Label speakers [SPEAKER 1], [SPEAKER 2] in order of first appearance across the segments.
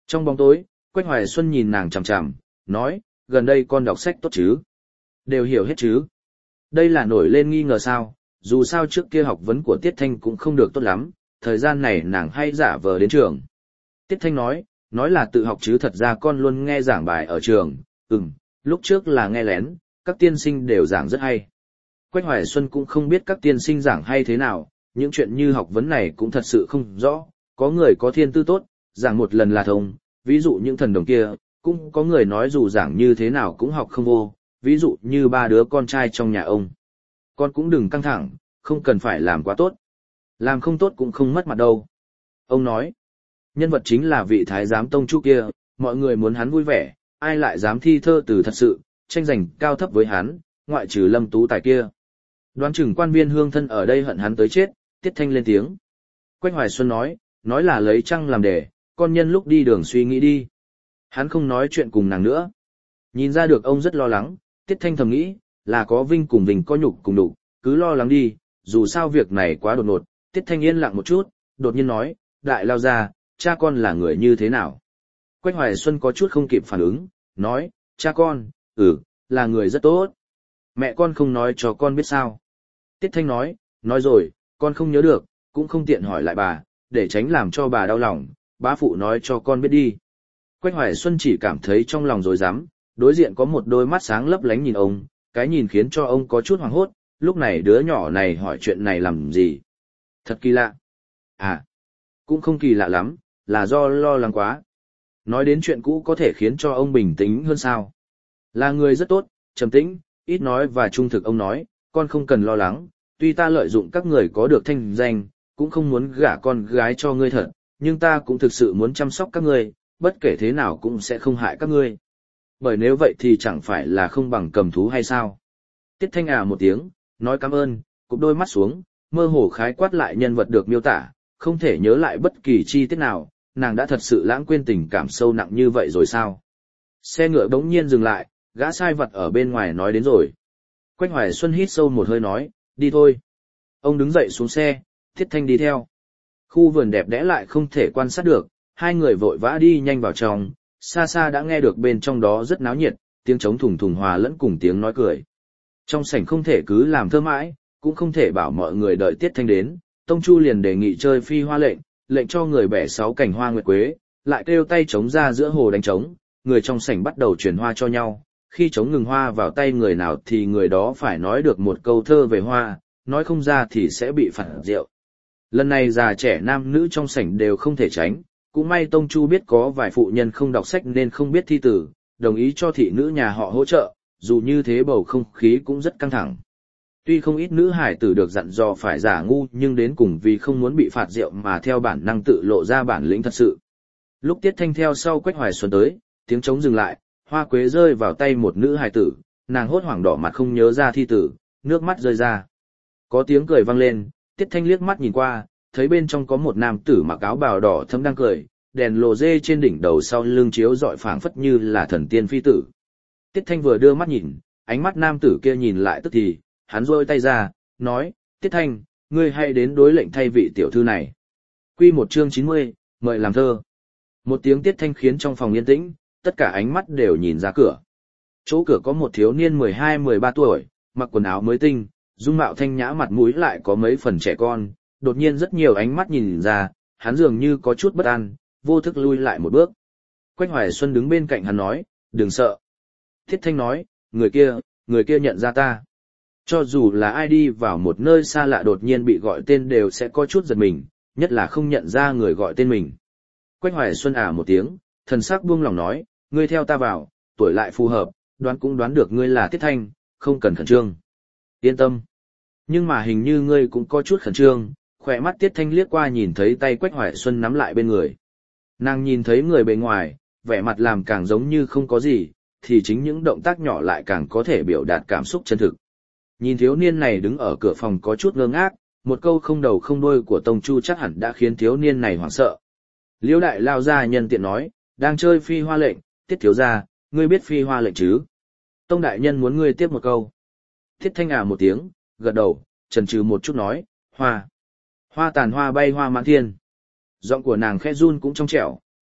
[SPEAKER 1] Trong bóng tối, Quách Hoài Xuân nhìn nàng chằm chằm, nói, gần đây con đọc sách tốt chứ? Đều hiểu hết chứ? Đây là nổi lên nghi ngờ sao, dù sao trước kia học vấn của Tiết Thanh cũng không được tốt lắm, thời gian này nàng hay giả vờ đến trường. Tiết Thanh nói là tự học chứ thật ra con luôn nghe giảng bài ở trường, lúc trước là nghe lén, các tiên sinh đều giảng rất hay. Quách Hoài Xuân cũng không biết các tiên sinh giảng hay thế nào, những chuyện như học vấn này cũng thật sự không rõ, có người có thiên tư tốt, giảng một lần là thông, ví dụ những thần đồng kia, cũng có người nói dù giảng như thế nào cũng học không vô, ví dụ như ba đứa con trai trong nhà ông. Con cũng đừng căng thẳng, không cần phải làm quá tốt. Làm không tốt cũng không mất mặt đâu. Ông nói, nhân vật chính là vị thái giám tông chu kia, mọi người muốn hắn vui vẻ, ai lại dám thi thơ từ thật sự, tranh giành cao thấp với hắn, ngoại trừ Lâm Tú Tài kia. Đoán chừng quan viên hương thân ở đây hận hắn tới chết, Tiết Thanh lên tiếng. Quách Hoài Xuân nói là lấy trăng làm đề, con nhân lúc đi đường suy nghĩ đi. Hắn không nói chuyện cùng nàng nữa. Nhìn ra được ông rất lo lắng, Tiết Thanh thầm nghĩ, là có vinh cùng vinh có nhục cùng nhục, cứ lo lắng đi, dù sao việc này quá đột ngột. Tiết Thanh yên lặng một chút, đột nhiên nói, đại lao ra, cha con là người như thế nào? Quách Hoài Xuân có chút không kịp phản ứng, nói, cha con, là người rất tốt. Mẹ con không nói cho con biết sao? Tiết Thanh nói rồi, con không nhớ được, cũng không tiện hỏi lại bà, để tránh làm cho bà đau lòng, bá phụ nói cho con biết đi. Quách Hoài Xuân chỉ cảm thấy trong lòng rối rắm, đối diện có một đôi mắt sáng lấp lánh nhìn ông, cái nhìn khiến cho ông có chút hoảng hốt, lúc này đứa nhỏ này hỏi chuyện này làm gì? Thật kỳ lạ. À, cũng không kỳ lạ lắm, là do lo lắng quá. Nói đến chuyện cũ có thể khiến cho ông bình tĩnh hơn sao? Là người rất tốt, trầm tĩnh, ít nói và trung thực ông nói, con không cần lo lắng, tuy ta lợi dụng các người có được thanh danh, cũng không muốn gả con gái cho ngươi thật, nhưng ta cũng thực sự muốn chăm sóc các ngươi, bất kể thế nào cũng sẽ không hại các ngươi. Bởi nếu vậy thì chẳng phải là không bằng cầm thú hay sao? Tiết Thanh một tiếng, nói cảm ơn, cụp đôi mắt xuống, mơ hồ khái quát lại nhân vật được miêu tả, không thể nhớ lại bất kỳ chi tiết nào, nàng đã thật sự lãng quên tình cảm sâu nặng như vậy rồi sao? Xe ngựa bỗng nhiên dừng lại, gã sai vật ở bên ngoài nói đến rồi. Quách Hoài Xuân hít sâu một hơi nói, đi thôi. Ông đứng dậy xuống xe, Tiết Thanh đi theo. Khu vườn đẹp đẽ lại không thể quan sát được, hai người vội vã đi nhanh vào trong, xa xa đã nghe được bên trong đó rất náo nhiệt, tiếng trống thùng thùng hòa lẫn cùng tiếng nói cười. Trong sảnh không thể cứ làm thơ mãi, cũng không thể bảo mọi người đợi Tiết Thanh đến, Tông Chu liền đề nghị chơi phi hoa lệnh cho người bẻ 6 cành hoa nguyệt quế, lại kêu tay trống ra giữa hồ đánh trống, người trong sảnh bắt đầu chuyển hoa cho nhau, khi trống ngừng hoa vào tay người nào thì người đó phải nói được một câu thơ về hoa, nói không ra thì sẽ bị phạt rượu. Lần này già trẻ nam nữ trong sảnh đều không thể tránh, cũng may Tông Chu biết có vài phụ nhân không đọc sách nên không biết thi tử, đồng ý cho thị nữ nhà họ hỗ trợ, dù như thế bầu không khí cũng rất căng thẳng. Tuy không ít nữ hải tử được dặn dò phải giả ngu nhưng đến cùng vì không muốn bị phạt rượu mà theo bản năng tự lộ ra bản lĩnh thật sự. Lúc Tiết Thanh theo sau Quách Hoài Xuân tới, tiếng trống dừng lại, hoa quế rơi vào tay một nữ hải tử, nàng hốt hoảng đỏ mặt không nhớ ra thi tử, nước mắt rơi ra. Có tiếng cười vang lên, Tiết Thanh liếc mắt nhìn qua, thấy bên trong có một nam tử mặc áo bào đỏ thẫm đang cười, đèn lồ dê trên đỉnh đầu sau lưng chiếu rọi phảng phất như là thần tiên phi tử. Tiết Thanh vừa đưa mắt nhìn, ánh mắt nam tử kia nhìn lại tức thì, hắn rôi tay ra, nói, Tiết Thanh, ngươi hãy đến đối lệnh thay vị tiểu thư này. Quy một chương 90, mời làm thơ. Một tiếng Tiết Thanh khiến trong phòng yên tĩnh, tất cả ánh mắt đều nhìn ra cửa. Chỗ cửa có một thiếu niên 12-13 tuổi, mặc quần áo mới tinh, dung mạo thanh nhã mặt mũi lại có mấy phần trẻ con, đột nhiên rất nhiều ánh mắt nhìn ra, hắn dường như có chút bất an, vô thức lui lại một bước. Quách Hoài Xuân đứng bên cạnh hắn nói, đừng sợ. Tiết Thanh nói, người kia nhận ra ta. Cho dù là ai đi vào một nơi xa lạ đột nhiên bị gọi tên đều sẽ có chút giật mình, nhất là không nhận ra người gọi tên mình. Quách Hoài Xuân một tiếng, thần sắc buông lòng nói, ngươi theo ta vào, tuổi lại phù hợp, đoán cũng đoán được ngươi là Tiết Thanh, không cần khẩn trương. Yên tâm. Nhưng mà hình như ngươi cũng có chút khẩn trương, khỏe mắt Tiết Thanh liếc qua nhìn thấy tay Quách Hoài Xuân nắm lại bên người. Nàng nhìn thấy người bề ngoài, vẻ mặt làm càng giống như không có gì, thì chính những động tác nhỏ lại càng có thể biểu đạt cảm xúc chân thực. Nhìn thiếu niên này đứng ở cửa phòng có chút ngơ ngác, một câu không đầu không đuôi của Tông Chu chắc hẳn đã khiến thiếu niên này hoảng sợ. Liễu đại lao ra nhân tiện nói, đang chơi phi hoa lệnh, Tiết thiếu gia, ngươi biết phi hoa lệnh chứ? Tông đại nhân muốn ngươi tiếp một câu. Tiết Thanh một tiếng, gật đầu, chần chừ một chút nói, hoa tàn hoa bay hoa mãn thiên. Giọng của nàng khẽ run cũng trong trẻo,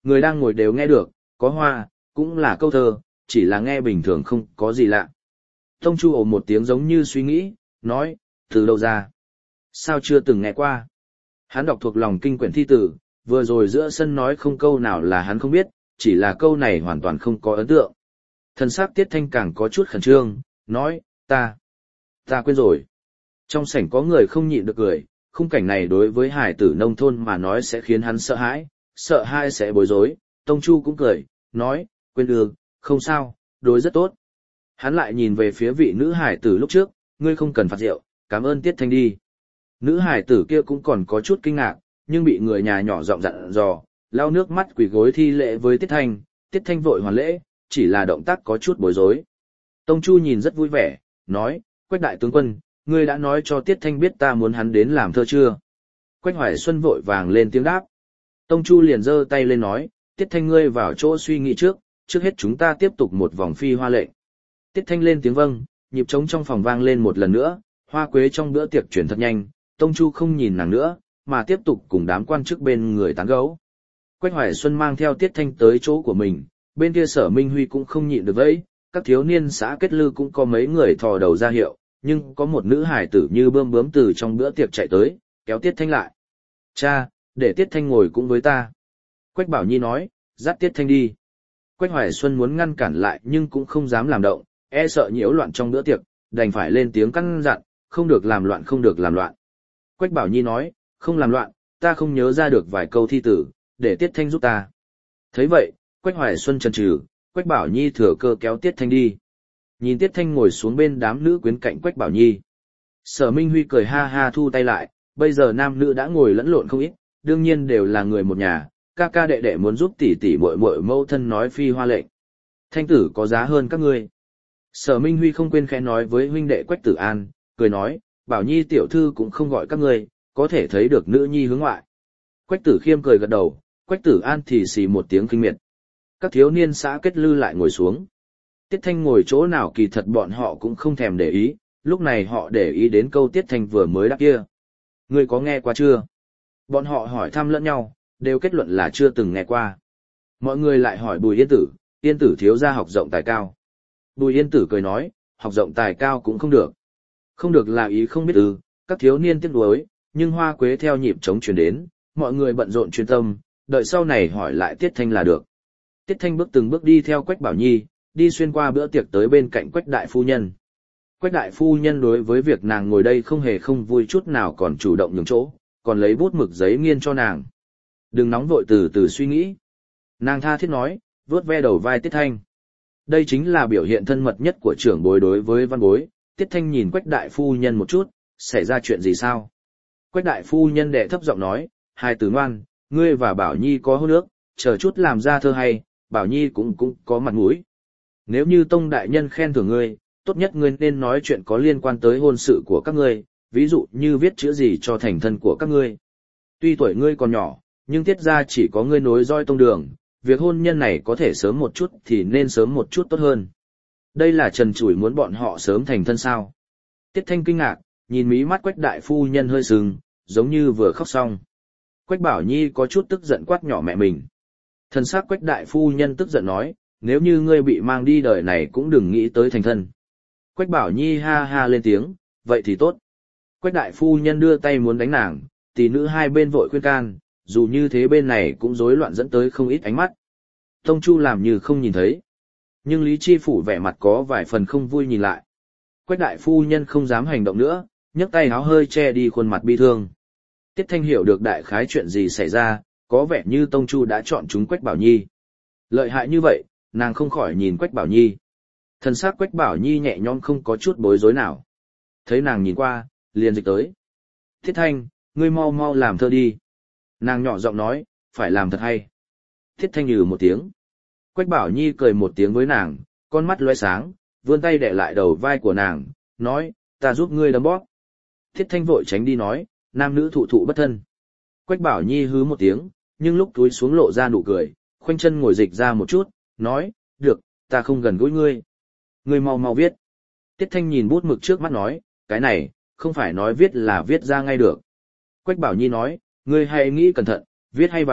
[SPEAKER 1] Người đang ngồi đều nghe được, có hoa, cũng là câu thơ, chỉ là nghe bình thường không có gì lạ. Tông Chu ồ một tiếng giống như suy nghĩ, nói, từ đâu ra? Sao chưa từng nghe qua? Hắn đọc thuộc lòng kinh quyển thi tử, vừa rồi giữa sân nói không câu nào là hắn không biết, chỉ là câu này hoàn toàn không có ấn tượng. Thần sắc Tiết Thanh càng có chút khẩn trương, nói, ta quên rồi. Trong sảnh có người không nhịn được cười, khung cảnh này đối với hải tử nông thôn mà nói sẽ khiến hắn sợ hãi sẽ bối rối. Tông Chu cũng cười, nói, quên được, không sao, đối rất tốt. Hắn lại nhìn về phía vị nữ hải tử lúc trước, ngươi không cần phạt rượu, cảm ơn Tiết Thanh đi. Nữ hải tử kia cũng còn có chút kinh ngạc, nhưng bị người nhà nhỏ giọng dặn dò, lau nước mắt quỳ gối thi lễ với Tiết Thanh vội hoàn lễ, chỉ là động tác có chút bối rối. Tông Chu nhìn rất vui vẻ, nói, Quách đại tướng quân, ngươi đã nói cho Tiết Thanh biết ta muốn hắn đến làm thơ chưa? Quách Hoài Xuân vội vàng lên tiếng đáp. Tông Chu liền giơ tay lên nói, Tiết Thanh ngươi vào chỗ suy nghĩ trước hết chúng ta tiếp tục một vòng phi hoa lệnh. Tiết Thanh lên tiếng vâng, nhịp trống trong phòng vang lên một lần nữa, hoa quế trong bữa tiệc chuyển thật nhanh, Tông Chu không nhìn nàng nữa, mà tiếp tục cùng đám quan chức bên người tán gẫu. Quách Hoài Xuân mang theo Tiết Thanh tới chỗ của mình, bên kia Sở Minh Huy cũng không nhịn được vậy, các thiếu niên xã kết lư cũng có mấy người thò đầu ra hiệu, nhưng có một nữ hài tử như bươm bướm từ trong bữa tiệc chạy tới, kéo Tiết Thanh lại. Cha, để Tiết Thanh ngồi cũng với ta. Quách Bảo Nhi nói, dắt Tiết Thanh đi. Quách Hoài Xuân muốn ngăn cản lại nhưng cũng không dám làm động, e sợ nhiễu loạn trong bữa tiệc, đành phải lên tiếng căn dặn, không được làm loạn không được làm loạn. Quách Bảo Nhi nói, không làm loạn, ta không nhớ ra được vài câu thi tử, để Tiết Thanh giúp ta. Thấy vậy, Quách Hoài Xuân chần chừ, Quách Bảo Nhi thừa cơ kéo Tiết Thanh đi. Nhìn Tiết Thanh ngồi xuống bên đám nữ quyến cạnh Quách Bảo Nhi. Sở Minh Huy cười ha ha thu tay lại, bây giờ nam nữ đã ngồi lẫn lộn không ít, đương nhiên đều là người một nhà, ca ca đệ đệ muốn giúp tỷ tỷ muội muội mâu thân nói phi hoa lệnh. Thanh tử có giá hơn các ngươi. Sở Minh Huy không quên khẽ nói với huynh đệ Quách Tử An, cười nói, Bảo Nhi tiểu thư cũng không gọi các ngươi, có thể thấy được nữ nhi hướng ngoại. Quách Tử Khiêm cười gật đầu, Quách Tử An thì xì một tiếng kinh miệt. Các thiếu niên xã kết lư lại ngồi xuống. Tiết Thanh ngồi chỗ nào kỳ thật bọn họ cũng không thèm để ý, lúc này họ để ý đến câu Tiết Thanh vừa mới đáp kia. Ngươi có nghe qua chưa? Bọn họ hỏi thăm lẫn nhau, đều kết luận là chưa từng nghe qua. Mọi người lại hỏi Bùi Yên Tử thiếu gia học rộng tài cao. Bùi Yên Tử cười nói, học rộng tài cao cũng không được. Không được là ý không biết các thiếu niên tiếc nuối, nhưng hoa quế theo nhịp trống truyền đến, mọi người bận rộn chuyên tâm, đợi sau này hỏi lại Tiết Thanh là được. Tiết Thanh từng bước đi theo Quách Bảo Nhi, đi xuyên qua bữa tiệc tới bên cạnh Quách đại phu nhân. Quách đại phu nhân đối với việc nàng ngồi đây không hề không vui chút nào, còn chủ động nhường chỗ, còn lấy bút mực giấy nghiên cho nàng. Đừng nóng vội, từ từ suy nghĩ. Nàng tha thiết nói, vuốt ve đầu vai Tiết Thanh. Đây chính là biểu hiện thân mật nhất của trưởng bối đối với văn bối. Tiết Thanh nhìn Quách đại phu nhân một chút, xảy ra chuyện gì sao? Quách đại phu nhân đệ thấp giọng nói, hai tử ngoan, ngươi và Bảo Nhi có hôn ước, chờ chút làm ra thơ hay, Bảo Nhi cũng có mặt mũi. Nếu như Tông đại nhân khen thưởng ngươi, tốt nhất ngươi nên nói chuyện có liên quan tới hôn sự của các ngươi, ví dụ như viết chữ gì cho thành thân của các ngươi. Tuy tuổi ngươi còn nhỏ, nhưng Tiết gia chỉ có ngươi nối roi tông đường, việc hôn nhân này có thể sớm một chút thì nên sớm một chút tốt hơn. Đây là trần trụi muốn bọn họ sớm thành thân sao? Tiết Thanh kinh ngạc, nhìn mí mắt Quách đại phu nhân hơi sưng, giống như vừa khóc xong. Quách Bảo Nhi có chút tức giận quát nhỏ mẹ mình. Thần sắc Quách đại phu nhân tức giận nói, nếu như ngươi bị mang đi đời này cũng đừng nghĩ tới thành thân. Quách Bảo Nhi ha ha lên tiếng, vậy thì tốt. Quách đại phu nhân đưa tay muốn đánh nàng, tỷ nữ hai bên vội khuyên can, dù như thế bên này cũng rối loạn dẫn tới không ít ánh mắt. Tông Chu làm như không nhìn thấy. Nhưng Lý Chi Phủ vẻ mặt có vài phần không vui nhìn lại. Quách đại phu nhân không dám hành động nữa, nhấc tay áo hơi che đi khuôn mặt bi thương. Tiết Thanh hiểu được đại khái chuyện gì xảy ra, có vẻ như Tông Chu đã chọn chúng Quách Bảo Nhi. Lợi hại như vậy, nàng không khỏi nhìn Quách Bảo Nhi. Thần sắc Quách Bảo Nhi nhẹ nhõm không có chút bối rối nào. Thấy nàng nhìn qua, liền dịch tới. Thiết Thanh, ngươi mau mau làm thơ đi. Nàng nhỏ giọng nói, phải làm thật hay. Thiết Thanh nhừ một tiếng. Quách Bảo Nhi cười một tiếng với nàng, con mắt lóe sáng, vươn tay đè lại đầu vai của nàng, nói, ta giúp ngươi đấm bóp. Thiết Thanh vội tránh đi nói, nam nữ thụ thụ bất thân. Quách Bảo Nhi hứ một tiếng, nhưng lúc túi xuống lộ ra nụ cười, khoanh chân ngồi dịch ra một chút, nói, được, ta không gần gũi ngươi. Ngươi mau mau viết. Tiết Thanh nhìn bút mực trước mắt nói, cái này, không phải nói viết là viết ra ngay được. Quách Bảo Nhi nói, ngươi hãy nghĩ cẩn thận, viết hay vào,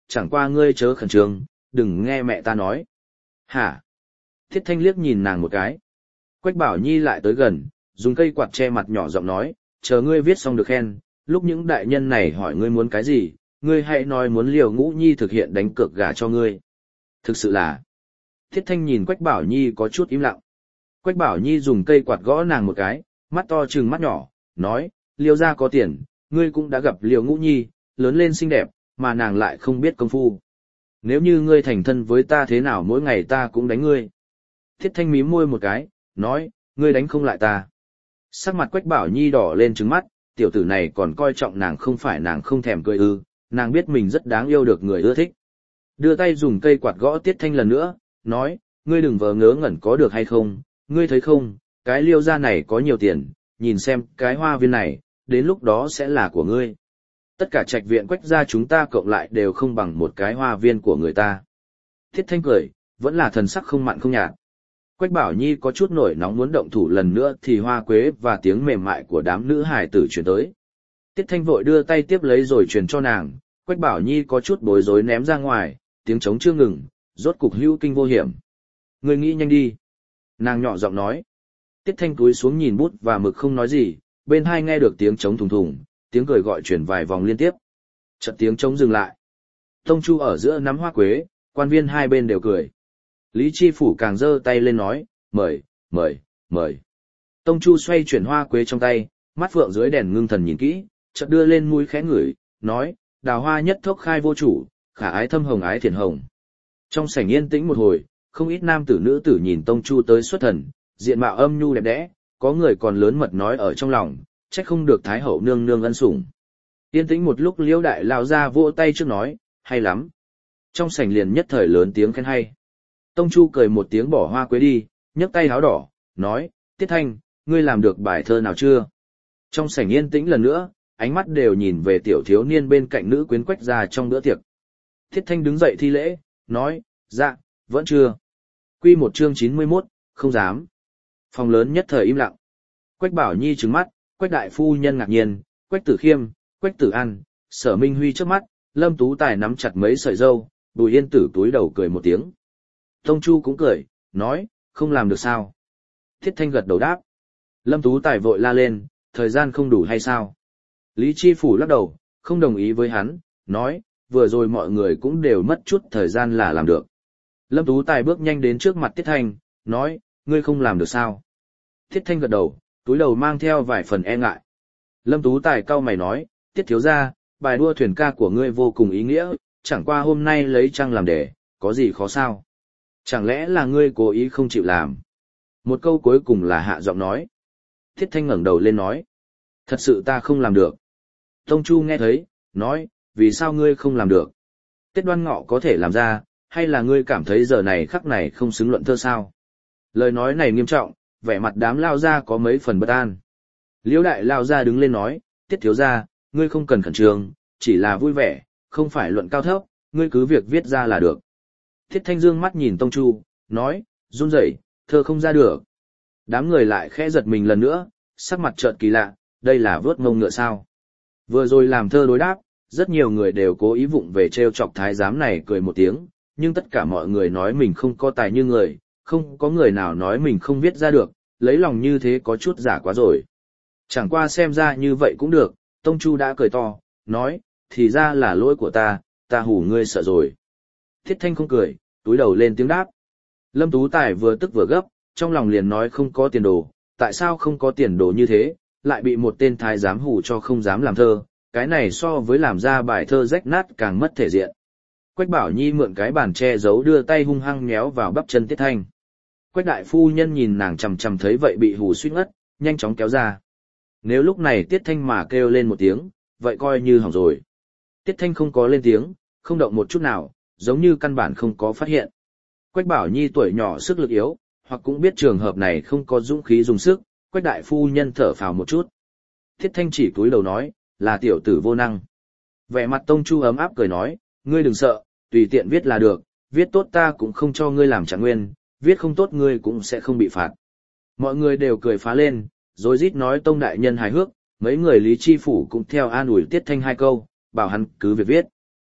[SPEAKER 1] chẳng qua ngươi chớ khẩn trương, đừng nghe mẹ ta nói. Hả? Tiết Thanh liếc nhìn nàng một cái. Quách Bảo Nhi lại tới gần, dùng cây quạt che mặt nhỏ giọng nói, chờ ngươi viết xong được khen, lúc những đại nhân này hỏi ngươi muốn cái gì, ngươi hãy nói muốn Liều Ngũ Nhi thực hiện đánh cược gả cho ngươi. Thực sự là. Tiết Thanh nhìn Quách Bảo Nhi có chút im lặng. Quách Bảo Nhi dùng cây quạt gõ nàng một cái, mắt to trừng mắt nhỏ, nói, Liêu gia có tiền, ngươi cũng đã gặp Liều Ngũ Nhi, lớn lên xinh đẹp, mà nàng lại không biết công phu. Nếu như ngươi thành thân với ta thế nào mỗi ngày ta cũng đánh ngươi. Thiết Thanh mím môi một cái, nói, ngươi đánh không lại ta. Sắc mặt Quách Bảo Nhi đỏ lên trừng mắt, tiểu tử này còn coi trọng nàng không phải nàng không thèm cười ư, nàng biết mình rất đáng yêu được người ưa thích. Đưa tay dùng cây quạt gõ Tiết Thanh lần nữa, nói, ngươi đừng vờ ngớ ngẩn có được hay không, ngươi thấy không, cái Liêu gia này có nhiều tiền, nhìn xem cái hoa viên này, đến lúc đó sẽ là của ngươi. Tất cả trạch viện Quách gia chúng ta cộng lại đều không bằng một cái hoa viên của người ta. Thiết Thanh cười, vẫn là thần sắc không mặn không nhạt. Quách Bảo Nhi có chút nổi nóng muốn động thủ lần nữa thì hoa quế và tiếng mềm mại của đám nữ hài tử truyền tới. Tiết Thanh vội đưa tay tiếp lấy rồi truyền cho nàng, Quách Bảo Nhi có chút bối rối ném ra ngoài, tiếng trống chưa ngừng, rốt cục hữu kinh vô hiểm. Ngươi nghĩ nhanh đi. Nàng nhỏ giọng nói. Tiết Thanh cúi xuống nhìn bút và mực không nói gì, bên hai nghe được tiếng trống thùng thùng, tiếng cười gọi chuyển vài vòng liên tiếp. Chợt tiếng trống dừng lại. Tông Chu ở giữa nắm hoa quế, quan viên hai bên đều cười. Lý Chi Phủ càng giơ tay lên nói, mời, mời, mời. Tông Chu xoay chuyển hoa quế trong tay, mắt phượng dưới đèn ngưng thần nhìn kỹ, chợt đưa lên mũi khẽ ngửi, nói, đào hoa nhất thốc khai vô chủ, khả ái thâm hồng ái thiền hồng. Trong sảnh yên tĩnh một hồi, không ít nam tử nữ tử nhìn Tông Chu tới xuất thần, diện mạo âm nhu đẹp đẽ, có người còn lớn mật nói ở trong lòng, trách không được Thái hậu nương nương ân sủng. Yên tĩnh một lúc Liễu đại lao ra vỗ tay trước nói, hay lắm. Trong sảnh liền nhất thời lớn tiếng khen hay. Tông Chu cười một tiếng bỏ hoa quế đi, nhấc tay áo đỏ, nói, Tiết Thanh, ngươi làm được bài thơ nào chưa? Trong sảnh yên tĩnh lần nữa, ánh mắt đều nhìn về tiểu thiếu niên bên cạnh nữ quyến Quách gia trong bữa tiệc. Tiết Thanh đứng dậy thi lễ, nói, dạ, vẫn chưa. Quy một chương 91, không dám. Phòng lớn nhất thời im lặng. Quách Bảo Nhi trừng mắt, Quách đại phu nhân ngạc nhiên, Quách Tử Khiêm, Quách Tử An, Sở Minh Huy trước mắt, Lâm Tú Tài nắm chặt mấy sợi râu, Bùi Yên Tử túi đầu cười một tiếng. Tông Chu cũng cười, nói, không làm được sao. Thiết Thanh gật đầu đáp. Lâm Tú Tài vội la lên, thời gian không đủ hay sao? Lý Chi Phủ lắc đầu, không đồng ý với hắn, nói, vừa rồi mọi người cũng đều mất chút thời gian là làm được. Lâm Tú Tài bước nhanh đến trước mặt Tiết Thanh, nói, ngươi không làm được sao? Tiết Thanh gật đầu, túi đầu mang theo vài phần e ngại. Lâm Tú Tài cau mày nói, Tiết thiếu gia, bài đua thuyền ca của ngươi vô cùng ý nghĩa, chẳng qua hôm nay lấy trăng làm đề, có gì khó sao? Chẳng lẽ là ngươi cố ý không chịu làm? Một câu cuối cùng là hạ giọng nói. Tiết Thanh ngẩng đầu lên nói, thật sự ta không làm được. Tông Chu nghe thấy, nói, vì sao ngươi không làm được? Tết Đoan Ngọ có thể làm ra, hay là ngươi cảm thấy giờ này khắc này không xứng luận thơ sao? Lời nói này nghiêm trọng, vẻ mặt đám lao gia có mấy phần bất an. Liễu đại lao gia đứng lên nói, Tiết thiếu gia, ngươi không cần khẩn trương, chỉ là vui vẻ, không phải luận cao thấp, ngươi cứ việc viết ra là được. Thiết Thanh dương mắt nhìn Tông Chu, nói, run rẩy, thơ không ra được. Đám người lại khẽ giật mình lần nữa, sắc mặt chợt kỳ lạ, đây là vớt ngông ngựa sao? Vừa rồi làm thơ đối đáp, rất nhiều người đều cố ý vụng về trêu chọc thái giám này cười một tiếng, nhưng tất cả mọi người nói mình không có tài như người, không có người nào nói mình không viết ra được, lấy lòng như thế có chút giả quá rồi. Chẳng qua xem ra như vậy cũng được, Tông Chu đã cười to, nói, thì ra là lỗi của ta hù ngươi sợ rồi. Thiết Thanh không cười, túi đầu lên tiếng đáp. Lâm Tú Tài vừa tức vừa gấp, trong lòng liền nói không có tiền đồ, tại sao không có tiền đồ như thế, lại bị một tên thái giám hù cho không dám làm thơ, cái này so với làm ra bài thơ rách nát càng mất thể diện. Quách Bảo Nhi mượn cái bàn che giấu đưa tay hung hăng méo vào bắp chân Tiết Thanh. Quách đại phu nhân nhìn nàng chằm chằm thấy vậy bị hù suýt ngất, nhanh chóng kéo ra. Nếu lúc này Tiết Thanh mà kêu lên một tiếng, vậy coi như hỏng rồi. Tiết Thanh không có lên tiếng, không động một chút nào, giống như căn bản không có phát hiện. Quách Bảo Nhi tuổi nhỏ sức lực yếu, hoặc cũng biết trường hợp này không có dũng khí dùng sức, Quách đại phu nhân thở phào một chút. Thiết Thanh chỉ cúi đầu nói, là tiểu tử vô năng. Vẻ mặt Tông Chu ấm áp cười nói, ngươi đừng sợ, tùy tiện viết là được, viết tốt ta cũng không cho ngươi làm trạng nguyên, viết không tốt ngươi cũng sẽ không bị phạt. Mọi người đều cười phá lên, rồi rít nói Tông đại nhân hài hước, mấy người Lý Chi Phủ cũng theo an ủi Tiết Thanh hai câu, bảo hắn cứ việc viết.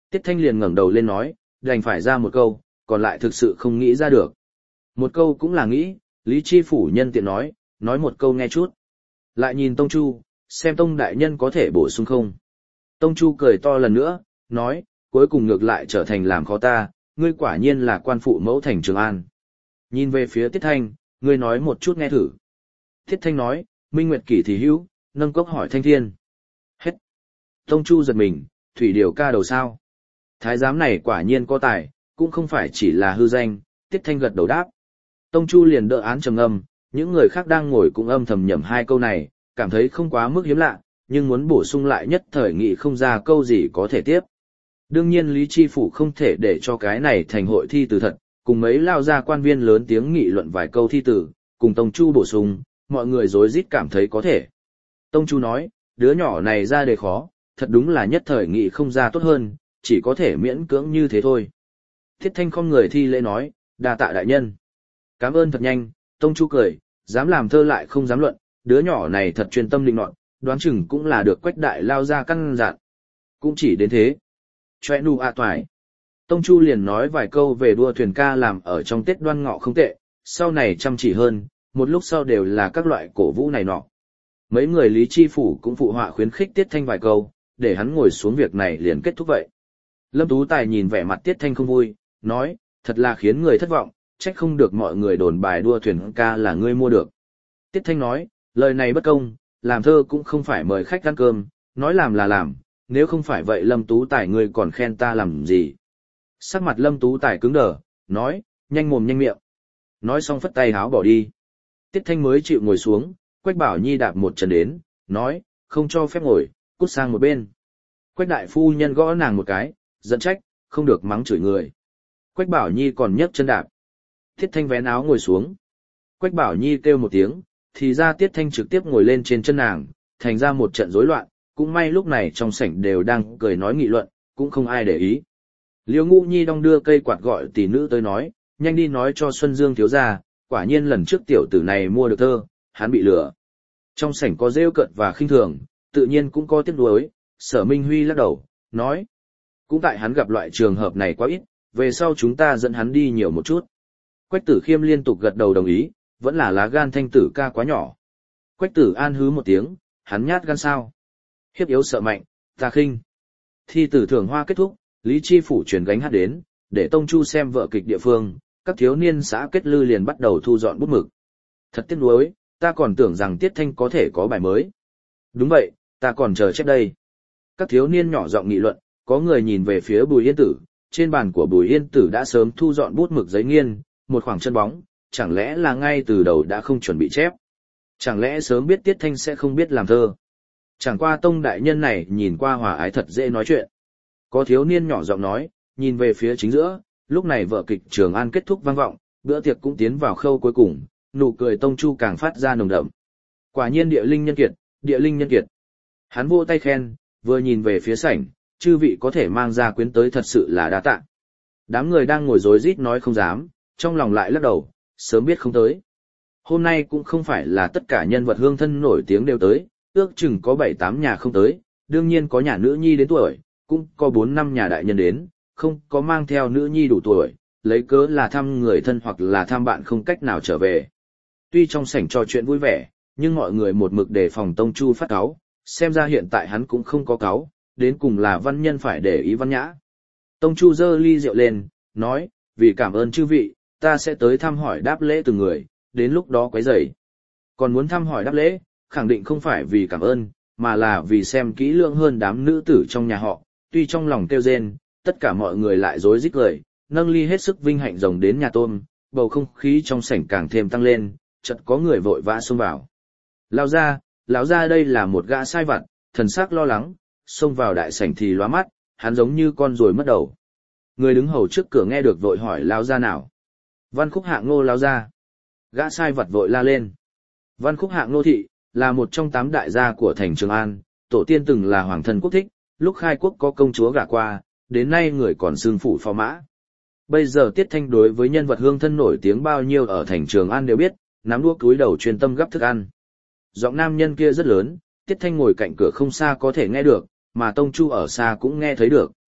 [SPEAKER 1] Tiết Thanh liền ngẩng đầu lên nói, đành phải ra một câu, còn lại thực sự không nghĩ ra được. Một câu cũng là nghĩ, Lý Chi Phủ nhân tiện nói một câu nghe chút. Lại nhìn Tông Chu, xem Tông đại nhân có thể bổ sung không. Tông Chu cười to lần nữa, nói, cuối cùng ngược lại trở thành làm khó ta, ngươi quả nhiên là quan phụ mẫu thành Trường An. Nhìn về phía Tiết Thanh, ngươi nói một chút nghe thử. Tiết Thanh nói, Minh Nguyệt Kỷ thì hữu, nâng cốc hỏi Thanh Thiên. Hết. Tông Chu giật mình, thủy điều ca đầu sao. Thái giám này quả nhiên có tài, cũng không phải chỉ là hư danh, Tiết Thanh gật đầu đáp. Tông Chu liền đỡ án trầm ngâm, những người khác đang ngồi cũng âm thầm nhẩm hai câu này, cảm thấy không quá mức hiếm lạ, nhưng muốn bổ sung lại nhất thời nghị không ra câu gì có thể tiếp. Đương nhiên Lý Chi Phủ không thể để cho cái này thành hội thi từ thật, cùng mấy lao ra quan viên lớn tiếng nghị luận vài câu thi từ, cùng Tông Chu bổ sung, mọi người rối rít cảm thấy có thể. Tông Chu nói, đứa nhỏ này ra đề khó, thật đúng là nhất thời nghị không ra tốt hơn, chỉ có thể miễn cưỡng như thế thôi. Thiết Thanh không người thi lễ nói, đa tạ đại nhân. Cảm ơn thật nhanh, Tông Chu cười, dám làm thơ lại không dám luận, đứa nhỏ này thật chuyên tâm định nọt, đoán chừng cũng là được Quách đại lao ra căn dặn. Cũng chỉ đến thế. Chòe nu a toài. Tông Chu liền nói vài câu về đua thuyền ca làm ở trong Tết Đoan Ngọ không tệ, sau này chăm chỉ hơn, một lúc sau đều là các loại cổ vũ này nọ. Mấy người Lý Chi Phủ cũng phụ họa khuyến khích Tiết Thanh vài câu, để hắn ngồi xuống việc này liền kết thúc vậy. Lâm Tú Tài nhìn vẻ mặt Tiết Thanh không vui, nói, thật là khiến người thất vọng, trách không được mọi người đồn bài đua thuyền ca là ngươi mua được. Tiết Thanh nói, lời này bất công, làm thơ cũng không phải mời khách ăn cơm, nói làm là làm, nếu không phải vậy Lâm Tú Tài ngươi còn khen ta làm gì. Sắc mặt Lâm Tú Tài cứng đờ, nói, nhanh mồm nhanh miệng. Nói xong phất tay háo bỏ đi. Tiết Thanh mới chịu ngồi xuống, Quách Bảo Nhi đạp một chân đến, nói, không cho phép ngồi, cút sang một bên. Quách đại phu nhân gõ nàng một cái, giận trách, không được mắng chửi người. Quách Bảo Nhi còn nhấc chân đạp. Tiết Thanh vén áo ngồi xuống. Quách Bảo Nhi kêu một tiếng, thì ra Tiết Thanh trực tiếp ngồi lên trên chân nàng, thành ra một trận rối loạn, cũng may lúc này trong sảnh đều đang cười nói nghị luận, cũng không ai để ý. Liêu Ngũ Nhi đong đưa cây quạt gọi tỷ nữ tới nói, nhanh đi nói cho Xuân Dương thiếu gia, quả nhiên lần trước tiểu tử này mua được thơ, hắn bị lừa. Trong sảnh có rêu cợt và khinh thường, tự nhiên cũng có tiếc nuối, Sở Minh Huy lắc đầu, nói, cũng tại hắn gặp loại trường hợp này quá ít, về sau chúng ta dẫn hắn đi nhiều một chút. Quách Tử Khiêm liên tục gật đầu đồng ý, vẫn là lá gan Thanh tử ca quá nhỏ. Quách Tử An hứ một tiếng, hắn nhát gan sao? Hiếp yếu sợ mạnh, ta khinh. Thi tử thưởng hoa kết thúc, Lý Chi Phủ truyền gánh hát đến, để Tông Chu xem vợ kịch địa phương, các thiếu niên xã Kết Lư liền bắt đầu thu dọn bút mực. Thật tiếc nuối, ta còn tưởng rằng Tiết Thanh có thể có bài mới. Đúng vậy, ta còn chờ chép đây. Các thiếu niên nhỏ giọng nghị luận, có người nhìn về phía Bùi Yên Tử, trên bàn của Bùi Yên Tử đã sớm thu dọn bút mực giấy nghiên, một khoảng chân bóng, chẳng lẽ là ngay từ đầu đã không chuẩn bị chép. Chẳng lẽ sớm biết Tiết Thanh sẽ không biết làm thơ. Chẳng qua Tông đại nhân này nhìn qua hòa ái thật dễ nói chuyện. Có thiếu niên nhỏ giọng nói, nhìn về phía chính giữa, lúc này vở kịch Trường An kết thúc vang vọng, bữa tiệc cũng tiến vào khâu cuối cùng, nụ cười Tông Chu càng phát ra nồng đậm. Quả nhiên địa linh nhân kiệt, địa linh nhân kiệt. Hắn vỗ tay khen, vừa nhìn về phía sảnh, chư vị có thể mang ra quyến tới thật sự là đa tạ. Đám người đang ngồi rối rít nói không dám, trong lòng lại lắc đầu, sớm biết không tới. Hôm nay cũng không phải là tất cả nhân vật hương thân nổi tiếng đều tới, ước chừng có 7-8 nhà không tới, đương nhiên có nhà nữ nhi đến tuổi, cũng có 4-5 nhà đại nhân đến, không có mang theo nữ nhi đủ tuổi, lấy cớ là thăm người thân hoặc là thăm bạn không cách nào trở về. Tuy trong sảnh trò chuyện vui vẻ, nhưng mọi người một mực đề phòng Tông Chu phát cáu, xem ra hiện tại hắn cũng không có cáu, đến cùng là văn nhân phải để ý văn nhã. Tông Chu giơ ly rượu lên, nói, vì cảm ơn chư vị, ta sẽ tới thăm hỏi đáp lễ từng người, đến lúc đó quấy rầy. Còn muốn thăm hỏi đáp lễ, khẳng định không phải vì cảm ơn, mà là vì xem kỹ lưỡng hơn đám nữ tử trong nhà họ, tuy trong lòng kêu rên, tất cả mọi người lại rối rít cười, nâng ly hết sức vinh hạnh rồng đến nhà Tôm, bầu không khí trong sảnh càng thêm tăng lên, chợt có người vội vã xông vào. Lão gia đây là một gã sai vặt, thần sắc lo lắng, xông vào đại sảnh thì lóa mắt, hắn giống như con ruồi mất đầu. Người đứng hầu trước cửa nghe được vội hỏi lão gia nào. Văn Khúc Hạng Nô lão gia. Gã sai vặt vội la lên. Văn Khúc Hạng Nô thị là một trong 8 đại gia của thành Trường An, tổ tiên từng là hoàng thân quốc thích, lúc khai quốc có công chúa gả qua, đến nay người còn xưng phủ phò mã. Bây giờ Tiết Thanh đối với nhân vật hương thân nổi tiếng bao nhiêu ở thành Trường An đều biết, nắm đũa cúi đầu chuyên tâm gắp thức ăn. Giọng nam nhân kia rất lớn, Tiết Thanh ngồi cạnh cửa không xa có thể nghe được, mà Tông Chu ở xa cũng nghe thấy được.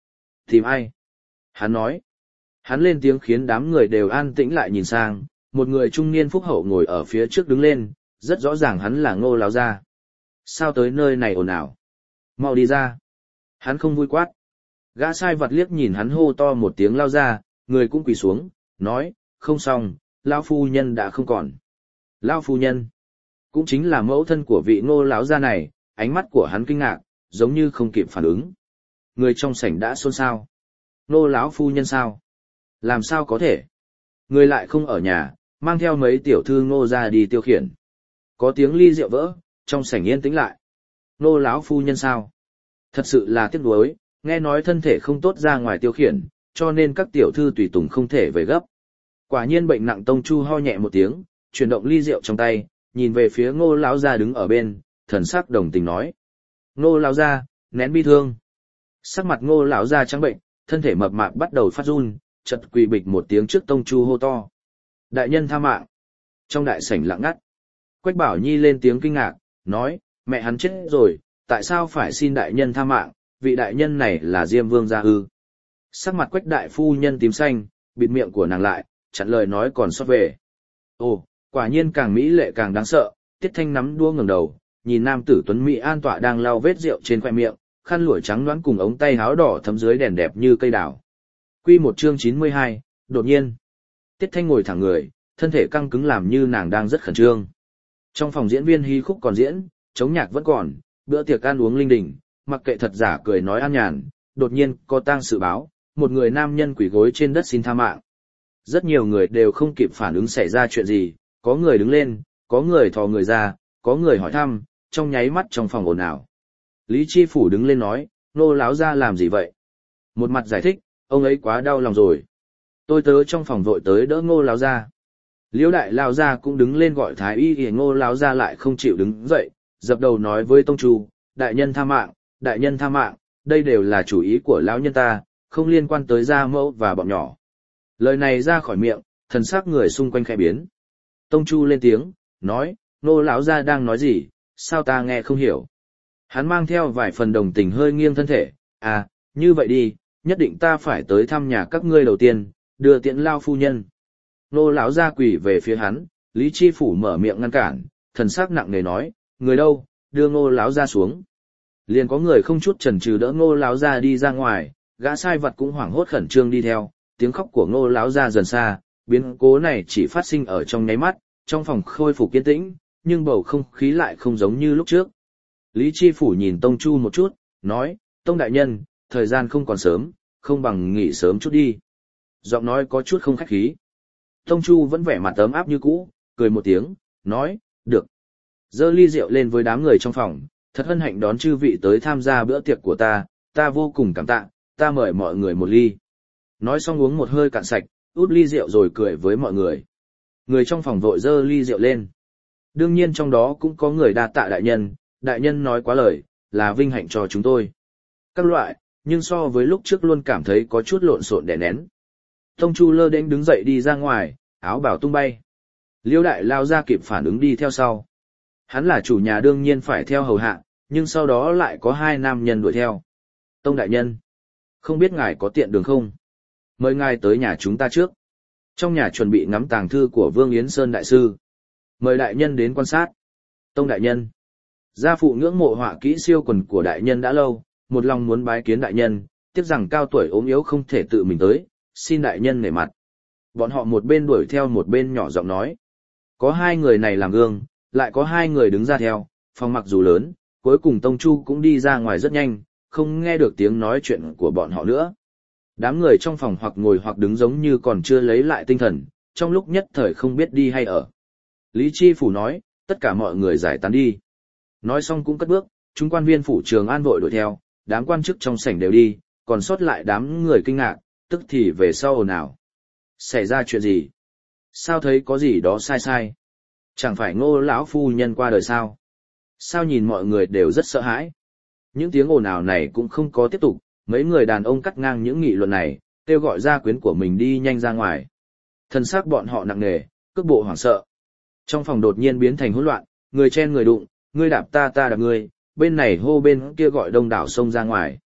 [SPEAKER 1] Tìm ai? Hắn nói. Hắn lên tiếng khiến đám người đều an tĩnh lại nhìn sang, một người trung niên phúc hậu ngồi ở phía trước đứng lên, rất rõ ràng hắn là Ngô lão gia. Sao tới nơi này ồn ào? Mau đi ra. Hắn không vui quát. Gã sai vặt liếc nhìn hắn hô to một tiếng lao ra, người cũng quỳ xuống, nói, không xong, lão phu nhân đã không còn. Lão phu nhân, cũng chính là mẫu thân của vị Ngô lão gia này, ánh mắt của hắn kinh ngạc, giống như không kịp phản ứng. Người trong sảnh đã xôn xao. Ngô lão phu nhân sao? Làm sao có thể? Người lại không ở nhà, mang theo mấy tiểu thư Ngô ra đi tiêu khiển. Có tiếng ly rượu vỡ, trong sảnh yên tĩnh lại. Ngô lão phu nhân sao? Thật sự là tiếc nuối, nghe nói thân thể không tốt ra ngoài tiêu khiển, cho nên các tiểu thư tùy tùng không thể về gấp. Quả nhiên bệnh nặng. Tông Chu ho nhẹ một tiếng, chuyển động ly rượu trong tay, nhìn về phía Ngô lão gia đứng ở bên, thần sắc đồng tình nói: Ngô lão gia, nén bi thương. Sắc mặt Ngô lão gia trắng bệnh, thân thể mập mạp bắt đầu phát run, chợt quỳ bịch một tiếng trước Tông Chu hô to: Đại nhân tha mạng. Trong đại sảnh lặng ngắt. Quách Bảo Nhi lên tiếng kinh ngạc, nói: Mẹ hắn chết rồi, tại sao phải xin đại nhân tha mạng, vị đại nhân này là Diêm Vương gia ư? Sắc mặt Quách đại phu nhân tím xanh, bịt miệng của nàng lại, chặn lời nói còn sót về. Ồ, quả nhiên càng mỹ lệ càng đáng sợ. Tiết Thanh nắm đua ngẩng đầu, nhìn nam tử tuấn mỹ an tọa đang lau vết rượu trên khoe miệng, khăn lụa trắng nõn cùng ống tay áo đỏ thấm dưới đèn đẹp như cây đào. Quy một chương 92, đột nhiên. Tiết Thanh ngồi thẳng người, thân thể căng cứng làm như nàng đang rất khẩn trương. Trong phòng diễn viên hí khúc còn diễn, chống nhạc vẫn còn, bữa tiệc ăn uống linh đình, mặc kệ thật giả cười nói an nhàn, đột nhiên có tang sự báo, một người nam nhân quỳ gối trên đất xin tha mạng. Rất nhiều người đều không kịp phản ứng xảy ra chuyện gì, có người đứng lên, có người thò người ra, có người hỏi thăm, trong nháy mắt trong phòng ồn ào. Lý Chi Phủ đứng lên nói, Ngô lão gia làm gì vậy? Một mặt giải thích, ông ấy quá đau lòng rồi. Tôi tớ trong phòng vội tới đỡ Ngô lão gia. Liễu đại lão gia cũng đứng lên gọi thái y, thì Ngô lão gia lại không chịu đứng dậy, dập đầu nói với Tông Chu, đại nhân tha mạng, đại nhân tha mạng, đây đều là chủ ý của lão nhân ta, không liên quan tới gia mẫu và bọn nhỏ. Lời này ra khỏi miệng, thần sắc người xung quanh khẽ biến. Tông Chu lên tiếng, nói, Ngô lão gia đang nói gì, sao ta nghe không hiểu. Hắn mang theo vài phần đồng tình hơi nghiêng thân thể, à, như vậy đi, nhất định ta phải tới thăm nhà các ngươi đầu tiên, đưa tiễn lao phu nhân. Ngô lão gia quỳ về phía hắn, Lý Chi Phủ mở miệng ngăn cản, thần sắc nặng nề nói, người đâu, đưa Ngô lão gia xuống. Liền có người không chút chần chừ đỡ Ngô lão gia đi ra ngoài, gã sai vật cũng hoảng hốt khẩn trương đi theo, tiếng khóc của Ngô lão gia dần xa, biến cố này chỉ phát sinh ở trong nháy mắt, trong phòng khôi phục yên tĩnh, nhưng bầu không khí lại không giống như lúc trước. Lý Chi Phủ nhìn Tông Chu một chút, nói, Tông đại nhân, thời gian không còn sớm, không bằng nghỉ sớm chút đi. Giọng nói có chút không khách khí. Tông Chu vẫn vẻ mặt ấm áp như cũ, cười một tiếng, nói, được. Giơ ly rượu lên với đám người trong phòng, thật hân hạnh đón chư vị tới tham gia bữa tiệc của ta vô cùng cảm tạ, ta mời mọi người một ly. Nói xong uống một hơi cạn sạch, út ly rượu rồi cười với mọi người. Người trong phòng vội giơ ly rượu lên. Đương nhiên trong đó cũng có người đa tạ đại nhân nói quá lời, là vinh hạnh cho chúng tôi. Các loại, nhưng so với lúc trước luôn cảm thấy có chút lộn xộn đè nén. Tông Chu lơ đễnh đứng dậy đi ra ngoài, áo bào tung bay. Liêu đại lao ra kịp phản ứng đi theo sau. Hắn là chủ nhà đương nhiên phải theo hầu hạ, nhưng sau đó lại có hai nam nhân đuổi theo. Tông đại nhân, không biết ngài có tiện đường không? Mời ngài tới nhà chúng ta trước. Trong nhà chuẩn bị ngắm tàng thư của Vương Yến Sơn đại sư. Mời đại nhân đến quan sát. Tông đại nhân, gia phụ ngưỡng mộ họa kỹ siêu quần của đại nhân đã lâu, một lòng muốn bái kiến đại nhân, tiếc rằng cao tuổi ốm yếu không thể tự mình tới, xin đại nhân nể mặt. Bọn họ một bên đuổi theo một bên nhỏ giọng nói. Có hai người này làm gương, lại có hai người đứng ra theo, phòng mặc dù lớn, cuối cùng Tông Chu cũng đi ra ngoài rất nhanh, không nghe được tiếng nói chuyện của bọn họ nữa. Đám người trong phòng hoặc ngồi hoặc đứng giống như còn chưa lấy lại tinh thần, trong lúc nhất thời không biết đi hay ở. Lý Chi Phủ nói, tất cả mọi người giải tán đi. Nói xong cũng cất bước, chúng quan viên phủ Trường An vội đuổi theo, đám quan chức trong sảnh đều đi, còn sót lại đám người kinh ngạc, tức thì về sau ồn ào. Xảy ra chuyện gì? Sao thấy có gì đó sai sai? Chẳng phải Ngô lão phu nhân qua đời sao? Sao nhìn mọi người đều rất sợ hãi? Những tiếng ồn ào này cũng không có tiếp tục, mấy người đàn ông cắt ngang những nghị luận này, kêu gọi gia quyến của mình đi nhanh ra ngoài. Thân xác bọn họ nặng nề, cước bộ hoảng sợ. Trong phòng đột nhiên biến thành hỗn loạn, người chen người đụng, ngươi đạp ta ta đạp ngươi, bên này hô bên kia gọi đông đảo xông ra ngoài.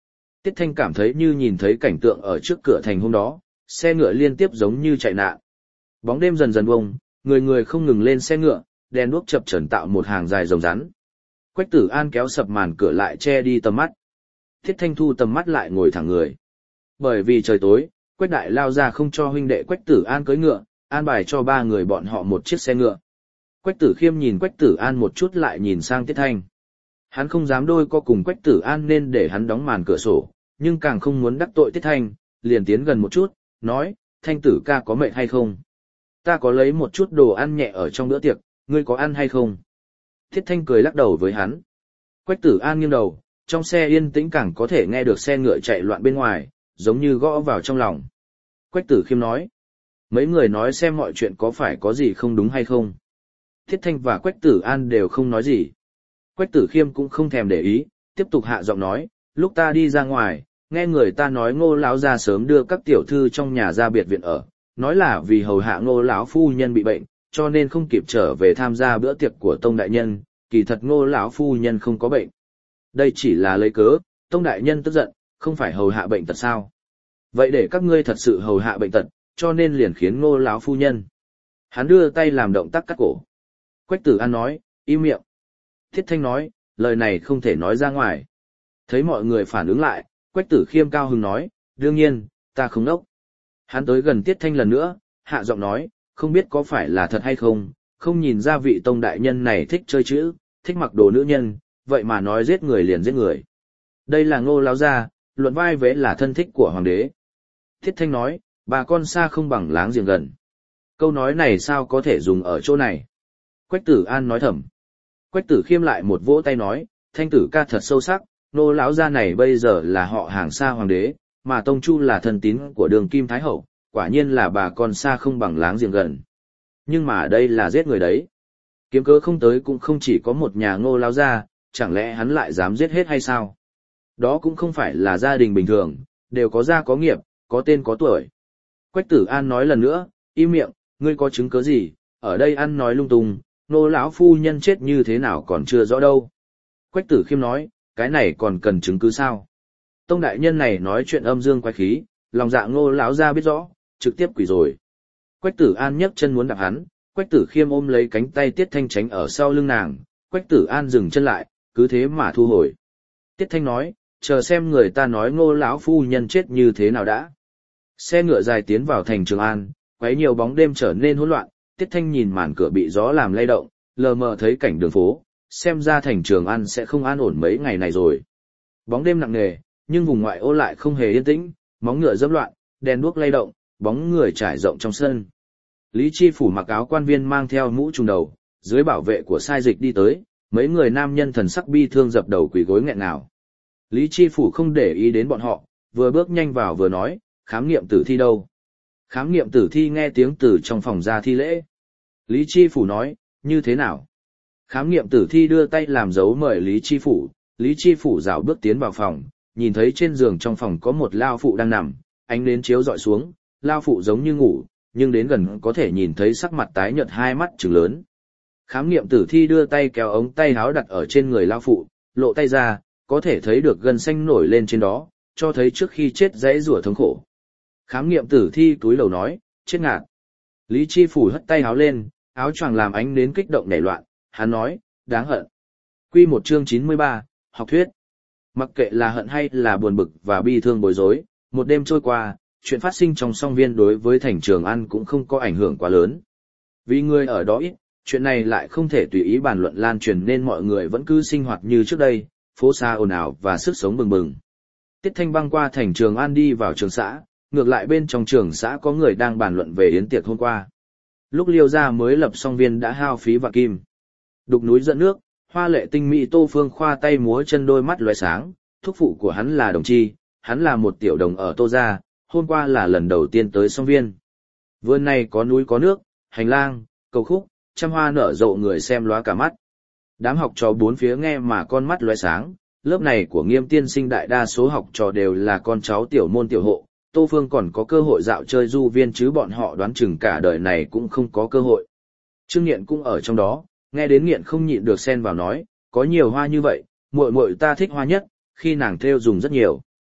[SPEAKER 1] Tiết Thanh cảm thấy như nhìn thấy cảnh tượng ở trước cửa thành hôm đó, xe ngựa liên tiếp giống như chạy nạn. Bóng đêm dần dần bông, người người không ngừng lên xe ngựa, đèn đuốc chập chờn tạo một hàng dài rồng rắn. Quách Tử An kéo sập màn cửa lại che đi tầm mắt. Tiết Thanh thu tầm mắt lại ngồi thẳng người. Bởi vì trời tối, Quách Đại lao ra không cho huynh đệ Quách Tử An cưỡi ngựa, an bài cho ba người bọn họ một chiếc xe ngựa. Quách Tử Khiêm nhìn Quách Tử An một chút lại nhìn sang Tiết Thanh. Hắn không dám đôi co cùng Quách Tử An nên để hắn đóng màn cửa sổ, nhưng càng không muốn đắc tội Tiết Thanh, liền tiến gần một chút, nói, Thanh tử ca có mệt hay không? Ta có lấy một chút đồ ăn nhẹ ở trong bữa tiệc, ngươi có ăn hay không? Tiết Thanh cười lắc đầu với hắn. Quách Tử An nghiêng đầu, trong xe yên tĩnh càng có thể nghe được xe ngựa chạy loạn bên ngoài, giống như gõ vào trong lòng. Quách Tử Khiêm nói, mấy người nói xem mọi chuyện có phải có gì không đúng hay không. Tiết Thanh và Quách Tử An đều không nói gì. Quách Tử Khiêm cũng không thèm để ý, tiếp tục hạ giọng nói, lúc ta đi ra ngoài, nghe người ta nói Ngô lão gia sớm đưa các tiểu thư trong nhà ra biệt viện ở, nói là vì hầu hạ Ngô lão phu nhân bị bệnh, cho nên không kịp trở về tham gia bữa tiệc của Tông đại nhân, kỳ thật Ngô lão phu nhân không có bệnh. Đây chỉ là lấy cớ, Tông đại nhân tức giận, không phải hầu hạ bệnh tật sao? Vậy để các ngươi thật sự hầu hạ bệnh tật, cho nên liền khiến Ngô lão phu nhân. Hắn đưa tay làm động tác cắt cổ. Quách Tử An nói, im miệng. Thiết Thanh nói, lời này không thể nói ra ngoài. Thấy mọi người phản ứng lại, Quách Tử Khiêm cao hứng nói, đương nhiên, ta không đốc. Hắn tới gần Tiết Thanh lần nữa, hạ giọng nói, không biết có phải là thật hay không, không nhìn ra vị Tông đại nhân này thích chơi chữ, thích mặc đồ nữ nhân, vậy mà nói giết người liền giết người. Đây là Ngô lão gia, luận vai vế là thân thích của hoàng đế. Thiết Thanh nói, bà con xa không bằng láng giềng gần. Câu nói này sao có thể dùng ở chỗ này? Quách Tử An nói thầm. Quách Tử Khiêm lại một vỗ tay nói, Thanh tử ca thật sâu sắc, Ngô lão gia này bây giờ là họ hàng xa hoàng đế, mà Tông Chu là thần tín của Đường Kim Thái Hậu, quả nhiên là bà con xa không bằng láng giềng gần. Nhưng mà đây là giết người đấy. Kiếm cớ không tới cũng không chỉ có một nhà Ngô lão gia, chẳng lẽ hắn lại dám giết hết hay sao? Đó cũng không phải là gia đình bình thường, đều có gia có nghiệp, có tên có tuổi. Quách Tử An nói lần nữa, im miệng, ngươi có chứng cớ gì, ở đây ăn nói lung tung, Ngô lão phu nhân chết như thế nào còn chưa rõ đâu. Quách Tử Khiêm nói, cái này còn cần chứng cứ sao? Tông đại nhân này nói chuyện âm dương quái khí, lòng dạ Ngô lão gia biết rõ, trực tiếp quỷ rồi. Quách Tử An nhấc chân muốn đạp hắn, Quách Tử Khiêm ôm lấy cánh tay Tiết Thanh tránh ở sau lưng nàng, Quách Tử An dừng chân lại, cứ thế mà thu hồi. Tiết Thanh nói, chờ xem người ta nói Ngô lão phu nhân chết như thế nào đã. Xe ngựa dài tiến vào thành Trường An, quấy nhiều bóng đêm trở nên hỗn loạn, Tiết Thanh nhìn màn cửa bị gió làm lay động, lờ mờ thấy cảnh đường phố, xem ra thành Trường An sẽ không an ổn mấy ngày này rồi. Bóng đêm nặng nề, nhưng vùng ngoại ô lại không hề yên tĩnh, móng ngựa dẫm loạn, đèn đuốc lay động, bóng người trải rộng trong sân. Lý Chi Phủ mặc áo quan viên mang theo mũ trùm đầu, dưới bảo vệ của sai dịch đi tới, mấy người nam nhân thần sắc bi thương dập đầu quỳ gối nghẹn ngào. Lý Chi Phủ không để ý đến bọn họ, vừa bước nhanh vào vừa nói, khám nghiệm tử thi đâu? Khám nghiệm tử thi nghe tiếng từ trong phòng ra thi lễ. Lý Chi Phủ nói, như thế nào? Khám nghiệm tử thi đưa tay làm dấu mời Lý Chi Phủ, Lý Chi Phủ dạo bước tiến vào phòng, nhìn thấy trên giường trong phòng có một lao phụ đang nằm, ánh nến chiếu dọi xuống, lao phụ giống như ngủ, nhưng đến gần có thể nhìn thấy sắc mặt tái nhợt hai mắt trừng lớn. Khám nghiệm tử thi đưa tay kéo ống tay áo đặt ở trên người lao phụ, lộ tay ra, có thể thấy được gân xanh nổi lên trên đó, cho thấy trước khi chết dãy rủa thống khổ. Khám nghiệm tử thi túi lầu nói, chết ngạt. Lý Chi Phủ hất tay áo lên, áo choàng làm ánh nến kích động nảy loạn, hắn nói, đáng hận. Quy một chương 93, học thuyết. Mặc kệ là hận hay là buồn bực và bi thương bối rối, một đêm trôi qua, chuyện phát sinh trong song viên đối với thành Trường An cũng không có ảnh hưởng quá lớn. Vì người ở đó ít, chuyện này lại không thể tùy ý bàn luận lan truyền nên mọi người vẫn cứ sinh hoạt như trước đây, phố xa ồn ào và sức sống bừng bừng. Tiết Thanh băng qua thành Trường An đi vào trường xã, ngược lại bên trong trường xã có người đang bàn luận về yến tiệc hôm qua. Lúc Liêu gia mới lập song viên đã hao phí vạn kim. Đục núi dẫn nước, hoa lệ tinh mỹ Tô Phương khoa tay múa chân đôi mắt lóe sáng, thúc phụ của hắn là Đồng Chi, hắn là một tiểu đồng ở Tô gia, hôm qua là lần đầu tiên tới song viên. Vườn này có núi có nước, hành lang, cầu khúc, trăm hoa nở rộ người xem lóa cả mắt. Đám học trò bốn phía nghe mà con mắt lóe sáng, lớp này của Nghiêm tiên sinh đại đa số học trò đều là con cháu tiểu môn tiểu hộ, Tô Phương còn có cơ hội dạo chơi du viên chứ bọn họ đoán chừng cả đời này cũng không có cơ hội. Trương Nghiện cũng ở trong đó, nghe đến Nghiện không nhịn được xen vào nói, có nhiều hoa như vậy, muội muội ta thích hoa nhất, khi nàng thêu dùng rất nhiều.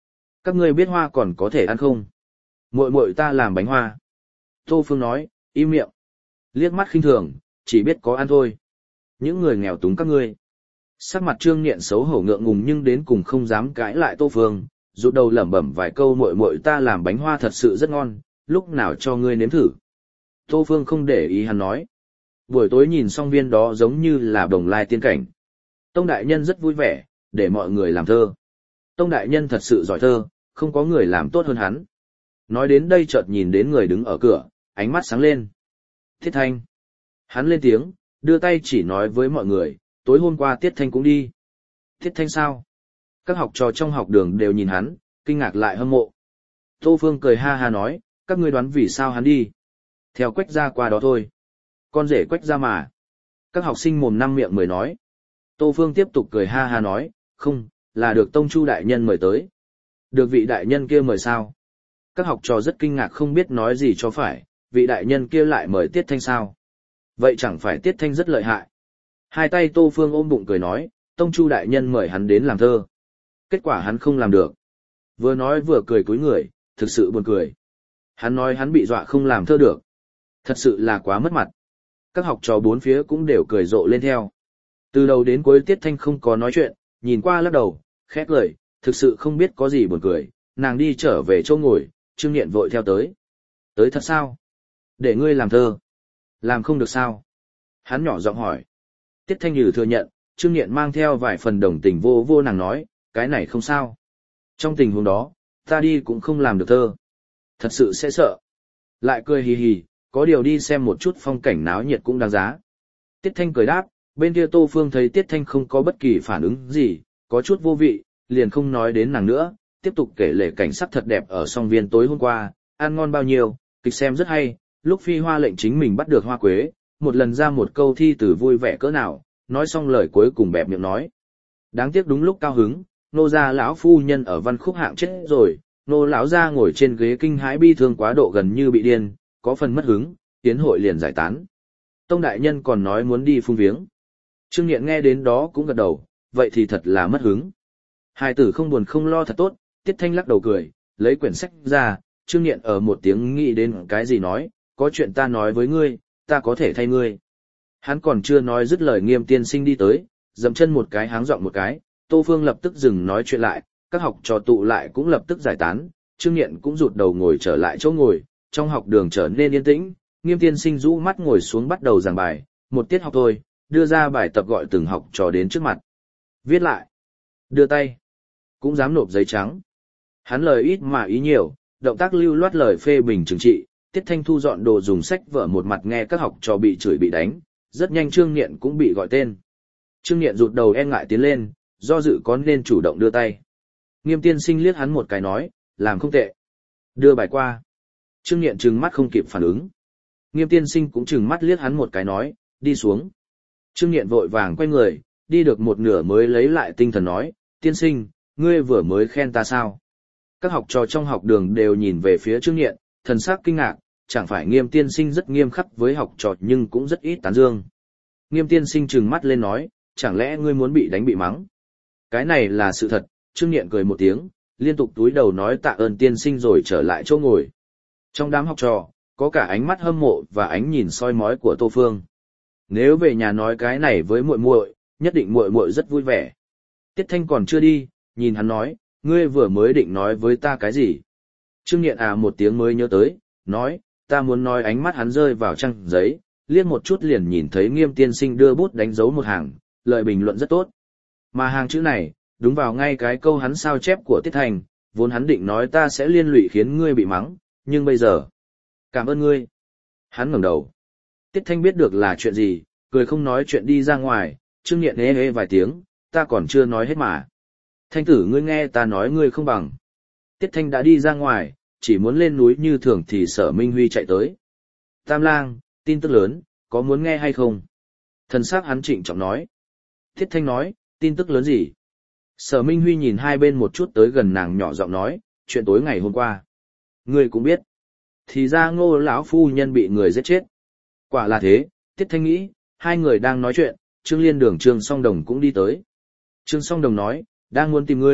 [SPEAKER 1] Các ngươi biết hoa còn có thể ăn không? Muội muội ta làm bánh hoa. Tô Phương nói, im miệng. Liếc mắt khinh thường, chỉ biết có ăn thôi. Những người nghèo túng các ngươi. Sắc mặt Trương Niệm xấu hổ ngượng ngùng nhưng đến cùng không dám cãi lại Tô Phương, rụt đầu lẩm bẩm vài câu muội muội ta làm bánh hoa thật sự rất ngon, lúc nào cho ngươi nếm thử. Tô Phương không để ý hắn nói. Buổi tối nhìn xong viên đó giống như là đồng lai tiên cảnh. Tông đại nhân rất vui vẻ, để mọi người làm thơ. Tông đại nhân thật sự giỏi thơ, không có người làm tốt hơn hắn. Nói đến đây chợt nhìn đến người đứng ở cửa, ánh mắt sáng lên. Tiết Thanh. Hắn lên tiếng, đưa tay chỉ nói với mọi người, tối hôm qua Tiết Thanh cũng đi. Tiết Thanh sao? Các học trò trong học đường đều nhìn hắn, kinh ngạc lại hâm mộ. Tô Phương cười ha ha nói, các ngươi đoán vì sao hắn đi. Theo Quách gia qua đó thôi. Con rể Quách gia mà. Các học sinh mồm năm miệng mười nói. Tô Phương tiếp tục cười ha ha nói, không, là được Tông Chu đại nhân mời tới. Được vị đại nhân kia mời sao? Các học trò rất kinh ngạc không biết nói gì cho phải, vị đại nhân kia lại mời Tiết Thanh sao? Vậy chẳng phải Tiết Thanh rất lợi hại. Hai tay Tô Phương ôm bụng cười nói, Tông Chu đại nhân mời hắn đến làm thơ. Kết quả hắn không làm được. Vừa nói vừa cười cúi người, thực sự buồn cười. Hắn nói hắn bị dọa không làm thơ được. Thật sự là quá mất mặt. Các học trò bốn phía cũng đều cười rộ lên theo. Từ đầu đến cuối Tiết Thanh không có nói chuyện, nhìn qua lắc đầu, khét lời, thực sự không biết có gì buồn cười, nàng đi trở về chỗ ngồi, Trương Niệm vội theo tới. Tới thật sao? Để ngươi làm thơ. Làm không được sao? Hắn nhỏ giọng hỏi. Tiết Thanh Nhừ thừa nhận, Trương Niệm mang theo vài phần đồng tình vô vô nàng nói, cái này không sao. Trong tình huống đó, ta đi cũng không làm được thơ. Thật sự sẽ sợ. Lại cười hì hì, có điều đi xem một chút phong cảnh náo nhiệt cũng đáng giá. Tiết Thanh cười đáp, bên kia Tô Phương thấy Tiết Thanh không có bất kỳ phản ứng gì, có chút vô vị, liền không nói đến nàng nữa, tiếp tục kể lể cảnh sắc thật đẹp ở song viên tối hôm qua, ăn ngon bao nhiêu, kịch xem rất hay, lúc Phi Hoa lệnh chính mình bắt được hoa quế, một lần ra một câu thi từ vui vẻ cỡ nào, nói xong lời cuối cùng bẹp miệng nói. Đáng tiếc đúng lúc cao hứng, nô gia lão phu nhân ở văn khúc hạng chết rồi, nô lão gia ngồi trên ghế kinh hãi bi thương quá độ gần như bị điên, có phần mất hứng, tiến hội liền giải tán. Tông đại nhân còn nói muốn đi phung viếng. Trương Nghiện nghe đến đó cũng gật đầu, vậy thì thật là mất hứng. Hai tử không buồn không lo thật tốt, Tiết Thanh lắc đầu cười, lấy quyển sách ra, Trương Nghiện ở một tiếng nghĩ đến cái gì nói, có chuyện ta nói với ngươi, ta có thể thay ngươi. Hắn còn chưa nói dứt lời Nghiêm tiên sinh đi tới, dậm chân một cái háng giọng một cái, Tô Phương lập tức dừng nói chuyện lại, các học trò tụ lại cũng lập tức giải tán, Trương Nghiện cũng rụt đầu ngồi trở lại chỗ ngồi, trong học đường trở nên yên tĩnh, Nghiêm tiên sinh rũ mắt ngồi xuống bắt đầu giảng bài, một tiết học thôi, đưa ra bài tập gọi từng học trò đến trước mặt. Viết lại, đưa tay, cũng dám nộp giấy trắng. Hắn lời ít mà ý nhiều, động tác lưu loát lời phê bình trừng trị, Tiết Thanh thu dọn đồ dùng sách vở một mặt nghe các học trò bị chửi bị đánh, rất nhanh Trương Nghiện cũng bị gọi tên. Trương Nghiện rụt đầu e ngại tiến lên, do dự có nên chủ động đưa tay. Nghiêm tiên sinh liếc hắn một cái nói, làm không tệ. Đưa bài qua. Trương Nghiện trừng mắt không kịp phản ứng. Nghiêm tiên sinh cũng trừng mắt liếc hắn một cái nói, đi xuống. Trương Nghiện vội vàng quay người, đi được một nửa mới lấy lại tinh thần nói, tiên sinh, ngươi vừa mới khen ta sao? Các học trò trong học đường đều nhìn về phía Trương Nghiện, thần sắc kinh ngạc, chẳng phải Nghiêm tiên sinh rất nghiêm khắc với học trò nhưng cũng rất ít tán dương. Nghiêm tiên sinh trừng mắt lên nói, chẳng lẽ ngươi muốn bị đánh bị mắng? Cái này là sự thật, Trương Nghiện cười một tiếng, liên tục túi đầu nói tạ ơn tiên sinh rồi trở lại chỗ ngồi. Trong đám học trò, có cả ánh mắt hâm mộ và ánh nhìn soi mói của Tô Phương. Nếu về nhà nói cái này với muội muội, nhất định muội muội rất vui vẻ. Tiết Thanh còn chưa đi, nhìn hắn nói, ngươi vừa mới định nói với ta cái gì? Trương Nghiện một tiếng mới nhớ tới, nói, ta muốn nói ánh mắt hắn rơi vào trang giấy, liếc một chút liền nhìn thấy Nghiêm tiên sinh đưa bút đánh dấu một hàng, lời bình luận rất tốt. Mà hàng chữ này, đúng vào ngay cái câu hắn sao chép của Tiết Thanh, vốn hắn định nói ta sẽ liên lụy khiến ngươi bị mắng, nhưng bây giờ, cảm ơn ngươi. Hắn ngẩng đầu. Tiết Thanh biết được là chuyện gì, cười không nói chuyện đi ra ngoài, Trương Nghiện ê ê vài tiếng, ta còn chưa nói hết mà. Thanh tử ngươi nghe ta nói ngươi không bằng. Tiết Thanh đã đi ra ngoài, chỉ muốn lên núi như thường thì Sở Minh Huy chạy tới. Tam lang, tin tức lớn, có muốn nghe hay không? Thần sắc hắn trịnh trọng nói. Tiết Thanh nói, tin tức lớn gì? Sở Minh Huy nhìn hai bên một chút tới gần nàng nhỏ giọng nói, chuyện tối ngày hôm qua. Ngươi cũng biết. Thì ra Ngô lão phu nhân bị người giết chết. Quả là thế, Tiết Thanh nghĩ, hai người đang nói chuyện, Trương Liên Đường Trương Song Đồng cũng đi tới. Trương Song Đồng nói, đang muốn tìm ngươi,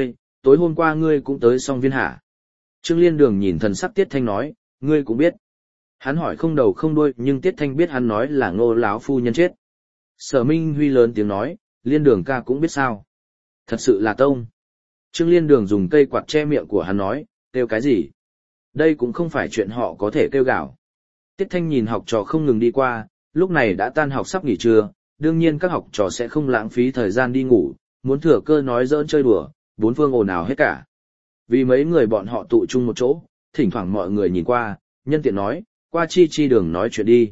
[SPEAKER 1] tối hôm qua ngươi cũng tới Song Viên hả? Trương Liên Đường nhìn thần sắc Tiết Thanh nói, ngươi cũng biết. Hắn hỏi không đầu không đuôi, nhưng Tiết Thanh biết hắn nói là Ngô lão phu nhân chết. Sở Minh Huy lớn tiếng nói, Liên Đường ca cũng biết sao? Thật sự là tông. Trương Liên Đường dùng cây quạt che miệng của hắn nói, kêu cái gì? Đây cũng không phải chuyện họ có thể kêu gào. Tiết Thanh nhìn học trò không ngừng đi qua, lúc này đã tan học sắp nghỉ trưa, đương nhiên các học trò sẽ không lãng phí thời gian đi ngủ, muốn thừa cơ nói giỡn chơi đùa, bốn phương ồn ào hết cả. Vì mấy người bọn họ tụ chung một chỗ, thỉnh thoảng mọi người nhìn qua, nhân tiện nói, qua chi đường nói chuyện đi.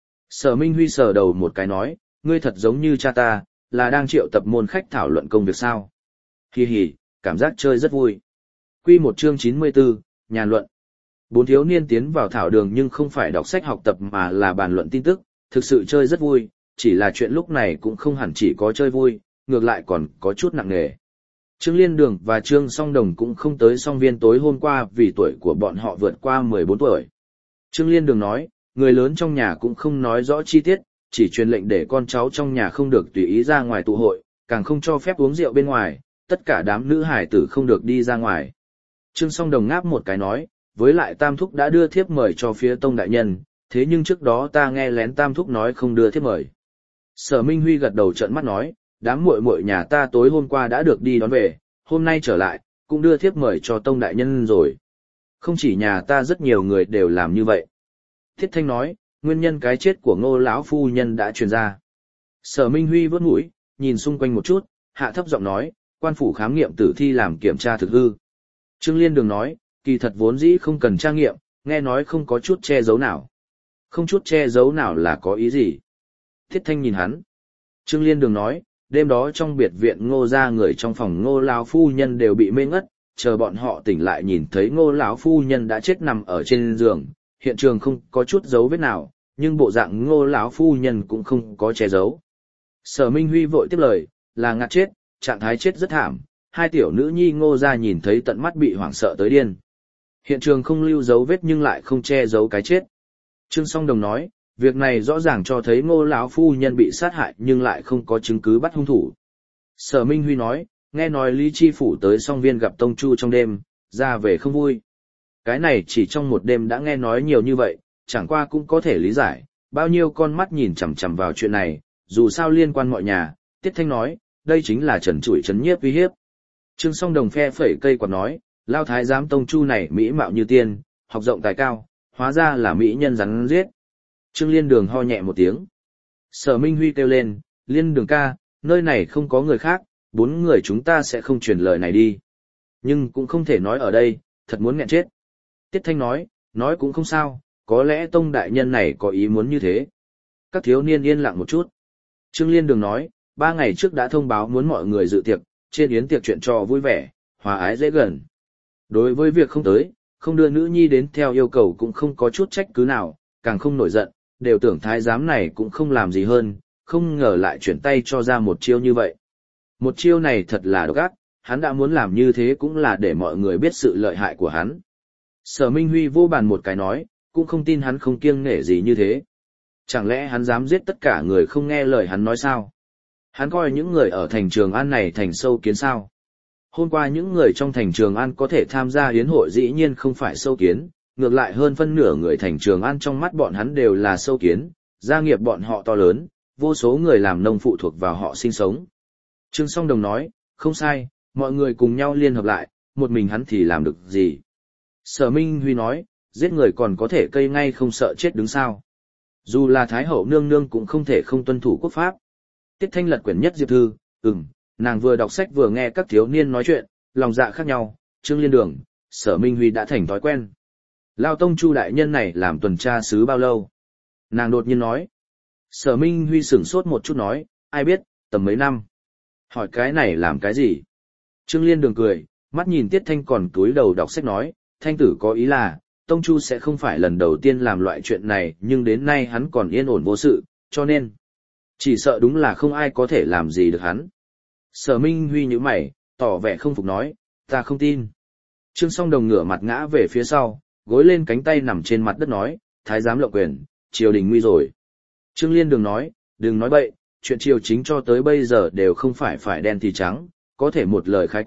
[SPEAKER 1] Sở Minh Huy sờ đầu một cái nói, ngươi thật giống như cha ta, là đang triệu tập môn khách thảo luận công việc sao. Hi hi, cảm giác chơi rất vui. Quy một chương 94, nhàn luận. Bốn thiếu niên tiến vào thảo đường nhưng không phải đọc sách học tập mà là bàn luận tin tức, thực sự chơi rất vui, chỉ là chuyện lúc này cũng không hẳn chỉ có chơi vui, ngược lại còn có chút nặng nề. Trương Liên Đường và Trương Song Đồng cũng không tới Song Viên tối hôm qua vì tuổi của bọn họ vượt qua 14 tuổi. Trương Liên Đường nói, người lớn trong nhà cũng không nói rõ chi tiết, chỉ truyền lệnh để con cháu trong nhà không được tùy ý ra ngoài tụ hội, càng không cho phép uống rượu bên ngoài, tất cả đám nữ hải tử không được đi ra ngoài. Trương Song Đồng ngáp một cái nói, với lại Tam Thúc đã đưa thiếp mời cho phía Tông đại nhân, thế nhưng trước đó ta nghe lén Tam Thúc nói không đưa thiếp mời. Sở Minh Huy gật đầu trợn mắt nói, đám muội muội nhà ta tối hôm qua đã được đi đón về, hôm nay trở lại, cũng đưa thiếp mời cho Tông đại nhân rồi. Không chỉ nhà ta rất nhiều người đều làm như vậy. Thiết Thanh nói, nguyên nhân cái chết của Ngô lão phu nhân đã truyền ra. Sở Minh Huy vớt mũi, nhìn xung quanh một chút, hạ thấp giọng nói, quan phủ khám nghiệm tử thi làm kiểm tra thực hư. Trương Liên Đường nói, kỳ thật vốn dĩ không cần tra nghiệm, nghe nói không có chút che giấu nào. Không chút che giấu nào là có ý gì? Thiết Thanh nhìn hắn. Trương Liên Đường nói, đêm đó trong biệt viện Ngô gia người trong phòng Ngô lão phu nhân đều bị mê ngất, chờ bọn họ tỉnh lại nhìn thấy Ngô lão phu nhân đã chết nằm ở trên giường, hiện trường không có chút dấu vết nào, nhưng bộ dạng Ngô lão phu nhân cũng không có che giấu. Sở Minh Huy vội tiếp lời, là ngạt chết, trạng thái chết rất thảm, hai tiểu nữ nhi Ngô gia nhìn thấy tận mắt bị hoảng sợ tới điên. Hiện trường không lưu dấu vết nhưng lại không che giấu cái chết. Trương Song Đồng nói, việc này rõ ràng cho thấy Ngô lão phu nhân bị sát hại nhưng lại không có chứng cứ bắt hung thủ. Sở Minh Huy nói, nghe nói Lý Chi Phủ tới Song Viên gặp Tông Chu trong đêm, ra về không vui. Cái này chỉ trong một đêm đã nghe nói nhiều như vậy, chẳng qua cũng có thể lý giải, bao nhiêu con mắt nhìn chằm chằm vào chuyện này, dù sao liên quan mọi nhà, Tiết Thanh nói, đây chính là trần trụi trấn nhiếp uy hiếp. Trương Song Đồng phe phẩy cây quạt nói, Lao Thái giám Tông Chu này mỹ mạo như tiên, học rộng tài cao, hóa ra là mỹ nhân rắn giết. Trương Liên Đường ho nhẹ một tiếng. Sở Minh Huy kêu lên, Liên Đường ca, nơi này không có người khác, bốn người chúng ta sẽ không truyền lời này đi. Nhưng cũng không thể nói ở đây, thật muốn nghẹn chết. Tiết Thanh nói cũng không sao, có lẽ Tông đại nhân này có ý muốn như thế. Các thiếu niên yên lặng một chút. Trương Liên Đường nói, 3 ngày trước đã thông báo muốn mọi người dự tiệc, trên yến tiệc chuyện trò vui vẻ, hòa ái dễ gần. Đối với việc không tới, không đưa nữ nhi đến theo yêu cầu cũng không có chút trách cứ nào, càng không nổi giận, đều tưởng thái giám này cũng không làm gì hơn, không ngờ lại chuyển tay cho ra một chiêu như vậy. Một chiêu này thật là độc ác, hắn đã muốn làm như thế cũng là để mọi người biết sự lợi hại của hắn. Sở Minh Huy vô bàn một cái nói, cũng không tin hắn không kiêng nể gì như thế. Chẳng lẽ hắn dám giết tất cả người không nghe lời hắn nói sao? Hắn coi những người ở thành Trường An này thành sâu kiến sao? Hôm qua những người trong thành Trường An có thể tham gia yến hội dĩ nhiên không phải sâu kiến, ngược lại hơn phân nửa người thành Trường An trong mắt bọn hắn đều là sâu kiến, gia nghiệp bọn họ to lớn, vô số người làm nông phụ thuộc vào họ sinh sống. Trương Song Đồng nói, không sai, mọi người cùng nhau liên hợp lại, một mình hắn thì làm được gì? Sở Minh Huy nói, giết người còn có thể cây ngay không sợ chết đứng sao? Dù là Thái Hậu nương nương cũng không thể không tuân thủ quốc pháp. Tiết Thanh lật quyển nhất Diệp Thư, nàng vừa đọc sách vừa nghe các thiếu niên nói chuyện, lòng dạ khác nhau, Trương Liên Đường, Sở Minh Huy đã thành thói quen. Lao Tông Chu đại nhân này làm tuần tra sứ bao lâu? Nàng đột nhiên nói. Sở Minh Huy sửng sốt một chút nói, ai biết, tầm mấy năm. Hỏi cái này làm cái gì? Trương Liên Đường cười, mắt nhìn Tiết Thanh còn cúi đầu đọc sách nói, Thanh tử có ý là, Tông Chu sẽ không phải lần đầu tiên làm loại chuyện này nhưng đến nay hắn còn yên ổn vô sự, cho nên chỉ sợ đúng là không ai có thể làm gì được hắn. Sở Minh Huy nhíu mày, tỏ vẻ không phục nói, ta không tin. Trương Song Đồng ngửa mặt ngã về phía sau, gối lên cánh tay nằm trên mặt đất nói, thái giám lộng quyền, triều đình nguy rồi. Trương Liên Đường nói, đừng nói bậy, chuyện triều chính cho tới bây giờ đều không phải đen thì trắng, có thể một lời khái quát,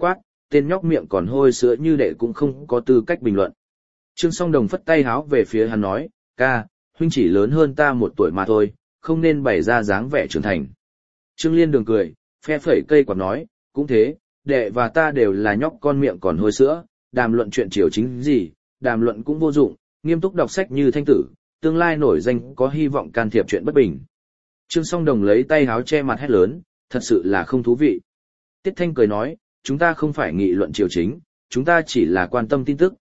[SPEAKER 1] tên nhóc miệng còn hôi sữa như đệ cũng không có tư cách bình luận. Trương Song Đồng phất tay háo về phía hắn nói, ca, huynh chỉ lớn hơn ta 1 tuổi mà thôi, không nên bày ra dáng vẻ trưởng thành. Trương Liên Đường cười, phe phẩy cây quạt nói, cũng thế, đệ và ta đều là nhóc con miệng còn hôi sữa, đàm luận chuyện triều chính gì, đàm luận cũng vô dụng, nghiêm túc đọc sách như thanh tử, tương lai nổi danh có hy vọng can thiệp chuyện bất bình. Trương Song Đồng lấy tay háo che mặt hét lớn, thật sự là không thú vị. Tiết Thanh cười nói, chúng ta không phải nghị luận triều chính, chúng ta chỉ là quan tâm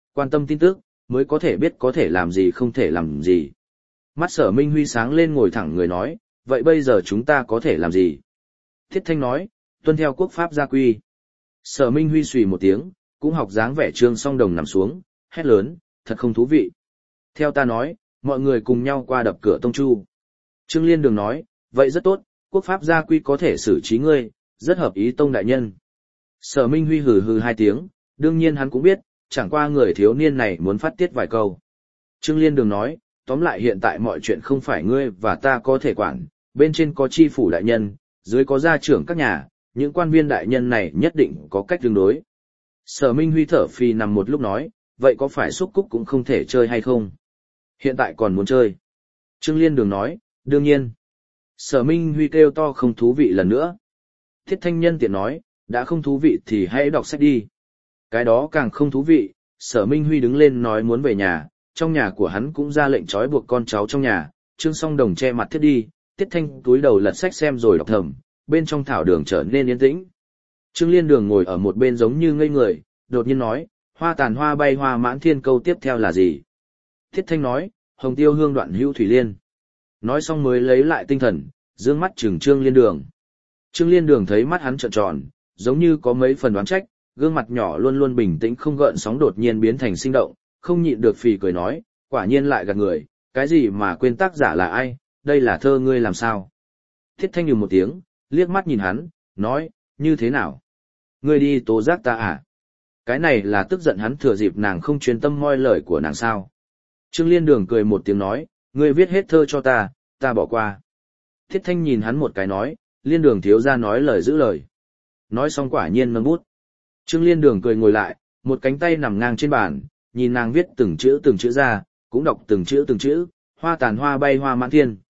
[SPEAKER 1] tin tức, mới có thể biết có thể làm gì không thể làm gì. Mắt Sở Minh Huy sáng lên ngồi thẳng người nói, vậy bây giờ chúng ta có thể làm gì? Tiết Thanh nói, tuân theo quốc pháp gia quy. Sở Minh Huy xùy một tiếng, cũng học dáng vẻ Trương Song Đồng nằm xuống, hét lớn, thật không thú vị. Theo ta nói, mọi người cùng nhau qua đập cửa tông chu. Trương Liên Đường nói, vậy rất tốt, quốc pháp gia quy có thể xử trí ngươi, rất hợp ý tông đại nhân. Sở Minh Huy hừ hừ 2 tiếng, đương nhiên hắn cũng biết, chẳng qua người thiếu niên này muốn phát tiết vài câu. Trương Liên Đường nói, tóm lại hiện tại mọi chuyện không phải ngươi và ta có thể quản, bên trên có chi phủ đại nhân, dưới có gia trưởng các nhà, những quan viên đại nhân này nhất định có cách tương đối. Sở Minh Huy thở phì nằm một lúc nói, vậy có phải xúc cúc cũng không thể chơi hay không? Hiện tại còn muốn chơi. Trương Liên Đường nói, đương nhiên. Sở Minh Huy kêu to không thú vị lần nữa. Thiết Thanh nhân tiện nói, đã không thú vị thì hãy đọc sách đi. Cái đó càng không thú vị, Sở Minh Huy đứng lên nói muốn về nhà, trong nhà của hắn cũng ra lệnh trói buộc con cháu trong nhà, Trương Song Đồng che mặt thiết đi, Tiết Thanh túi đầu lật sách xem rồi đọc thầm, bên trong thảo đường trở nên yên tĩnh. Trương Liên Đường ngồi ở một bên giống như ngây người, đột nhiên nói, hoa tàn hoa bay hoa mãn thiên câu tiếp theo là gì? Thiết Thanh nói, hồng tiêu hương đoạn hữu thủy liên. Nói xong mới lấy lại tinh thần, dương mắt trừng Trương Liên Đường. Trương Liên Đường thấy mắt hắn trợn tròn, giống như có mấy phần đoán trách, gương mặt nhỏ luôn luôn bình tĩnh không gợn sóng đột nhiên biến thành sinh động, không nhịn được phì cười nói, quả nhiên lại gạt người, cái gì mà quên tác giả là ai, đây là thơ ngươi làm sao? Thiết Thanh nhừ một tiếng, liếc mắt nhìn hắn, nói, như thế nào? Ngươi đi tố giác ta à? Cái này là tức giận hắn thừa dịp nàng không chuyên tâm moi lời của nàng sao? Trương Liên Đường cười một tiếng nói, ngươi viết hết thơ cho ta, ta bỏ qua. Thiết Thanh nhìn hắn một cái nói, Liên Đường thiếu ra nói lời giữ lời. Nói xong quả nhiên nâng bút. Trương Liên Đường cười ngồi lại, một cánh tay nằm ngang trên bàn, nhìn nàng viết từng chữ ra, cũng đọc từng chữ, hoa tàn hoa bay hoa mãn thiên.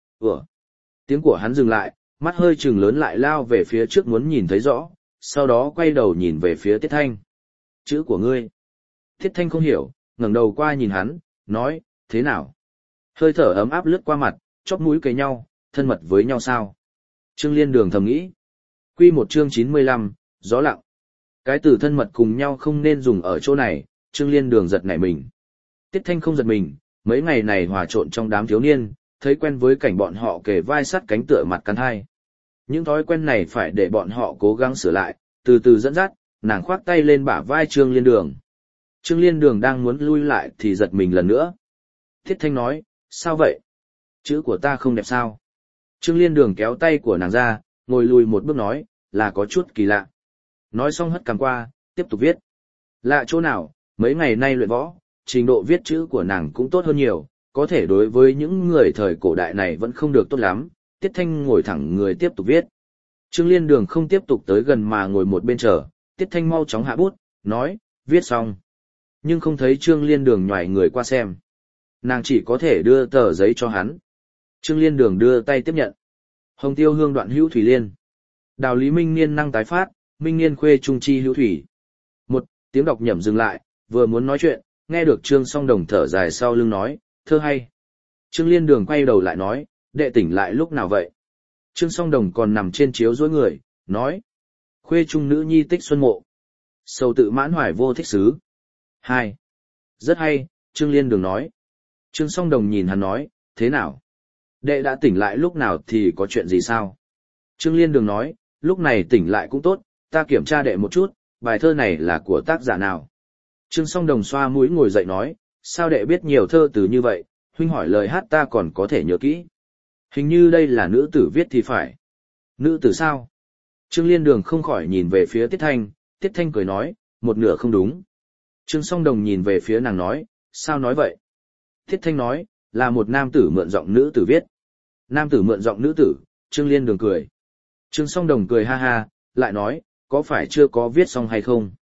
[SPEAKER 1] Tiếng của hắn dừng lại, mắt hơi trừng lớn lại lao về phía trước muốn nhìn thấy rõ, sau đó quay đầu nhìn về phía Tiết Thanh. Chữ của ngươi. Tiết Thanh không hiểu, ngẩng đầu qua nhìn hắn, nói, thế nào? Hơi thở ấm áp lướt qua mặt, chóp mũi kề nhau, thân mật với nhau sao? Trương Liên Đường thầm nghĩ. Quy 1 chương 95, gió lặng. Cái từ thân mật cùng nhau không nên dùng ở chỗ này, Trương Liên Đường giật nảy mình. Tiết Thanh không giật mình, mấy ngày này hòa trộn trong đám thiếu niên, thấy quen với cảnh bọn họ kề vai sát cánh tựa mặt cắn hai. Những thói quen này phải để bọn họ cố gắng sửa lại, từ từ dẫn dắt, nàng khoác tay lên bả vai Trương Liên Đường. Trương Liên Đường đang muốn lui lại thì giật mình lần nữa. Thiết Thanh nói, sao vậy? Chữ của ta không đẹp sao? Trương Liên Đường kéo tay của nàng ra, ngồi lùi một bước nói, là có chút kỳ lạ. Nói xong hất cằm qua, tiếp tục viết. Lạ chỗ nào, mấy ngày nay luyện võ, trình độ viết chữ của nàng cũng tốt hơn nhiều, có thể đối với những người thời cổ đại này vẫn không được tốt lắm. Tiết Thanh ngồi thẳng người tiếp tục viết. Trương Liên Đường không tiếp tục tới gần mà ngồi một bên chờ, Tiết Thanh mau chóng hạ bút, nói, viết xong. Nhưng không thấy Trương Liên Đường nhoài người qua xem. Nàng chỉ có thể đưa tờ giấy cho hắn. Trương Liên Đường đưa tay tiếp nhận. Hồng tiêu hương đoạn hữu thủy liên. Đào lý minh niên năng tái phát, minh niên khuê trung chi hữu thủy. Một tiếng đọc nhẩm dừng lại, vừa muốn nói chuyện, nghe được Trương Song Đồng thở dài sau lưng nói, thơ hay. Trương Liên Đường quay đầu lại nói, đệ tỉnh lại lúc nào vậy? Trương Song Đồng còn nằm trên chiếu dối người, nói, khuê trung nữ nhi tích xuân mộ. Sầu tự mãn hoài vô thích xứ. 2. Rất hay, Trương Liên Đường nói. Trương Song Đồng nhìn hắn nói, thế nào? Đệ đã tỉnh lại lúc nào thì có chuyện gì sao? Trương Liên Đường nói, lúc này tỉnh lại cũng tốt, ta kiểm tra đệ một chút, bài thơ này là của tác giả nào? Trương Song Đồng xoa mũi ngồi dậy nói, sao đệ biết nhiều thơ từ như vậy, huynh hỏi lời hát ta còn có thể nhớ kỹ. Hình như đây là nữ tử viết thì phải. Nữ tử sao? Trương Liên Đường không khỏi nhìn về phía Tiết Thanh cười nói, một nửa không đúng. Trương Song Đồng nhìn về phía nàng nói, sao nói vậy? Tiết Thanh nói, là một nam tử mượn giọng nữ tử viết. Nam tử mượn giọng nữ tử, Trương Liên Đường cười. Trương Song Đồng cười ha ha, lại nói, có phải chưa có viết xong hay không?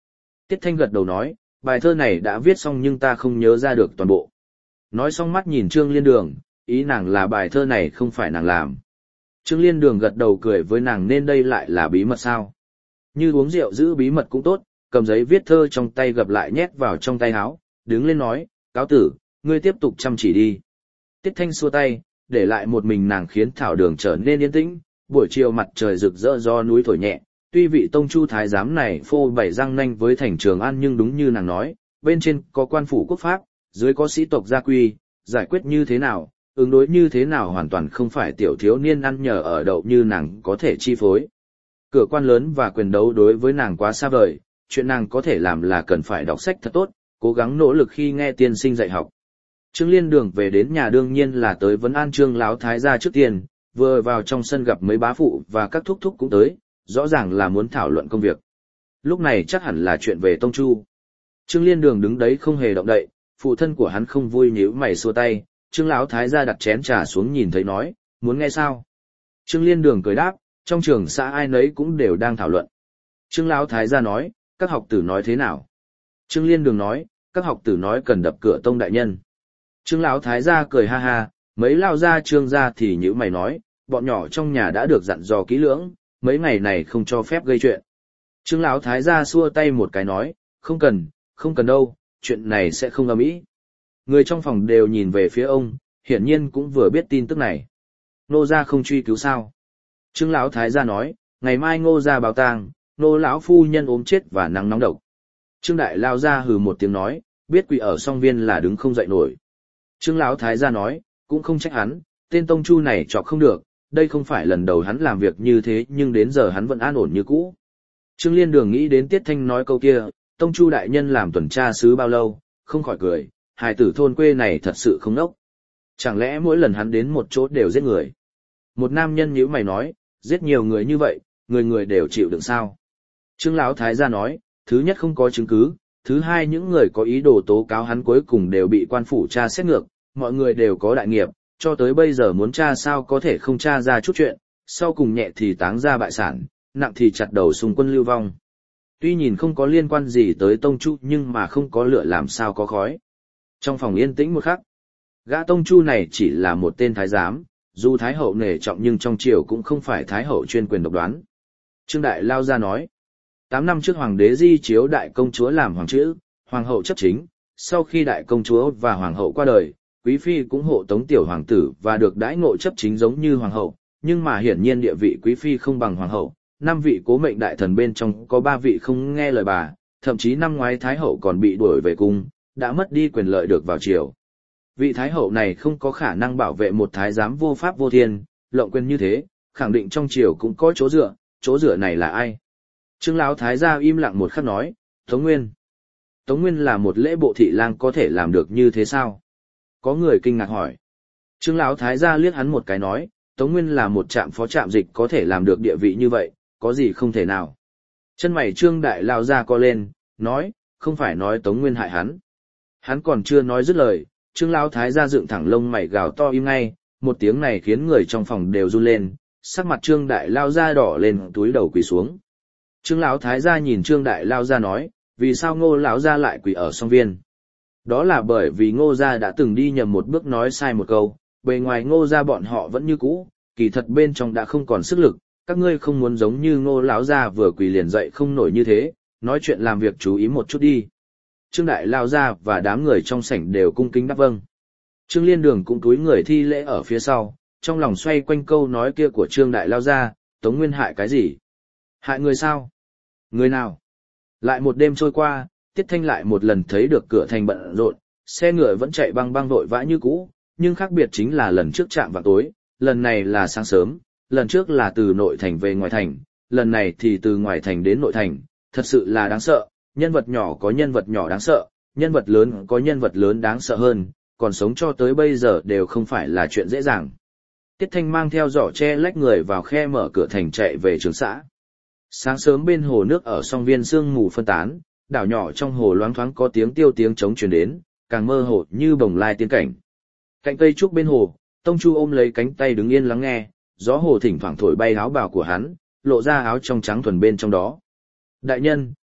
[SPEAKER 1] Tiết Thanh gật đầu nói, bài thơ này đã viết xong nhưng ta không nhớ ra được toàn bộ. Nói xong mắt nhìn Trương Liên Đường, ý nàng là bài thơ này không phải nàng làm. Trương Liên Đường gật đầu cười với nàng nên đây lại là bí mật sao. Như uống rượu giữ bí mật cũng tốt, cầm giấy viết thơ trong tay gập lại nhét vào trong tay áo, đứng lên nói, cáo tử, ngươi tiếp tục chăm chỉ đi. Tiết Thanh xua tay, để lại một mình nàng khiến thảo đường trở nên yên tĩnh, buổi chiều mặt trời rực rỡ do núi thổi nhẹ, tuy vị tông chu thái giám này phô bày răng nanh với thành Trường An nhưng đúng như nàng nói, bên trên có quan phủ quốc pháp, dưới có sĩ tộc gia quy, giải quyết như thế nào, ứng đối như thế nào hoàn toàn không phải tiểu thiếu niên ăn nhờ ở đậu như nàng có thể chi phối. Cửa quan lớn và quyền đấu đối với nàng quá xa vời, chuyện nàng có thể làm là cần phải đọc sách thật tốt, cố gắng nỗ lực khi nghe tiên sinh dạy học. Trương Liên Đường về đến nhà đương nhiên là tới vấn an Trương Lão Thái gia trước tiên, vừa vào trong sân gặp mấy bá phụ và các thúc thúc cũng tới, rõ ràng là muốn thảo luận công việc. Lúc này chắc hẳn là chuyện về Tông Chu. Trương Liên Đường đứng đấy không hề động đậy, phụ thân của hắn không vui nhíu mày xua tay, Trương Lão Thái gia đặt chén trà xuống nhìn thấy nói, muốn nghe sao? Trương Liên Đường cười đáp, trong trường xã ai nấy cũng đều đang thảo luận. Trương Lão Thái gia nói, các học tử nói thế nào? Trương Liên Đường nói, các học tử nói cần đập cửa Tông đại nhân. Trương Lão Thái gia cười ha ha, mấy lao gia Trương gia thì nhíu mày nói, bọn nhỏ trong nhà đã được dặn dò kỹ lưỡng, mấy ngày này không cho phép gây chuyện. Trương Lão Thái gia xua tay một cái nói, không cần đâu, chuyện này sẽ không ầm ĩ. Người trong phòng đều nhìn về phía ông, hiển nhiên cũng vừa biết tin tức này. Nô gia không truy cứu sao? Trương Lão Thái gia nói, ngày mai Ngô gia báo tang, Nô lão phu nhân ốm chết và nắng nóng độc. Trương Đại Lao gia hừ một tiếng nói, biết quỷ ở song viên là đứng không dậy nổi. Trương Lão Thái gia nói, cũng không trách hắn, tên Tông Chu này chọc không được, đây không phải lần đầu hắn làm việc như thế nhưng đến giờ hắn vẫn an ổn như cũ. Trương Liên Đường nghĩ đến Tiết Thanh nói câu kia, Tông Chu đại nhân làm tuần tra sứ bao lâu, không khỏi cười, hài tử thôn quê này thật sự không nốc. Chẳng lẽ mỗi lần hắn đến một chỗ đều giết người? Một nam nhân nhíu mày nói, giết nhiều người như vậy, người người đều chịu đựng sao? Trương Lão Thái gia nói, thứ nhất không có chứng cứ, thứ hai những người có ý đồ tố cáo hắn cuối cùng đều bị quan phủ tra xét ngược, mọi người đều có đại nghiệp, cho tới bây giờ muốn tra sao có thể không tra ra chút chuyện, sau cùng nhẹ thì táng ra bại sản, nặng thì chặt đầu xung quân lưu vong. Tuy nhìn không có liên quan gì tới Tông Chu nhưng mà không có lửa làm sao có khói. Trong phòng yên tĩnh một khắc, gã Tông Chu này chỉ là một tên thái giám, dù thái hậu nể trọng nhưng trong triều cũng không phải thái hậu chuyên quyền độc đoán. Trương Đại Lao ra nói, 8 năm trước hoàng đế di chiếu đại công chúa làm hoàng chữ, hoàng hậu chấp chính, sau khi đại công chúa và hoàng hậu qua đời, quý phi cũng hộ tống tiểu hoàng tử và được đãi ngộ chấp chính giống như hoàng hậu, nhưng mà hiển nhiên địa vị quý phi không bằng hoàng hậu, 5 vị cố mệnh đại thần bên trong có 3 vị không nghe lời bà, thậm chí năm ngoái thái hậu còn bị đuổi về cung, đã mất đi quyền lợi được vào triều. Vị thái hậu này không có khả năng bảo vệ một thái giám vô pháp vô thiên, lộng quyền như thế, khẳng định trong triều cũng có chỗ dựa này là ai? Trương Lão Thái gia im lặng một khắc nói, Tống Nguyên. Tống Nguyên là một lễ bộ thị lang có thể làm được như thế sao? Có người kinh ngạc hỏi. Trương Lão Thái gia liếc hắn một cái nói, Tống Nguyên là một trạm phó trạm dịch có thể làm được địa vị như vậy, có gì không thể nào. Chân mày Trương Đại Lao ra co lên, nói, không phải nói Tống Nguyên hại hắn. Hắn còn chưa nói dứt lời, Trương Lão Thái gia dựng thẳng lông mày gào to im ngay, một tiếng này khiến người trong phòng đều run lên, sắc mặt Trương Đại Lao ra đỏ lên túi đầu quỳ xuống. Trương Lão Thái gia nhìn Trương Đại Lao ra nói, vì sao Ngô lão gia lại quỳ ở song viên? Đó là bởi vì Ngô gia đã từng đi nhầm một bước nói sai một câu, bề ngoài Ngô gia bọn họ vẫn như cũ, kỳ thật bên trong đã không còn sức lực, các ngươi không muốn giống như Ngô lão gia vừa quỳ liền dậy không nổi như thế, nói chuyện làm việc chú ý một chút đi. Trương Đại Lao gia và đám người trong sảnh đều cung kính đáp vâng. Trương Liên Đường cũng cúi người thi lễ ở phía sau, trong lòng xoay quanh câu nói kia của Trương Đại Lao gia, Tống Nguyên hại cái gì? Hại người sao? Người nào? Lại một đêm trôi qua, Tiết Thanh lại một lần thấy được cửa thành bận rộn, xe ngựa vẫn chạy băng băng vội vã như cũ, nhưng khác biệt chính là lần trước chạm vào tối, lần này là sáng sớm, lần trước là từ nội thành về ngoài thành, lần này thì từ ngoài thành đến nội thành, thật sự là đáng sợ, nhân vật nhỏ có nhân vật nhỏ đáng sợ, nhân vật lớn có nhân vật lớn đáng sợ hơn, còn sống cho tới bây giờ đều không phải là chuyện dễ dàng. Tiết Thanh mang theo giỏ che lách người vào khe mở cửa thành chạy về trường xã. Sáng sớm bên hồ nước ở song viên sương mù phân tán, đảo nhỏ trong hồ loáng thoáng có tiếng tiêu tiếng trống truyền đến, càng mơ hồ như bồng lai tiên cảnh. Cạnh cây trúc bên hồ, Tông Chu ôm lấy cánh tay đứng yên lắng nghe, gió hồ thỉnh thoảng thổi bay áo bào của hắn, lộ ra áo trong trắng thuần bên trong đó. Đại nhân,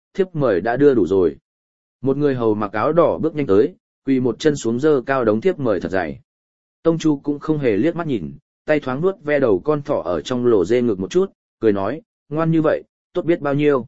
[SPEAKER 1] thiếp mời đã đưa đủ rồi. Một người hầu mặc áo đỏ bước nhanh tới, quỳ một chân xuống giơ cao đống thiếp mời thật dày. Tông Chu cũng không hề liếc mắt nhìn, tay thoáng nuốt ve đầu con thỏ ở trong lỗ dê ngực một chút, cười nói, ngoan như vậy, tốt biết bao nhiêu.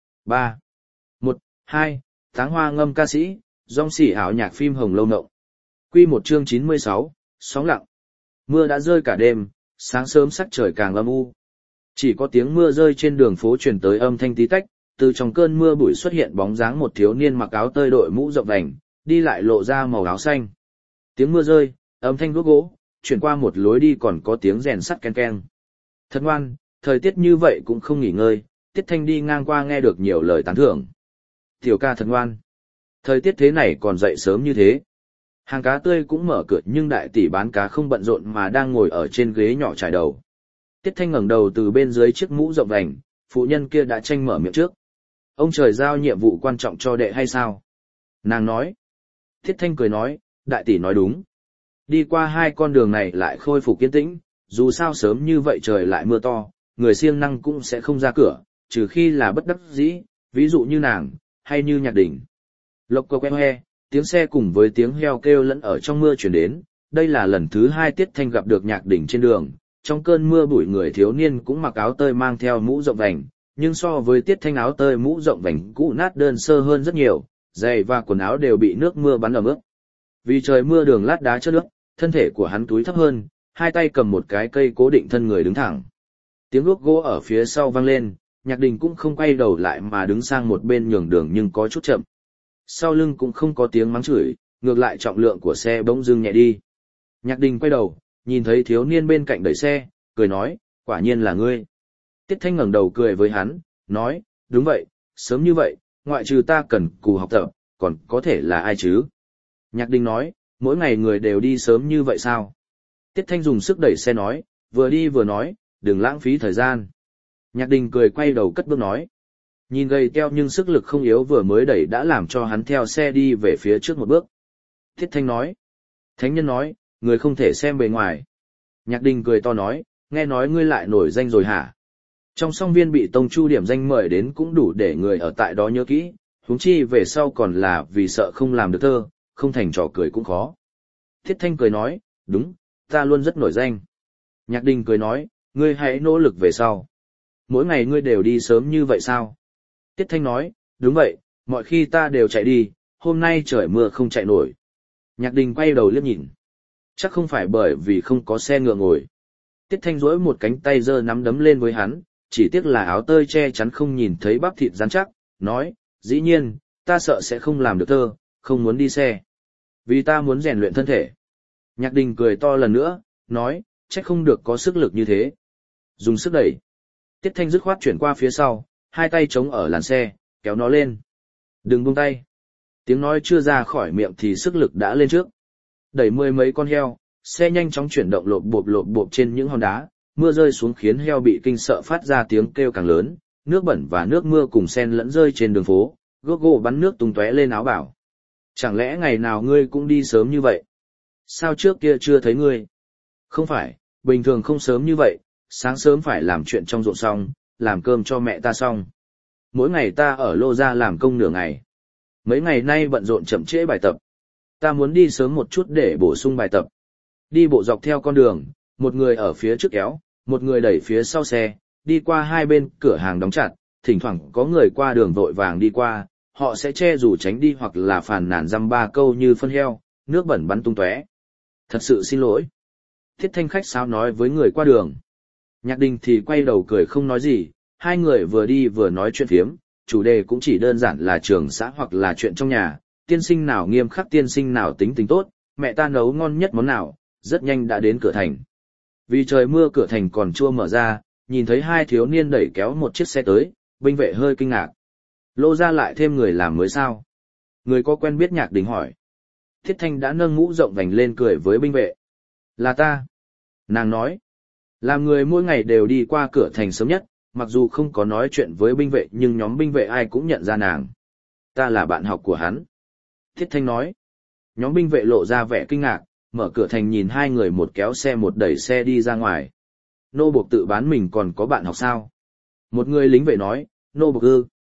[SPEAKER 1] 3. 1, 2, Táng Hoa ngâm ca sĩ, dòng sỉ ảo nhạc phim Hồng Lâu Mộng. Quy một chương 96, sóng lặng. Mưa đã rơi cả đêm, sáng sớm sắc trời càng âm u. Chỉ có tiếng mưa rơi trên đường phố truyền tới âm thanh tí tách, từ trong cơn mưa bụi xuất hiện bóng dáng một thiếu niên mặc áo tơi đội mũ rộng vành, đi lại lộ ra màu áo xanh. Tiếng mưa rơi, âm thanh guốc gỗ, chuyển qua một lối đi còn có tiếng rèn sắt ken ken. Thật ngoan, thời tiết như vậy cũng không nghỉ ngơi, Tiết Thanh đi ngang qua nghe được nhiều lời tán thưởng. Tiểu ca thật ngoan. Thời tiết thế này còn dậy sớm như thế. Hàng cá tươi cũng mở cửa nhưng đại tỷ bán cá không bận rộn mà đang ngồi ở trên ghế nhỏ trải đầu. Tiết Thanh ngẩng đầu từ bên dưới chiếc mũ rộng vành, phụ nhân kia đã tranh mở miệng trước. Ông trời giao nhiệm vụ quan trọng cho đệ hay sao? Nàng nói. Tiết Thanh cười nói, đại tỷ nói đúng. Đi qua hai con đường này lại khôi phục yên tĩnh, dù sao sớm như vậy trời lại mưa to, người siêng năng cũng sẽ không ra cửa, trừ khi là bất đắc dĩ, ví dụ như nàng, hay như Nhạc Đình. Lộc cộc he, tiếng xe cùng với tiếng heo kêu lẫn ở trong mưa chuyển đến, đây là lần thứ hai Tiết Thanh gặp được Nhạc Đình trên đường, trong cơn mưa bụi người thiếu niên cũng mặc áo tơi mang theo mũ rộng vành, nhưng so với Tiết Thanh áo tơi mũ rộng vành cũ nát đơn sơ hơn rất nhiều, giày và quần áo đều bị nước mưa bắn ẩm ướt. Vì trời mưa đường lát đá chất nước, thân thể của hắn túi thấp hơn, hai tay cầm một cái cây cố định thân người đứng thẳng. Tiếng guốc gỗ ở phía sau vang lên, Nhạc Đình cũng không quay đầu lại mà đứng sang một bên nhường đường nhưng có chút chậm. Sau lưng cũng không có tiếng mắng chửi, ngược lại trọng lượng của xe bỗng dưng nhẹ đi. Nhạc Đình quay đầu, nhìn thấy thiếu niên bên cạnh đẩy xe, cười nói, quả nhiên là ngươi. Tiết Thanh ngẩng đầu cười với hắn, nói, đúng vậy, sớm như vậy, ngoại trừ ta cần cù học tập, còn có thể là ai chứ? Nhạc Đình nói, mỗi ngày người đều đi sớm như vậy sao? Tiết Thanh dùng sức đẩy xe nói, vừa đi vừa nói, đừng lãng phí thời gian. Nhạc Đình cười quay đầu cất bước nói. Nhìn gầy teo nhưng sức lực không yếu vừa mới đẩy đã làm cho hắn theo xe đi về phía trước một bước. Tiết Thanh nói. Thánh nhân nói, người không thể xem bề ngoài. Nhạc Đình cười to nói, nghe nói ngươi lại nổi danh rồi hả? Trong song viên bị Tông Chu điểm danh mời đến cũng đủ để người ở tại đó nhớ kỹ, huống chi về sau còn là vì sợ không làm được thơ, không thành trò cười cũng khó. Tiết Thanh cười nói, đúng, ta luôn rất nổi danh. Nhạc Đình cười nói, ngươi hãy nỗ lực về sau. Mỗi ngày ngươi đều đi sớm như vậy sao? Tiết Thanh nói, đúng vậy, mọi khi ta đều chạy đi, hôm nay trời mưa không chạy nổi. Nhạc Đình quay đầu liếc nhìn. Chắc không phải bởi vì không có xe ngựa ngồi. Tiết Thanh duỗi một cánh tay giơ nắm đấm lên với hắn, chỉ tiếc là áo tơi che chắn không nhìn thấy bắp thịt rắn chắc, nói, dĩ nhiên, ta sợ sẽ không làm được thơ, không muốn đi xe. Vì ta muốn rèn luyện thân thể. Nhạc Đình cười to lần nữa, nói, chắc không được có sức lực như thế. Dùng sức đẩy. Tiết Thanh dứt khoát chuyển qua phía sau, hai tay chống ở làn xe, kéo nó lên. Đừng buông tay. Tiếng nói chưa ra khỏi miệng thì sức lực đã lên trước. Đẩy mười mấy con heo, xe nhanh chóng chuyển động lộp bộp trên những hòn đá, mưa rơi xuống khiến heo bị kinh sợ phát ra tiếng kêu càng lớn, nước bẩn và nước mưa cùng xen lẫn rơi trên đường phố, guốc gỗ bắn nước tung tóe lên áo bảo. Chẳng lẽ ngày nào ngươi cũng đi sớm như vậy? Sao trước kia chưa thấy ngươi? Không phải, bình thường không sớm như vậy, sáng sớm phải làm chuyện trong ruộng xong, làm cơm cho mẹ ta xong. Mỗi ngày ta ở Lô Gia làm công nửa ngày. Mấy ngày nay bận rộn chậm trễ bài tập. Ta muốn đi sớm một chút để bổ sung bài tập. Đi bộ dọc theo con đường, một người ở phía trước kéo, một người đẩy phía sau xe, đi qua hai bên cửa hàng đóng chặt, thỉnh thoảng có người qua đường vội vàng đi qua, họ sẽ che dù tránh đi hoặc là phàn nàn dăm ba câu như phân heo, nước bẩn bắn tung tóe. Thật sự xin lỗi. Thiết Thanh khách sáo nói với người qua đường. Nhạc Đình thì quay đầu cười không nói gì, hai người vừa đi vừa nói chuyện phiếm, chủ đề cũng chỉ đơn giản là trường xã hoặc là chuyện trong nhà, tiên sinh nào nghiêm khắc tiên sinh nào tính tình tốt, mẹ ta nấu ngon nhất món nào, rất nhanh đã đến cửa thành. Vì trời mưa cửa thành còn chưa mở ra, nhìn thấy hai thiếu niên đẩy kéo một chiếc xe tới, binh vệ hơi kinh ngạc. Lô Gia lại thêm người làm mới sao? Người có quen biết Nhạc Đình hỏi. Thiết Thanh đã nâng mũ rộng vành lên cười với binh vệ. Là ta. Nàng nói. Làm người mỗi ngày đều đi qua cửa thành sớm nhất, mặc dù không có nói chuyện với binh vệ nhưng nhóm binh vệ ai cũng nhận ra nàng. Ta là bạn học của hắn. Thiết Thanh nói. Nhóm binh vệ lộ ra vẻ kinh ngạc, mở cửa thành nhìn hai người một kéo xe một đẩy xe đi ra ngoài. Nô buộc tự bán mình còn có bạn học sao? Một người lính vệ nói, nô buộc ư.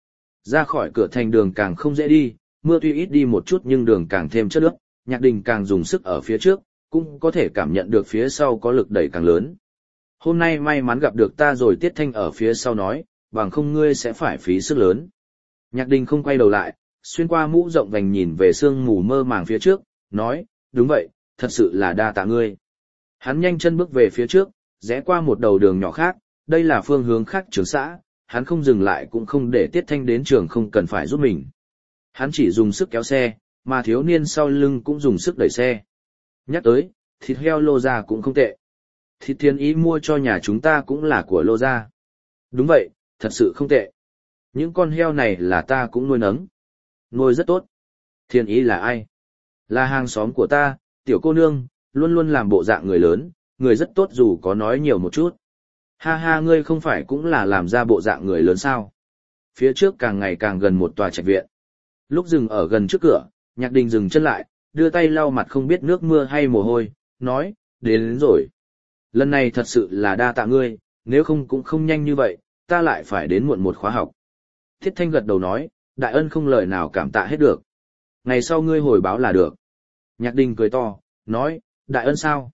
[SPEAKER 1] Ra khỏi cửa thành đường càng không dễ đi, mưa tuy ít đi một chút nhưng đường càng thêm chất nước, Nhạc Đình càng dùng sức ở phía trước, cũng có thể cảm nhận được phía sau có lực đẩy càng lớn. Hôm nay may mắn gặp được ta rồi, Tiết Thanh ở phía sau nói, bằng không ngươi sẽ phải phí sức lớn. Nhạc Đình không quay đầu lại, xuyên qua mũ rộng vành nhìn về sương mù mơ màng phía trước, nói, đúng vậy, thật sự là đa tạ ngươi. Hắn nhanh chân bước về phía trước, rẽ qua một đầu đường nhỏ khác, đây là phương hướng khác trường xã, hắn không dừng lại cũng không để Tiết Thanh đến trường không cần phải giúp mình. Hắn chỉ dùng sức kéo xe, mà thiếu niên sau lưng cũng dùng sức đẩy xe. Nhắc tới, thịt heo Lô Gia cũng không tệ. Thịt Thiên Ý mua cho nhà chúng ta cũng là của Lô Gia. Đúng vậy, thật sự không tệ. Những con heo này là ta cũng nuôi nấng. Nuôi rất tốt. Thiên Ý là ai? Là hàng xóm của ta, tiểu cô nương, luôn luôn làm bộ dạng người lớn, người rất tốt dù có nói nhiều một chút. Ha ha, ngươi không phải cũng là làm ra bộ dạng người lớn sao? Phía trước càng ngày càng gần một tòa trạch viện. Lúc dừng ở gần trước cửa, Nhạc Đình dừng chân lại, đưa tay lau mặt không biết nước mưa hay mồ hôi, nói, đến rồi. Lần này thật sự là đa tạ ngươi, nếu không cũng không nhanh như vậy, ta lại phải đến muộn một khóa học. Thiết Thanh gật đầu nói, đại ân không lời nào cảm tạ hết được. Ngày sau ngươi hồi báo là được. Nhạc Đình cười to, nói, đại ân sao?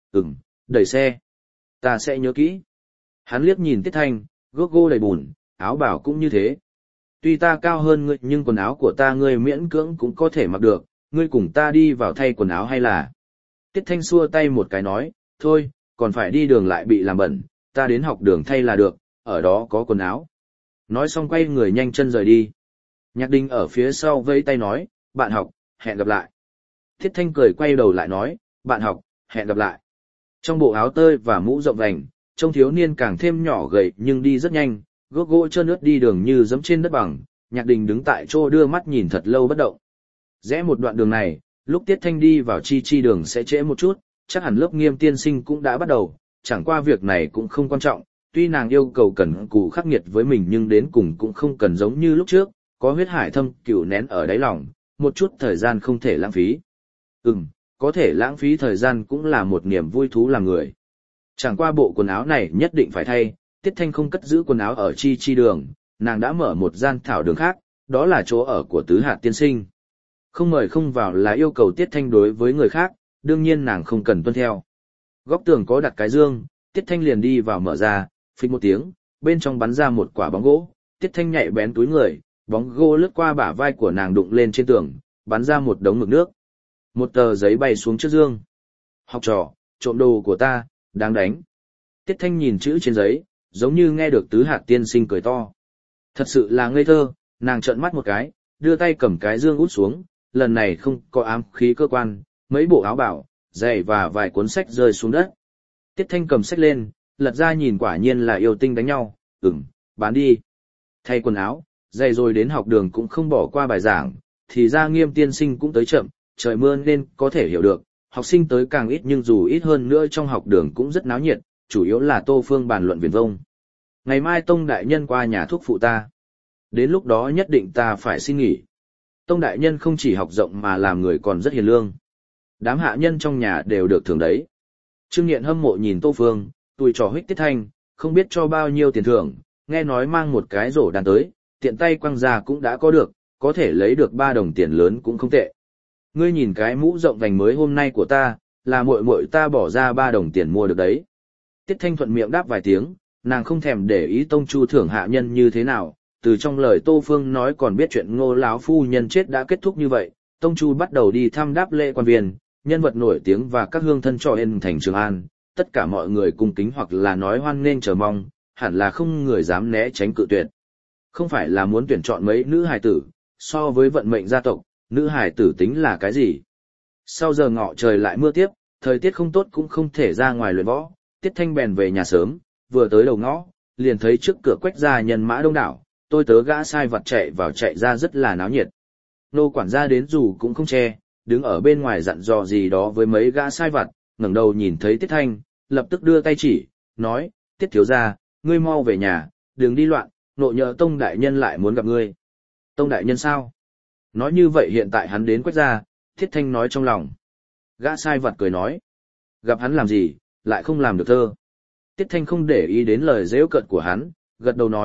[SPEAKER 1] Đẩy xe. Ta sẽ nhớ kỹ. Hắn liếc nhìn Tiết Thanh, gốc gô đầy bùn, áo bảo cũng như thế. Tuy ta cao hơn ngươi nhưng quần áo của ta ngươi miễn cưỡng cũng có thể mặc được, ngươi cùng ta đi vào thay quần áo hay là... Tiết Thanh xua tay một cái nói, thôi, còn phải đi đường lại bị làm bẩn, ta đến học đường thay là được, ở đó có quần áo. Nói xong quay người nhanh chân rời đi. Nhạc Đình ở phía sau vẫy tay nói, bạn học, hẹn gặp lại. Tiết Thanh cười quay đầu lại nói, bạn học, hẹn gặp lại. Trong bộ áo tơi và mũ rộng vành, trông thiếu niên càng thêm nhỏ gầy nhưng đi rất nhanh, gốc gỗ trơn ướt đi đường như dẫm trên đất bằng. Nhạc Đình đứng tại chỗ đưa mắt nhìn thật lâu bất động. Rẽ một đoạn đường này, lúc Tiết Thanh đi vào chi đường sẽ trễ một chút, chắc hẳn lớp Nghiêm tiên sinh cũng đã bắt đầu, chẳng qua việc này cũng không quan trọng, tuy nàng yêu cầu cẩn cù khắc nghiệt với mình nhưng đến cùng cũng không cần giống như lúc trước, có huyết hải thâm cửu nén ở đáy lòng, một chút thời gian không thể lãng phí. Có thể lãng phí thời gian cũng là một niềm vui thú làm người. Chẳng qua bộ quần áo này nhất định phải thay, Tiết Thanh không cất giữ quần áo ở chi đường, nàng đã mở một gian thảo đường khác, đó là chỗ ở của Tứ Hạt tiên sinh. Không mời không vào là yêu cầu Tiết Thanh đối với người khác, đương nhiên nàng không cần tuân theo. Góc tường có đặt cái dương, Tiết Thanh liền đi vào mở ra, phịch một tiếng, bên trong bắn ra một quả bóng gỗ, Tiết Thanh nhạy bén túi người, bóng gỗ lướt qua bả vai của nàng đụng lên trên tường, bắn ra một đống mực nước. Một tờ giấy bay xuống trước dương. Học trò, trộm đồ của ta, đáng đánh. Tiết Thanh nhìn chữ trên giấy, giống như nghe được Tứ Hạt tiên sinh cười to. Thật sự là ngây thơ, nàng trợn mắt một cái, đưa tay cầm cái dương út xuống, lần này không có ám khí cơ quan, mấy bộ áo bảo, giày và vài cuốn sách rơi xuống đất. Tiết Thanh cầm sách lên, lật ra nhìn quả nhiên là yêu tinh đánh nhau, bán đi. Thay quần áo, giày rồi đến học đường cũng không bỏ qua bài giảng, thì ra Nghiêm tiên sinh cũng tới chậm, trời mưa nên có thể hiểu được, học sinh tới càng ít nhưng dù ít hơn nữa trong học đường cũng rất náo nhiệt, chủ yếu là Tô Phương bàn luận viển vông. Ngày mai Tông đại nhân qua nhà thuốc phụ ta. Đến lúc đó nhất định ta phải xin nghỉ. Tông đại nhân không chỉ học rộng mà làm người còn rất hiền lương. Đám hạ nhân trong nhà đều được thưởng đấy. Trương Nghiện hâm mộ nhìn Tô Phương, tùi trò huých Tiết Thanh, không biết cho bao nhiêu tiền thưởng, nghe nói mang một cái rổ đàn tới, tiện tay quăng ra cũng đã có được, có thể lấy được 3 đồng tiền lớn cũng không tệ. Ngươi nhìn cái mũ rộng vành mới hôm nay của ta, là muội muội ta bỏ ra 3 đồng tiền mua được đấy. Tiết Thanh thuận miệng đáp vài tiếng, nàng không thèm để ý Tông Chu thưởng hạ nhân như thế nào, từ trong lời Tô Phương nói còn biết chuyện Ngô lão phu nhân chết đã kết thúc như vậy, Tông Chu bắt đầu đi thăm đáp lễ quan viên, nhân vật nổi tiếng và các hương thân cho ên thành Trường An, tất cả mọi người cung kính hoặc là nói hoan nghênh chờ mong, hẳn là không người dám né tránh cự tuyệt. Không phải là muốn tuyển chọn mấy nữ hài tử, so với vận mệnh gia tộc, nữ hài tử tính là cái gì? Sau giờ ngọ trời lại mưa tiếp, thời tiết không tốt cũng không thể ra ngoài luyện võ, Tiết Thanh bèn về nhà sớm, vừa tới đầu ngõ, liền thấy trước cửa Quách gia nhân mã đông đảo, tôi tớ gã sai vặt chạy vào chạy ra rất là náo nhiệt. Nô quản gia đến dù cũng không che, đứng ở bên ngoài dặn dò gì đó với mấy gã sai vặt, ngẩng đầu nhìn thấy Tiết Thanh, lập tức đưa tay chỉ, nói, Tiết thiếu gia, ngươi mau về nhà, đừng đi loạn, nộ nhỡ Tông đại nhân lại muốn gặp ngươi. Tông đại nhân sao? Nói như vậy hiện tại hắn đến Quách gia, Tiết Thanh nói trong lòng. Gã sai vặt cười nói, gặp hắn làm gì, lại không làm được thơ. Tiết Thanh không để ý đến lời giễu cợt của hắn, gật đầu nói,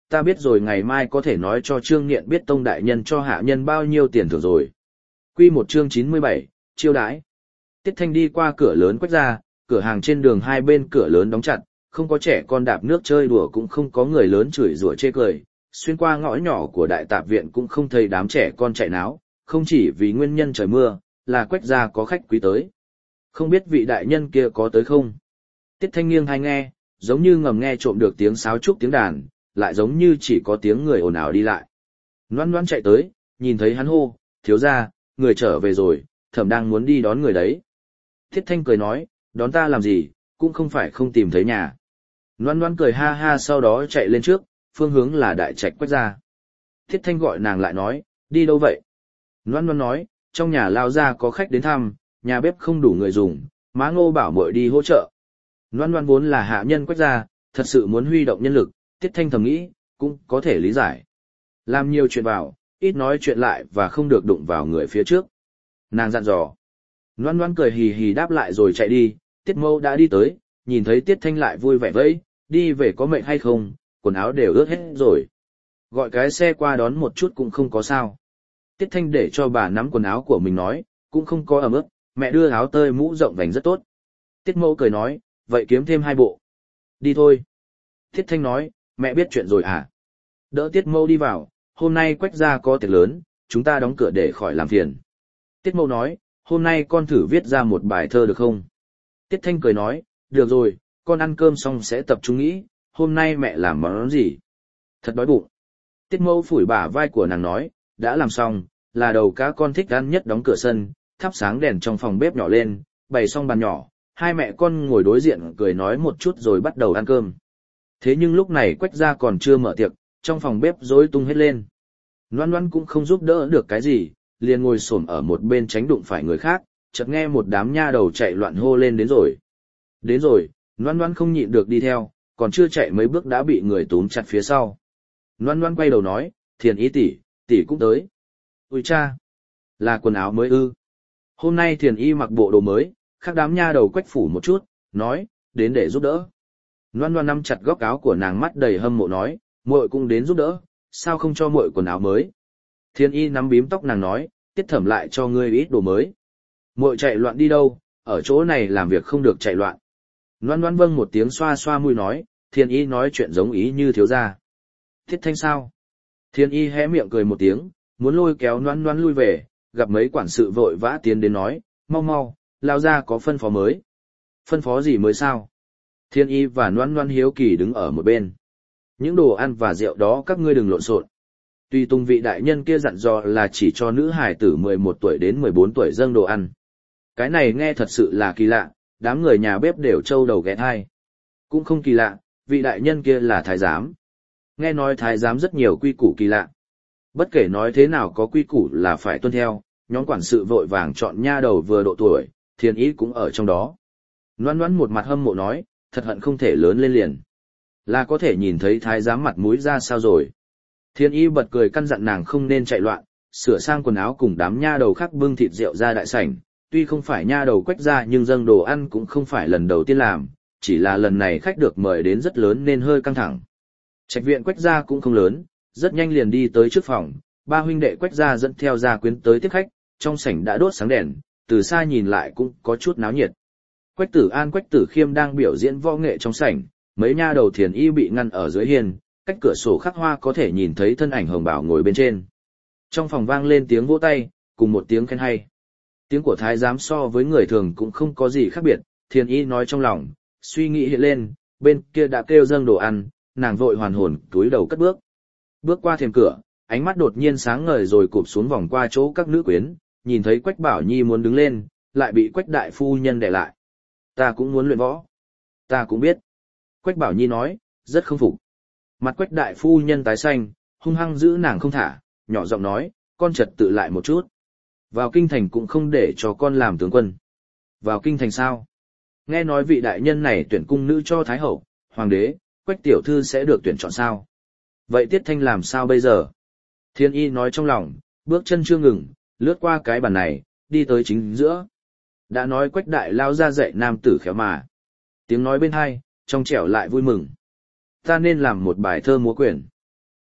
[SPEAKER 1] ta biết rồi, ngày mai có thể nói cho Trương Nghiện biết Tông đại nhân cho hạ nhân bao nhiêu tiền thưởng rồi. Quy một chương 97, chiêu đãi. Tiết Thanh đi qua cửa lớn Quách gia, cửa hàng trên đường hai bên cửa lớn đóng chặt, không có trẻ con đạp nước chơi đùa, cũng không có người lớn chửi rủa chê cười, xuyên qua ngõ nhỏ của đại tạp viện cũng không thấy đám trẻ con chạy náo, không chỉ vì nguyên nhân trời mưa, là Quách gia có khách quý tới. Không biết vị đại nhân kia có tới không? Tiết Thanh nghiêng hay nghe, giống như ngầm nghe trộm được tiếng sáo trúc tiếng đàn, lại giống như chỉ có tiếng người ồn ào đi lại. Loan Loan chạy tới, nhìn thấy hắn hô, thiếu gia, người trở về rồi, Thẩm đang muốn đi đón người đấy. Tiết Thanh cười nói, đón ta làm gì, cũng không phải không tìm thấy nhà. Loan Loan cười ha ha, sau đó chạy lên trước, phương hướng là đại trạch Quách gia. Tiết Thanh gọi nàng lại nói, đi đâu vậy? Loan Loan nói, trong nhà lao gia có khách đến thăm, nhà bếp không đủ người dùng, má Ngô bảo muội đi hỗ trợ. Loan Loan vốn là hạ nhân Quách gia, thật sự muốn huy động nhân lực, Tiết Thanh thầm nghĩ, cũng có thể lý giải. Làm nhiều chuyện vào, ít nói chuyện lại và không được đụng vào người phía trước. Nàng dặn dò. Loan Loan cười hì hì đáp lại rồi chạy đi, Tiết Mâu đã đi tới, nhìn thấy Tiết Thanh lại vui vẻ vẫy, đi về có mệt hay không, quần áo đều ướt hết rồi. Gọi cái xe qua đón một chút cũng không có sao. Tiết Thanh để cho bà nắm quần áo của mình nói, cũng không có ẩm ướt, mẹ đưa áo tơi mũ rộng vành rất tốt. Tiết Mâu cười nói, vậy kiếm thêm 2 bộ. Đi thôi. Tiết Thanh nói, mẹ biết chuyện rồi à? Đỡ Tiết Mâu đi vào, hôm nay Quách gia có tiệc lớn, chúng ta đóng cửa để khỏi làm phiền. Tiết Mâu nói, hôm nay con thử viết ra một bài thơ được không? Tiết Thanh cười nói, được rồi, con ăn cơm xong sẽ tập trung nghĩ, hôm nay mẹ làm món gì? Thật đói bụng. Tiết Mâu phủi bả vai của nàng nói, đã làm xong, là đầu cá con thích ăn nhất, đóng cửa sân, thắp sáng đèn trong phòng bếp nhỏ lên, bày xong bàn nhỏ, hai mẹ con ngồi đối diện cười nói một chút rồi bắt đầu ăn cơm. Thế nhưng lúc này Quách gia còn chưa mở tiệc, trong phòng bếp rối tung hết lên. Loan Loan cũng không giúp đỡ được cái gì, liền ngồi xổm ở một bên tránh đụng phải người khác, chợt nghe một đám nha đầu chạy loạn hô lên đến rồi. Đến rồi, Loan Loan không nhịn được đi theo, còn chưa chạy mấy bước đã bị người túm chặt phía sau. Loan Loan quay đầu nói, Thiền Y tỷ cũng tới. Ôi cha, là quần áo mới ư? Hôm nay Thiền Y mặc bộ đồ mới, khác đám nha đầu Quách phủ một chút, nói, đến để giúp đỡ. Loan Loan nắm chặt góc áo của nàng, mắt đầy hâm mộ nói, muội cũng đến giúp đỡ, sao không cho muội quần áo mới? Thiên Y nắm bím tóc nàng nói, Tiết Thẩm lại cho ngươi ít đồ mới. Muội chạy loạn đi đâu, ở chỗ này làm việc không được chạy loạn. Loan Loan vâng một tiếng, xoa xoa mũi nói, Thiên Y nói chuyện giống ý như thiếu gia. Tiết Thanh sao? Thiên Y hé miệng cười một tiếng, muốn lôi kéo Loan Loan lui về, gặp mấy quản sự vội vã tiến đến nói, mau mau, lao ra có phân phó mới. Phân phó gì mới sao? Thiên Y và Loan Loan hiếu kỳ đứng ở một bên. Những đồ ăn và rượu đó các ngươi đừng lộn xộn. Tuy Tùng vị đại nhân kia dặn dò là chỉ cho nữ hài tử 11 tuổi đến 14 tuổi dâng đồ ăn. Cái này nghe thật sự là kỳ lạ, đám người nhà bếp đều trâu đầu ghé thai. Cũng không kỳ lạ, vị đại nhân kia là thái giám. Nghe nói thái giám rất nhiều quy củ kỳ lạ. Bất kể nói thế nào có quy củ là phải tuân theo, nhóm quản sự vội vàng chọn nha đầu vừa độ tuổi, Thiên Y cũng ở trong đó. Loan Loan một mặt hâm mộ nói, thật hận không thể lớn lên liền. Là có thể nhìn thấy thái giám mặt mũi ra sao rồi. Thiên Y bật cười căn dặn nàng không nên chạy loạn, sửa sang quần áo cùng đám nha đầu khác bưng thịt rượu ra đại sảnh. Tuy không phải nha đầu Quách gia nhưng dâng đồ ăn cũng không phải lần đầu tiên làm, chỉ là lần này khách được mời đến rất lớn nên hơi căng thẳng. Trạch viện Quách gia cũng không lớn, rất nhanh liền đi tới trước phòng, ba huynh đệ Quách gia dẫn theo gia quyến tới tiếp khách, trong sảnh đã đốt sáng đèn, từ xa nhìn lại cũng có chút náo nhiệt. Quách Tử An Quách Tử Khiêm đang biểu diễn võ nghệ trong sảnh, mấy nha đầu Thiền Y bị ngăn ở dưới hiên, cách cửa sổ khắc hoa có thể nhìn thấy thân ảnh hồng bảo ngồi bên trên. Trong phòng vang lên tiếng vỗ tay, cùng một tiếng khen hay. Tiếng của thái giám so với người thường cũng không có gì khác biệt, Thiền Y nói trong lòng, suy nghĩ hiện lên, bên kia đã kêu dâng đồ ăn, nàng vội hoàn hồn cúi đầu cất bước. Bước qua thềm cửa, ánh mắt đột nhiên sáng ngời rồi cụp xuống vòng qua chỗ các nữ quyến, nhìn thấy Quách Bảo Nhi muốn đứng lên, lại bị Quách đại phu nhân đè lại. Ta cũng muốn luyện võ. Ta cũng biết. Quách Bảo Nhi nói, rất không phục. Mặt Quách đại phu nhân tái xanh, hung hăng giữ nàng không thả, nhỏ giọng nói, con trật tự lại một chút. Vào kinh thành cũng không để cho con làm tướng quân. Vào kinh thành sao? Nghe nói vị đại nhân này tuyển cung nữ cho thái hậu, hoàng đế, Quách tiểu thư sẽ được tuyển chọn sao? Vậy Tiết Thanh làm sao bây giờ? Thiên Y nói trong lòng, bước chân chưa ngừng, lướt qua cái bàn này, đi tới chính giữa. Đã nói Quách đại lao ra dạy nam tử khéo mà. Tiếng nói bên hai, trong trẻo lại vui mừng. Ta nên làm một bài thơ múa quyển.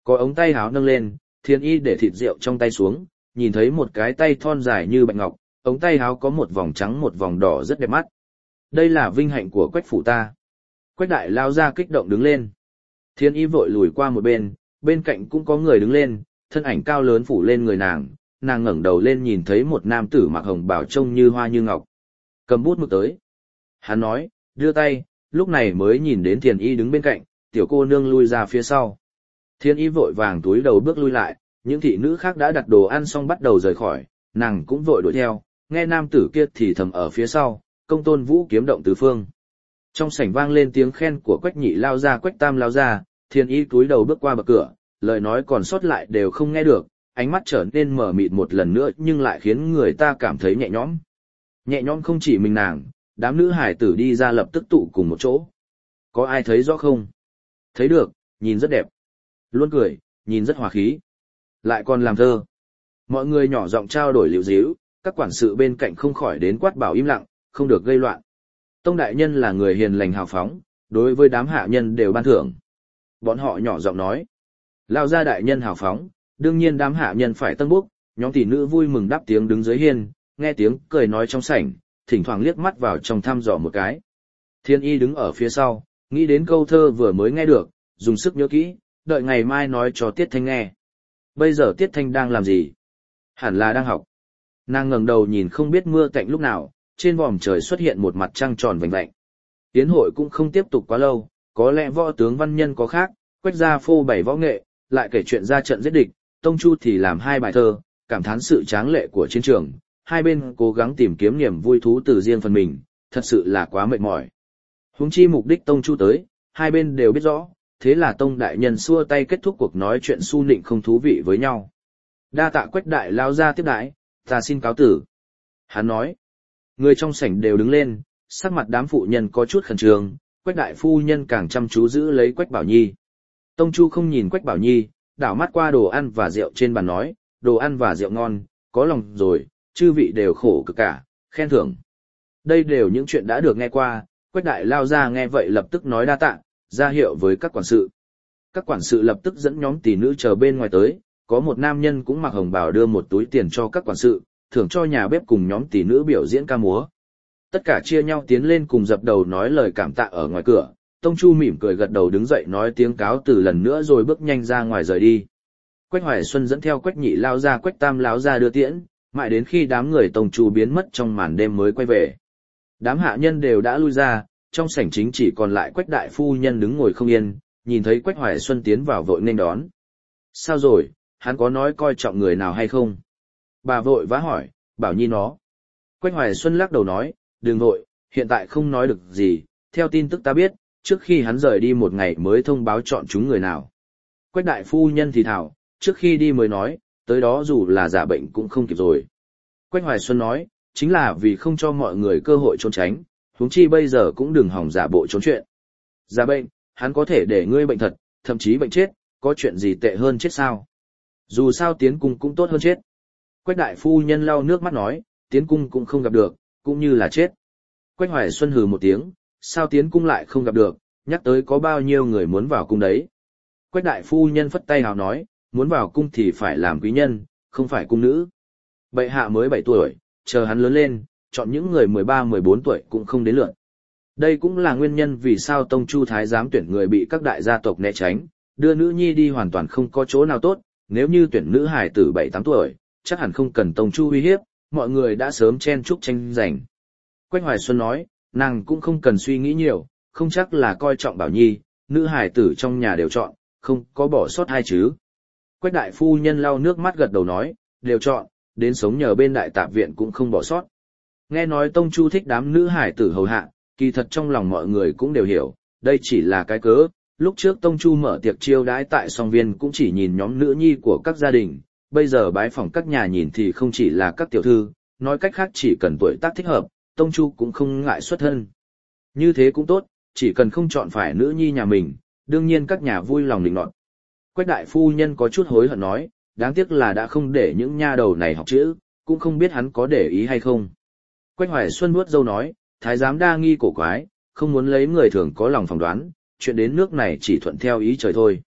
[SPEAKER 1] Có ống tay háo nâng lên, Thiên Y để thịt rượu trong tay xuống, nhìn thấy một cái tay thon dài như bạch ngọc, ống tay háo có một vòng trắng một vòng đỏ rất đẹp mắt. Đây là vinh hạnh của Quách phủ ta. Quách đại lao ra kích động đứng lên. Thiên Y vội lùi qua một bên, bên cạnh cũng có người đứng lên, thân ảnh cao lớn phủ lên người nàng ngẩng đầu lên nhìn thấy một nam tử mặc hồng bào trông như hoa như ngọc. Cầm bút mực tới. Hắn nói, đưa tay, lúc này mới nhìn đến Thiên Y đứng bên cạnh, tiểu cô nương lui ra phía sau. Thiên Y vội vàng túi đầu bước lui lại, những thị nữ khác đã đặt đồ ăn xong bắt đầu rời khỏi, nàng cũng vội đuổi theo, nghe nam tử kia thì thầm ở phía sau, công tôn vũ kiếm động tứ phương. Trong sảnh vang lên tiếng khen của Quách nhị lao ra Quách tam lao ra, Thiên Y túi đầu bước qua bậc cửa, lời nói còn sót lại đều không nghe được, ánh mắt trở nên mờ mịt một lần nữa nhưng lại khiến người ta cảm thấy nhẹ nhõm. Nhẹ nhõm không chỉ mình nàng, đám nữ hải tử đi ra lập tức tụ cùng một chỗ. Có ai thấy rõ không? Thấy được, nhìn rất đẹp. Luôn cười, nhìn rất hòa khí. Lại còn làm thơ. Mọi người nhỏ giọng trao đổi liễu díu, các quản sự bên cạnh không khỏi đến quát bảo im lặng, không được gây loạn. Tông đại nhân là người hiền lành hào phóng, đối với đám hạ nhân đều ban thưởng. Bọn họ nhỏ giọng nói. Lao ra đại nhân hào phóng, đương nhiên đám hạ nhân phải tân búc, nhóm tỷ nữ vui mừng đáp tiếng đứng dưới hiên, nghe tiếng cười nói trong sảnh, thỉnh thoảng liếc mắt vào trong thăm dò một cái. Thiên Y đứng ở phía sau, nghĩ đến câu thơ vừa mới nghe được, dùng sức nhớ kỹ, đợi ngày mai nói cho Tiết Thanh nghe. Bây giờ Tiết Thanh đang làm gì? Hẳn là đang học. Nàng ngẩng đầu nhìn không biết mưa tạnh lúc nào, trên vòm trời xuất hiện một mặt trăng tròn vành vạnh. Tiến hội cũng không tiếp tục quá lâu, có lẽ võ tướng văn nhân có khác, Quách gia phô bày võ nghệ, lại kể chuyện ra trận giết địch, Tông Chu thì làm hai bài thơ, cảm thán sự tráng lệ của chiến trường, hai bên cố gắng tìm kiếm niềm vui thú từ riêng phần mình, thật sự là quá mệt mỏi. Huống chi mục đích Tông Chu tới, hai bên đều biết rõ, thế là Tông đại nhân xua tay kết thúc cuộc nói chuyện su nịnh không thú vị với nhau. Đa tạ Quách đại lao ra tiếp đãi, ta xin cáo tử. Hắn nói, người trong sảnh đều đứng lên, sắc mặt đám phụ nhân có chút khẩn trương, Quách đại phu nhân càng chăm chú giữ lấy Quách Bảo Nhi. Tông Chu không nhìn Quách Bảo Nhi, đảo mắt qua đồ ăn và rượu trên bàn nói, đồ ăn và rượu ngon, có lòng rồi, chư vị đều khổ cực cả, khen thưởng. Đây đều những chuyện đã được nghe qua, Quách đại lao ra nghe vậy lập tức nói đa tạ, ra hiệu với các quản sự. Các quản sự lập tức dẫn nhóm tỷ nữ chờ bên ngoài tới, có một nam nhân cũng mặc hồng bào đưa một túi tiền cho các quản sự, thưởng cho nhà bếp cùng nhóm tỷ nữ biểu diễn ca múa. Tất cả chia nhau tiến lên cùng dập đầu nói lời cảm tạ ở ngoài cửa. Tông Chu mỉm cười gật đầu đứng dậy nói tiếng cáo từ lần nữa rồi bước nhanh ra ngoài rời đi. Quách Hoài Xuân dẫn theo Quách nhị lao ra Quách tam lao ra đưa tiễn, mãi đến khi đám người Tông Chu biến mất trong màn đêm mới quay về. Đám hạ nhân đều đã lui ra, trong sảnh chính chỉ còn lại Quách đại phu nhân đứng ngồi không yên, nhìn thấy Quách Hoài Xuân tiến vào vội nên đón. Sao rồi, hắn có nói coi trọng người nào hay không? Bà vội vã hỏi, Bảo Nhi nó. Quách Hoài Xuân lắc đầu nói, đừng vội, hiện tại không nói được gì, theo tin tức ta biết, trước khi hắn rời đi một ngày mới thông báo chọn chúng người nào. Quách đại phu nhân thì thảo, trước khi đi mới nói, tới đó dù là giả bệnh cũng không kịp rồi. Quách Hoài Xuân nói, chính là vì không cho mọi người cơ hội trốn tránh, huống chi bây giờ cũng đừng hỏng giả bộ trốn chuyện. Giả bệnh, hắn có thể để ngươi bệnh thật, thậm chí bệnh chết, có chuyện gì tệ hơn chết sao? Dù sao tiến cung cũng tốt hơn chết. Quách đại phu nhân lau nước mắt nói, tiến cung cũng không gặp được, cũng như là chết. Quách Hoài Xuân hừ một tiếng, sao tiến cung lại không gặp được, nhắc tới có bao nhiêu người muốn vào cung đấy. Quách đại phu nhân phất tay hào nói, muốn vào cung thì phải làm quý nhân, không phải cung nữ. Bệ hạ mới 7 tuổi, chờ hắn lớn lên, chọn những người 13-14 tuổi cũng không đến lượt. Đây cũng là nguyên nhân vì sao Tông Chu Thái giám tuyển người bị các đại gia tộc né tránh, đưa nữ nhi đi hoàn toàn không có chỗ nào tốt, nếu như tuyển nữ hài tử 7-8 tuổi, chắc hẳn không cần Tông Chu uy hiếp, mọi người đã sớm chen chúc tranh giành. Quách Hoài Xuân nói, nàng cũng không cần suy nghĩ nhiều, không chắc là coi trọng Bảo Nhi, nữ hài tử trong nhà đều chọn, không có bỏ sót hai chứ. Quách đại phu nhân lau nước mắt gật đầu nói, đều chọn, đến sống nhờ bên đại tạp viện cũng không bỏ sót. Nghe nói Tông Chu thích đám nữ hài tử hầu hạ, kỳ thật trong lòng mọi người cũng đều hiểu, đây chỉ là cái cớ. Lúc trước Tông Chu mở tiệc chiêu đãi tại song viên cũng chỉ nhìn nhóm nữ nhi của các gia đình, bây giờ bái phỏng các nhà nhìn thì không chỉ là các tiểu thư, nói cách khác chỉ cần tuổi tác thích hợp, Tông Chu cũng không ngại xuất thân. Như thế cũng tốt, chỉ cần không chọn phải nữ nhi nhà mình, đương nhiên các nhà vui lòng định nọt. Quách đại phu nhân có chút hối hận nói, đáng tiếc là đã không để những nha đầu này học chữ, cũng không biết hắn có để ý hay không. Quách Hoài Xuân vuốt râu nói, thái giám đa nghi cổ quái, không muốn lấy người thường có lòng phỏng đoán, chuyện đến nước này chỉ thuận theo ý trời thôi.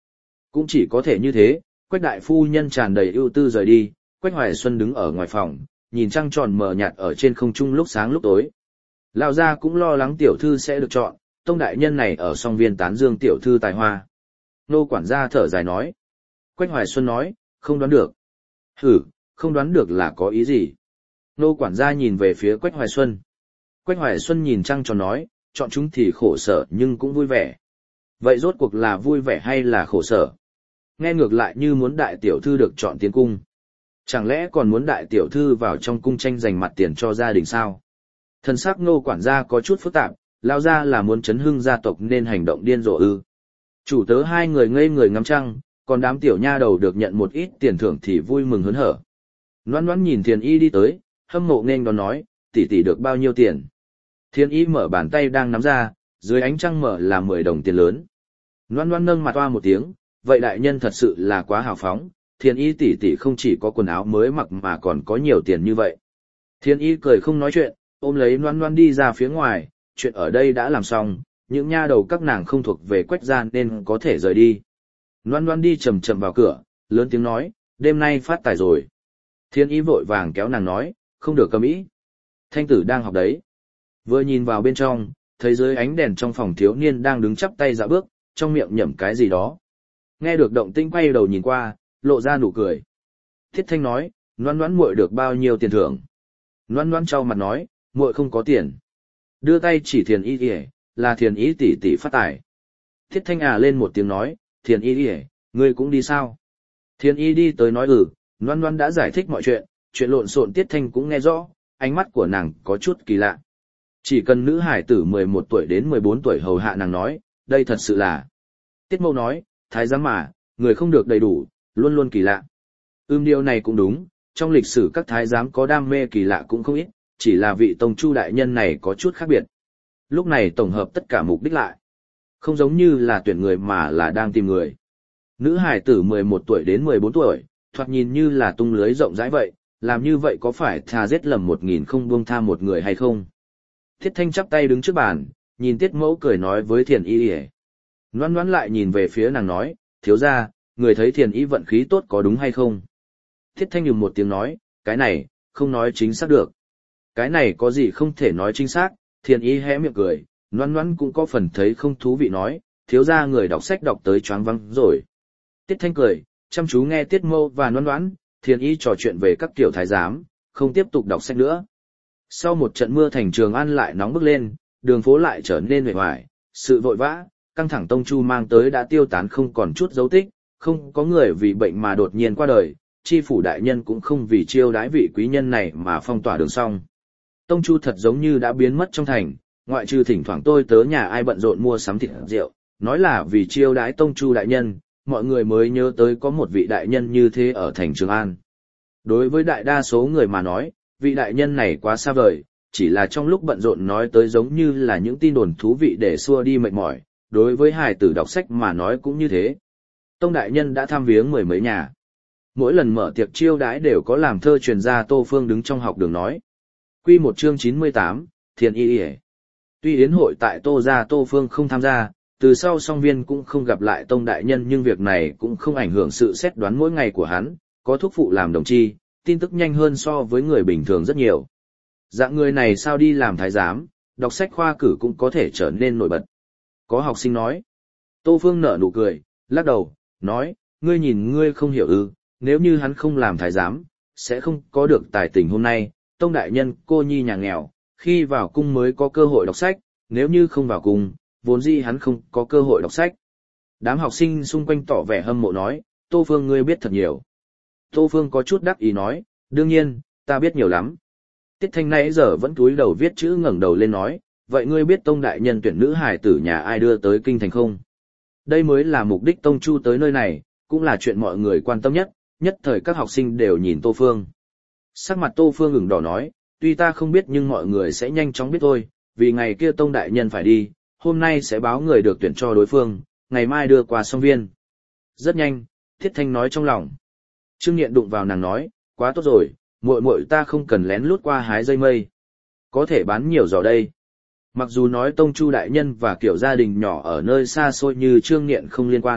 [SPEAKER 1] Cũng chỉ có thể như thế, Quách đại phu nhân tràn đầy ưu tư rời đi, Quách Hoài Xuân đứng ở ngoài phòng, nhìn trăng tròn mờ nhạt ở trên không trung lúc sáng lúc tối. Lão gia cũng lo lắng tiểu thư sẽ được chọn, tông đại nhân này ở song viên tán dương tiểu thư tài hoa. Nô quản gia thở dài nói. Quách Hoài Xuân nói, không đoán được. Hử, không đoán được là có ý gì? Nô quản gia nhìn về phía Quách Hoài Xuân. Quách Hoài Xuân nhìn trăng tròn nói, chọn chúng thì khổ sở nhưng cũng vui vẻ. Vậy rốt cuộc là vui vẻ hay là khổ sở? Nghe ngược lại như muốn đại tiểu thư được chọn tiến cung. Chẳng lẽ còn muốn đại tiểu thư vào trong cung tranh giành mặt tiền cho gia đình sao? Thần sắc Nô quản gia có chút phức tạp, lao ra là muốn chấn hưng gia tộc nên hành động điên rồ ư. Chủ tớ hai người ngây người ngắm trăng, còn đám tiểu nha đầu được nhận một ít tiền thưởng thì vui mừng hớn hở. Loan Loan nhìn Thiền Y đi tới, hâm mộ nên đón nói, tỷ tỷ được bao nhiêu tiền? Thiền Y mở bàn tay đang nắm ra, dưới ánh trăng mở là 10 đồng tiền lớn. Loan Loan nâng mặt oa một tiếng, vậy đại nhân thật sự là quá hào phóng, Thiền Y tỷ tỷ không chỉ có quần áo mới mặc mà còn có nhiều tiền như vậy. Thiền Y cười không nói chuyện, ôm lấy Loan Loan đi ra phía ngoài, chuyện ở đây đã làm xong, những nha đầu các nàng không thuộc về Quách gia nên có thể rời đi. Loan Loan đi chậm chậm vào cửa, lớn tiếng nói, đêm nay phát tài rồi. Thiên Y vội vàng kéo nàng nói, không được cầm ý. Thanh tử đang học đấy. Vừa nhìn vào bên trong, thấy dưới ánh đèn trong phòng thiếu niên đang đứng chắp tay dạo bước, trong miệng nhẩm cái gì đó. Nghe được động tĩnh quay đầu nhìn qua, lộ ra nụ cười. Thiết Thanh nói, Loan Loan muội được bao nhiêu tiền thưởng? Loan Loan trao mặt nói, muội không có tiền. Đưa tay chỉ Thiền Y ỉa, là Thiền Y tỷ tỷ phát tài. Thiết Thanh lên một tiếng nói, Thiền Y ỉa, ngươi cũng đi sao? Thiền Y đi tới nói Loan Loan đã giải thích mọi chuyện lộn xộn Tiết Thanh cũng nghe rõ, ánh mắt của nàng có chút kỳ lạ. Chỉ cần nữ hải tử 11 tuổi đến 14 tuổi hầu hạ nàng nói, đây thật sự là. Tiết Mâu nói, thái giám mà, người không được đầy đủ, luôn luôn kỳ lạ. Điều này cũng đúng, trong lịch sử các thái giám có đam mê kỳ lạ cũng không ít, chỉ là vị tông chu đại nhân này có chút khác biệt. Lúc này tổng hợp tất cả mục đích lại. Không giống như là tuyển người mà là đang tìm người. Nữ hải tử 11 tuổi đến 14 tuổi, thoạt nhìn như là tung lưới rộng rãi vậy, làm như vậy có phải thà giết lầm 1000 không buông tha một người hay không? Thiết Thanh chắp tay đứng trước bàn, nhìn Tiết Mẫu cười nói với Thiền Y ỉa. Loan Loan lại nhìn về phía nàng nói, thiếu gia, người thấy Thiền Y vận khí tốt có đúng hay không? Thiết Thanh nhùng một tiếng nói, cái này, không nói chính xác được. Cái này có gì không thể nói chính xác, Thiền Y hé miệng cười, Loan Loan cũng có phần thấy không thú vị nói, thiếu gia người đọc sách đọc tới choáng váng rồi. Tiết Thanh cười, chăm chú nghe Tiết Mâu và Loan Loan, Thiền Y trò chuyện về các kiểu thái giám, không tiếp tục đọc sách nữa. Sau một trận mưa thành Trường An lại nóng bức lên, đường phố lại trở nên uể oải, sự vội vã, căng thẳng tông chu mang tới đã tiêu tán không còn chút dấu tích, không có người vì bệnh mà đột nhiên qua đời, chi phủ đại nhân cũng không vì chiêu đãi vị quý nhân này mà phong tỏa đường song. Tông chu thật giống như đã biến mất trong thành, ngoại trừ thỉnh thoảng tôi tớ nhà ai bận rộn mua sắm thịt rượu, nói là vì chiêu đãi tông chu đại nhân, mọi người mới nhớ tới có một vị đại nhân như thế ở thành Trường An. Đối với đại đa số người mà nói, vị đại nhân này quá xa vời, chỉ là trong lúc bận rộn nói tới giống như là những tin đồn thú vị để xua đi mệt mỏi, đối với hài tử đọc sách mà nói cũng như thế. Tông đại nhân đã thăm viếng mười mấy nhà. Mỗi lần mở tiệc chiêu đãi đều có làm thơ truyền ra Tô Phương đứng trong học đường nói. Quy một chương 98, Thiền Y ỉa. Tuy yến hội tại Tô gia Tô Phương không tham gia, từ sau song viên cũng không gặp lại tông đại nhân, nhưng việc này cũng không ảnh hưởng sự xét đoán mỗi ngày của hắn, có thúc phụ làm đồng chi, tin tức nhanh hơn so với người bình thường rất nhiều. Dạng người này sao đi làm thái giám, đọc sách khoa cử cũng có thể trở nên nổi bật. Có học sinh nói. Tô Phương nở nụ cười, lắc đầu, nói, ngươi nhìn ngươi không hiểu ư, nếu như hắn không làm thái giám, sẽ không có được tài tình hôm nay, tông đại nhân cô nhi nhà nghèo, khi vào cung mới có cơ hội đọc sách, nếu như không vào cung, vốn dĩ hắn không có cơ hội đọc sách. Đám học sinh xung quanh tỏ vẻ hâm mộ nói, Tô Phương ngươi biết thật nhiều. Tô Phương có chút đắc ý nói, đương nhiên, ta biết nhiều lắm. Tiết Thanh nãy giờ vẫn cúi đầu viết chữ ngẩng đầu lên nói, vậy ngươi biết tông đại nhân tuyển nữ hài tử nhà ai đưa tới kinh thành không? Đây mới là mục đích tông chu tới nơi này, cũng là chuyện mọi người quan tâm nhất, nhất thời các học sinh đều nhìn Tô Phương. Sắc mặt Tô Phương ửng đỏ nói, tuy ta không biết nhưng mọi người sẽ nhanh chóng biết thôi, vì ngày kia tông đại nhân phải đi, hôm nay sẽ báo người được tuyển cho đối phương, ngày mai đưa qua song viên. Rất nhanh, Thiết Thanh nói trong lòng. Trương Nghiện đụng vào nàng nói, quá tốt rồi, muội muội ta không cần lén lút qua hái dây mây. Có thể bán nhiều giỏ đây. Mặc dù nói tông chu đại nhân và kiểu gia đình nhỏ ở nơi xa xôi như Trương Nghiện không liên quan,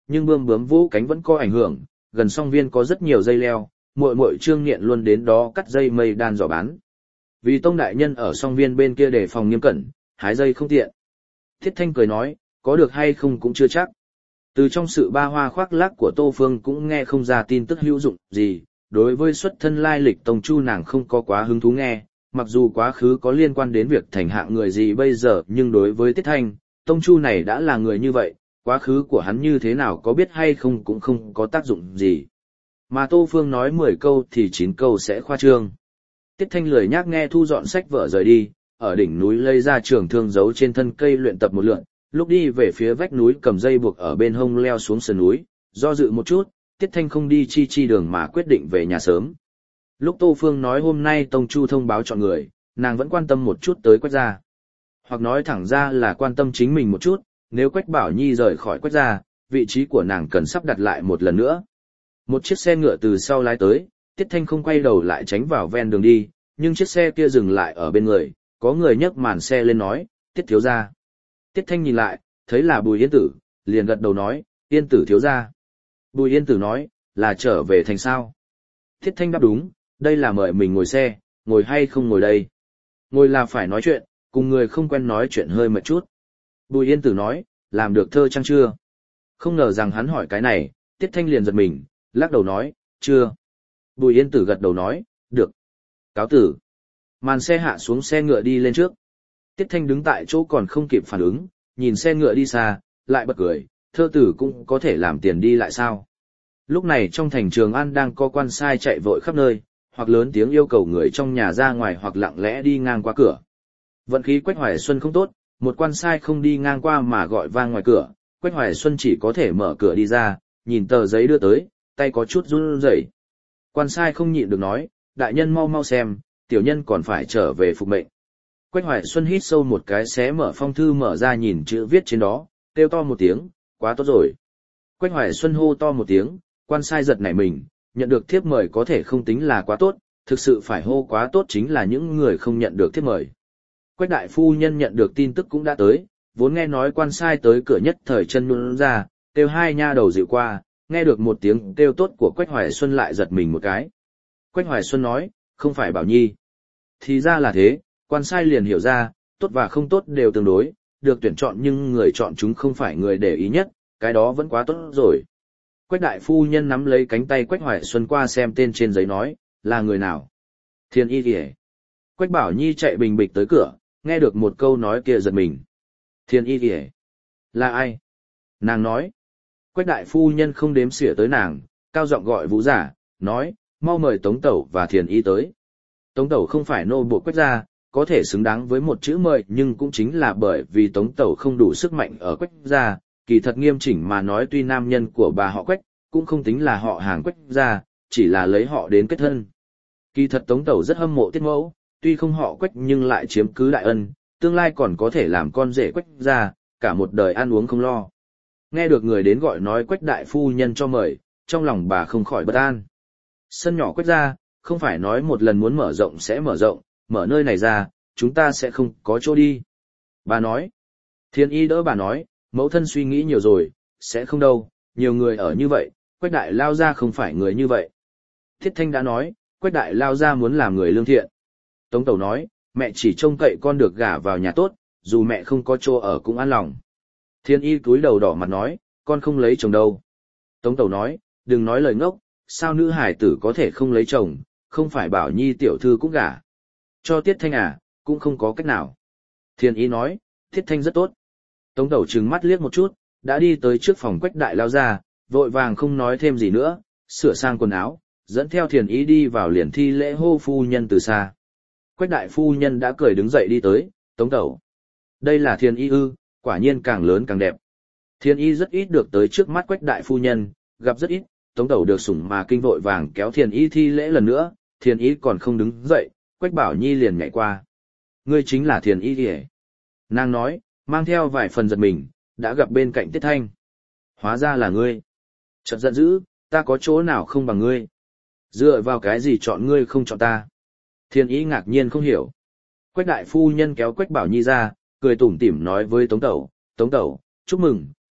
[SPEAKER 1] nhưng bươm bướm vũ cánh vẫn có ảnh hưởng, gần song viên có rất nhiều dây leo, muội muội Trương Nghiện luôn đến đó cắt dây mây đan giỏ bán. Vì Tông đại nhân ở song viên bên kia đề phòng nghiêm cẩn, hái dây không tiện. Thiết Thanh cười nói, có được hay không cũng chưa chắc. Từ trong sự ba hoa khoác lác của Tô Phương cũng nghe không ra tin tức hữu dụng gì, đối với xuất thân lai lịch Tông Chu nàng không có quá hứng thú nghe, mặc dù quá khứ có liên quan đến việc thành hạng người gì bây giờ nhưng đối với Tiết Thanh, Tông Chu này đã là người như vậy, quá khứ của hắn như thế nào có biết hay không cũng không có tác dụng gì. Mà Tô Phương nói 10 câu thì 9 câu sẽ khoa trương. Tiết Thanh lười nhác nghe thu dọn sách vở rời đi, ở đỉnh núi lấy ra trường thương giấu trên thân cây luyện tập một lượt, lúc đi về phía vách núi cầm dây buộc ở bên hông leo xuống sườn núi, do dự một chút, Tiết Thanh không đi chi đường mà quyết định về nhà sớm. Lúc Tô Phương nói hôm nay Tông Chu thông báo chọn người, nàng vẫn quan tâm một chút tới Quách gia. Hoặc nói thẳng ra là quan tâm chính mình một chút, nếu Quách Bảo Nhi rời khỏi Quách gia, vị trí của nàng cần sắp đặt lại một lần nữa. Một chiếc xe ngựa từ sau lái tới, Tiết Thanh không quay đầu lại tránh vào ven đường đi, nhưng chiếc xe kia dừng lại ở bên người, có người nhấc màn xe lên nói, Tiết thiếu gia. Tiết Thanh nhìn lại, thấy là Bùi Yên Tử, liền gật đầu nói, Yên Tử thiếu gia. Bùi Yên Tử nói, là trở về thành sao? Tiết Thanh đáp đúng, đây là mời mình ngồi xe, ngồi hay không ngồi đây? Ngồi là phải nói chuyện, cùng người không quen nói chuyện hơi mệt chút. Bùi Yên Tử nói, làm được thơ chăng chưa? Không ngờ rằng hắn hỏi cái này, Tiết Thanh liền giật mình, lắc đầu nói, chưa. Bùi Yên Tử gật đầu nói, được. Cáo tử. Màn xe hạ xuống xe ngựa đi lên trước. Tiết Thanh đứng tại chỗ còn không kịp phản ứng, nhìn xe ngựa đi xa, lại bật cười, thơ tử cũng có thể làm tiền đi lại sao. Lúc này trong thành Trường An đang có quan sai chạy vội khắp nơi, hoặc lớn tiếng yêu cầu người trong nhà ra ngoài hoặc lặng lẽ đi ngang qua cửa. Vận khí Quách Hoài Xuân không tốt, một quan sai không đi ngang qua mà gọi vang ngoài cửa, Quách Hoài Xuân chỉ có thể mở cửa đi ra, nhìn tờ giấy đưa tới, tay có chút run rẩy. Quan sai không nhịn được nói, đại nhân mau mau xem, tiểu nhân còn phải trở về phục mệnh. Quách Hoài Xuân hít sâu một cái xé mở phong thư mở ra nhìn chữ viết trên đó, kêu to một tiếng, quá tốt rồi. Quách Hoài Xuân hô to một tiếng, quan sai giật nảy mình, nhận được thiếp mời có thể không tính là quá tốt, thực sự phải hô quá tốt chính là những người không nhận được thiếp mời. Quách đại phu nhân nhận được tin tức cũng đã tới, vốn nghe nói quan sai tới cửa nhất thời chân nhún ra, kêu hai nha đầu dịu qua, nghe được một tiếng kêu tốt của Quách Hoài Xuân lại giật mình một cái. Quách Hoài Xuân nói, không phải Bảo Nhi. Thì ra là thế, quan sai liền hiểu ra, tốt và không tốt đều tương đối, được tuyển chọn nhưng người chọn chúng không phải người để ý nhất, cái đó vẫn quá tốt rồi. Quách đại phu nhân nắm lấy cánh tay Quách Hoài Xuân qua xem tên trên giấy nói, là người nào? Thiên Y kìa. Quách Bảo Nhi chạy bình bịch tới cửa, nghe được một câu nói kia giật mình. Thiên Y kìa. Là ai? Nàng nói. Quách đại phu nhân không đếm xỉa tới nàng, cao giọng gọi Vũ giả, nói, mau mời Tống Tẩu và Thiền Y tới. Tống Tẩu không phải nô buộc Quách gia, có thể xứng đáng với một chữ mời nhưng cũng chính là bởi vì Tống Tẩu không đủ sức mạnh ở Quách gia, kỳ thật nghiêm chỉnh mà nói tuy nam nhân của bà họ Quách, cũng không tính là họ hàng Quách gia, chỉ là lấy họ đến kết thân. Kỳ thật Tống Tẩu rất hâm mộ Tiết Mẫu, tuy không họ Quách nhưng lại chiếm cứ đại ân, tương lai còn có thể làm con rể Quách gia, cả một đời ăn uống không lo. Nghe được người đến gọi nói Quách đại phu nhân cho mời, trong lòng bà không khỏi bất an. Sân nhỏ Quách gia, không phải nói một lần muốn mở rộng sẽ mở rộng, mở nơi này ra, chúng ta sẽ không có chỗ đi. Bà nói. Thiên Y đỡ bà nói, mẫu thân suy nghĩ nhiều rồi, sẽ không đâu, nhiều người ở như vậy, Quách đại lao gia không phải người như vậy. Thiết Thanh đã nói, Quách đại lao gia muốn làm người lương thiện. Tống Tẩu nói, mẹ chỉ trông cậy con được gả vào nhà tốt, dù mẹ không có chỗ ở cũng an lòng. Thiên Y cúi đầu đỏ mặt nói, con không lấy chồng đâu. Tống Tẩu nói, đừng nói lời ngốc, sao nữ hải tử có thể không lấy chồng, không phải Bảo Nhi tiểu thư cũng gả. Cho Tiết Thanh à, cũng không có cách nào. Thiên Y nói, Tiết Thanh rất tốt. Tống Tẩu trừng mắt liếc một chút, đã đi tới trước phòng Quách đại lao ra, vội vàng không nói thêm gì nữa, sửa sang quần áo, dẫn theo Thiên Y đi vào liền thi lễ hô phu nhân từ xa. Quách đại phu nhân đã cười đứng dậy đi tới, Tống Tẩu. Đây là Thiên Y ư, quả nhiên càng lớn càng đẹp. Thiên Y rất ít được tới trước mắt Quách đại phu nhân, gặp rất ít, Tống Tẩu được sủng mà kinh vội vàng kéo Thiên Y thi lễ lần nữa, Thiên Y còn không đứng dậy, Quách Bảo Nhi liền nhảy qua. Ngươi chính là Thiên Y kìa. Nàng nói, mang theo vài phần giật mình, đã gặp bên cạnh Tiết Thanh. Hóa ra là ngươi. Chợt giận dữ, ta có chỗ nào không bằng ngươi? Dựa vào cái gì chọn ngươi không chọn ta? Thiên Y ngạc nhiên không hiểu. Quách đại phu nhân kéo Quách Bảo Nhi ra, cười tủm tỉm nói với Tống Tẩu, Tống Tẩu, chúc mừng,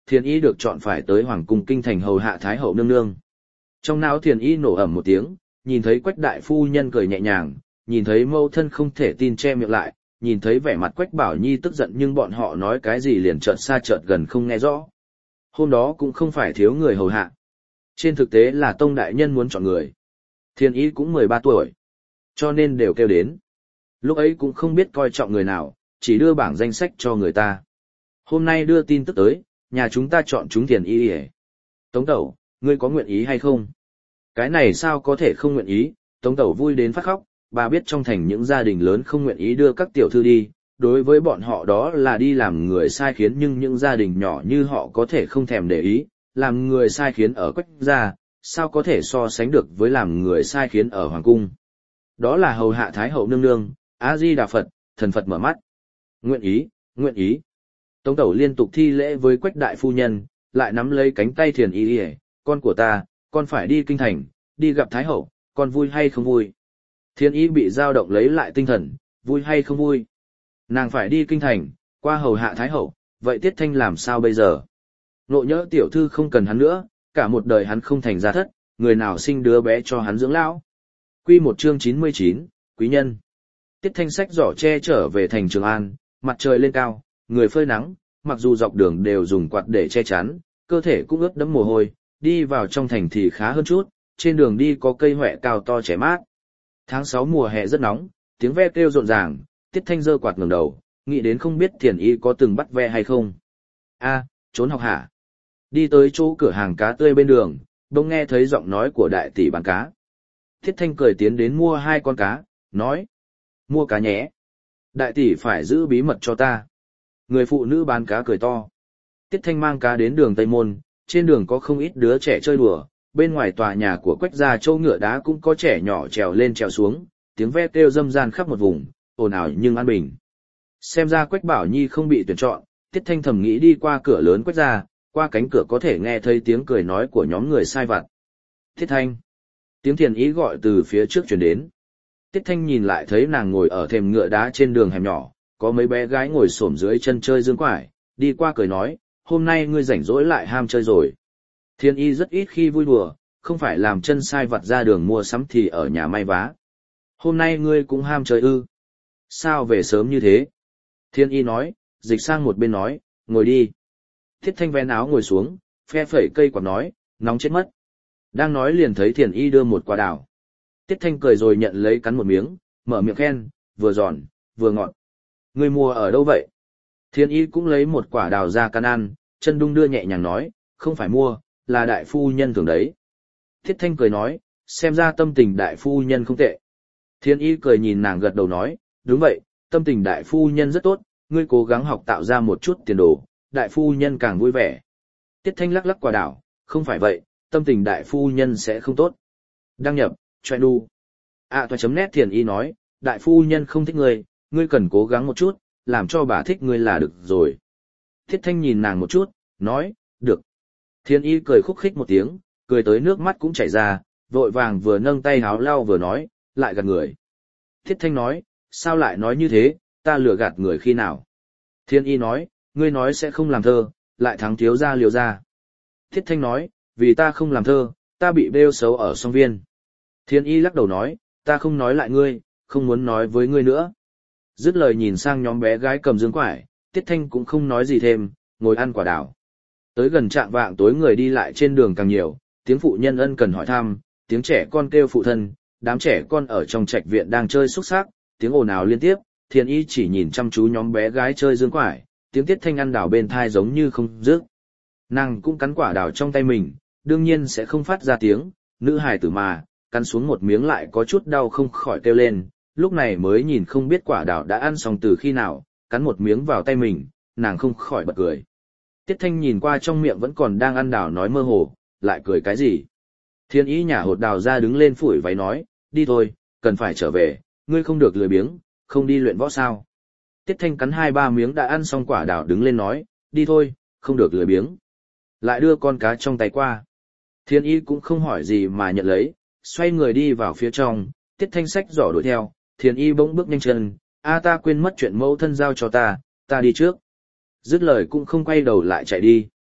[SPEAKER 1] Thiền Y được chọn phải tới Hoàng cung kinh thành hầu hạ Thái hậu nương nương. Trong não Thiền Y nổ ầm một tiếng, nhìn thấy Quách đại phu nhân cười nhẹ nhàng, nhìn thấy mâu thân không thể tin che miệng lại, nhìn thấy vẻ mặt Quách Bảo Nhi tức giận nhưng bọn họ nói cái gì liền chợt xa chợt gần không nghe rõ. Hôm đó cũng không phải thiếu người hầu hạ. Trên thực tế là Tông đại nhân muốn chọn người. Thiền Y cũng 13 tuổi, cho nên đều kêu đến. Lúc ấy cũng không biết coi trọng người nào, chỉ đưa bảng danh sách cho người ta. Hôm nay đưa tin tức tới, nhà chúng ta chọn chúng Thiền Y. Tống tẩu, ngươi có nguyện ý hay không? Cái này sao có thể không nguyện ý? Tống tẩu vui đến phát khóc, bà biết trong thành những gia đình lớn không nguyện ý đưa các tiểu thư đi, đối với bọn họ đó là đi làm người sai khiến, nhưng những gia đình nhỏ như họ có thể không thèm để ý, làm người sai khiến ở Quách gia, sao có thể so sánh được với làm người sai khiến ở Hoàng cung. Đó là hầu hạ Thái hậu nương nương, A-di-đà Phật, thần Phật mở mắt. Nguyện ý, nguyện ý. Tống tẩu liên tục thi lễ với Quách đại phu nhân, lại nắm lấy cánh tay Thiền Y, con của ta, con phải đi kinh thành, đi gặp Thái hậu, con vui hay không vui? Thiền Y bị dao động lấy lại tinh thần, vui hay không vui? Nàng phải đi kinh thành, qua hầu hạ Thái hậu, vậy Tiết Thanh làm sao bây giờ? Nộ nhỡ tiểu thư không cần hắn nữa, cả một đời hắn không thành gia thất, người nào sinh đứa bé cho hắn dưỡng lão. Quy một chương 99, quý nhân. Tiết Thanh xách giỏ che trở về thành Trường An, mặt trời lên cao, người phơi nắng, mặc dù dọc đường đều dùng quạt để che chắn, cơ thể cũng ướt đẫm mồ hôi, đi vào trong thành thì khá hơn chút, trên đường đi có cây hoẹ cao to trẻ mát. Tháng 6 mùa hè rất nóng, tiếng ve kêu rộn ràng, Tiết Thanh giơ quạt ngẩng đầu, nghĩ đến không biết Thiền Y có từng bắt ve hay không. A, trốn học hả? Đi tới chỗ cửa hàng cá tươi bên đường, bỗng nghe thấy giọng nói của đại tỷ bán cá. Tiết Thanh cười tiến đến mua 2 con cá, nói: mua cá nhé. Đại tỷ phải giữ bí mật cho ta. Người phụ nữ bán cá cười to. Tiết Thanh mang cá đến đường Tây Môn, trên đường có không ít đứa trẻ chơi đùa, bên ngoài tòa nhà của Quách gia Châu ngựa đá cũng có trẻ nhỏ trèo lên trèo xuống, tiếng ve kêu râm ran khắp một vùng, ồn ào nhưng an bình. Xem ra Quách Bảo Nhi không bị tuyển chọn, Tiết Thanh thầm nghĩ đi qua cửa lớn Quách gia, qua cánh cửa có thể nghe thấy tiếng cười nói của nhóm người sai vặt. Tiết Thanh. Tiếng Thiền Y gọi từ phía trước truyền đến. Tiết Thanh nhìn lại thấy nàng ngồi ở thềm ngựa đá trên đường hẻm nhỏ, có mấy bé gái ngồi xổm dưới chân chơi dương quải, đi qua cười nói, hôm nay ngươi rảnh rỗi lại ham chơi rồi. Thiền Y rất ít khi vui đùa, không phải làm chân sai vặt ra đường mua sắm thì ở nhà may vá. Hôm nay ngươi cũng ham chơi ư? Sao về sớm như thế? Thiền Y nói, dịch sang một bên nói, ngồi đi. Tiết Thanh vén áo ngồi xuống, phe phẩy cây quạt nói, nóng chết mất. Đang nói liền thấy Thiền Y đưa một quả đào. Tiết Thanh cười rồi nhận lấy cắn một miếng, mở miệng khen, vừa giòn, vừa ngọt. Ngươi mua ở đâu vậy? Thiền Y cũng lấy một quả đào ra căn ăn, chân đung đưa nhẹ nhàng nói, không phải mua, là đại phu nhân thường đấy. Tiết Thanh cười nói, xem ra tâm tình đại phu nhân không tệ. Thiền Y cười nhìn nàng gật đầu nói, đúng vậy, tâm tình đại phu nhân rất tốt, ngươi cố gắng học tạo ra một chút tiền đồ, đại phu nhân càng vui vẻ. Tiết Thanh lắc lắc quả đào, không phải vậy, tâm tình đại phu nhân sẽ không tốt. Đăng nhập, choe đu. Toa.net Thiền Y nói, đại phu nhân không thích ngươi cần cố gắng một chút, làm cho bà thích ngươi là được rồi. Tiết Thanh nhìn nàng một chút, nói, được. Thiền Y cười khúc khích một tiếng, cười tới nước mắt cũng chảy ra, vội vàng vừa nâng tay háo lau vừa nói, lại gạt người. Tiết Thanh nói, sao lại nói như thế, ta lừa gạt người khi nào? Thiền Y nói, ngươi nói sẽ không làm thơ, lại thắng thiếu gia liều ra. Tiết Thanh nói, vì ta không làm thơ, ta bị bêu xấu ở song viên. Thiền Y lắc đầu nói, ta không nói lại ngươi, không muốn nói với ngươi nữa. Dứt lời nhìn sang nhóm bé gái cầm dương quải, Tiết Thanh cũng không nói gì thêm, ngồi ăn quả đào. Tới gần trạng vạng tối người đi lại trên đường càng nhiều, tiếng phụ nhân ân cần hỏi thăm, tiếng trẻ con kêu phụ thân, đám trẻ con ở trong trạch viện đang chơi xúc xác, tiếng ồn ào liên tiếp, Thiền Y chỉ nhìn chăm chú nhóm bé gái chơi dương quải, tiếng Tiết Thanh ăn đào bên thai giống như không dứt. Nàng cũng cắn quả đào trong tay mình, đương nhiên sẽ không phát ra tiếng, nữ hài tử mà, cắn xuống một miếng lại có chút đau không khỏi kêu lên, lúc này mới nhìn không biết quả đào đã ăn xong từ khi nào, cắn một miếng vào tay mình, nàng không khỏi bật cười. Tiết Thanh nhìn qua trong miệng vẫn còn đang ăn đào nói mơ hồ, lại cười cái gì? Thiền Y nhả hột đào ra đứng lên phủi váy nói, đi thôi, cần phải trở về, ngươi không được lười biếng, không đi luyện võ sao? Tiết Thanh cắn 2-3 miếng đã ăn xong quả đào đứng lên nói, đi thôi, không được lười biếng. Lại đưa con cá trong tay qua. Thiền Y cũng không hỏi gì mà nhận lấy, xoay người đi vào phía trong, Tiết Thanh xách giỏ đuổi theo, Thiền Y bỗng bước nhanh chân, ta quên mất chuyện mẫu thân giao cho ta đi trước. Dứt lời cũng không quay đầu lại chạy đi.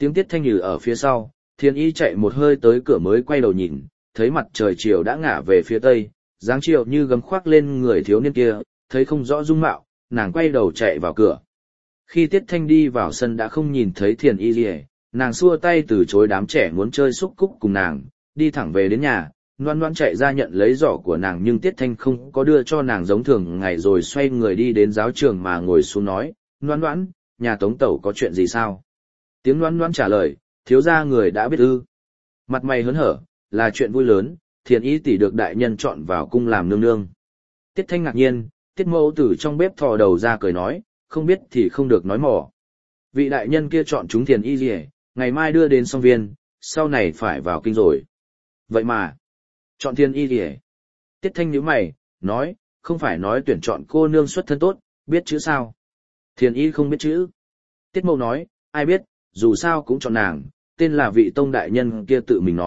[SPEAKER 1] Tiếng Tiết Thanh Nhừ ở phía sau, Thiên Y chạy một hơi tới cửa mới quay đầu nhìn, thấy mặt trời chiều đã ngả về phía tây, dáng chiều như gấm khoác lên người thiếu niên kia, thấy không rõ dung mạo, nàng quay đầu chạy vào cửa. Khi Tiết Thanh đi vào sân đã không nhìn thấy Thiên Y gì, nàng xua tay từ chối đám trẻ muốn chơi xúc cúc cùng nàng, đi thẳng về đến nhà. Loan Loan chạy ra nhận lấy giỏ của nàng nhưng Tiết Thanh không có đưa cho nàng giống thường ngày rồi xoay người đi đến giáo trường mà ngồi xuống nói, Loan Loan, nhà Tống Tẩu có chuyện gì sao? Tiếng Loan Loan trả lời, thiếu gia người đã biết ư. Mặt mày hớn hở, là chuyện vui lớn, Thiền Y tỷ được đại nhân chọn vào cung làm nương nương. Tiết Thanh ngạc nhiên, Tiết Mẫu từ trong bếp thò đầu ra cười nói, không biết thì không được nói mỏ. Vị đại nhân kia chọn chúng Thiền Y gì, ngày mai đưa đến Song Viên, sau này phải vào kinh rồi. Vậy mà, chọn Thiền Y gì? Tiết Thanh nhíu mày, nói, không phải nói tuyển chọn cô nương xuất thân tốt, biết chữ sao? Thiền Y không biết chữ. Tiết Mẫu nói, ai biết, dù sao cũng chọn nàng, tên là vị tông đại nhân kia tự mình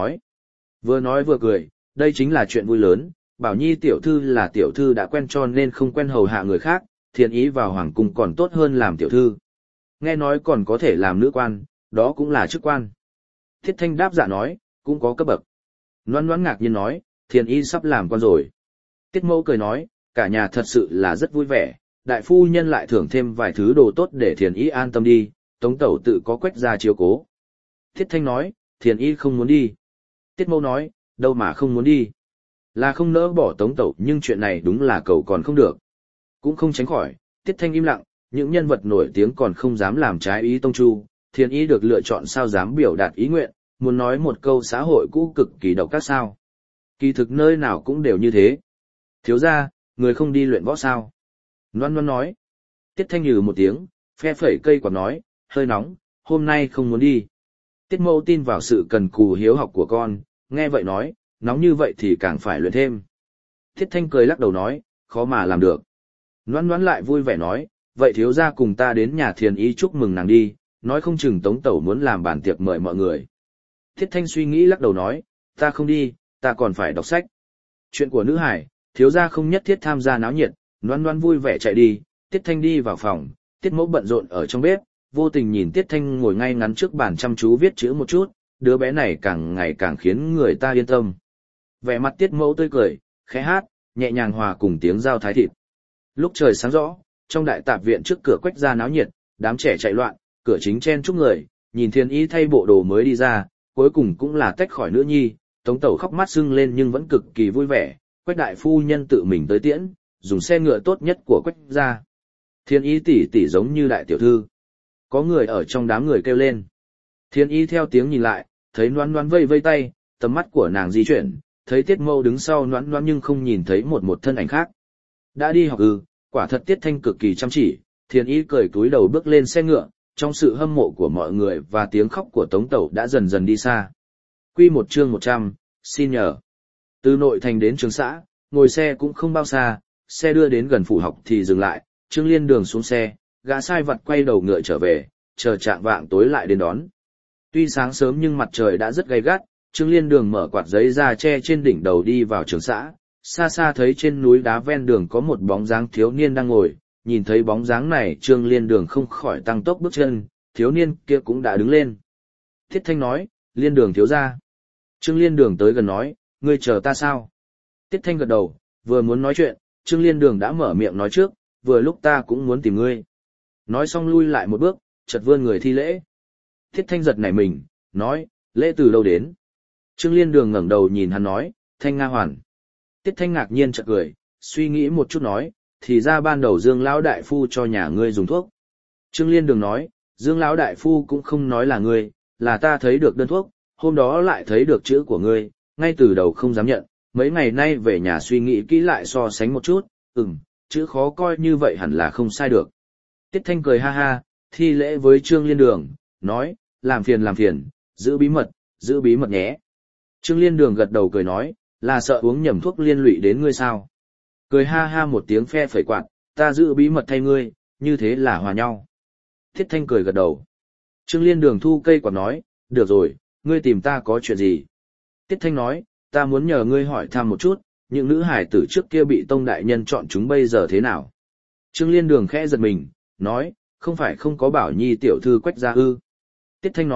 [SPEAKER 1] nói vừa cười, đây chính là chuyện vui lớn, Bảo Nhi tiểu thư là tiểu thư đã quen cho nên không quen hầu hạ người khác, Thiền Y vào hoàng cung còn tốt hơn làm tiểu thư. Nghe nói còn có thể làm nữ quan, đó cũng là chức quan. Thiết Thanh đáp dạ nói, cũng có cấp bậc. Loan Loan ngạc nhiên nói, Thiền Y sắp làm quan rồi. Tiết Mẫu cười nói, cả nhà thật sự là rất vui vẻ, đại phu nhân lại thưởng thêm vài thứ đồ tốt để Thiền Y an tâm đi, Tống Tẩu tự có Quách gia chiếu cố. Thiết Thanh nói, Thiền Y không muốn đi. Tiết Mẫu nói, đâu mà không muốn đi. Là không nỡ bỏ Tống Tẩu nhưng chuyện này đúng là cầu còn không được. Cũng không tránh khỏi, Tiết Thanh im lặng, những nhân vật nổi tiếng còn không dám làm trái ý tông chu, Thiền Y được lựa chọn sao dám biểu đạt ý nguyện, muốn nói một câu xã hội cũ cực kỳ độc các sao. Kỳ thực nơi nào cũng đều như thế. Thiếu gia, người không đi luyện võ sao? Loan Loan nói. Tiết Thanh nhừ một tiếng, phe phẩy cây quạt nói, hơi nóng, hôm nay không muốn đi. Tiết Mẫu tin vào sự cần cù hiếu học của con, nghe vậy nói, nóng như vậy thì càng phải luyện thêm. Tiết Thanh cười lắc đầu nói, khó mà làm được. Loan Loan lại vui vẻ nói, vậy thiếu gia cùng ta đến nhà Thiền Y chúc mừng nàng đi, nói không chừng Tống Tẩu muốn làm bàn tiệc mời mọi người. Tiết Thanh suy nghĩ lắc đầu nói, ta không đi, ta còn phải đọc sách. Chuyện của nữ hải, thiếu gia không nhất thiết tham gia náo nhiệt, Loan Loan vui vẻ chạy đi, Tiết Thanh đi vào phòng, Tiết Mẫu bận rộn ở trong bếp, vô tình nhìn Tiết Thanh ngồi ngay ngắn trước bàn chăm chú viết chữ một chút, đứa bé này càng ngày càng khiến người ta yên tâm. Vẻ mặt Tiết Mẫu tươi cười, khẽ hát, nhẹ nhàng hòa cùng tiếng dao thái thịt. Lúc trời sáng rõ, trong đại tạp viện trước cửa Quách gia náo nhiệt, đám trẻ chạy loạn, cửa chính chen chúc người, nhìn Thiền Y thay bộ đồ mới đi ra, cuối cùng cũng là tách khỏi nữ nhi, Tống Tẩu khóc mắt sưng lên nhưng vẫn cực kỳ vui vẻ, Quách đại phu nhân tự mình tới tiễn, dùng xe ngựa tốt nhất của Quách gia. Thiền Y tỷ tỷ giống như đại tiểu thư. Có người ở trong đám người kêu lên. Thiền Y theo tiếng nhìn lại, thấy Loan Loan vây vây tay, tầm mắt của nàng di chuyển, thấy Tiết Mẫu đứng sau Loan Loan nhưng không nhìn thấy một thân ảnh khác. Đã đi học quả thật Tiết Thanh cực kỳ chăm chỉ, Thiền Y cười cúi đầu bước lên xe ngựa, trong sự hâm mộ của mọi người và tiếng khóc của Tống Tẩu đã dần dần đi xa. Quy một chương 100, xin nhờ. Từ nội thành đến trường xã, ngồi xe cũng không bao xa, xe đưa đến gần phủ học thì dừng lại, Trương Liên Đường xuống xe, gã sai vặt quay đầu ngựa trở về, chờ chạng vạng tối lại đến đón. Tuy sáng sớm nhưng mặt trời đã rất gay gắt, Trương Liên Đường mở quạt giấy ra che trên đỉnh đầu đi vào trường xã, xa xa thấy trên núi đá ven đường có một bóng dáng thiếu niên đang ngồi, nhìn thấy bóng dáng này Trương Liên Đường không khỏi tăng tốc bước chân, thiếu niên kia cũng đã đứng lên. Thiết Thanh nói, Liên Đường thiếu gia. Trương Liên Đường tới gần nói, ngươi chờ ta sao? Tiết Thanh gật đầu, vừa muốn nói chuyện, Trương Liên Đường đã mở miệng nói trước, vừa lúc ta cũng muốn tìm ngươi. Nói xong lui lại một bước, chợt vươn người thi lễ. Tiết Thanh giật nảy mình, nói, lễ từ đâu đến? Trương Liên Đường ngẩng đầu nhìn hắn nói, Thanh Nga Hoàn. Tiết Thanh ngạc nhiên chợt cười, suy nghĩ một chút nói, thì ra ban đầu Dương lão đại phu cho nhà ngươi dùng thuốc. Trương Liên Đường nói, Dương lão đại phu cũng không nói là ngươi, là ta thấy được đơn thuốc, hôm đó lại thấy được chữ của ngươi, ngay từ đầu không dám nhận, mấy ngày nay về nhà suy nghĩ kỹ lại so sánh một chút, chữ khó coi như vậy hẳn là không sai được. Tiết Thanh cười ha ha, thi lễ với Trương Liên Đường, nói, làm phiền, giữ bí mật nhé. Trương Liên Đường gật đầu cười nói, là sợ uống nhầm thuốc liên lụy đến ngươi sao? Cười ha ha một tiếng phe phẩy quạt, ta giữ bí mật thay ngươi, như thế là hòa nhau. Tiết Thanh cười gật đầu. Trương Liên Đường thu cây quạt nói, được rồi, ngươi tìm ta có chuyện gì? Tiết Thanh nói, ta muốn nhờ ngươi hỏi thăm một chút, những nữ hải tử trước kia bị Tông đại nhân chọn chúng bây giờ thế nào? Trương Liên Đường khẽ giật mình, nói, không phải không có Bảo Nhi tiểu thư Quách gia ư? Tiết Thanh nói,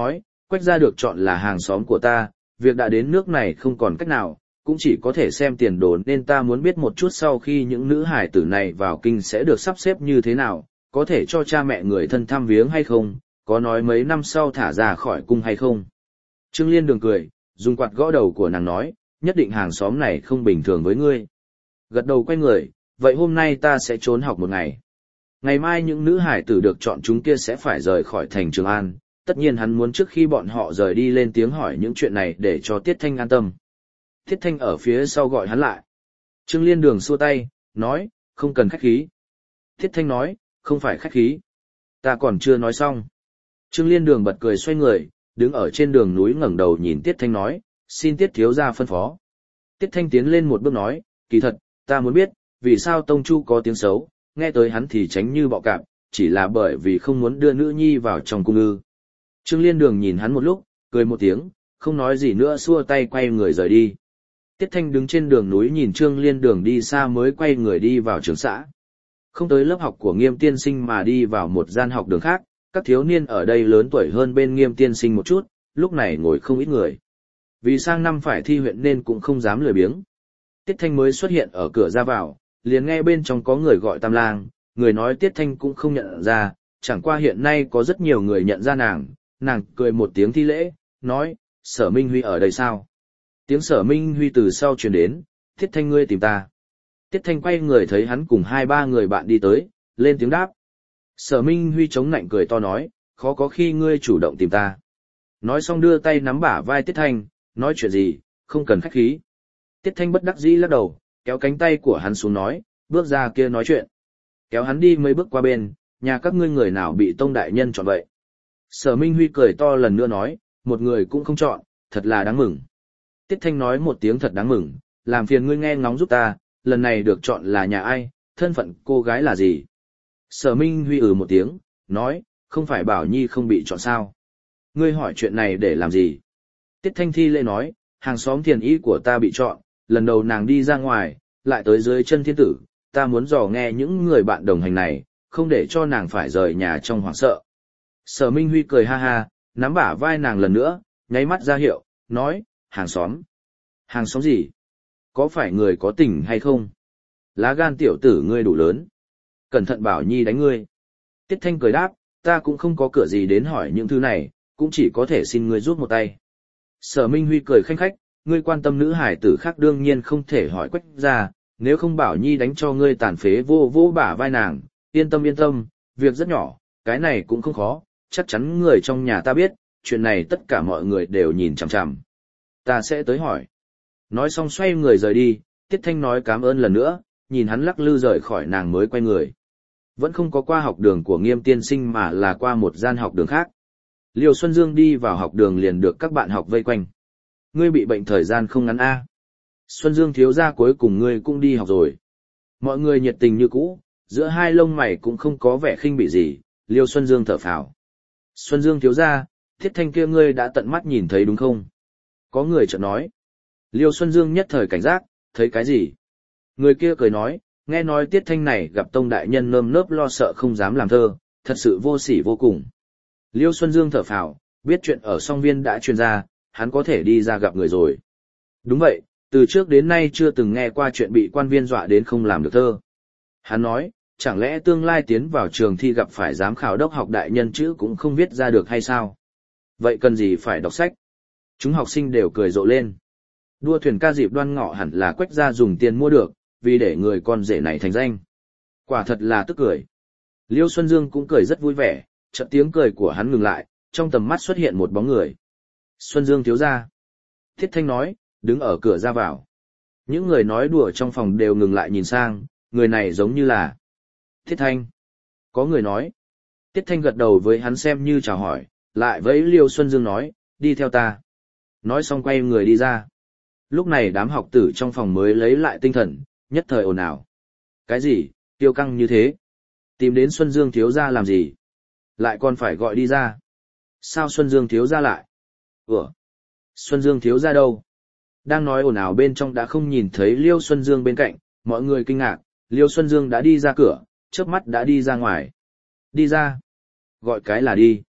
[SPEAKER 1] Quách gia được chọn là hàng xóm của ta, việc đã đến nước này không còn cách nào, cũng chỉ có thể xem tiền đồ nên ta muốn biết một chút sau khi những nữ hải tử này vào kinh sẽ được sắp xếp như thế nào, có thể cho cha mẹ người thân thăm viếng hay không, có nói mấy năm sau thả ra khỏi cung hay không. Trương Liên Đường cười, dùng quạt gõ đầu của nàng nói, nhất định hàng xóm này không bình thường với ngươi. Gật đầu quay người, vậy hôm nay ta sẽ trốn học một ngày. Ngày mai những nữ hải tử được chọn chúng kia sẽ phải rời khỏi thành Trường An, tất nhiên hắn muốn trước khi bọn họ rời đi lên tiếng hỏi những chuyện này để cho Tiết Thanh an tâm. Tiết Thanh ở phía sau gọi hắn lại. Trương Liên Đường xua tay, nói, không cần khách khí. Tiết Thanh nói, không phải khách khí. Ta còn chưa nói xong. Trương Liên Đường bật cười xoay người, đứng ở trên đường núi ngẩng đầu nhìn Tiết Thanh nói, xin Tiết thiếu gia phân phó. Tiết Thanh tiến lên một bước nói, kỳ thật, ta muốn biết, vì sao Tông Chu có tiếng xấu, nghe tới hắn thì tránh như bọ cạp, chỉ là bởi vì không muốn đưa nữ nhi vào trong cung ư. Trương Liên Đường nhìn hắn một lúc, cười một tiếng, không nói gì nữa xua tay quay người rời đi. Tiết Thanh đứng trên đường núi nhìn Trương Liên Đường đi xa mới quay người đi vào trường xã. Không tới lớp học của Nghiêm tiên sinh mà đi vào một gian học đường khác, các thiếu niên ở đây lớn tuổi hơn bên Nghiêm tiên sinh một chút, lúc này ngồi không ít người. Vì sang năm phải thi huyện nên cũng không dám lười biếng. Tiết Thanh mới xuất hiện ở cửa ra vào, liền nghe bên trong có người gọi Tam Lang, người nói Tiết Thanh cũng không nhận ra, chẳng qua hiện nay có rất nhiều người nhận ra nàng cười một tiếng thi lễ, nói, Sở Minh Huy ở đây sao? Tiếng Sở Minh Huy từ sau truyền đến, Tiết Thanh ngươi tìm ta. Tiết Thanh quay người thấy hắn cùng 2-3 người bạn đi tới, lên tiếng đáp. Sở Minh Huy chống nạnh cười to nói, khó có khi ngươi chủ động tìm ta. Nói xong đưa tay nắm bả vai Tiết Thanh, nói chuyện gì, không cần khách khí. Tiết Thanh bất đắc dĩ lắc đầu, kéo cánh tay của hắn xuống nói, bước ra kia nói chuyện. Kéo hắn đi mấy bước qua bên, nhà các ngươi người nào bị Tông đại nhân chọn vậy? Sở Minh Huy cười to lần nữa nói, một người cũng không chọn, thật là đáng mừng. Tiết Thanh nói một tiếng thật đáng mừng, làm phiền ngươi nghe ngóng giúp ta, lần này được chọn là nhà ai, thân phận cô gái là gì? Sở Minh Huy một tiếng, nói, không phải Bảo Nhi không bị chọn sao? Ngươi hỏi chuyện này để làm gì? Tiết Thanh thi lễ nói, hàng xóm Thiền Y của ta bị chọn, lần đầu nàng đi ra ngoài, lại tới dưới chân thiên tử, ta muốn dò nghe những người bạn đồng hành này, không để cho nàng phải rời nhà trong hoảng sợ. Sở Minh Huy cười ha ha, nắm bả vai nàng lần nữa, nháy mắt ra hiệu, nói, hàng xóm. Hàng xóm gì? Có phải người có tình hay không? Lá gan tiểu tử ngươi đủ lớn. Cẩn thận Bảo Nhi đánh ngươi. Tiết Thanh cười đáp, ta cũng không có cửa gì đến hỏi những thứ này, cũng chỉ có thể xin ngươi giúp một tay. Sở Minh Huy cười khanh khách, ngươi quan tâm nữ hải tử khác đương nhiên không thể hỏi Quách ra, nếu không Bảo Nhi đánh cho ngươi tàn phế vô vô bả vai nàng, yên tâm, việc rất nhỏ, cái này cũng không khó, chắc chắn người trong nhà ta biết, chuyện này tất cả mọi người đều nhìn chằm chằm. Ta sẽ tới hỏi. Nói xong xoay người rời đi, Tiết Thanh nói cảm ơn lần nữa, nhìn hắn lắc lư rời khỏi nàng mới quay người. Vẫn không có qua học đường của Nghiêm tiên sinh mà là qua một gian học đường khác. Liêu Xuân Dương đi vào học đường liền được các bạn học vây quanh. Ngươi bị bệnh thời gian không ngắn a. Xuân Dương thiếu gia cuối cùng ngươi cũng đi học rồi. Mọi người nhiệt tình như cũ, giữa hai lông mày cũng không có vẻ khinh bỉ gì, Liêu Xuân Dương thở phào. Xuân Dương thiếu gia, Tiết Thanh kia ngươi đã tận mắt nhìn thấy đúng không? Có người chợt nói. Liêu Xuân Dương nhất thời cảnh giác, thấy cái gì? Người kia cười nói, nghe nói Tiết Thanh này gặp Tông đại nhân nơm nớp lo sợ không dám làm thơ, thật sự vô sỉ vô cùng. Liêu Xuân Dương thở phào, biết chuyện ở Song Viên đã truyền ra, hắn có thể đi ra gặp người rồi. Đúng vậy, từ trước đến nay chưa từng nghe qua chuyện bị quan viên dọa đến không làm được thơ. Hắn nói, chẳng lẽ tương lai tiến vào trường thi gặp phải giám khảo đốc học đại nhân chữ cũng không viết ra được hay sao? Vậy cần gì phải đọc sách? Chúng học sinh đều cười rộ lên. Đua thuyền ca dịp Đoan Ngọ hẳn là Quách gia dùng tiền mua được, vì để người con rể này thành danh. Quả thật là tức cười. Liêu Xuân Dương cũng cười rất vui vẻ, chợt tiếng cười của hắn ngừng lại, trong tầm mắt xuất hiện một bóng người. Xuân Dương thiếu gia. Thiết Thanh nói, đứng ở cửa ra vào. Những người nói đùa trong phòng đều ngừng lại nhìn sang, người này giống như là Thiết Thanh. Có người nói. Tiết Thanh gật đầu với hắn xem như chào hỏi, lại với Liêu Xuân Dương nói, đi theo ta. Nói xong quay người đi ra. Lúc này đám học tử trong phòng mới lấy lại tinh thần, nhất thời ồn ào. Cái gì, tiêu căng như thế? Tìm đến Xuân Dương thiếu gia làm gì? Lại còn phải gọi đi ra. Sao Xuân Dương thiếu gia lại? Xuân Dương thiếu gia đâu? Đang nói ồn ào bên trong đã không nhìn thấy Liêu Xuân Dương bên cạnh, mọi người kinh ngạc, Liêu Xuân Dương đã đi ra cửa, chớp mắt đã đi ra ngoài. Đi ra. Gọi cái là đi.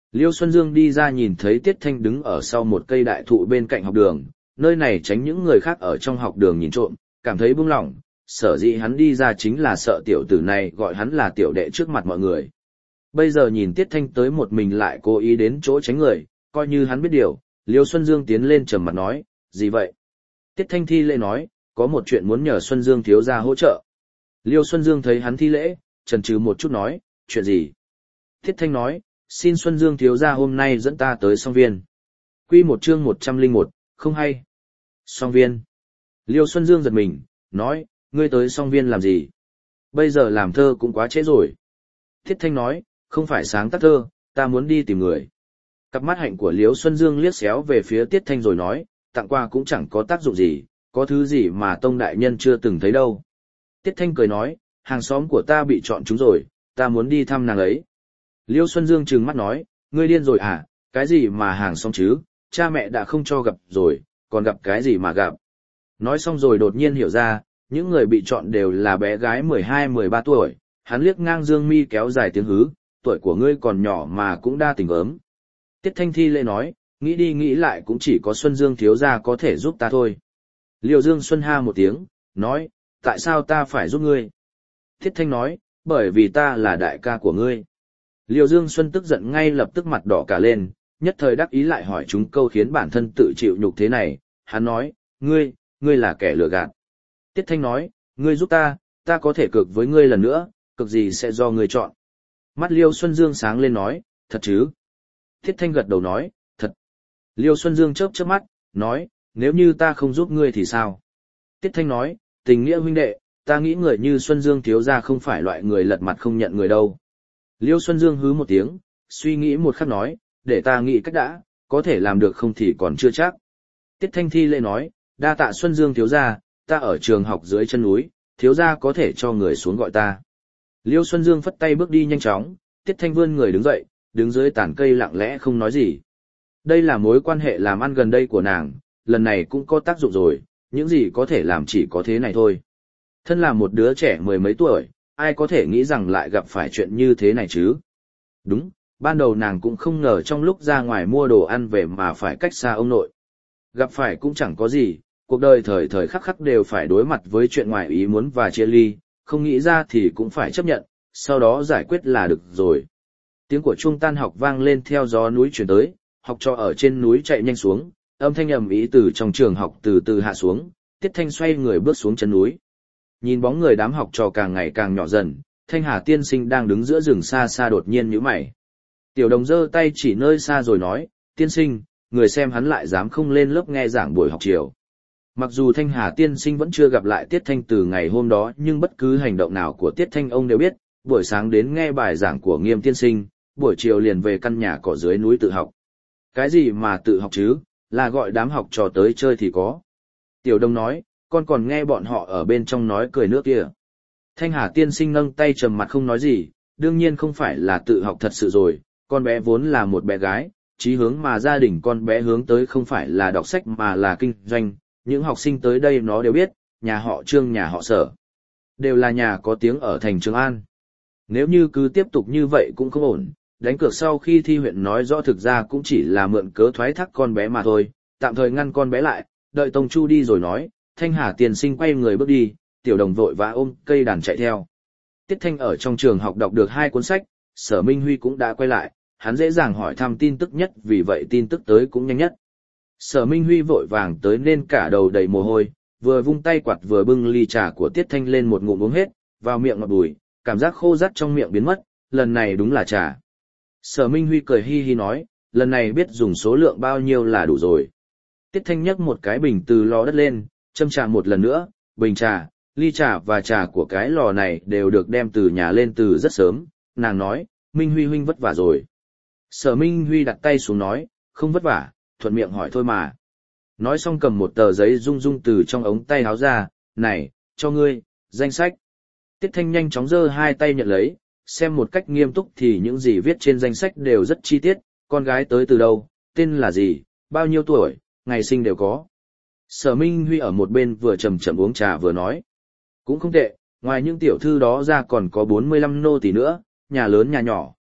[SPEAKER 1] Liêu Xuân Dương đi ra nhìn thấy Tiết Thanh đứng ở sau một cây đại thụ bên cạnh học đường, nơi này tránh những người khác ở trong học đường nhìn trộm, cảm thấy buông lỏng, sở dĩ hắn đi ra chính là sợ tiểu tử này gọi hắn là tiểu đệ trước mặt mọi người. Bây giờ nhìn Tiết Thanh tới một mình lại cố ý đến chỗ tránh người, coi như hắn biết điều, Liêu Xuân Dương tiến lên trầm mặt nói, gì vậy? Tiết Thanh thi lễ nói, có một chuyện muốn nhờ Xuân Dương thiếu gia hỗ trợ. Liêu Xuân Dương thấy hắn thi lễ, chần chừ một chút nói, chuyện gì? Tiết Thanh nói, xin Xuân Dương thiếu gia hôm nay dẫn ta tới Song Viên. Quy một chương 101, không hay. Song Viên. Liêu Xuân Dương giật mình, nói, ngươi tới Song Viên làm gì? Bây giờ làm thơ cũng quá trễ rồi. Tiết Thanh nói, không phải sáng tác thơ, ta muốn đi tìm người. Cặp mắt hạnh của Liêu Xuân Dương liếc xéo về phía Tiết Thanh rồi nói, tặng quà cũng chẳng có tác dụng gì, có thứ gì mà Tông đại nhân chưa từng thấy đâu. Tiết Thanh cười nói, hàng xóm của ta bị chọn chúng rồi, ta muốn đi thăm nàng ấy. Liêu Xuân Dương trừng mắt nói, ngươi điên rồi à, cái gì mà hàng xóm chứ, cha mẹ đã không cho gặp rồi, còn gặp cái gì mà gặp. Nói xong rồi đột nhiên hiểu ra, những người bị chọn đều là bé gái 12-13 tuổi, hắn liếc ngang Dương Mi kéo dài tiếng hứ, tuổi của ngươi còn nhỏ mà cũng đa tình ớm. Tiết Thanh thi lễ nói, nghĩ đi nghĩ lại cũng chỉ có Xuân Dương thiếu gia có thể giúp ta thôi. Liêu Dương Xuân ha một tiếng, nói, tại sao ta phải giúp ngươi? Tiết Thanh nói, bởi vì ta là đại ca của ngươi. Liêu Dương Xuân tức giận ngay lập tức mặt đỏ cả lên, nhất thời đắc ý lại hỏi chúng câu khiến bản thân tự chịu nhục thế này, hắn nói, ngươi là kẻ lừa gạt. Tiết Thanh nói, ngươi giúp ta có thể cược với ngươi lần nữa, cược gì sẽ do ngươi chọn. Mắt Liêu Xuân Dương sáng lên nói, thật chứ? Tiết Thanh gật đầu nói, thật. Liêu Xuân Dương chớp chớp mắt, nói, nếu như ta không giúp ngươi thì sao? Tiết Thanh nói, tình nghĩa huynh đệ, ta nghĩ người như Xuân Dương thiếu gia không phải loại người lật mặt không nhận người đâu. Liêu Xuân Dương hứ một tiếng, suy nghĩ một khắc nói, để ta nghĩ cách đã, có thể làm được không thì còn chưa chắc. Tiết Thanh thi lễ nói, đa tạ Xuân Dương thiếu gia, ta ở trường học dưới chân núi, thiếu gia có thể cho người xuống gọi ta. Liêu Xuân Dương phất tay bước đi nhanh chóng, Tiết Thanh vươn người đứng dậy, đứng dưới tàn cây lặng lẽ không nói gì. Đây là mối quan hệ làm ăn gần đây của nàng, lần này cũng có tác dụng rồi, những gì có thể làm chỉ có thế này thôi. Thân là một đứa trẻ 10 mấy tuổi, ai có thể nghĩ rằng lại gặp phải chuyện như thế này chứ? Đúng, ban đầu nàng cũng không ngờ trong lúc ra ngoài mua đồ ăn về mà phải cách xa ông nội. Gặp phải cũng chẳng có gì, cuộc đời thời thời khắc khắc đều phải đối mặt với chuyện ngoài ý muốn và chia ly, không nghĩ ra thì cũng phải chấp nhận, sau đó giải quyết là được rồi. Tiếng của chuông tan học vang lên theo gió núi chuyển tới, học trò ở trên núi chạy nhanh xuống, âm thanh ầm ĩ từ trong trường học từ từ hạ xuống, Tiết Thanh xoay người bước xuống chân núi. Nhìn bóng người đám học trò càng ngày càng nhỏ dần, Thanh Hà tiên sinh đang đứng giữa rừng xa xa đột nhiên nhíu mày. Tiểu Đồng giơ tay chỉ nơi xa rồi nói, tiên sinh, người xem hắn lại dám không lên lớp nghe giảng buổi học chiều. Mặc dù Thanh Hà tiên sinh vẫn chưa gặp lại Tiết Thanh từ ngày hôm đó, nhưng bất cứ hành động nào của Tiết Thanh ông đều biết, buổi sáng đến nghe bài giảng của Nghiêm tiên sinh, buổi chiều liền về căn nhà cỏ dưới núi tự học. Cái gì mà tự học chứ, là gọi đám học trò tới chơi thì có. Tiểu Đông nói, con còn nghe bọn họ ở bên trong nói cười nước kia. Thanh Hà tiên sinh nâng tay trầm mặt không nói gì, đương nhiên không phải là tự học thật sự rồi, con bé vốn là một bé gái, chí hướng mà gia đình con bé hướng tới không phải là đọc sách mà là kinh doanh, những học sinh tới đây nó đều biết, nhà họ Trương nhà họ Sở. Đều là nhà có tiếng ở thành Trường An. Nếu như cứ tiếp tục như vậy cũng không ổn, đánh cược sau khi thi huyện nói rõ thực ra cũng chỉ là mượn cớ thoái thác con bé mà thôi, tạm thời ngăn con bé lại, đợi Tông Chu đi rồi nói. Thanh Hà tiên sinh quay người bước đi, Tiểu Đồng vội vã ôm cây đàn chạy theo. Tiết Thanh ở trong trường học đọc được 2 cuốn sách, Sở Minh Huy cũng đã quay lại, hắn dễ dàng hỏi thăm tin tức nhất vì vậy tin tức tới cũng nhanh nhất. Sở Minh Huy vội vàng tới nên cả đầu đầy mồ hôi, vừa vung tay quạt vừa bưng ly trà của Tiết Thanh lên một ngụm uống hết, vào miệng ngọt bùi, cảm giác khô rắt trong miệng biến mất, lần này đúng là trà. Sở Minh Huy cười hi hi nói, lần này biết dùng số lượng bao nhiêu là đủ rồi. Tiết Thanh nhấc một cái bình từ lò đất lên, châm trà một lần nữa, bình trà, ly trà và trà của cái lò này đều được đem từ nhà lên từ rất sớm, nàng nói, Minh Huy huynh vất vả rồi. Sở Minh Huy đặt tay xuống nói, không vất vả, thuận miệng hỏi thôi mà. Nói xong cầm một tờ giấy rung rung từ trong ống tay áo ra, này, cho ngươi, danh sách. Tiết Thanh nhanh chóng giơ 2 tay nhận lấy, xem một cách nghiêm túc thì những gì viết trên danh sách đều rất chi tiết, con gái tới từ đâu, tên là gì, bao nhiêu tuổi, ngày sinh đều có. Sở Minh Huy ở một bên vừa chậm chậm uống trà vừa nói. Cũng không tệ, ngoài những tiểu thư đó ra còn có 45 nô tỳ nữa, nhà lớn nhà nhỏ,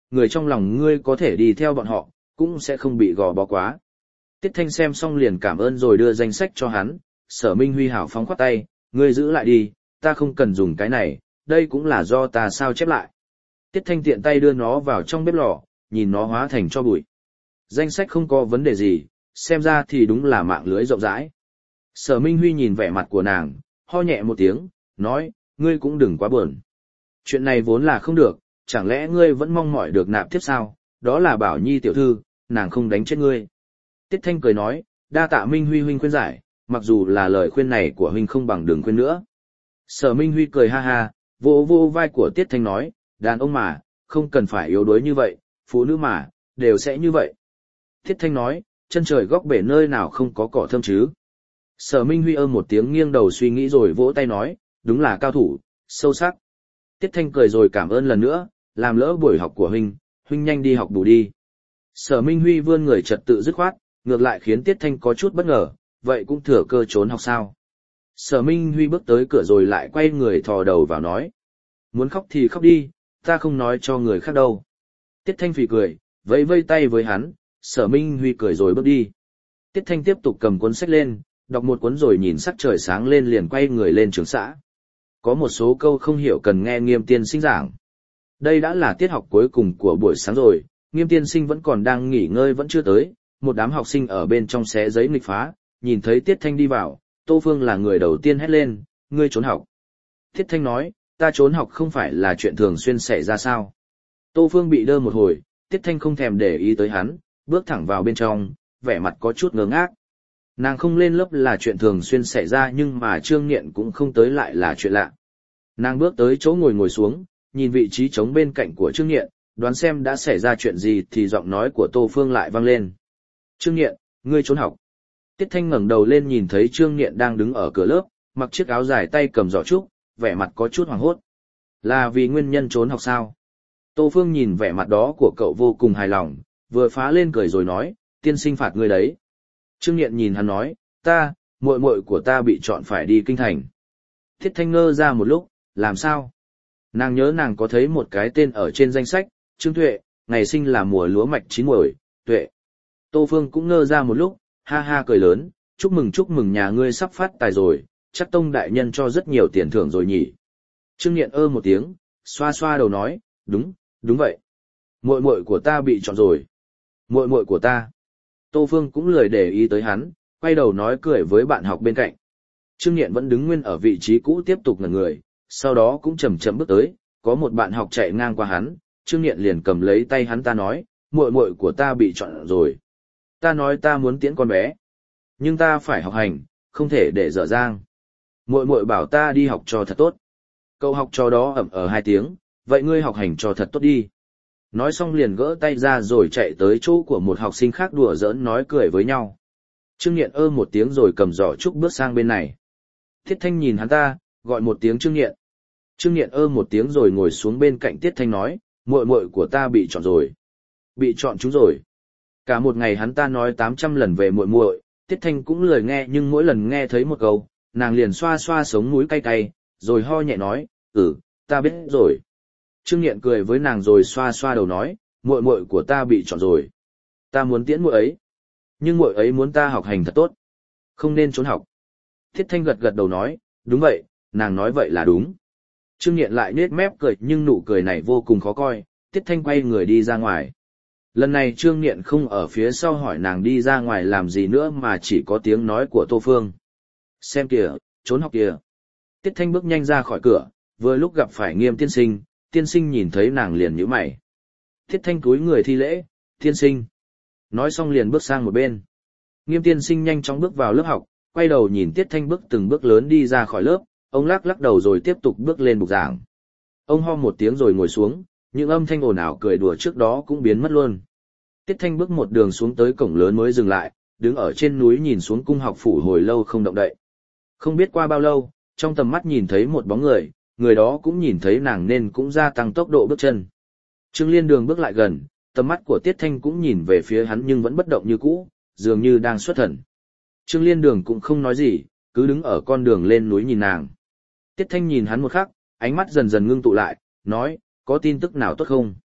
[SPEAKER 1] người trong lòng ngươi có thể đi theo bọn họ, cũng sẽ không bị gò bó quá. Tiết Thanh xem xong liền cảm ơn rồi đưa danh sách cho hắn, Sở Minh Huy hào phóng khoát tay, ngươi giữ lại đi, ta không cần dùng cái này, đây cũng là do ta sao chép lại. Tiết Thanh tiện tay đưa nó vào trong bếp lò, nhìn nó hóa thành cho bụi. Danh sách không có vấn đề gì, xem ra thì đúng là mạng lưới rộng rãi. Sở Minh Huy nhìn vẻ mặt của nàng, ho nhẹ một tiếng, nói, ngươi cũng đừng quá buồn. Chuyện này vốn là không được, chẳng lẽ ngươi vẫn mong mỏi được nạp tiếp sao, đó là Bảo Nhi tiểu thư, nàng không đánh chết ngươi. Tiết Thanh cười nói, đa tạ Minh Huy huynh khuyên giải, mặc dù là lời khuyên này của huynh không bằng đường khuyên nữa. Sở Minh Huy cười ha ha, vô vô vai của Tiết Thanh nói, đàn ông mà, không cần phải yếu đuối như vậy, phụ nữ mà, đều sẽ như vậy. Tiết Thanh nói, chân trời góc bể nơi nào không có cỏ thơm chứ. Sở Minh Huy một tiếng nghiêng đầu suy nghĩ rồi vỗ tay nói, đúng là cao thủ, sâu sắc. Tiết Thanh cười rồi cảm ơn lần nữa, làm lỡ buổi học của huynh, huynh nhanh đi học bù đi. Sở Minh Huy vươn người trật tự dứt khoát, ngược lại khiến Tiết Thanh có chút bất ngờ, vậy cũng thừa cơ trốn học sao. Sở Minh Huy bước tới cửa rồi lại quay người thò đầu vào nói. Muốn khóc thì khóc đi, ta không nói cho người khác đâu. Tiết Thanh phì cười, vẫy vây tay với hắn, Sở Minh Huy cười rồi bước đi. Tiết Thanh tiếp tục cầm cuốn sách lên, đọc một cuốn rồi nhìn sắc trời sáng lên liền quay người lên trường xã. Có một số câu không hiểu cần nghe Nghiêm tiên sinh giảng. Đây đã là tiết học cuối cùng của buổi sáng rồi, Nghiêm tiên sinh vẫn còn đang nghỉ ngơi vẫn chưa tới, một đám học sinh ở bên trong xé giấy nghịch phá, nhìn thấy Tiết Thanh đi vào, Tô Phương là người đầu tiên hét lên, ngươi trốn học. Tiết Thanh nói, ta trốn học không phải là chuyện thường xuyên xảy ra sao. Tô Phương bị đơ một hồi, Tiết Thanh không thèm để ý tới hắn, bước thẳng vào bên trong, vẻ mặt có chút ngớ ngác. Nàng không lên lớp là chuyện thường xuyên xảy ra nhưng mà Trương Nghiện cũng không tới lại là chuyện lạ. Nàng bước tới chỗ ngồi xuống, nhìn vị trí trống bên cạnh của Trương Nghiện, đoán xem đã xảy ra chuyện gì thì giọng nói của Tô Phương lại vang lên. Trương Nghiện, ngươi trốn học. Tiết Thanh ngẩng đầu lên nhìn thấy Trương Nghiện đang đứng ở cửa lớp, mặc chiếc áo dài tay cầm giỏ trúc, vẻ mặt có chút hoảng hốt. Là vì nguyên nhân trốn học sao? Tô Phương nhìn vẻ mặt đó của cậu vô cùng hài lòng, vừa phá lên cười rồi nói, tiên sinh phạt ngươi đấy. Trương Nghiện nhìn hắn nói, muội muội của ta bị chọn phải đi kinh thành. Tiết Thanh ngơ ra một lúc, làm sao? Nàng nhớ nàng có thấy một cái tên ở trên danh sách, Trương Tuệ, ngày sinh là mùa lúa mạch chín muồi, Tuệ. Tô Phương cũng ngơ ra một lúc, ha ha cười lớn, chúc mừng nhà ngươi sắp phát tài rồi, chắc Tông đại nhân cho rất nhiều tiền thưởng rồi nhỉ. Trương Nghiện một tiếng, xoa xoa đầu nói, đúng vậy. Muội muội của ta bị chọn rồi. Muội muội của ta. Tô Phương cũng lười để ý tới hắn, quay đầu nói cười với bạn học bên cạnh. Trương Nghiện vẫn đứng nguyên ở vị trí cũ tiếp tục ngẩn người, sau đó cũng chậm chậm bước tới, có một bạn học chạy ngang qua hắn, Trương Nghiện liền cầm lấy tay hắn ta nói, muội muội của ta bị chọn rồi. Ta nói ta muốn tiễn con bé, nhưng ta phải học hành, không thể để dở dang. Muội muội bảo ta đi học cho thật tốt. Cậu học trò đó ậm hai tiếng, vậy ngươi học hành cho thật tốt đi. Nói xong liền gỡ tay ra rồi chạy tới chỗ của một học sinh khác đùa giỡn nói cười với nhau. Trương Nghiện một tiếng rồi cầm giỏ trúc bước sang bên này. Tiết Thanh nhìn hắn ta, gọi một tiếng Trương Nghiện. Trương Nghiện một tiếng rồi ngồi xuống bên cạnh Tiết Thanh nói, muội muội của ta bị chọn rồi. Bị chọn chúng rồi. Cả một ngày hắn ta nói 800 lần về muội muội, Tiết Thanh cũng lười nghe nhưng mỗi lần nghe thấy một câu, nàng liền xoa xoa sống mũi cay cay, rồi ho nhẹ nói, ta biết rồi. Trương Nghiện cười với nàng rồi xoa xoa đầu nói, muội muội của ta bị chọn rồi. Ta muốn tiễn muội ấy. Nhưng muội ấy muốn ta học hành thật tốt. Không nên trốn học. Tiết Thanh gật gật đầu nói, đúng vậy, nàng nói vậy là đúng. Trương Nghiện lại nết mép cười nhưng nụ cười này vô cùng khó coi, Tiết Thanh quay người đi ra ngoài. Lần này Trương Nghiện không ở phía sau hỏi nàng đi ra ngoài làm gì nữa mà chỉ có tiếng nói của Tô Phương. Xem kìa, trốn học kìa. Tiết Thanh bước nhanh ra khỏi cửa, vừa lúc gặp phải Nghiêm tiên sinh nhìn thấy nàng liền nhíu mày. Tiết Thanh cúi người thi lễ, tiên sinh. Nói xong liền bước sang một bên. Nghiêm tiên sinh nhanh chóng bước vào lớp học, quay đầu nhìn Tiết Thanh bước từng bước lớn đi ra khỏi lớp, ông lắc đầu rồi tiếp tục bước lên bục giảng. Ông ho một tiếng rồi ngồi xuống, những âm thanh ồn ào cười đùa trước đó cũng biến mất luôn. Tiết Thanh bước một đường xuống tới cổng lớn mới dừng lại, đứng ở trên núi nhìn xuống cung học phủ hồi lâu không động đậy. Không biết qua bao lâu, trong tầm mắt nhìn thấy một bóng người đó cũng nhìn thấy nàng nên cũng gia tăng tốc độ bước chân. Trương Liên Đường bước lại gần, tầm mắt của Tiết Thanh cũng nhìn về phía hắn nhưng vẫn bất động như cũ, dường như đang xuất thần. Trương Liên Đường cũng không nói gì, cứ đứng ở con đường lên núi nhìn nàng. Tiết Thanh nhìn hắn một khắc, ánh mắt dần dần ngưng tụ lại, nói, có tin tức nào tốt không?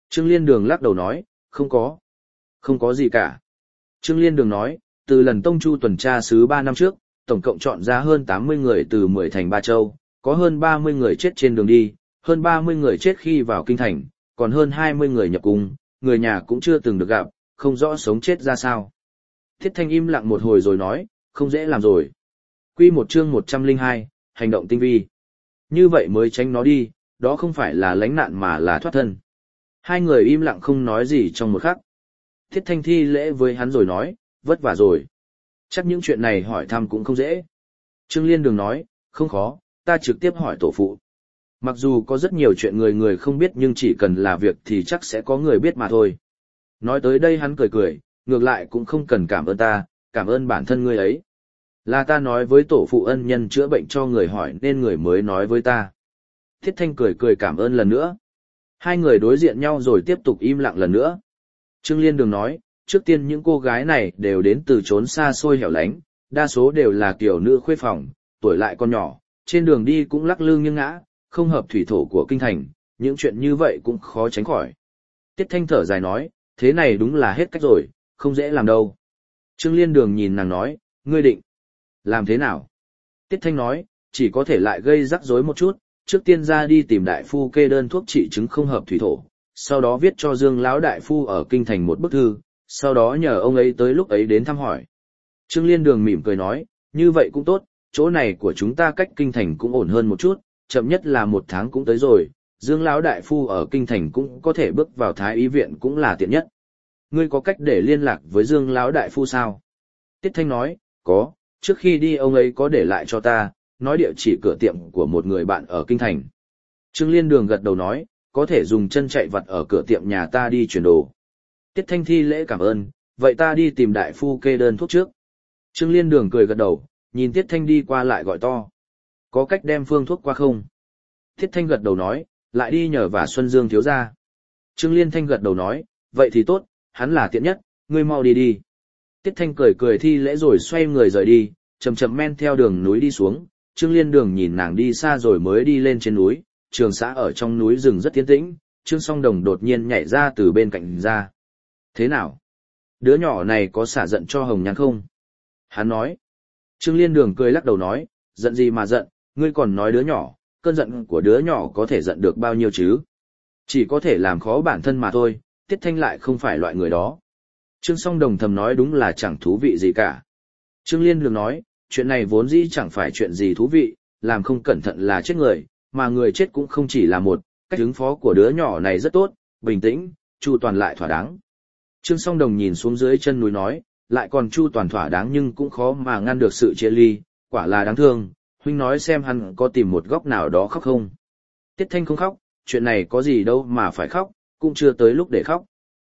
[SPEAKER 1] Trương Liên Đường lắc đầu nói, không có. Không có gì cả. Trương Liên Đường nói, từ lần Tông Chu tuần tra sứ 3 năm trước, tổng cộng chọn ra hơn 80 người từ 10 thành 3 châu, có hơn 30 người chết trên đường đi, hơn 30 người chết khi vào kinh thành, còn hơn 20 người nhập cung, người nhà cũng chưa từng được gặp, không rõ sống chết ra sao. Thiết Thanh im lặng một hồi rồi nói, không dễ làm rồi. Quy một chương 102, hành động tinh vi. Như vậy mới tránh nó đi, đó không phải là lánh nạn mà là thoát thân. Hai người im lặng không nói gì trong một khắc. Thiết Thanh thi lễ với hắn rồi nói, vất vả rồi. Chắc những chuyện này hỏi thăm cũng không dễ. Trương Liên Đường nói, không khó, ta trực tiếp hỏi tổ phụ. Mặc dù có rất nhiều chuyện người người không biết nhưng chỉ cần là việc thì chắc sẽ có người biết mà thôi. Nói tới đây hắn cười cười, ngược lại cũng không cần cảm ơn ta, cảm ơn bản thân ngươi ấy. Là ta nói với tổ phụ ân nhân chữa bệnh cho người hỏi nên người mới nói với ta. Thiết Thanh cười cười cảm ơn lần nữa. Hai người đối diện nhau rồi tiếp tục im lặng lần nữa. Trương Liên Đường nói, trước tiên những cô gái này đều đến từ chốn xa xôi hẻo lánh, đa số đều là kiểu nữ khuê phòng, tuổi lại còn nhỏ, trên đường đi cũng lắc lư nghiêng ngã, không hợp thủy thổ của kinh thành, những chuyện như vậy cũng khó tránh khỏi. Tiết Thanh thở dài nói, thế này đúng là hết cách rồi, không dễ làm đâu. Trương Liên Đường nhìn nàng nói, ngươi định làm thế nào? Tiết Thanh nói, chỉ có thể lại gây rắc rối một chút, trước tiên ra đi tìm đại phu kê đơn thuốc trị chứng không hợp thủy thổ, sau đó viết cho Dương lão đại phu ở kinh thành một bức thư, sau đó nhờ ông ấy tới lúc ấy đến thăm hỏi. Trương Liên Đường mỉm cười nói, như vậy cũng tốt, chỗ này của chúng ta cách kinh thành cũng ổn hơn một chút, chậm nhất là 1 tháng cũng tới rồi, Dương lão đại phu ở kinh thành cũng có thể bước vào thái y viện cũng là tiện nhất. Ngươi có cách để liên lạc với Dương lão đại phu sao? Tiết Thanh nói, có, trước khi đi ông ấy có để lại cho ta, nói địa chỉ cửa tiệm của một người bạn ở kinh thành. Trương Liên Đường gật đầu nói, có thể dùng chân chạy vặt ở cửa tiệm nhà ta đi chuyển đồ. Tiết Thanh thi lễ cảm ơn, vậy ta đi tìm đại phu kê đơn thuốc trước. Trương Liên Đường cười gật đầu, nhìn Tiết Thanh đi qua lại gọi to. Có cách đem phương thuốc qua không? Tiết Thanh gật đầu nói, lại đi nhờ vả Xuân Dương thiếu gia. Trương Liên Thanh gật đầu nói, vậy thì tốt, hắn là tiện nhất, ngươi mau đi đi. Tiết Thanh cười cười thi lễ rồi xoay người rời đi, chậm chậm men theo đường núi đi xuống. Trương Liên Đường nhìn nàng đi xa rồi mới đi lên trên núi, trường xã ở trong núi rừng rất tiến tĩnh, Trương Song Đồng đột nhiên nhảy ra từ bên cạnh ra. Thế nào? Đứa nhỏ này có xả giận cho Hồng Nhan không? Hắn nói. Trương Liên Đường cười lắc đầu nói, giận gì mà giận, ngươi còn nói đứa nhỏ, cơn giận của đứa nhỏ có thể giận được bao nhiêu chứ? Chỉ có thể làm khó bản thân mà thôi, Tiết Thanh lại không phải loại người đó. Trương Song Đồng thầm nói đúng là chẳng thú vị gì cả. Trương Liên Đường nói, chuyện này vốn dĩ chẳng phải chuyện gì thú vị, làm không cẩn thận là chết người, mà người chết cũng không chỉ là một, cách ứng phó của đứa nhỏ này rất tốt, bình tĩnh, chu toàn lại thỏa đáng. Trương Song Đồng nhìn xuống dưới chân núi nói, lại còn chu toàn thỏa đáng nhưng cũng khó mà ngăn được sự chia ly, quả là đáng thương, huynh nói xem hắn có tìm một góc nào đó khóc không. Tiết Thanh không khóc, chuyện này có gì đâu mà phải khóc, cũng chưa tới lúc để khóc.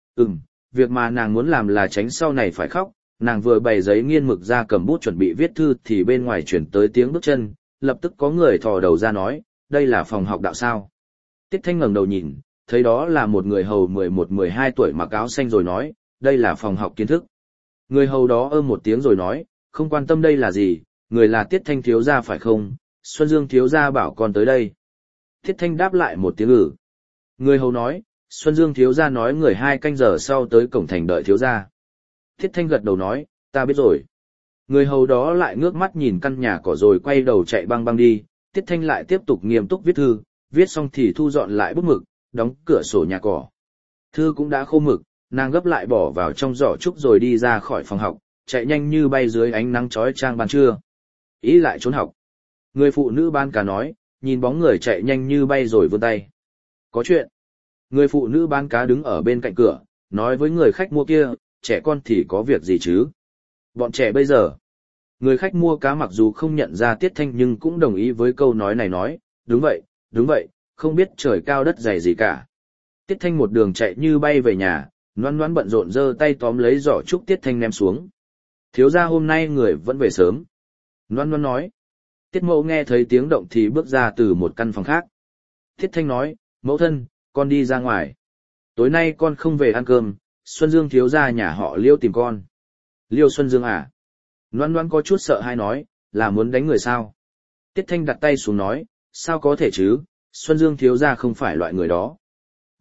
[SPEAKER 1] Việc mà nàng muốn làm là tránh sau này phải khóc, nàng vừa bày giấy nghiên mực ra cầm bút chuẩn bị viết thư thì bên ngoài chuyển tới tiếng bước chân, lập tức có người thò đầu ra nói, đây là phòng học đạo sao. Tiết Thanh ngẩng đầu nhìn, thấy đó là một người hầu 11-12 tuổi mặc áo xanh rồi nói, đây là phòng học kiến thức. Người hầu đó một tiếng rồi nói, không quan tâm đây là gì, người là Tiết Thanh thiếu gia phải không, Xuân Dương thiếu gia bảo con tới đây. Tiết Thanh đáp lại một tiếng Người hầu nói, Xuân Dương thiếu gia nói người 2 canh giờ sau tới cổng thành đợi thiếu gia. Tiết Thanh gật đầu nói, ta biết rồi. Người hầu đó lại ngước mắt nhìn căn nhà cỏ rồi quay đầu chạy băng băng đi, Tiết Thanh lại tiếp tục nghiêm túc viết thư, viết xong thì thu dọn lại bút mực, đóng cửa sổ nhà cỏ. Thư cũng đã khô mực, nàng gấp lại bỏ vào trong giỏ trúc rồi đi ra khỏi phòng học, chạy nhanh như bay dưới ánh nắng chói chang ban trưa. Ý lại trốn học. Người phụ nữ ban cá nói, nhìn bóng người chạy nhanh như bay rồi vươn tay. Có chuyện. Người phụ nữ bán cá đứng ở bên cạnh cửa, nói với người khách mua kia, trẻ con thì có việc gì chứ? Bọn trẻ bây giờ. Người khách mua cá mặc dù không nhận ra Tiết Thanh nhưng cũng đồng ý với câu nói này nói, đúng vậy, không biết trời cao đất dày gì cả. Tiết Thanh một đường chạy như bay về nhà, Loan Loan bận rộn giơ tay tóm lấy giỏ trúc Tiết Thanh ném xuống. Thiếu gia hôm nay người vẫn về sớm. Loan Loan nói. Tiết Mẫu nghe thấy tiếng động thì bước ra từ một căn phòng khác. Tiết Thanh nói, mẫu thân, con đi ra ngoài. Tối nay con không về ăn cơm, Xuân Dương thiếu gia nhà họ Liêu tìm con. Liêu Xuân Dương à? Loan Loan có chút sợ hãi nói, là muốn đánh người sao? Tiết Thanh đặt tay xuống nói, sao có thể chứ, Xuân Dương thiếu gia không phải loại người đó.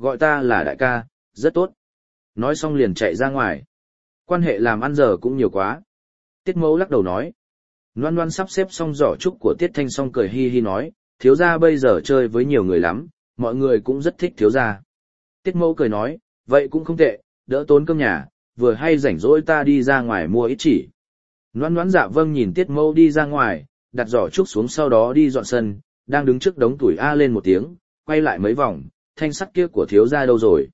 [SPEAKER 1] Gọi ta là đại ca, rất tốt. Nói xong liền chạy ra ngoài. Quan hệ làm ăn giờ cũng nhiều quá. Tiết Mẫu lắc đầu nói. Loan Loan sắp xếp xong giỏ trúc của Tiết Thanh xong cười hi hi nói, thiếu gia bây giờ chơi với nhiều người lắm, mọi người cũng rất thích thiếu gia. Tiết Mẫu cười nói, vậy cũng không tệ, đỡ tốn cơm nhà, vừa hay rảnh rỗi ta đi ra ngoài mua ít chỉ. Loan Loan dạ vâng nhìn Tiết Mẫu đi ra ngoài, đặt giỏ trúc xuống sau đó đi dọn sân, đang đứng trước đống tuổi a lên một tiếng, quay lại mấy vòng, thanh sắt kia của thiếu gia đâu rồi?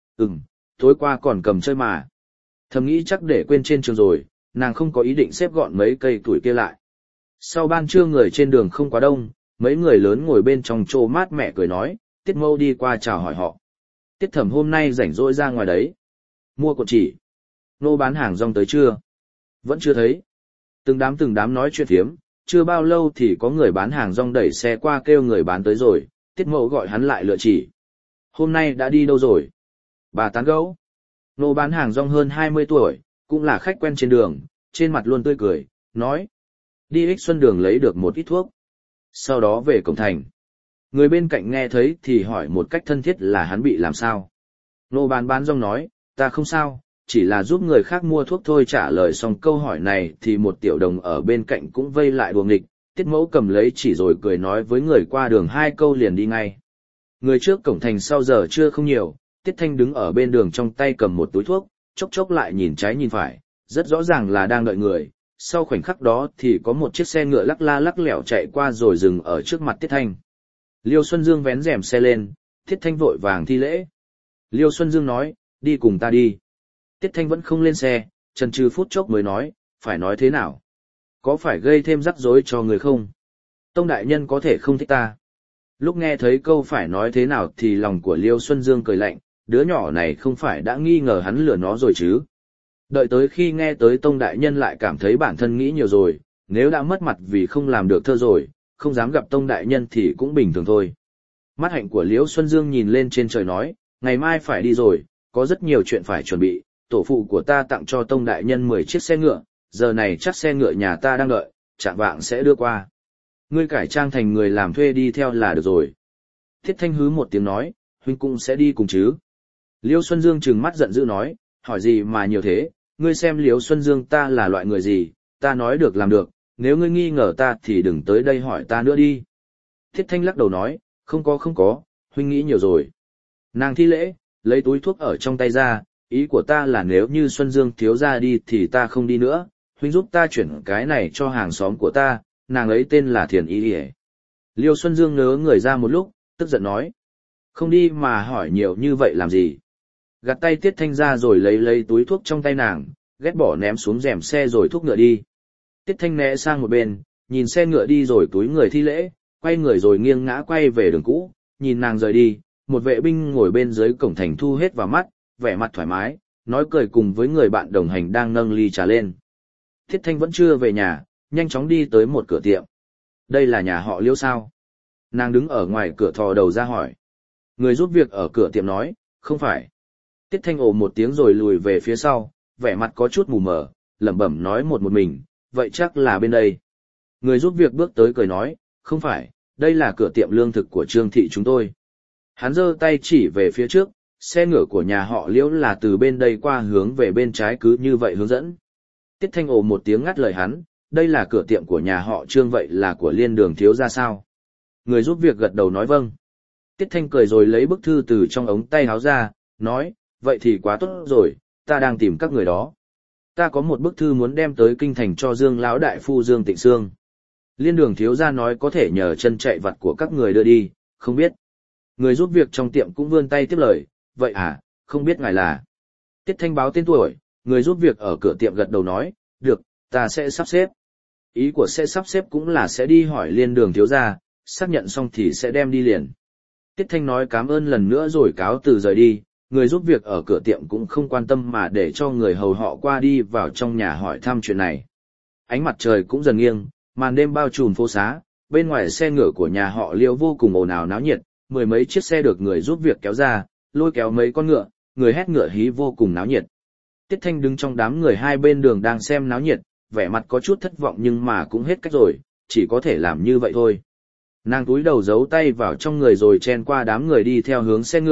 [SPEAKER 1] Tối qua còn cầm chơi mà. Thầm nghĩ chắc để quên trên trường rồi, nàng không có ý định xếp gọn mấy cây tuổi kia lại. Sau ban trưa người trên đường không quá đông, mấy người lớn ngồi bên trong chỗ mát mẹ cười nói, Tiết Mẫu đi qua chào hỏi họ. Tiết Thẩm hôm nay rảnh rỗi ra ngoài đấy. Mua cuộn chỉ. Nô bán hàng rong tới chưa? Vẫn chưa thấy. Từng đám nói chuyện phiếm, chưa bao lâu thì có người bán hàng rong đẩy xe qua kêu người bán tới rồi, Tiết Mẫu gọi hắn lại lựa chỉ. Hôm nay đã đi đâu rồi? Bà tán gẫu. Nô bán hàng rong hơn 20 tuổi, cũng là khách quen trên đường, trên mặt luôn tươi cười, nói. Đi Ích Xuân Đường lấy được một ít thuốc. Sau đó về cổng thành. Người bên cạnh nghe thấy thì hỏi một cách thân thiết là hắn bị làm sao. Nô bán rong nói, ta không sao, chỉ là giúp người khác mua thuốc thôi. Trả lời xong câu hỏi này thì một tiểu đồng ở bên cạnh cũng vây lại đùa nghịch, Tiết Mẫu cầm lấy chỉ rồi cười nói với người qua đường 2 câu liền đi ngay. Người trước cổng thành sau giờ chưa không nhiều, Tiết Thanh đứng ở bên đường trong tay cầm một túi thuốc, chốc chốc lại nhìn trái nhìn phải, rất rõ ràng là đang đợi người. Sau khoảnh khắc đó thì có một chiếc xe ngựa lắc la lắc lẻo chạy qua rồi dừng ở trước mặt Tiết Thanh. Liêu Xuân Dương vén rèm xe lên, Tiết Thanh vội vàng thi lễ. Liêu Xuân Dương nói, đi cùng ta đi. Tiết Thanh vẫn không lên xe, chần chừ phút chốc mới nói, phải nói thế nào? Có phải gây thêm rắc rối cho người không? Tông đại nhân có thể không thích ta. Lúc nghe thấy câu phải nói thế nào thì lòng của Liêu Xuân Dương cười lạnh, đứa nhỏ này không phải đã nghi ngờ hắn lừa nó rồi chứ? Đợi tới khi nghe tới Tông đại nhân lại cảm thấy bản thân nghĩ nhiều rồi, nếu đã mất mặt vì không làm được thơ rồi, không dám gặp Tông đại nhân thì cũng bình thường thôi. Mắt hạnh của Liễu Xuân Dương nhìn lên trên trời nói, ngày mai phải đi rồi, có rất nhiều chuyện phải chuẩn bị, tổ phụ của ta tặng cho Tông đại nhân 10 chiếc xe ngựa, giờ này chắc xe ngựa nhà ta đang đợi, chạng vạng sẽ đưa qua. Ngươi cải trang thành người làm thuê đi theo là được rồi. Thiết Thanh hứ một tiếng nói, huynh cũng sẽ đi cùng chứ. Liễu Xuân Dương trừng mắt giận dữ nói, hỏi gì mà nhiều thế, ngươi xem Liễu Xuân Dương ta là loại người gì, ta nói được làm được, nếu ngươi nghi ngờ ta thì đừng tới đây hỏi ta nữa đi. Thiết Thanh lắc đầu nói, không có, huynh nghĩ nhiều rồi. Nàng thi lễ, lấy túi thuốc ở trong tay ra, ý của ta là nếu như Xuân Dương thiếu ra đi thì ta không đi nữa, huynh giúp ta chuyển cái này cho hàng xóm của ta, nàng ấy tên là Thiền Y Điề. Liêu Xuân Dương ngớ người ra một lúc, tức giận nói, không đi mà hỏi nhiều như vậy làm gì. Gạt tay Tiết Thanh ra rồi lấy túi thuốc trong tay nàng, ghét bỏ ném xuống rèm xe rồi thúc ngựa đi. Tiết Thanh né sang một bên, nhìn xe ngựa đi rồi túi người thi lễ, quay người rồi nghiêng ngã quay về đường cũ, nhìn nàng rời đi, một vệ binh ngồi bên dưới cổng thành thu hết vào mắt, vẻ mặt thoải mái, nói cười cùng với người bạn đồng hành đang nâng ly trà lên. Tiết Thanh vẫn chưa về nhà, nhanh chóng đi tới một cửa tiệm. Đây là nhà họ Liêu sao? Nàng đứng ở ngoài cửa thò đầu ra hỏi. Người giúp việc ở cửa tiệm nói, không phải. Tiết Thanh ồ một tiếng rồi lùi về phía sau, vẻ mặt có chút mù mờ, lẩm bẩm nói một mình, vậy chắc là bên đây. Người giúp việc bước tới cười nói, không phải, đây là cửa tiệm lương thực của Trương thị chúng tôi. Hắn giơ tay chỉ về phía trước, xe ngựa của nhà họ Liễu là từ bên đây qua hướng về bên trái cứ như vậy hướng dẫn. Tiết Thanh ồ một tiếng ngắt lời hắn, đây là cửa tiệm của nhà họ Trương vậy là của Liên Đường thiếu gia sao? Người giúp việc gật đầu nói vâng. Tiết Thanh cười rồi lấy bức thư từ trong ống tay áo ra, nói, vậy thì quá tốt rồi, ta đang tìm các người đó. Ta có một bức thư muốn đem tới kinh thành cho Dương lão đại phu Dương Tịnh Sương. Liên Đường thiếu gia nói có thể nhờ chân chạy vặt của các người đưa đi, không biết. Người giúp việc trong tiệm cũng vươn tay tiếp lời, vậy à, không biết ngài là. Tiết Thanh báo tên tuổi, người giúp việc ở cửa tiệm gật đầu nói, được, ta sẽ sắp xếp. Ý của sẽ sắp xếp cũng là sẽ đi hỏi Liên Đường thiếu gia, xác nhận xong thì sẽ đem đi liền. Tiết Thanh nói cảm ơn lần nữa rồi cáo từ rời đi, người giúp việc ở cửa tiệm cũng không quan tâm mà để cho người hầu họ qua đi vào trong nhà hỏi thăm chuyện này. Ánh mặt trời cũng dần nghiêng, màn đêm bao trùm phố xá, bên ngoài xe ngựa của nhà họ Liêu vô cùng ồn ào náo nhiệt, 10 mấy chiếc xe được người giúp việc kéo ra, lôi kéo mấy con ngựa, người hét ngựa hí vô cùng náo nhiệt. Tiết Thanh đứng trong đám người hai bên đường đang xem náo nhiệt, vẻ mặt có chút thất vọng nhưng mà cũng hết cách rồi, chỉ có thể làm như vậy thôi. Nàng túi đầu giấu tay vào trong người rồi chen qua đám người đi theo hướng xe ngựa,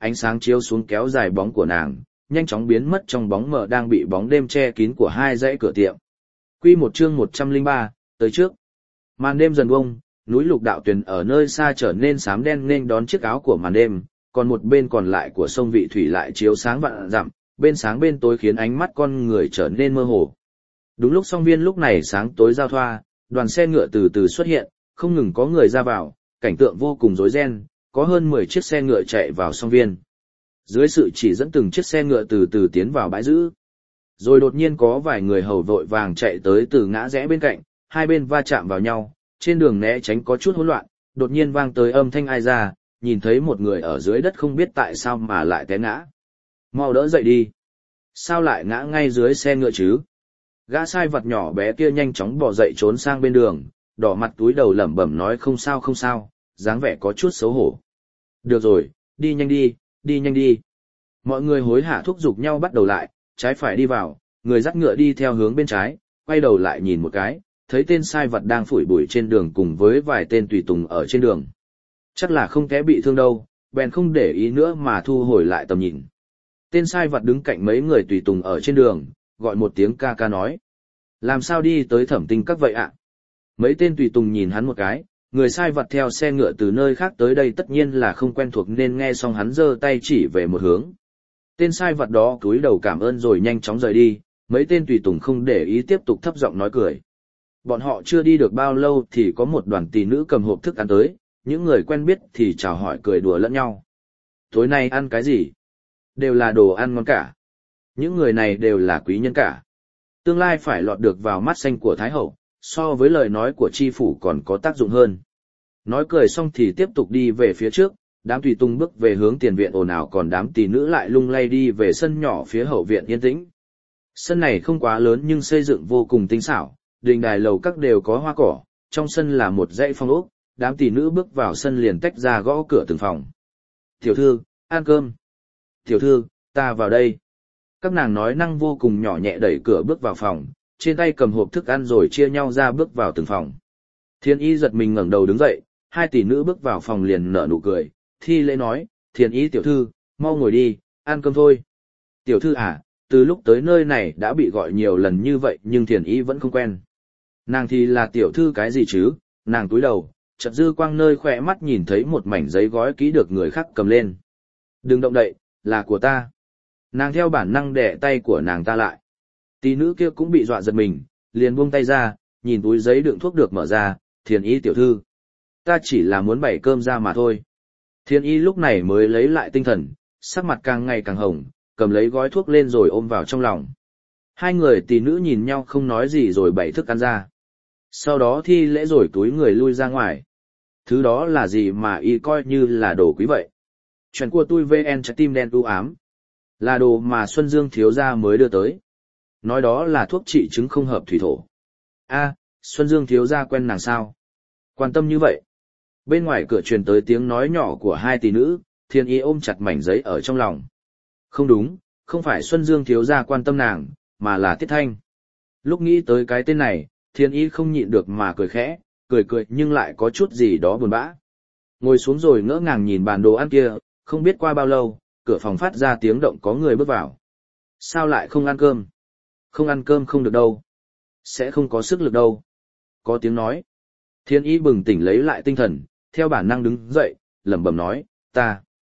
[SPEAKER 1] ánh sáng chiếu xuống kéo dài bóng của nàng, nhanh chóng biến mất trong bóng mờ đang bị bóng đêm che kín của hai dãy cửa tiệm. Quy một chương 103, tới trước. Màn đêm dần buông, núi Lục Đạo Tuyền ở nơi xa trở nên xám đen nên đón chiếc áo của màn đêm, còn một bên còn lại của sông Vị Thủy lại chiếu sáng vạn dặm, bên sáng bên tối khiến ánh mắt con người trở nên mơ hồ. Đúng lúc Song Viên lúc này sáng tối giao thoa, đoàn xe ngựa từ từ xuất hiện, không ngừng có người ra vào, cảnh tượng vô cùng rối ren, có hơn 10 chiếc xe ngựa chạy vào Song Viên. Dưới sự chỉ dẫn từng chiếc xe ngựa từ từ tiến vào bãi giữ. Rồi đột nhiên có vài người hầu vội vàng chạy tới từ ngã rẽ bên cạnh, hai bên va chạm vào nhau, trên đường né tránh có chút hỗn loạn, đột nhiên vang tới âm thanh ai ra, nhìn thấy một người ở dưới đất không biết tại sao mà lại té ngã. Mau đỡ dậy đi. Sao lại ngã ngay dưới xe ngựa chứ? Gã sai vặt nhỏ bé kia nhanh chóng bỏ dậy trốn sang bên đường, đỏ mặt túi đầu lẩm bẩm nói không sao không sao, dáng vẻ có chút xấu hổ. Được rồi, đi nhanh đi, đi nhanh đi. Mọi người hối hả thúc giục nhau bắt đầu lại, trái phải đi vào, người dắt ngựa đi theo hướng bên trái, quay đầu lại nhìn một cái, thấy tên sai vặt đang phủi bụi trên đường cùng với vài tên tùy tùng ở trên đường. Chắc là không té bị thương đâu, bèn không để ý nữa mà thu hồi lại tầm nhìn. Tên sai vặt đứng cạnh mấy người tùy tùng ở trên đường, gọi một tiếng ca ca nói. Làm sao đi tới Thẩm Tinh Các vậy ạ? Mấy tên tùy tùng nhìn hắn một cái, người sai vặt theo xe ngựa từ nơi khác tới đây tất nhiên là không quen thuộc nên nghe xong hắn giơ tay chỉ về một hướng. Tên sai vặt đó cúi đầu cảm ơn rồi nhanh chóng rời đi, mấy tên tùy tùng không để ý tiếp tục thấp giọng nói cười. Bọn họ chưa đi được bao lâu thì có một đoàn tỷ nữ cầm hộp thức ăn tới, những người quen biết thì chào hỏi cười đùa lẫn nhau. Tối nay ăn cái gì? Đều là đồ ăn ngon cả. Những người này đều là quý nhân cả. Tương lai phải lọt được vào mắt xanh của Thái Hậu, so với lời nói của tri phủ còn có tác dụng hơn. Nói cười xong thì tiếp tục đi về phía trước, đám tùy tùng bước về hướng tiền viện ồn ào còn đám tỷ nữ lại lung lay đi về sân nhỏ phía hậu viện yên tĩnh. Sân này không quá lớn nhưng xây dựng vô cùng tinh xảo, đình đài lầu các đều có hoa cỏ, trong sân là một dãy phong ốc, đám tỷ nữ bước vào sân liền tách ra gõ cửa từng phòng. Tiểu thư, ăn cơm. Tiểu thư, ta vào đây. Các nàng nói năng vô cùng nhỏ nhẹ đẩy cửa bước vào phòng, trên tay cầm hộp thức ăn rồi chia nhau ra bước vào từng phòng. Thiên Y giật mình ngẩng đầu đứng dậy, hai tỷ nữ bước vào phòng liền nở nụ cười, thi lễ nói, Thiên Y tiểu thư, mau ngồi đi, ăn cơm thôi. Tiểu thư à, từ lúc tới nơi này đã bị gọi nhiều lần như vậy nhưng Thiên Y vẫn không quen. Nàng thì là tiểu thư cái gì chứ? Nàng cúi đầu, chợt dư quang nơi khỏe mắt nhìn thấy một mảnh giấy gói ký được người khác cầm lên. Đừng động đậy, là của ta. Nàng theo bản năng đẻ tay của nàng ta lại. Tỷ nữ kia cũng bị dọa giật mình, liền buông tay ra, nhìn túi giấy đựng thuốc được mở ra, Thiên Y tiểu thư. Ta chỉ là muốn bày cơm ra mà thôi. Thiên Y lúc này mới lấy lại tinh thần, sắc mặt càng ngày càng hồng, cầm lấy gói thuốc lên rồi ôm vào trong lòng. Hai người tỷ nữ nhìn nhau không nói gì rồi bày thức ăn ra. Sau đó thi lễ rồi túi người lui ra ngoài. Thứ đó là gì mà y coi như là đồ quý vậy? Chuyện của tôi VN trái tim đen u ám. Là đồ mà Xuân Dương thiếu gia mới đưa tới. Nói đó là thuốc trị chứng không hợp thủy thổ. A, Xuân Dương thiếu gia quen nàng sao? Quan tâm như vậy. Bên ngoài cửa truyền tới tiếng nói nhỏ của hai tỷ nữ, Thiên Y ôm chặt mảnh giấy ở trong lòng. Không đúng, không phải Xuân Dương thiếu gia quan tâm nàng, mà là Tiết Thanh. Lúc nghĩ tới cái tên này, Thiên Y không nhịn được mà cười khẽ, cười nhưng lại có chút gì đó buồn bã. Ngồi xuống rồi ngỡ ngàng nhìn bàn đồ ăn kia, không biết qua bao lâu, cửa phòng phát ra tiếng động có người bước vào. Sao lại không ăn cơm? Không ăn cơm không được đâu. Sẽ không có sức lực đâu. Có tiếng nói. Thiên Y bừng tỉnh lấy lại tinh thần, theo bản năng đứng dậy, lẩm bẩm nói, ta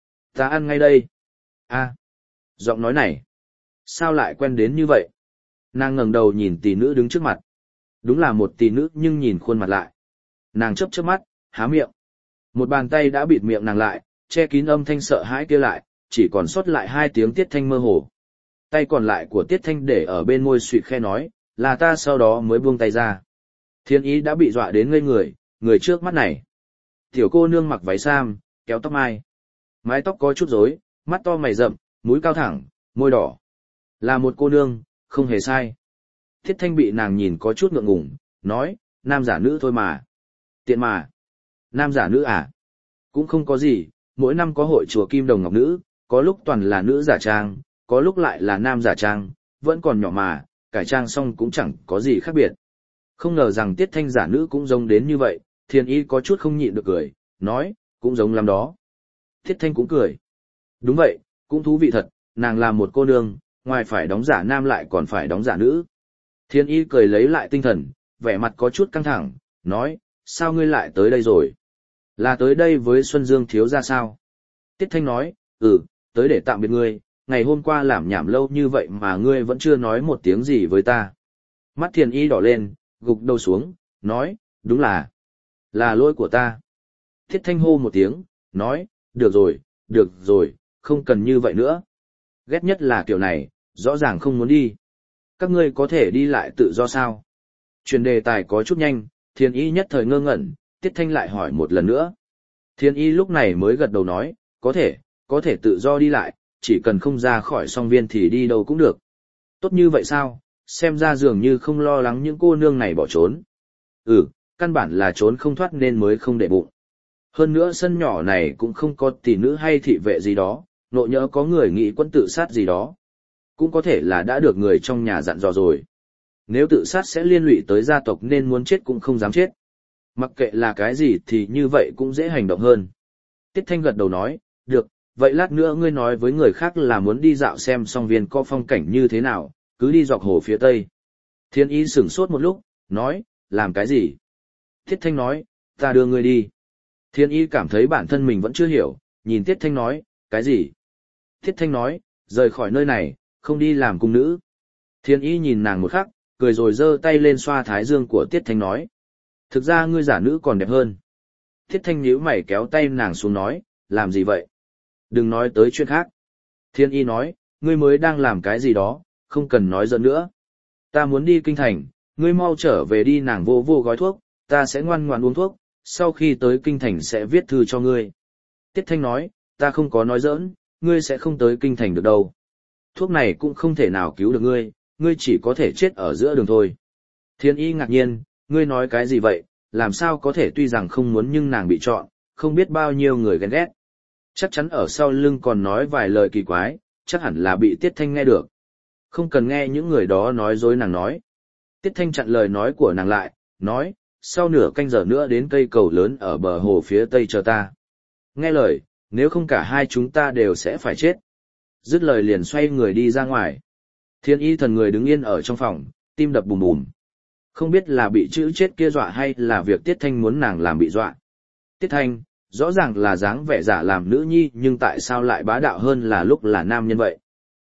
[SPEAKER 1] ăn ngay đây. A, giọng nói này, sao lại quen đến như vậy? Nàng ngẩng đầu nhìn tỷ nữ đứng trước mặt. Đúng là một tỷ nữ nhưng nhìn khuôn mặt lại. Nàng chớp chớp mắt, há miệng. Một bàn tay đã bịt miệng nàng lại, che kín âm thanh sợ hãi kia lại, chỉ còn sót lại hai tiếng Tiết Thanh mơ hồ. Tay còn lại của Tiết Thanh để ở bên môi suỵt khe nói, là ta sau đó mới buông tay ra. Thiên Y đã bị dọa đến ngây người, người trước mắt này. Tiểu cô nương mặc váy sam, kéo tóc mai. Mái tóc có chút rối, mắt to mày rậm, mũi cao thẳng, môi đỏ. Là một cô nương, không hề sai. Tiết Thanh bị nàng nhìn có chút ngượng ngùng, nói, nam giả nữ thôi mà. Tiện mà. Nam giả nữ à? Cũng không có gì, mỗi năm có hội chùa Kim Đồng Ngọc Nữ, có lúc toàn là nữ giả trang, có lúc lại là nam giả trang, vẫn còn nhỏ mà, cải trang xong cũng chẳng có gì khác biệt. Không ngờ rằng Tiết Thanh giả nữ cũng giống đến như vậy, Thiên Y có chút không nhịn được cười, nói, cũng giống lắm đó. Tiết Thanh cũng cười. Đúng vậy, cũng thú vị thật, nàng là một cô nương, ngoài phải đóng giả nam lại còn phải đóng giả nữ. Thiên y cười lấy lại tinh thần, vẻ mặt có chút căng thẳng, nói, sao ngươi lại tới đây rồi? Là tới đây với Xuân Dương thiếu gia sao? Tiết Thanh nói, tới để tạm biệt ngươi, ngày hôm qua làm nhảm lâu như vậy mà ngươi vẫn chưa nói một tiếng gì với ta. Mắt Thiên y đỏ lên, gục đầu xuống, nói, đúng là lỗi của ta. Tiết Thanh hô một tiếng, nói, được rồi, không cần như vậy nữa. Ghét nhất là kiểu này, rõ ràng không muốn đi. Các ngươi có thể đi lại tự do sao? Truyền đề tài có chút nhanh, Thiên y nhất thời ngơ ngẩn, Tiết Thanh lại hỏi một lần nữa. Thiên y lúc này mới gật đầu nói, có thể tự do đi lại, chỉ cần không ra khỏi song viên thì đi đâu cũng được. Tốt như vậy sao? Xem ra dường như không lo lắng những cô nương này bỏ trốn. Căn bản là trốn không thoát nên mới không để bụng. Hơn nữa sân nhỏ này cũng không có tỷ nữ hay thị vệ gì đó, nộ nhỡ có người nghĩ quân tự sát gì đó. Cũng có thể là đã được người trong nhà dặn dò rồi. Nếu tự sát sẽ liên lụy tới gia tộc nên muốn chết cũng không dám chết. Mặc kệ là cái gì thì như vậy cũng dễ hành động hơn. Tiết Thanh gật đầu nói, được, vậy lát nữa ngươi nói với người khác là muốn đi dạo xem song viên có phong cảnh như thế nào, cứ đi dọc hồ phía tây. Thiên y sửng sốt một lúc, nói, làm cái gì? Tiết Thanh nói, ta đưa ngươi đi. Thiên y cảm thấy bản thân mình vẫn chưa hiểu, nhìn Tiết Thanh nói, cái gì? Tiết Thanh nói, rời khỏi nơi này, không đi làm cung nữ. Thiên y nhìn nàng một khắc, cười rồi giơ tay lên xoa thái dương của Tiết Thanh nói. Thực ra ngươi giả nữ còn đẹp hơn. Tiết Thanh nhíu mày kéo tay nàng xuống nói, làm gì vậy? Đừng nói tới chuyện khác. Thiên y nói, ngươi mới đang làm cái gì đó, không cần nói giỡn nữa. Ta muốn đi kinh thành, ngươi mau trở về đi. Nàng vô vô gói thuốc, ta sẽ ngoan ngoãn uống thuốc, sau khi tới kinh thành sẽ viết thư cho ngươi. Tiết Thanh nói, ta không có nói giỡn, ngươi sẽ không tới kinh thành được đâu. Thuốc này cũng không thể nào cứu được ngươi, ngươi chỉ có thể chết ở giữa đường thôi. Thiên y ngạc nhiên, ngươi nói cái gì vậy, làm sao có thể, tuy rằng không muốn nhưng nàng bị chọn, không biết bao nhiêu người ghen ghét. Chắc chắn ở sau lưng còn nói vài lời kỳ quái, chắc hẳn là bị Tiết Thanh nghe được. Không cần nghe những người đó nói dối nàng nói. Tiết Thanh chặn lời nói của nàng lại, nói, sau nửa canh giờ nữa đến cây cầu lớn ở bờ hồ phía tây chờ ta. Nghe lời, nếu không cả hai chúng ta đều sẽ phải chết. Dứt lời liền xoay người đi ra ngoài. Thiên y thần người đứng yên ở trong phòng, tim đập bùm bùm. Không biết là bị chữ chết kia dọa hay là việc Tiết Thanh muốn nàng làm bị dọa. Tiết Thanh, rõ ràng là dáng vẻ giả làm nữ nhi nhưng tại sao lại bá đạo hơn là lúc là nam nhân vậy?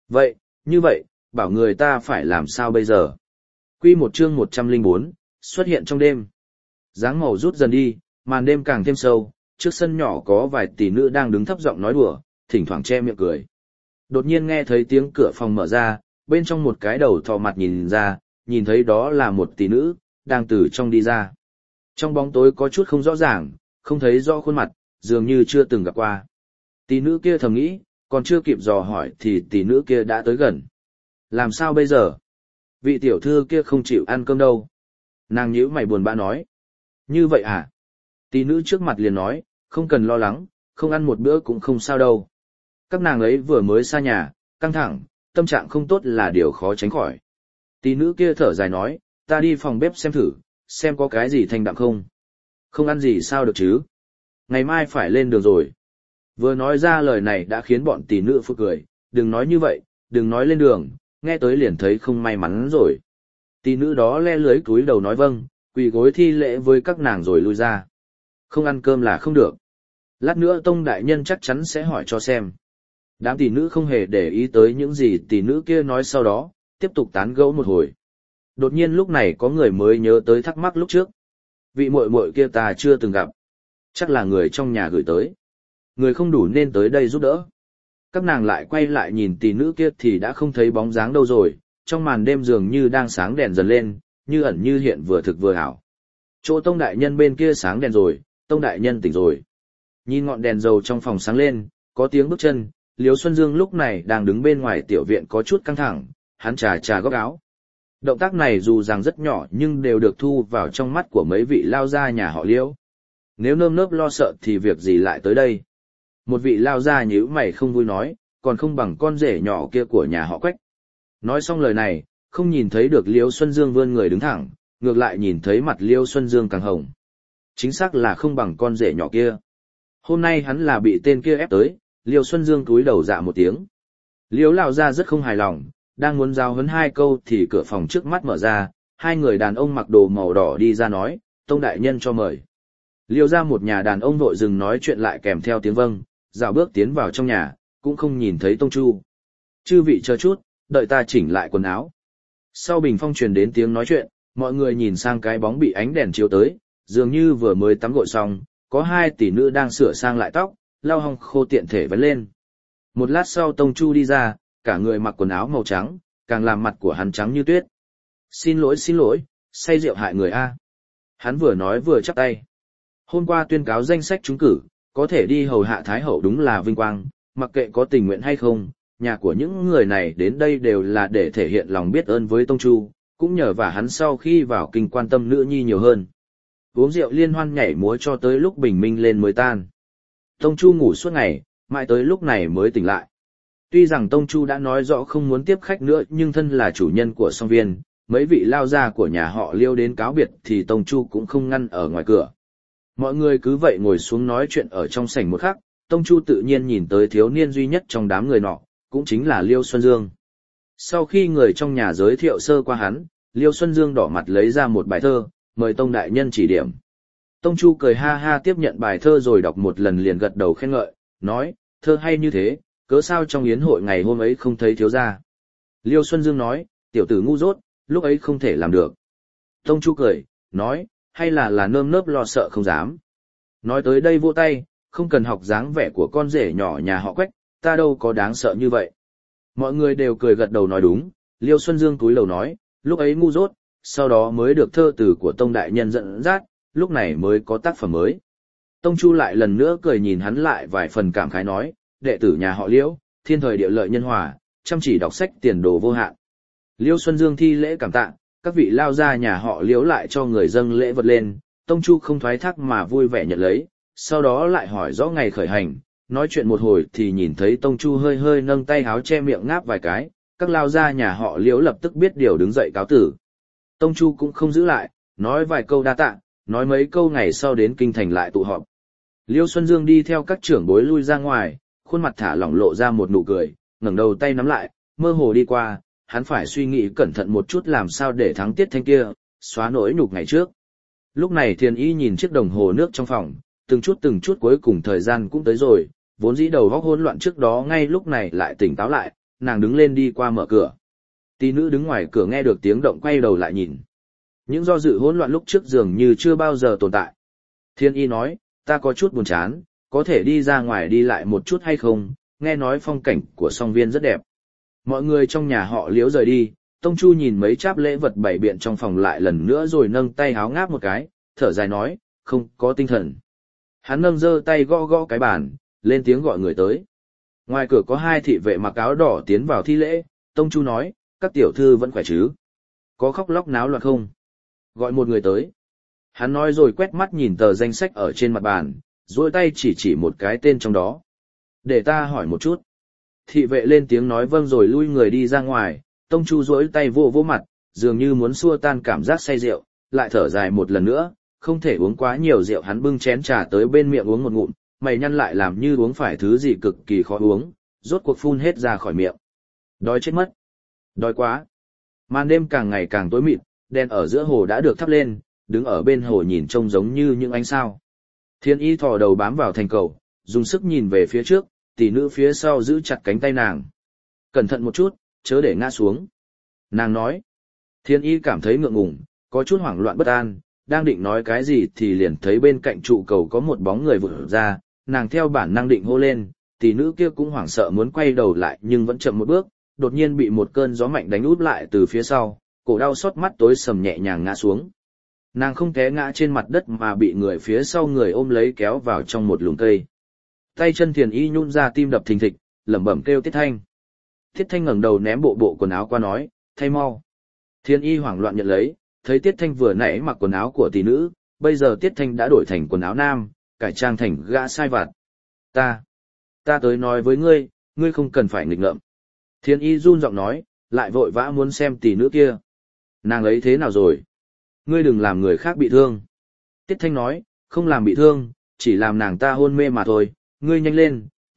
[SPEAKER 1] Như vậy, bảo người ta phải làm sao bây giờ? Quy một chương 104, xuất hiện trong đêm. Dáng màu rút dần đi, màn đêm càng thêm sâu, trước sân nhỏ có vài tỷ nữ đang đứng thấp giọng nói đùa, thỉnh thoảng che miệng cười. Đột nhiên nghe thấy tiếng cửa phòng mở ra, bên trong một cái đầu thò mặt nhìn ra, nhìn thấy đó là một tỷ nữ, đang từ trong đi ra. Trong bóng tối có chút không rõ ràng, không thấy rõ khuôn mặt, dường như chưa từng gặp qua. Tỷ nữ kia thầm nghĩ, còn chưa kịp dò hỏi thì tỷ nữ kia đã tới gần. Làm sao bây giờ? Vị tiểu thư kia không chịu ăn cơm đâu. Nàng nhíu mày buồn bã nói. Như vậy à? Tỷ nữ trước mặt liền nói, không cần lo lắng, không ăn một bữa cũng không sao đâu. Các nàng ấy vừa mới xa nhà, căng thẳng, tâm trạng không tốt là điều khó tránh khỏi. Tỷ nữ kia thở dài nói, ta đi phòng bếp xem thử, xem có cái gì thanh đạm không. Không ăn gì sao được chứ? Ngày mai phải lên đường rồi. Vừa nói ra lời này đã khiến bọn tỷ nữ phụ cười, đừng nói như vậy, đừng nói lên đường, nghe tới liền thấy không may mắn rồi. Tỷ nữ đó le lưới cúi đầu nói vâng, quỳ gối thi lễ với các nàng rồi lui ra. Không ăn cơm là không được. Lát nữa Tông đại nhân chắc chắn sẽ hỏi cho xem. Đám tỷ nữ không hề để ý tới những gì tỷ nữ kia nói, sau đó tiếp tục tán gẫu một hồi. Đột nhiên lúc này có người mới nhớ tới thắc mắc lúc trước. Vị muội muội kia ta chưa từng gặp. Chắc là người trong nhà gửi tới. Người không đủ nên tới đây giúp đỡ. Các nàng lại quay lại nhìn tỷ nữ kia thì đã không thấy bóng dáng đâu rồi, trong màn đêm dường như đang sáng đèn dần lên, như ẩn như hiện, vừa thực vừa ảo. Chỗ Tông đại nhân bên kia sáng đèn rồi, Tông đại nhân tỉnh rồi. Nhìn ngọn đèn dầu trong phòng sáng lên, có tiếng bước chân, Liếu Xuân Dương lúc này đang đứng bên ngoài tiểu viện có chút căng thẳng, hắn chà góc áo. Động tác này dù rằng rất nhỏ nhưng đều được thu vào trong mắt của mấy vị lao gia nhà họ Liễu. Nếu nơm nớp lo sợ thì việc gì lại tới đây? Một vị lao gia nhíu mày không vui nói, còn không bằng con rể nhỏ kia của nhà họ Quách. Nói xong lời này, không nhìn thấy được Liễu Xuân Dương vươn người đứng thẳng, ngược lại nhìn thấy mặt Liễu Xuân Dương càng hồng. Chính xác là không bằng con rể nhỏ kia. Hôm nay hắn là bị tên kia ép tới, Liêu Xuân Dương cúi đầu dạ một tiếng. Liêu lão gia rất không hài lòng, đang muốn giao huấn hai câu thì cửa phòng trước mắt mở ra, hai người đàn ông mặc đồ màu đỏ đi ra nói, Tông đại nhân cho mời. Liêu ra một nhà đàn ông vội dừng nói chuyện lại kèm theo tiếng vâng, dạo bước tiến vào trong nhà, cũng không nhìn thấy Tông Chu. Chư vị chờ chút, đợi ta chỉnh lại quần áo. Sau bình phong truyền đến tiếng nói chuyện, mọi người nhìn sang cái bóng bị ánh đèn chiếu tới, dường như vừa mới tắm gội xong, có hai tỷ nữ đang sửa sang lại tóc, lau hong khô tiện thể vấn lên. Một lát sau Tông Chu đi ra, cả người mặc quần áo màu trắng, càng làm mặt của hắn trắng như tuyết. Xin lỗi, say rượu hại người A. Hắn vừa nói vừa chắp tay. Hôm qua tuyên cáo danh sách trúng cử, có thể đi hầu hạ Thái Hậu đúng là vinh quang, mặc kệ có tình nguyện hay không, nhà của những người này đến đây đều là để thể hiện lòng biết ơn với Tông Chu, cũng nhờ vả hắn sau khi vào kinh quan tâm nữ nhi nhiều hơn. Uống rượu liên hoan nhảy múa cho tới lúc bình minh lên mới tan. Tông Chu ngủ suốt ngày, mãi tới lúc này mới tỉnh lại. Tuy rằng Tông Chu đã nói rõ không muốn tiếp khách nữa nhưng thân là chủ nhân của song viên, mấy vị lao gia của nhà họ Liêu đến cáo biệt thì Tông Chu cũng không ngăn ở ngoài cửa. Mọi người cứ vậy ngồi xuống nói chuyện ở trong sảnh một khắc, Tông Chu tự nhiên nhìn tới thiếu niên duy nhất trong đám người nọ, cũng chính là Liêu Xuân Dương. Sau khi người trong nhà giới thiệu sơ qua hắn, Liêu Xuân Dương đỏ mặt lấy ra một bài thơ, mời Tông đại nhân chỉ điểm. Tông Chu cười ha ha tiếp nhận bài thơ rồi đọc một lần liền gật đầu khen ngợi, nói, thơ hay như thế, cớ sao trong yến hội ngày hôm ấy không thấy thiếu gia. Liêu Xuân Dương nói, tiểu tử ngu dốt, lúc ấy không thể làm được. Tông Chu cười, nói, hay là nơm nớp lo sợ không dám. Nói tới đây vỗ tay, không cần học dáng vẻ của con rể nhỏ nhà họ Quách, ta đâu có đáng sợ như vậy. Mọi người đều cười gật đầu nói đúng, Liêu Xuân Dương cúi đầu nói, lúc ấy ngu dốt, sau đó mới được thơ từ của Tông đại nhân dẫn dắt, lúc này mới có tác phẩm mới. Tông Chu lại lần nữa cười nhìn hắn lại vài phần cảm khái nói, đệ tử nhà họ Liễu, thiên thời địa lợi nhân hòa, chăm chỉ đọc sách tiền đồ vô hạn. Liêu Xuân Dương thi lễ cảm tạ, các vị lao gia nhà họ Liễu lại cho người dâng lễ vật lên, Tông Chu không thoái thác mà vui vẻ nhận lấy, sau đó lại hỏi rõ ngày khởi hành, nói chuyện một hồi thì nhìn thấy Tông Chu hơi hơi nâng tay háo che miệng ngáp vài cái, các lao gia nhà họ Liễu lập tức biết điều đứng dậy cáo tử. Tông Chu cũng không giữ lại, nói vài câu đa tạ, nói mấy câu ngày sau đến kinh thành lại tụ họp. Liêu Xuân Dương đi theo các trưởng bối lui ra ngoài, khuôn mặt thả lỏng lộ ra một nụ cười, ngẩng đầu tay nắm lại, mơ hồ đi qua, hắn phải suy nghĩ cẩn thận một chút làm sao để thắng Tiết Thanh kia, xóa nỗi nhục ngày trước. Lúc này Thiền Y nhìn chiếc đồng hồ nước trong phòng, từng chút cuối cùng thời gian cũng tới rồi, vốn dĩ đầu óc hỗn loạn trước đó ngay lúc này lại tỉnh táo lại, nàng đứng lên đi qua mở cửa. Tỷ nữ đứng ngoài cửa nghe được tiếng động quay đầu lại nhìn. Những do dự hỗn loạn lúc trước dường như chưa bao giờ tồn tại. Thiên Y nói, ta có chút buồn chán, có thể đi ra ngoài đi lại một chút hay không, nghe nói phong cảnh của song viên rất đẹp. Mọi người trong nhà họ Liễu rời đi, Tông Chu nhìn mấy cháp lễ vật bày biện trong phòng lại lần nữa rồi nâng tay háo ngáp một cái, thở dài nói, không có tinh thần. Hắn nâng giơ tay gõ gõ cái bàn, lên tiếng gọi người tới. Ngoài cửa có hai thị vệ mặc áo đỏ tiến vào thi lễ, Tông Chu nói, các tiểu thư vẫn khỏe chứ? Có khóc lóc náo loạn không? Gọi một người tới. Hắn nói rồi quét mắt nhìn tờ danh sách ở trên mặt bàn, duỗi tay chỉ một cái tên trong đó. Để ta hỏi một chút. Thị vệ lên tiếng nói vâng rồi lui người đi ra ngoài, Tông Chu duỗi tay vô mặt, dường như muốn xua tan cảm giác say rượu, lại thở dài một lần nữa, không thể uống quá nhiều rượu. Hắn bưng chén trà tới bên miệng uống một ngụm, mày nhăn lại làm như uống phải thứ gì cực kỳ khó uống, rốt cuộc phun hết ra khỏi miệng. Đói chết mất. Đói quá. Màn đêm càng ngày càng tối mịt, đèn ở giữa hồ đã được thắp lên, đứng ở bên hồ nhìn trông giống như những ánh sao. Thiên Y thò đầu bám vào thành cầu, dùng sức nhìn về phía trước, tỷ nữ phía sau giữ chặt cánh tay nàng. Cẩn thận một chút, chớ để ngã xuống. Nàng nói. Thiên Y cảm thấy ngượng ngùng, có chút hoảng loạn bất an, đang định nói cái gì thì liền thấy bên cạnh trụ cầu có một bóng người vụt ra, nàng theo bản năng định hô lên, tỷ nữ kia cũng hoảng sợ muốn quay đầu lại nhưng vẫn chậm một bước, đột nhiên bị một cơn gió mạnh đánh út lại từ phía sau, cổ đau xót mắt tối sầm nhẹ nhàng ngã xuống. Nàng không té ngã trên mặt đất mà bị người phía sau người ôm lấy kéo vào trong một lùm cây. Tay chân Thiền Y nhún ra tim đập thình thịch, lẩm bẩm kêu Tiết Thanh. Tiết Thanh ngẩng đầu ném bộ quần áo qua nói, thay mau. Thiền Y hoảng loạn nhận lấy, thấy Tiết Thanh vừa nãy mặc quần áo của tỷ nữ, bây giờ Tiết Thanh đã đổi thành quần áo nam, cải trang thành gã sai vặt. Ta tới nói với ngươi, ngươi không cần phải nghịch ngợm. Thiền Y run giọng nói, lại vội vã muốn xem tỷ nữ kia. Nàng ấy thế nào rồi? Ngươi đừng làm người khác bị thương. Tiết Thanh nói, không làm bị thương, chỉ làm nàng ta hôn mê mà thôi, ngươi nhanh lên,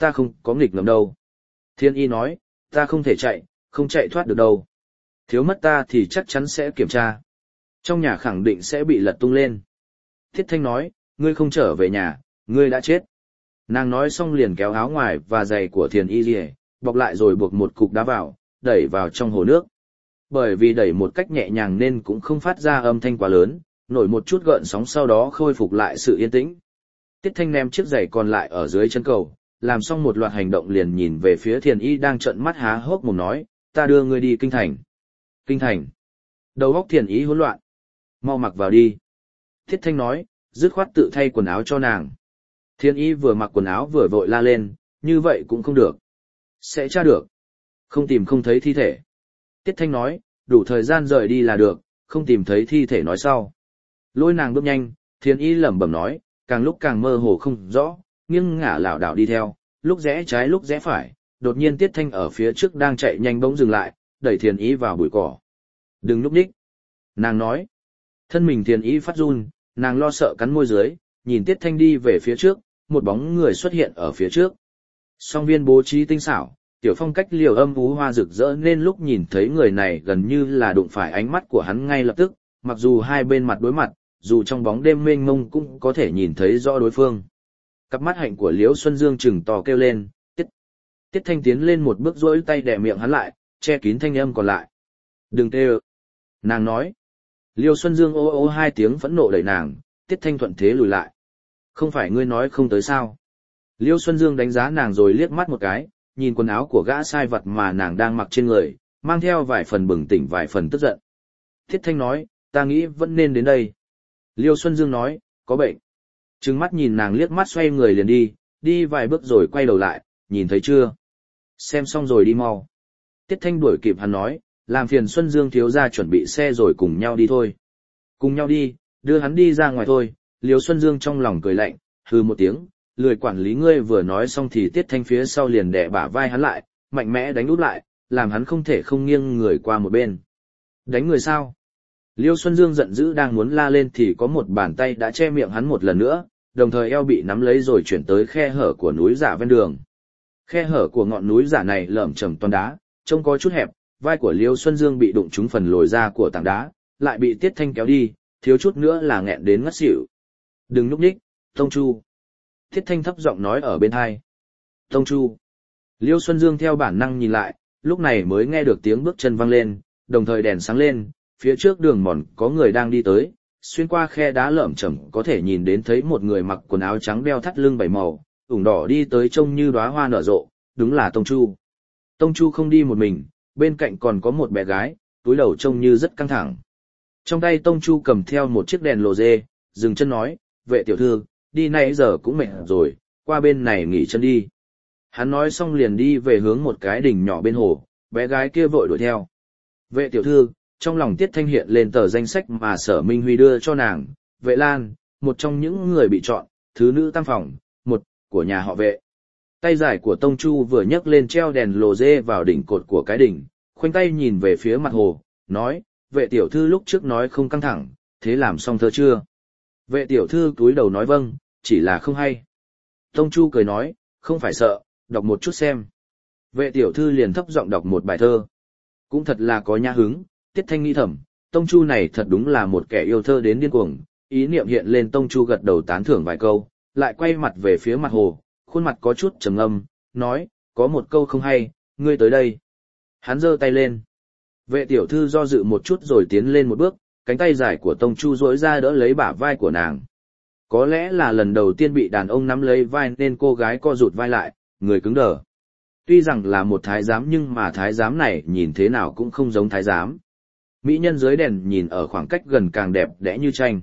[SPEAKER 1] ta không có nghịch ngợm đâu. Thiên y nói, ta không thể chạy, không chạy thoát được đâu. Thiếu mất ta thì chắc chắn sẽ kiểm tra. Trong nhà khẳng định sẽ bị lật tung lên. Tiết Thanh nói, ngươi không trở về nhà, ngươi đã chết. Nàng nói xong liền kéo áo ngoài và giày của Thiền Y Lìa, bọc lại rồi buộc một cục đá vào, đẩy vào trong hồ nước. Bởi vì đẩy một cách nhẹ nhàng nên cũng không phát ra âm thanh quá lớn, nổi một chút gợn sóng sau đó khôi phục lại sự yên tĩnh. Tiết Thanh ném chiếc giày còn lại ở dưới chân cầu, làm xong một loạt hành động liền nhìn về phía Thiền Y đang trợn mắt há hốc mồm nói, ta đưa ngươi đi kinh thành. Kinh thành. Đầu óc Thiền Y hỗn loạn. Mau mặc vào đi. Tiết Thanh nói, dứt khoát tự thay quần áo cho nàng. Thiền Y vừa mặc quần áo vừa vội la lên, như vậy cũng không được. Sẽ tra được. Không tìm không thấy thi thể. Tiết Thanh nói, đủ thời gian rời đi là được, không tìm thấy thi thể nói sau. Lôi nàng bước nhanh, Thiền Y lẩm bẩm nói, càng lúc càng mơ hồ không rõ, nghiêng ngả lảo đảo đi theo, lúc rẽ trái lúc rẽ phải, đột nhiên Tiết Thanh ở phía trước đang chạy nhanh bỗng dừng lại, đẩy Thiền Y vào bụi cỏ. Đừng núp đích. Nàng nói. Thân mình Thiền Y phát run, nàng lo sợ cắn môi dưới, nhìn Tiết Thanh đi về phía trước, một bóng người xuất hiện ở phía trước. Song viên bố trí tinh xảo, tiểu phong cách liều âm ú hoa rực rỡ nên lúc nhìn thấy người này gần như là đụng phải ánh mắt của hắn ngay lập tức, mặc dù hai bên mặt đối mặt, dù trong bóng đêm mênh mông cũng có thể nhìn thấy rõ đối phương. Cặp mắt hạnh của Liễu Xuân Dương trừng to kêu lên, Tiết Thanh tiến lên một bước duỗi tay đè miệng hắn lại, che kín thanh âm còn lại. Đừng tê ơ. Nàng nói. Liễu Xuân Dương ô ô hai tiếng phẫn nộ đẩy nàng, Tiết Thanh thuận thế lùi lại. Không phải ngươi nói không tới sao. Liễu Xuân Dương đánh giá nàng rồi liếc mắt một cái, nhìn quần áo của gã sai vật mà nàng đang mặc trên người, mang theo vài phần bừng tỉnh vài phần tức giận. Tiết Thanh nói, ta nghĩ vẫn nên đến đây. Liêu Xuân Dương nói, có bệnh. Trừng mắt nhìn nàng liếc mắt xoay người liền đi vài bước rồi quay đầu lại, nhìn thấy chưa? Xem xong rồi đi mau. Tiết Thanh đuổi kịp hắn nói, làm phiền Xuân Dương thiếu gia chuẩn bị xe rồi cùng nhau đi thôi. Cùng nhau đi, đưa hắn đi ra ngoài thôi. Liêu Xuân Dương trong lòng cười lạnh, hừ một tiếng, lười quản lý ngươi vừa nói xong thì Tiết Thanh phía sau liền đè bả vai hắn lại, mạnh mẽ đánh úp lại, làm hắn không thể không nghiêng người qua một bên. Đánh người sao? Liêu Xuân Dương giận dữ đang muốn la lên thì có một bàn tay đã che miệng hắn một lần nữa, đồng thời eo bị nắm lấy rồi chuyển tới khe hở của núi giả ven đường. Khe hở của ngọn núi giả này lởm chởm toàn đá, trông có chút hẹp, vai của Liêu Xuân Dương bị đụng trúng phần lồi ra của tảng đá, lại bị Tiết Thanh kéo đi, thiếu chút nữa là nghẹn đến ngất xỉu. Đừng núp nhích, Tông Chu. Tiết Thanh thấp giọng nói ở bên tai. Tông Chu. Liêu Xuân Dương theo bản năng nhìn lại, lúc này mới nghe được tiếng bước chân vang lên, đồng thời đèn sáng lên, phía trước đường mòn có người đang đi tới, xuyên qua khe đá lởm chởm có thể nhìn đến thấy một người mặc quần áo trắng đeo thắt lưng bảy màu, ửng đỏ đi tới trông như đóa hoa nở rộ, đúng là Tông Chu. Tông Chu không đi một mình, bên cạnh còn có một bé gái, túi đầu trông như rất căng thẳng. Trong tay Tông Chu cầm theo một chiếc đèn lồ dê, dừng chân nói, vệ tiểu thư, đi nãy giờ cũng mệt rồi, qua bên này nghỉ chân đi. Hắn nói xong liền đi về hướng một cái đỉnh nhỏ bên hồ, bé gái kia vội đuổi theo. Vệ tiểu thư, trong lòng Tiết Thanh hiện lên tờ danh sách mà Sở Minh Huy đưa cho nàng, Vệ Lan, một trong những người bị chọn, thứ nữ tam phòng, một, của nhà họ Vệ. Tay giải của Tông Chu vừa nhấc lên treo đèn lồ dê vào đỉnh cột của cái đỉnh, khoanh tay nhìn về phía mặt hồ, nói, vệ tiểu thư lúc trước nói không căng thẳng, thế làm xong thơ chưa? Vệ tiểu thư cúi đầu nói vâng, chỉ là không hay. Tông Chu cười nói, không phải sợ, đọc một chút xem. Vệ tiểu thư liền thấp giọng đọc một bài thơ. Cũng thật là có nhã hứng, Tiết Thanh nghĩ thầm, Tông Chu này thật đúng là một kẻ yêu thơ đến điên cuồng. Ý niệm hiện lên, Tông Chu gật đầu tán thưởng vài câu, lại quay mặt về phía mặt hồ, khuôn mặt có chút trầm ngâm, nói, có một câu không hay, ngươi tới đây. Hắn giơ tay lên. Vệ tiểu thư do dự một chút rồi tiến lên một bước, cánh tay dài của Tông Chu duỗi ra đỡ lấy bả vai của nàng. Có lẽ là lần đầu tiên bị đàn ông nắm lấy vai nên cô gái co rụt vai lại, người cứng đờ. Tuy rằng là một thái giám nhưng mà thái giám này nhìn thế nào cũng không giống thái giám. Mỹ nhân dưới đèn nhìn ở khoảng cách gần càng đẹp đẽ như tranh.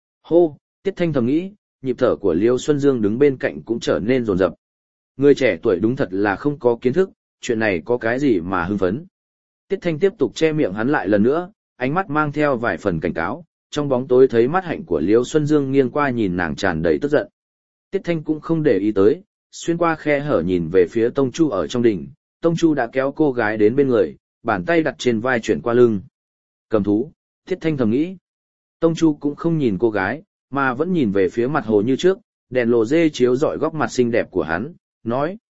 [SPEAKER 1] Hô, Tiết Thanh thầm nghĩ, nhịp thở của Liêu Xuân Dương đứng bên cạnh cũng trở nên rồn rập. Người trẻ tuổi đúng thật là không có kiến thức, chuyện này có cái gì mà hưng phấn. Tiết Thanh tiếp tục che miệng hắn lại lần nữa, ánh mắt mang theo vài phần cảnh cáo, trong bóng tối thấy mắt hạnh của Liêu Xuân Dương nghiêng qua nhìn nàng tràn đầy tức giận. Tiết Thanh cũng không để ý tới, xuyên qua khe hở nhìn về phía Tông Chu ở trong đỉnh, Tông Chu đã kéo cô gái đến bên người, bàn tay đặt trên vai chuyển qua lưng. Cầm thú, Tiết Thanh thầm nghĩ. Tông Chu cũng không nhìn cô gái, mà vẫn nhìn về phía mặt hồ như trước, đèn lồ dê chiếu rọi góc mặt xinh đẹp của hắn, nói.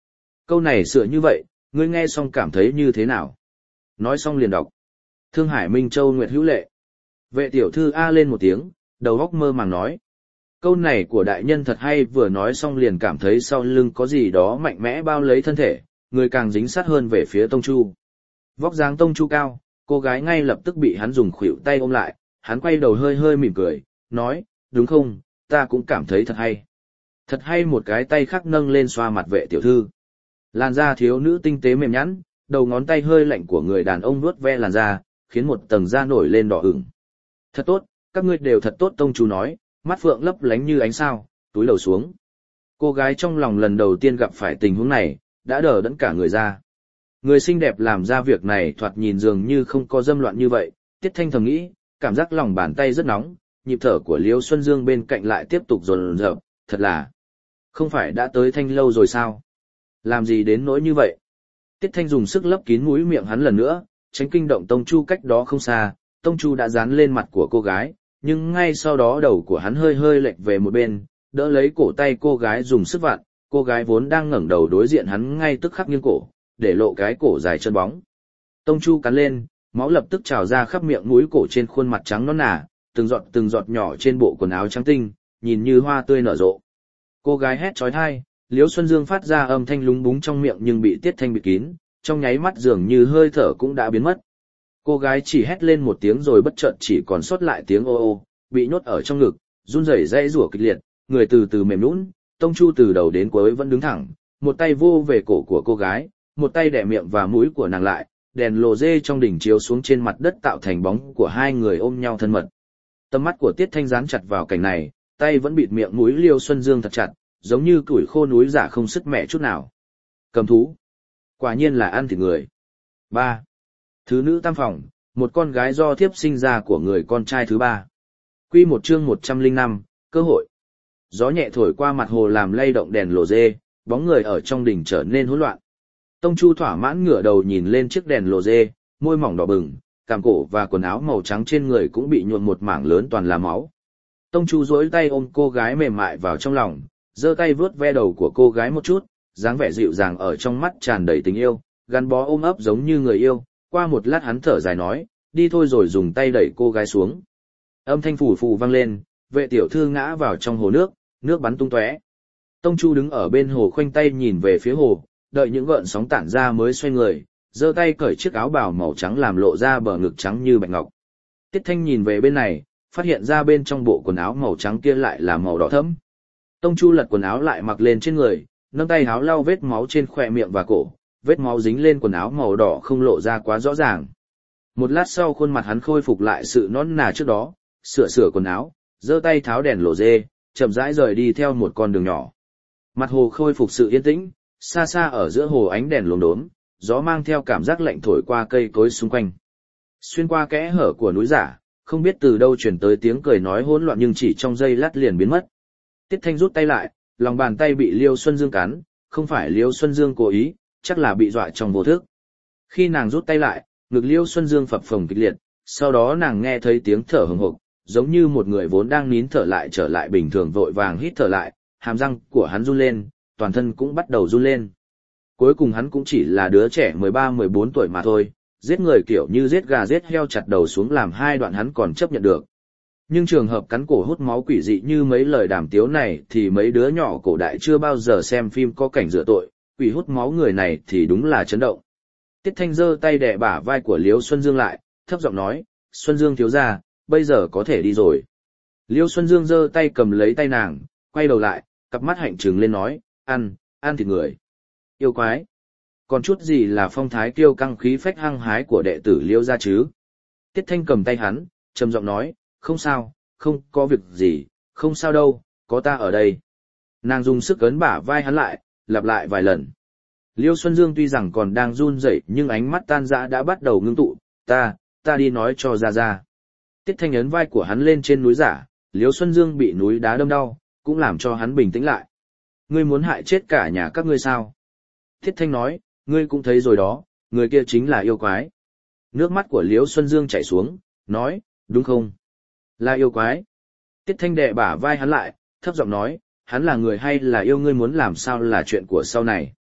[SPEAKER 1] Câu này sửa như vậy, ngươi nghe xong cảm thấy như thế nào? Nói xong liền đọc. Thương Hải Minh Châu Nguyệt Hữu Lệ. Vệ tiểu thư a lên một tiếng, đầu óc mơ màng nói. Câu này của đại nhân thật hay, vừa nói xong liền cảm thấy sau lưng có gì đó mạnh mẽ bao lấy thân thể, người càng dính sát hơn về phía Tông Chu. Vóc dáng Tông Chu cao, cô gái ngay lập tức bị hắn dùng khuỷu tay ôm lại, hắn quay đầu hơi hơi mỉm cười, nói, đúng không, ta cũng cảm thấy thật hay. Thật hay, một cái tay khác nâng lên xoa mặt vệ tiểu thư. Làn da thiếu nữ tinh tế mềm nhẵn, đầu ngón tay hơi lạnh của người đàn ông vuốt ve làn da, khiến một tầng da nổi lên đỏ ửng. Thật tốt, các ngươi đều thật tốt, Tông Chu nói, mắt phượng lấp lánh như ánh sao, túi đầu xuống. Cô gái trong lòng lần đầu tiên gặp phải tình huống này, đã đờ đẫn cả người ra. Người xinh đẹp làm ra việc này thoạt nhìn dường như không có dâm loạn như vậy, Tiết Thanh thầm nghĩ, cảm giác lòng bàn tay rất nóng, nhịp thở của Liêu Xuân Dương bên cạnh lại tiếp tục dồn dập, thật là, không phải đã tới Thanh lâu rồi sao? Làm gì đến nỗi như vậy? Tiết Thanh dùng sức lấp kín mũi miệng hắn lần nữa, tránh kinh động Tông Chu cách đó không xa. Tông Chu đã dán lên mặt của cô gái, nhưng ngay sau đó đầu của hắn hơi hơi lệch về một bên, đỡ lấy cổ tay cô gái dùng sức vặn, cô gái vốn đang ngẩng đầu đối diện hắn ngay tức khắc nghiêng cổ, để lộ cái cổ dài chân bóng. Tông Chu cắn lên, máu lập tức trào ra khắp miệng mũi cổ trên khuôn mặt trắng nõn nà, từng giọt nhỏ trên bộ quần áo trắng tinh, nhìn như hoa tươi nở rộ. Cô gái hét chói tai, Liễu Xuân Dương phát ra âm thanh lúng búng trong miệng nhưng bị Tiết Thanh bịt kín, trong nháy mắt dường như hơi thở cũng đã biến mất. Cô gái chỉ hét lên một tiếng rồi bất chợt chỉ còn sót lại tiếng ô ô, bị nhốt ở trong ngực, run rẩy dãy rủa kịch liệt, người từ từ mềm nhũn. Tông Chu từ đầu đến cuối vẫn đứng thẳng, một tay vô về cổ của cô gái, một tay đè miệng và mũi của nàng lại, đèn lồ dê trong đỉnh chiếu xuống trên mặt đất tạo thành bóng của hai người ôm nhau thân mật. Tầm mắt của Tiết Thanh dán chặt vào cảnh này, tay vẫn bịt miệng mũi Liêu Xuân Dương thật chặt, giống như củi khô núi giả không sức mẻ chút nào. Cầm thú. Quả nhiên là ăn thịt người. 3. Thứ nữ tam phòng, một con gái do thiếp sinh ra của người con trai thứ ba. Quy một chương 105, cơ hội. Gió nhẹ thổi qua mặt hồ làm lay động đèn lồ dê, bóng người ở trong đỉnh trở nên hỗn loạn. Tông Chu thỏa mãn ngửa đầu nhìn lên chiếc đèn lồ dê, môi mỏng đỏ bừng, cằm cổ và quần áo màu trắng trên người cũng bị nhuộm một mảng lớn toàn là máu. Tông Chu duỗi tay ôm cô gái mềm mại vào trong lòng, giơ tay vuốt ve đầu của cô gái một chút, dáng vẻ dịu dàng ở trong mắt tràn đầy tình yêu, gắn bó ôm ấp giống như người yêu. Qua một lát hắn thở dài nói, đi thôi, rồi dùng tay đẩy cô gái xuống. Âm thanh phù phù vang lên, vệ tiểu thư ngã vào trong hồ nước, nước bắn tung tóe. Tông Chu đứng ở bên hồ khoanh tay nhìn về phía hồ, đợi những gợn sóng tản ra mới xoay người, giơ tay cởi chiếc áo bào màu trắng làm lộ ra bờ ngực trắng như bạch ngọc. Tiết Thanh nhìn về bên này, phát hiện ra bên trong bộ quần áo màu trắng kia lại là màu đỏ thẫm. Tông Chu lật quần áo lại mặc lên trên người, nâng tay áo lau vết máu trên khóe miệng và cổ, vết máu dính lên quần áo màu đỏ không lộ ra quá rõ ràng. Một lát sau khuôn mặt hắn khôi phục lại sự nõn nà trước đó, sửa quần áo, giơ tay tháo đèn lồ dê, chậm rãi rời đi theo một con đường nhỏ. Mặt hồ khôi phục sự yên tĩnh, xa xa ở giữa hồ ánh đèn lốm đốm, gió mang theo cảm giác lạnh thổi qua cây cối xung quanh. Xuyên qua kẽ hở của núi giả, không biết từ đâu truyền tới tiếng cười nói hỗn loạn nhưng chỉ trong giây lát liền biến mất. Tiết Thanh rút tay lại, lòng bàn tay bị Liêu Xuân Dương cắn, không phải Liêu Xuân Dương cố ý, chắc là bị dọa trong vô thức. Khi nàng rút tay lại, ngực Liêu Xuân Dương phập phồng kịch liệt, sau đó nàng nghe thấy tiếng thở hừng hực, giống như một người vốn đang nín thở lại trở lại bình thường vội vàng hít thở lại, hàm răng của hắn run lên, toàn thân cũng bắt đầu run lên. Cuối cùng hắn cũng chỉ là đứa trẻ 13-14 tuổi mà thôi, giết người kiểu như giết gà giết heo chặt đầu xuống làm hai đoạn hắn còn chấp nhận được. Nhưng trường hợp cắn cổ hút máu quỷ dị như mấy lời đàm tiếu này thì mấy đứa nhỏ cổ đại chưa bao giờ xem phim có cảnh rửa tội, quỷ hút máu người này thì đúng là chấn động. Tiết Thanh giơ tay đè bả vai của Liêu Xuân Dương lại, thấp giọng nói, Xuân Dương thiếu gia, bây giờ có thể đi rồi. Liêu Xuân Dương giơ tay cầm lấy tay nàng, quay đầu lại, cặp mắt hạnh trừng lên nói, ăn thịt người. Yêu quái. Còn chút gì là phong thái kiêu căng khí phách hăng hái của đệ tử Liêu gia chứ? Tiết Thanh cầm tay hắn, trầm giọng nói, không sao, không có việc gì, không sao đâu, có ta ở đây. Nàng dùng sức ấn bả vai hắn lại, lặp lại vài lần. Liêu Xuân Dương tuy rằng còn đang run rẩy nhưng ánh mắt tan dã đã bắt đầu ngưng tụ, ta đi nói cho ra. Tiết Thanh ấn vai của hắn lên trên núi giả, Liêu Xuân Dương bị núi đá đâm đau, cũng làm cho hắn bình tĩnh lại. Ngươi muốn hại chết cả nhà các ngươi sao? Tiết Thanh nói, ngươi cũng thấy rồi đó, người kia chính là yêu quái. Nước mắt của Liêu Xuân Dương chảy xuống, nói, đúng không? Là yêu quái. Tiết Thanh đè bả vai hắn lại, thấp giọng nói, hắn là người hay là yêu, ngươi muốn làm sao là chuyện của sau này.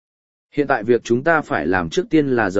[SPEAKER 1] Hiện tại việc chúng ta phải làm trước tiên là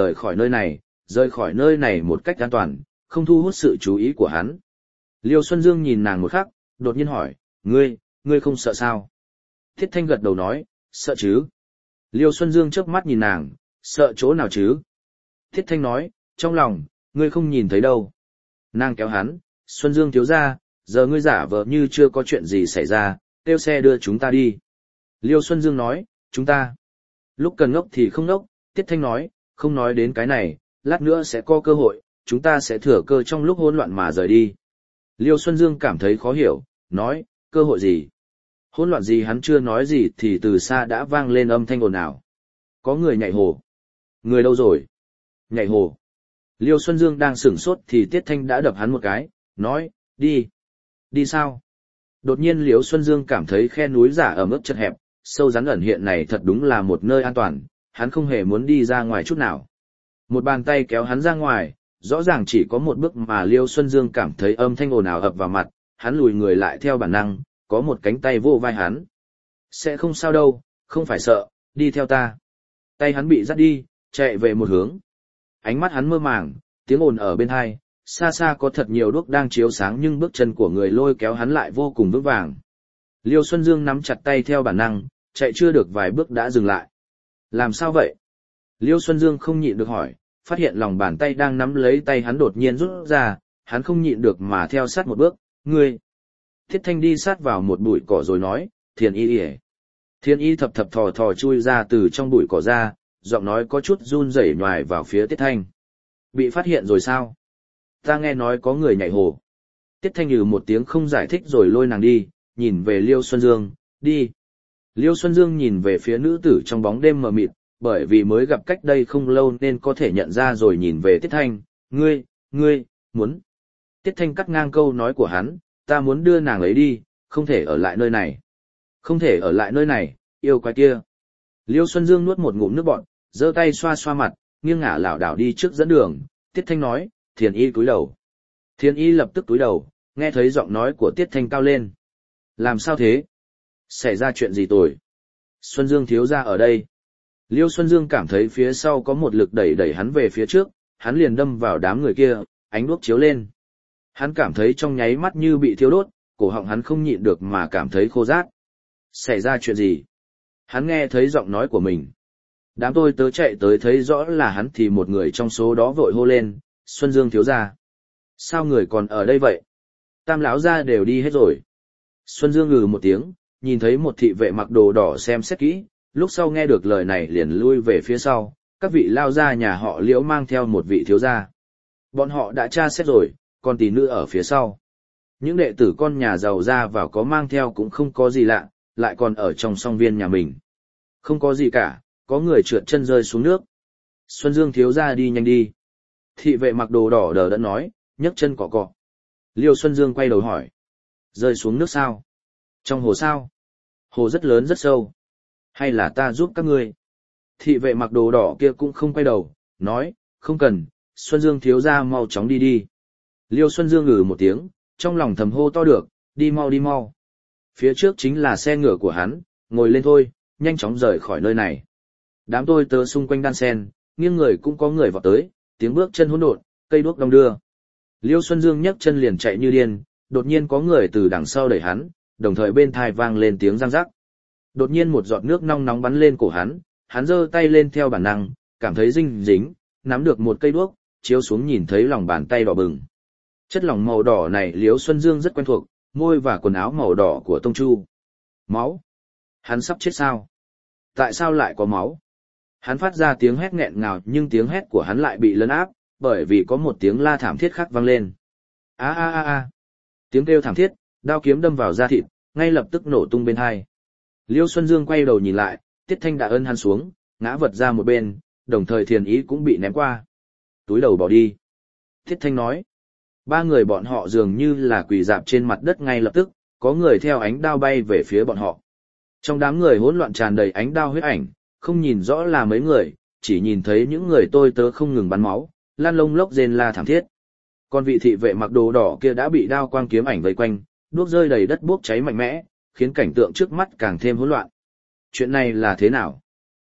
[SPEAKER 1] rời khỏi nơi này một cách an toàn, không thu hút sự chú ý của hắn. Liêu Xuân Dương nhìn nàng một khắc, đột nhiên hỏi, ngươi không sợ sao? Tiết Thanh gật đầu nói, sợ chứ. Liêu Xuân Dương chớp mắt nhìn nàng, sợ chỗ nào chứ? Tiết Thanh nói, trong lòng, ngươi không nhìn thấy đâu. Nàng kéo hắn, Xuân Dương thiếu ra, giờ ngươi giả vờ như chưa có chuyện gì xảy ra, kêu xe đưa chúng ta đi. Liêu Xuân Dương nói, chúng ta. Lúc cần ngốc thì không ngốc, Tiết Thanh nói, không nói đến cái này, lát nữa sẽ có cơ hội, chúng ta sẽ thừa cơ trong lúc hỗn loạn mà rời đi. Liêu Xuân Dương cảm thấy khó hiểu, nói, cơ hội gì? Hỗn loạn gì hắn chưa nói gì thì từ xa đã vang lên âm thanh ồn ào. Có người nhảy hồ. Người đâu rồi? Nhảy hồ. Liêu Xuân Dương đang sửng sốt thì Tiết Thanh đã đập hắn một cái, nói, đi. Đi sao? Đột nhiên Liêu Xuân Dương cảm thấy khe núi giả ở mức chật hẹp, sâu rắn ẩn hiện này thật đúng là một nơi an toàn, hắn không hề muốn đi ra ngoài chút nào. Một bàn tay kéo hắn ra ngoài, rõ ràng chỉ có một bước mà Liêu Xuân Dương cảm thấy âm thanh ồn ào ập vào mặt, hắn lùi người lại theo bản năng, có một cánh tay vô vai hắn. Sẽ không sao đâu, không phải sợ, đi theo ta. Tay hắn bị dắt đi, chạy về một hướng. Ánh mắt hắn mơ màng, tiếng ồn ở bên hai, xa xa có thật nhiều đuốc đang chiếu sáng nhưng bước chân của người lôi kéo hắn lại vô cùng vững vàng. Liêu Xuân Dương nắm chặt tay theo bản năng, chạy chưa được vài bước đã dừng lại. Làm sao vậy? Liêu Xuân Dương không nhịn được hỏi, phát hiện lòng bàn tay đang nắm lấy tay hắn đột nhiên rút ra, hắn không nhịn được mà theo sát một bước, ngươi. Thiết Thanh đi sát vào một bụi cỏ rồi nói, Thiền Y ỉa. Thiền Y thập thập thò thò chui ra từ trong bụi cỏ ra, giọng nói có chút run rẩy nhoài vào phía Tiết Thanh. Bị phát hiện rồi sao? Ta nghe nói có người nhảy hồ. Tiết Thanh nhừ một tiếng không giải thích rồi lôi nàng đi, nhìn về Liêu Xuân Dương, đi. Liêu Xuân Dương nhìn về phía nữ tử trong bóng đêm mờ mịt, bởi vì mới gặp cách đây không lâu nên có thể nhận ra rồi nhìn về Tiết Thanh, ngươi, muốn. Tiết Thanh cắt ngang câu nói của hắn, ta muốn đưa nàng ấy đi, không thể ở lại nơi này. Không thể ở lại nơi này, yêu quái kia. Liêu Xuân Dương nuốt một ngụm nước bọt, giơ tay xoa xoa mặt, nghiêng ngả lảo đảo đi trước dẫn đường, Tiết Thanh nói, Thiền Y cúi đầu. Thiền Y lập tức cúi đầu, nghe thấy giọng nói của Tiết Thanh cao lên. Làm sao thế? Xảy ra chuyện gì tồi? Xuân Dương thiếu ra ở đây. Liêu Xuân Dương cảm thấy phía sau có một lực đẩy đẩy hắn về phía trước, hắn liền đâm vào đám người kia, ánh đuốc chiếu lên. Hắn cảm thấy trong nháy mắt như bị thiêu đốt, cổ họng hắn không nhịn được mà cảm thấy khô rát. Xảy ra chuyện gì? Hắn nghe thấy giọng nói của mình. Đám tôi tớ chạy tới thấy rõ là hắn thì một người trong số đó vội hô lên, Xuân Dương thiếu ra. Sao người còn ở đây vậy? Tam lão gia đều đi hết rồi. Xuân Dương ngừ một tiếng, nhìn thấy một thị vệ mặc đồ đỏ xem xét kỹ, lúc sau nghe được lời này liền lui về phía sau, các vị lao gia nhà họ Liễu mang theo một vị thiếu gia. Bọn họ đã tra xét rồi, còn tỷ nữ ở phía sau. Những đệ tử con nhà giàu ra vào có mang theo cũng không có gì lạ, lại còn ở trong song viên nhà mình. Không có gì cả, có người trượt chân rơi xuống nước. Xuân Dương thiếu gia đi nhanh đi. Thị vệ mặc đồ đỏ đờ đẫn nói, nhấc chân cọ cọ. Liêu Xuân Dương quay đầu hỏi. Rơi xuống nước sao? Trong hồ sao? Hồ rất lớn rất sâu. Hay là ta giúp các ngươi? Thị vệ mặc đồ đỏ kia cũng không quay đầu, nói, không cần, Xuân Dương thiếu gia mau chóng đi đi. Liêu Xuân Dương ngừ một tiếng, trong lòng thầm hô to được, đi mau đi mau. Phía trước chính là xe ngựa của hắn, ngồi lên thôi, nhanh chóng rời khỏi nơi này. Đám tôi tớ xung quanh đan sen, nghiêng người cũng có người vọt tới, tiếng bước chân hỗn độn, cây đuốc đong đưa. Liêu Xuân Dương nhấc chân liền chạy như điên, đột nhiên có người từ đằng sau đẩy hắn, đồng thời bên tai vang lên tiếng răng rắc. Đột nhiên một giọt nước nóng nóng bắn lên cổ hắn giơ tay lên theo bản năng, cảm thấy dinh dính, nắm được một cây đuốc, chiếu xuống nhìn thấy lòng bàn tay đỏ bừng. Chất lỏng màu đỏ này Liêu Xuân Dương rất quen thuộc, môi và quần áo màu đỏ của Tông Chu. Máu. Hắn sắp chết sao? Tại sao lại có máu? Hắn phát ra tiếng hét nghẹn ngào nhưng tiếng hét của hắn lại bị lấn áp, bởi vì có một tiếng la thảm thiết khác vang lên. A a a a. Tiếng kêu thảm thiết, đao kiếm đâm vào da thịt, ngay lập tức nổ tung bên hai. Liêu Xuân Dương quay đầu nhìn lại, Tiết Thanh đã ấn hắn xuống, ngã vật ra một bên, đồng thời Thiền Ý cũng bị ném qua. Túi đầu bỏ đi. Tiết Thanh nói. Ba người bọn họ dường như là quỳ rạp trên mặt đất ngay lập tức, có người theo ánh đao bay về phía bọn họ. Trong đám người hỗn loạn tràn đầy ánh đao huyết ảnh, không nhìn rõ là mấy người, chỉ nhìn thấy những người tôi tớ không ngừng bắn máu, lan lông lốc rên la thảm thiết. Còn vị thị vệ mặc đồ đỏ kia đã bị đao quang kiếm ảnh vây quanh, đuốc rơi đầy đất bốc cháy mạnh mẽ, khiến cảnh tượng trước mắt càng thêm hỗn loạn. Chuyện này là thế nào?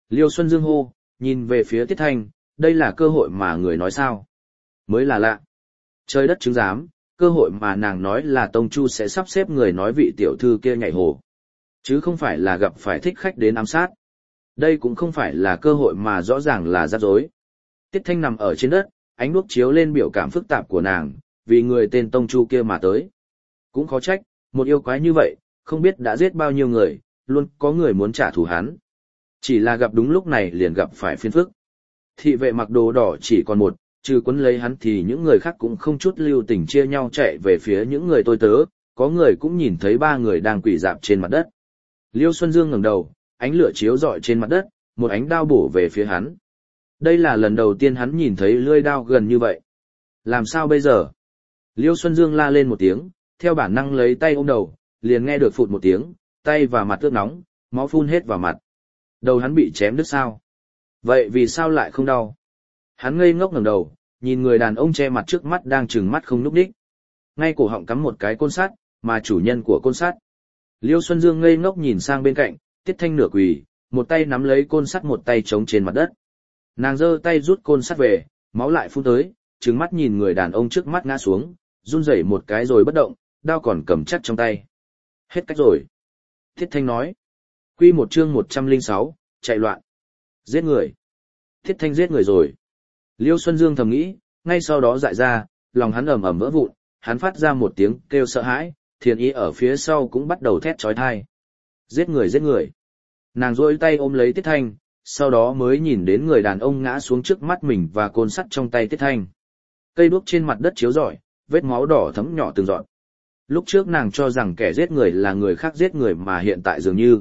[SPEAKER 1] Liêu Xuân Dương hô, nhìn về phía Tiết Thanh, đây là cơ hội mà người nói sao? Mới là lạ. Trời đất chứng giám, cơ hội mà nàng nói là Tông Chu sẽ sắp xếp người nói vị tiểu thư kia nhảy hồ. Chứ không phải là gặp phải thích khách đến ám sát. Đây cũng không phải là cơ hội mà rõ ràng là rắc rối. Tiết Thanh nằm ở trên đất, ánh đuốc chiếu lên biểu cảm phức tạp của nàng, vì người tên Tông Chu kia mà tới. Cũng khó trách, một yêu quái như vậy, không biết đã giết bao nhiêu người, luôn có người muốn trả thù hắn. Chỉ là gặp đúng lúc này liền gặp phải phiền phức. Thị vệ mặc đồ đỏ chỉ còn một, trừ quấn lấy hắn thì những người khác cũng không chút lưu tình chia nhau chạy về phía những người tôi tớ, có người cũng nhìn thấy ba người đang quỳ rạp trên mặt đất. Liêu Xuân Dương ngẩng đầu, ánh lửa chiếu rọi trên mặt đất, một ánh đao bổ về phía hắn. Đây là lần đầu tiên hắn nhìn thấy lưỡi đao gần như vậy. Làm sao bây giờ? Liêu Xuân Dương la lên một tiếng, theo bản năng lấy tay ôm đầu, liền nghe được phụt một tiếng, tay và mặt ướt nóng, máu phun hết vào mặt. Đầu hắn bị chém đứt sao? Vậy vì sao lại không đau? Hắn ngây ngốc ngẩng đầu, nhìn người đàn ông che mặt trước mắt đang trừng mắt không nhúc nhích. Ngay cổ họng cắm một cái côn sắt, mà chủ nhân của côn sắt. Liêu Xuân Dương ngây ngốc nhìn sang bên cạnh, Tiết Thanh nửa quỳ, một tay nắm lấy côn sắt một tay chống trên mặt đất. Nàng giơ tay rút côn sắt về, máu lại phun tới, trừng mắt nhìn người đàn ông trước mắt ngã xuống, run rẩy một cái rồi bất động, đao còn cầm chắc trong tay. Hết cách rồi. Tiết Thanh nói. Quy một chương 106, chạy loạn. Giết người. Tiết Thanh giết người rồi. Liêu Xuân Dương thầm nghĩ, ngay sau đó dại ra, lòng hắn ầm ầm vỡ vụn, hắn phát ra một tiếng kêu sợ hãi, Thiền Ý ở phía sau cũng bắt đầu thét chói tai. Giết người giết người. Nàng duỗi tay ôm lấy Tiết Thanh, sau đó mới nhìn đến người đàn ông ngã xuống trước mắt mình và côn sắt trong tay Tiết Thanh. Cây đuốc trên mặt đất chiếu rọi, vết máu đỏ thấm nhỏ từng giọt. Lúc trước nàng cho rằng kẻ giết người là người khác giết người mà hiện tại dường như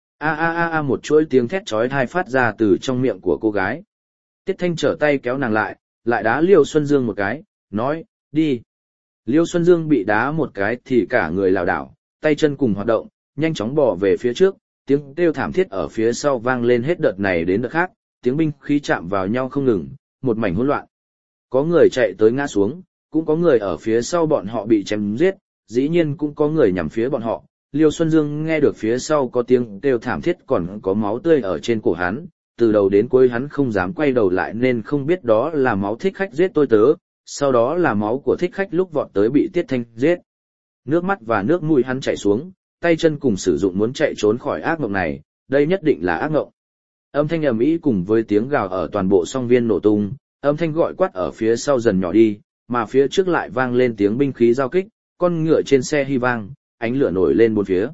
[SPEAKER 1] một chuỗi tiếng thét chói tai phát ra từ trong miệng của cô gái. Tiết Thanh trở tay kéo nàng lại đá Liêu Xuân Dương một cái, nói, đi. Liêu Xuân Dương bị đá một cái thì cả người lảo đảo, tay chân cùng hoạt động, nhanh chóng bỏ về phía trước, tiếng kêu thảm thiết ở phía sau vang lên hết đợt này đến đợt khác, tiếng binh khí chạm vào nhau không ngừng, một mảnh hỗn loạn. Có người chạy tới ngã xuống, cũng có người ở phía sau bọn họ bị chém giết, dĩ nhiên cũng có người nhằm phía bọn họ. Liêu Xuân Dương nghe được phía sau có tiếng kêu thảm thiết còn có máu tươi ở trên cổ hắn, từ đầu đến cuối hắn không dám quay đầu lại nên không biết đó là máu thích khách giết tôi tớ, sau đó là máu của thích khách lúc vọt tới bị Tiết Thanh giết. Nước mắt và nước mũi hắn chảy xuống, tay chân cùng sử dụng muốn chạy trốn khỏi ác mộng này, đây nhất định là ác mộng. Âm thanh ầm ĩ cùng với tiếng gào ở toàn bộ song viên nổ tung, âm thanh gọi quát ở phía sau dần nhỏ đi, mà phía trước lại vang lên tiếng binh khí giao kích, con ngựa trên xe hy vang, ánh lửa nổi lên bốn phía.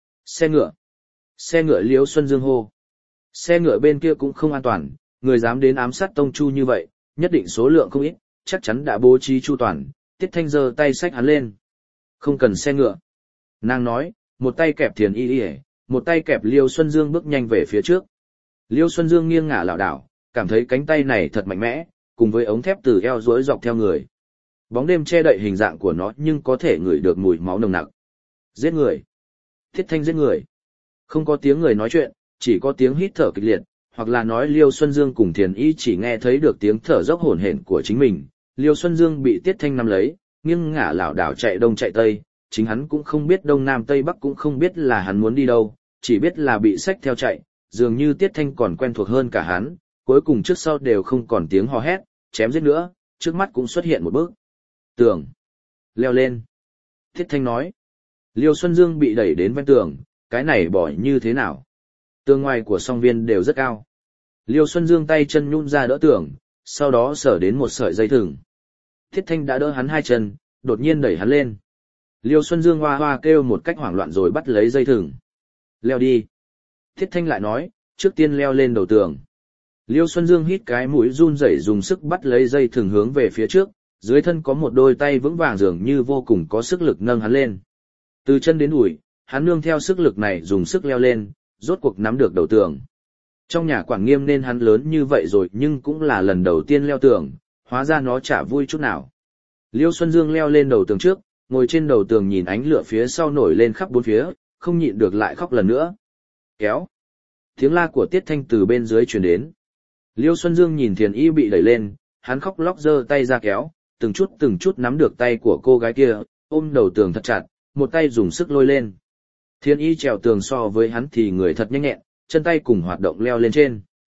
[SPEAKER 1] Xe ngựa Liêu Xuân Dương hô. Xe ngựa bên kia cũng không an toàn, người dám đến ám sát Tông Chu như vậy, nhất định số lượng không ít, chắc chắn đã bố trí chu toàn. Tiết Thanh giơ tay xách hắn lên. Không cần xe ngựa. Nàng nói, một tay kẹp Thiền Y, một tay kẹp Liêu Xuân Dương bước nhanh về phía trước. Liêu Xuân Dương nghiêng ngả lảo đảo, cảm thấy cánh tay này thật mạnh mẽ, cùng với ống thép từ eo duỗi dọc theo người. Bóng đêm che đậy hình dạng của nó nhưng có thể ngửi được mùi máu nồng nặc. Giết người. Tiết Thanh giết người. Không có tiếng người nói chuyện, chỉ có tiếng hít thở kịch liệt, hoặc là nói Liêu Xuân Dương cùng Thiền Y chỉ nghe thấy được tiếng thở dốc hổn hển của chính mình. Liêu Xuân Dương bị Tiết Thanh nắm lấy, nghiêng ngả lảo đảo chạy đông chạy tây, chính hắn cũng không biết đông nam tây bắc cũng không biết là hắn muốn đi đâu, chỉ biết là bị xách theo chạy, dường như Tiết Thanh còn quen thuộc hơn cả hắn, cuối cùng trước sau đều không còn tiếng hò hét, chém giết nữa, trước mắt cũng xuất hiện một bức tường. Leo lên. Tiết Thanh nói. Liêu Xuân Dương bị đẩy đến ven tường, cái này bỏ như thế nào? Tường ngoài của song viên đều rất cao. Liêu Xuân Dương tay chân nhún ra đỡ tường, sau đó sở đến một sợi dây thừng. Tiết Thanh đã đỡ hắn hai chân, đột nhiên đẩy hắn lên. Liêu Xuân Dương hoa hoa kêu một cách hoảng loạn rồi bắt lấy dây thừng. Leo đi. Tiết Thanh lại nói, trước tiên leo lên đầu tường. Liêu Xuân Dương hít cái mũi run rẩy dùng sức bắt lấy dây thừng hướng về phía trước, dưới thân có một đôi tay vững vàng dường như vô cùng có sức lực nâng hắn lên. Từ chân đến đùi, hắn nương theo sức lực này dùng sức leo lên, rốt cuộc nắm được đầu tường. Trong nhà quản nghiêm nên hắn lớn như vậy rồi nhưng cũng là lần đầu tiên leo tường, hóa ra nó chả vui chút nào. Liêu Xuân Dương leo lên đầu tường trước, ngồi trên đầu tường nhìn ánh lửa phía sau nổi lên khắp bốn phía, không nhịn được lại khóc lần nữa. Kéo. Tiếng la của Tiết Thanh từ bên dưới truyền đến. Liêu Xuân Dương nhìn Thiền Y bị đẩy lên, hắn khóc lóc giơ tay ra kéo, từng chút nắm được tay của cô gái kia, ôm đầu tường thật chặt, một tay dùng sức lôi lên. Thiền Y trèo tường so với hắn thì người thật nhanh nhẹn, chân tay cùng hoạt động leo lên trên.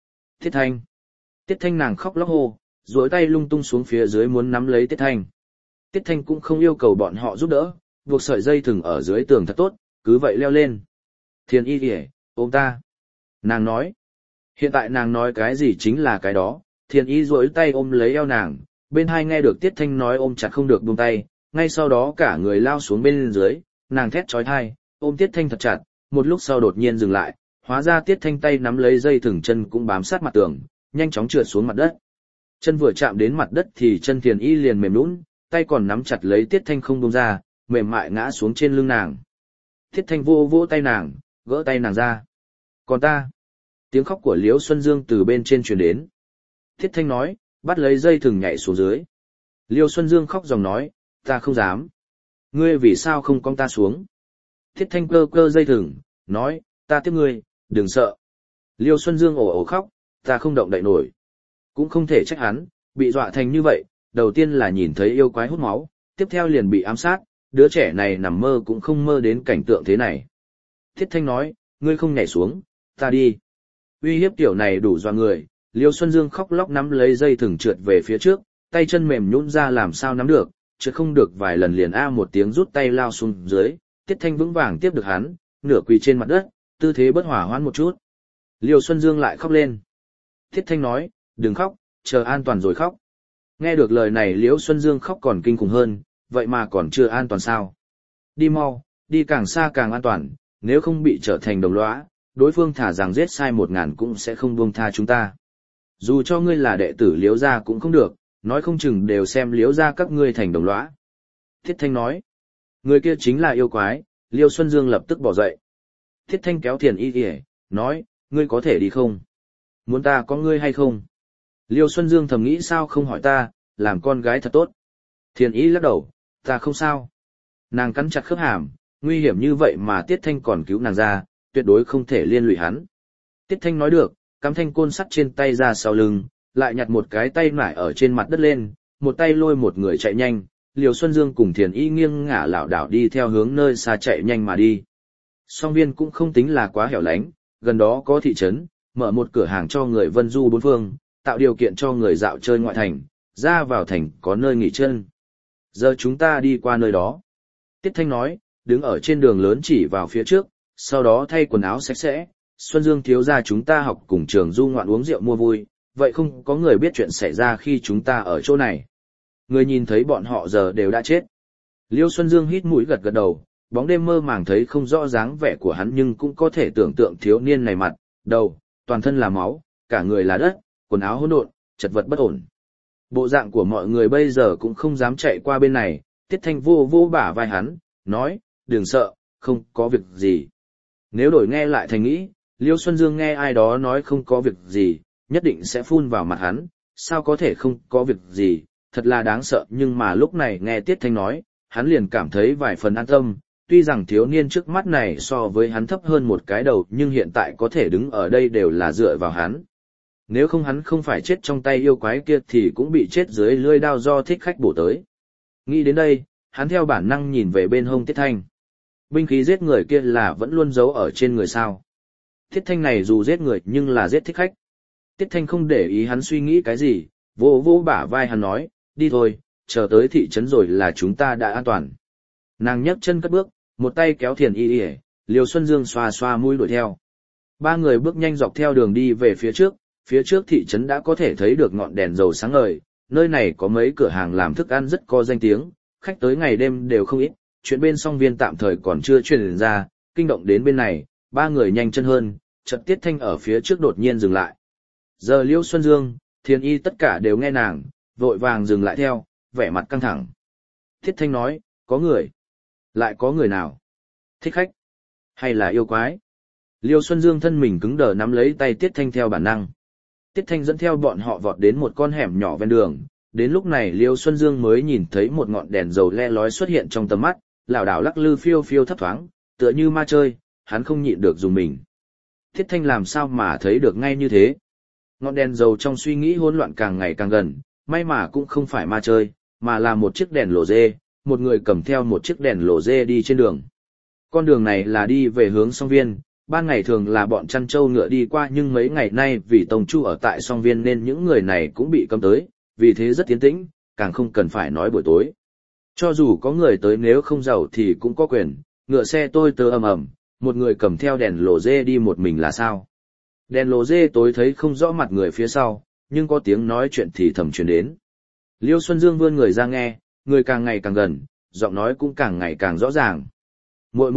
[SPEAKER 1] Tiết Thanh. Tiết Thanh nàng khóc lóc hô, duỗi tay lung tung xuống phía dưới muốn nắm lấy Tiết Thanh. Tiết Thanh cũng không yêu cầu bọn họ giúp đỡ, buộc sợi dây thừng ở dưới tường thật tốt, cứ vậy leo lên. Thiên y kìa, ôm ta. Nàng nói. Hiện tại nàng nói cái gì chính là cái đó, Thiên y duỗi tay ôm lấy eo nàng, bên hai nghe được Tiết Thanh nói ôm chặt không được buông tay, ngay sau đó cả người lao xuống bên dưới, nàng thét chói tai, ôm Tiết Thanh thật chặt, một lúc sau đột nhiên dừng lại, hóa ra Tiết Thanh tay nắm lấy dây thừng chân cũng bám sát mặt tường, nhanh chóng trượt xuống mặt đất. Chân vừa chạm đến mặt đất thì chân Thiên y liền mềm nhũn, tay còn nắm chặt lấy Tiết Thanh không buông ra, mềm mại ngã xuống trên lưng nàng. Tiết Thanh vô vỗ tay nàng, gỡ tay nàng ra. Còn ta? Tiếng khóc của Liễu Xuân Dương từ bên trên truyền đến. Tiết Thanh nói, bắt lấy dây thừng nhảy xuống dưới. Liễu Xuân Dương khóc dòng nói, ta không dám. Ngươi vì sao không cong ta xuống? Tiết Thanh cơ cơ dây thừng, nói, ta tiếp ngươi, đừng sợ. Liễu Xuân Dương ồ ồ khóc, ta không động đậy nổi. Cũng không thể trách hắn, bị dọa thành như vậy, đầu tiên là nhìn thấy yêu quái hút máu, tiếp theo liền bị ám sát, đứa trẻ này nằm mơ cũng không mơ đến cảnh tượng thế này. Thiết Thanh nói, ngươi không nhảy xuống, ta đi. Uy hiếp tiểu này đủ dọa người, Liêu Xuân Dương khóc lóc nắm lấy dây thừng trượt về phía trước, tay chân mềm nhũn ra làm sao nắm được, trượt không được vài lần liền a một tiếng rút tay lao xuống dưới, Tiết Thanh vững vàng tiếp được hắn, nửa quỳ trên mặt đất, tư thế bất hòa hoãn một chút. Liêu Xuân Dương lại khóc lên. Thiết Thanh nói, đừng khóc, chờ an toàn rồi khóc. Nghe được lời này Liễu Xuân Dương khóc còn kinh khủng hơn, vậy mà còn chưa an toàn sao? Đi mau, đi càng xa càng an toàn, nếu không bị trở thành đồng lõa, đối phương thả rằng giết sai 1000 cũng sẽ không buông tha chúng ta. Dù cho ngươi là đệ tử Liễu gia cũng không được, nói không chừng đều xem Liễu gia các ngươi thành đồng lõa. Thiết Thanh nói, người kia chính là yêu quái, Liêu Xuân Dương lập tức bỏ dậy. Thiết Thanh kéo Thiền Y kìa, nói, ngươi có thể đi không? Muốn ta có ngươi hay không? Liêu Xuân Dương thầm nghĩ sao không hỏi ta, làm con gái thật tốt. Thiền Y lắc đầu, ta không sao. Nàng cắn chặt khớp hàm, nguy hiểm như vậy mà Tiết Thanh còn cứu nàng ra, tuyệt đối không thể liên lụy hắn. Tiết Thanh nói được, cắm thanh côn sắt trên tay ra sau lưng, lại nhặt một cái tay nải ở trên mặt đất lên, một tay lôi một người chạy nhanh. Liêu Xuân Dương cùng Thiền Y nghiêng ngả lảo đảo đi theo hướng nơi xa chạy nhanh mà đi. Song Viên cũng không tính là quá hẻo lánh, gần đó có thị trấn, mở một cửa hàng cho người vân du bốn phương, tạo điều kiện cho người dạo chơi ngoại thành, ra vào thành có nơi nghỉ chân. Giờ chúng ta đi qua nơi đó. Tiết Thanh nói, đứng ở trên đường lớn chỉ vào phía trước, sau đó thay quần áo sạch sẽ. Xuân Dương thiếu gia chúng ta học cùng trường du ngoạn uống rượu mua vui, vậy không có người biết chuyện xảy ra khi chúng ta ở chỗ này. Người nhìn thấy bọn họ giờ đều đã chết. Liêu Xuân Dương hít mũi gật gật đầu, bóng đêm mơ màng thấy không rõ dáng vẻ của hắn nhưng cũng có thể tưởng tượng thiếu niên này mặt, đầu, toàn thân là máu, cả người là đất, quần áo hỗn độn, chật vật bất ổn. Bộ dạng của mọi người bây giờ cũng không dám chạy qua bên này, Tiết Thanh vô vô bả vai hắn, nói, đừng sợ, không có việc gì. Nếu đổi nghe lại thành nghĩ, Liêu Xuân Dương nghe ai đó nói không có việc gì, nhất định sẽ phun vào mặt hắn, sao có thể không có việc gì, thật là đáng sợ nhưng mà lúc này nghe Tiết Thanh nói, hắn liền cảm thấy vài phần an tâm, tuy rằng thiếu niên trước mắt này so với hắn thấp hơn một cái đầu nhưng hiện tại có thể đứng ở đây đều là dựa vào hắn. Nếu không hắn không phải chết trong tay yêu quái kia thì cũng bị chết dưới lưỡi đao do thích khách bổ tới. Nghĩ đến đây, hắn theo bản năng nhìn về bên hông Tiết Thanh. Binh khí giết người kia là vẫn luôn giấu ở trên người sao. Tiết Thanh này dù giết người nhưng là giết thích khách. Tiết Thanh không để ý hắn suy nghĩ cái gì, vỗ vỗ bả vai hắn nói, đi thôi, chờ tới thị trấn rồi là chúng ta đã an toàn. Nàng nhấc chân cất bước, một tay kéo Thiền Y ỉa, Liêu Xuân Dương xoa xoa mũi đuổi theo. Ba người bước nhanh dọc theo đường đi về phía trước thị trấn đã có thể thấy được ngọn đèn dầu sáng ngời, nơi này có mấy cửa hàng làm thức ăn rất có danh tiếng, khách tới ngày đêm đều không ít, chuyện bên Song Viên tạm thời còn chưa truyền ra, kinh động đến bên này, ba người nhanh chân hơn, chợt Tiết Thanh ở phía trước đột nhiên dừng lại. Giờ Liêu Xuân Dương, Thiền Y tất cả đều nghe nàng, vội vàng dừng lại theo, vẻ mặt căng thẳng. Tiết Thanh nói, có người. Lại có người nào? Thích khách? Hay là yêu quái? Liêu Xuân Dương thân mình cứng đờ nắm lấy tay Tiết Thanh theo bản năng. Tiết Thanh dẫn theo bọn họ vọt đến một con hẻm nhỏ ven đường, đến lúc này Liêu Xuân Dương mới nhìn thấy một ngọn đèn dầu le lói xuất hiện trong tầm mắt, lảo đảo lắc lư phiêu phiêu thấp thoáng, tựa như ma chơi, hắn không nhịn được dùng mình. Tiết Thanh làm sao mà thấy được ngay như thế? Ngọn đèn dầu trong suy nghĩ hỗn loạn càng ngày càng gần, may mà cũng không phải ma chơi, mà là một chiếc đèn lổ dê, một người cầm theo một chiếc đèn lổ dê đi trên đường. Con đường này là đi về hướng Song Viên, ban ngày thường là bọn chăn trâu ngựa đi qua nhưng mấy ngày nay vì Tông Chu ở tại Song Viên nên những người này cũng bị cấm tới, vì thế rất tiến tĩnh, càng không cần phải nói buổi tối. Cho dù có người tới nếu không giàu thì cũng có quyền, ngựa xe tôi tớ ầm ầm, một người cầm theo đèn lồ dê đi một mình là sao? Đèn lồ dê tối thấy không rõ mặt người phía sau, nhưng có tiếng nói chuyện thì thầm truyền đến. Liêu Xuân Dương vươn người ra nghe, người càng ngày càng gần, giọng nói cũng càng ngày càng rõ ràng. Muội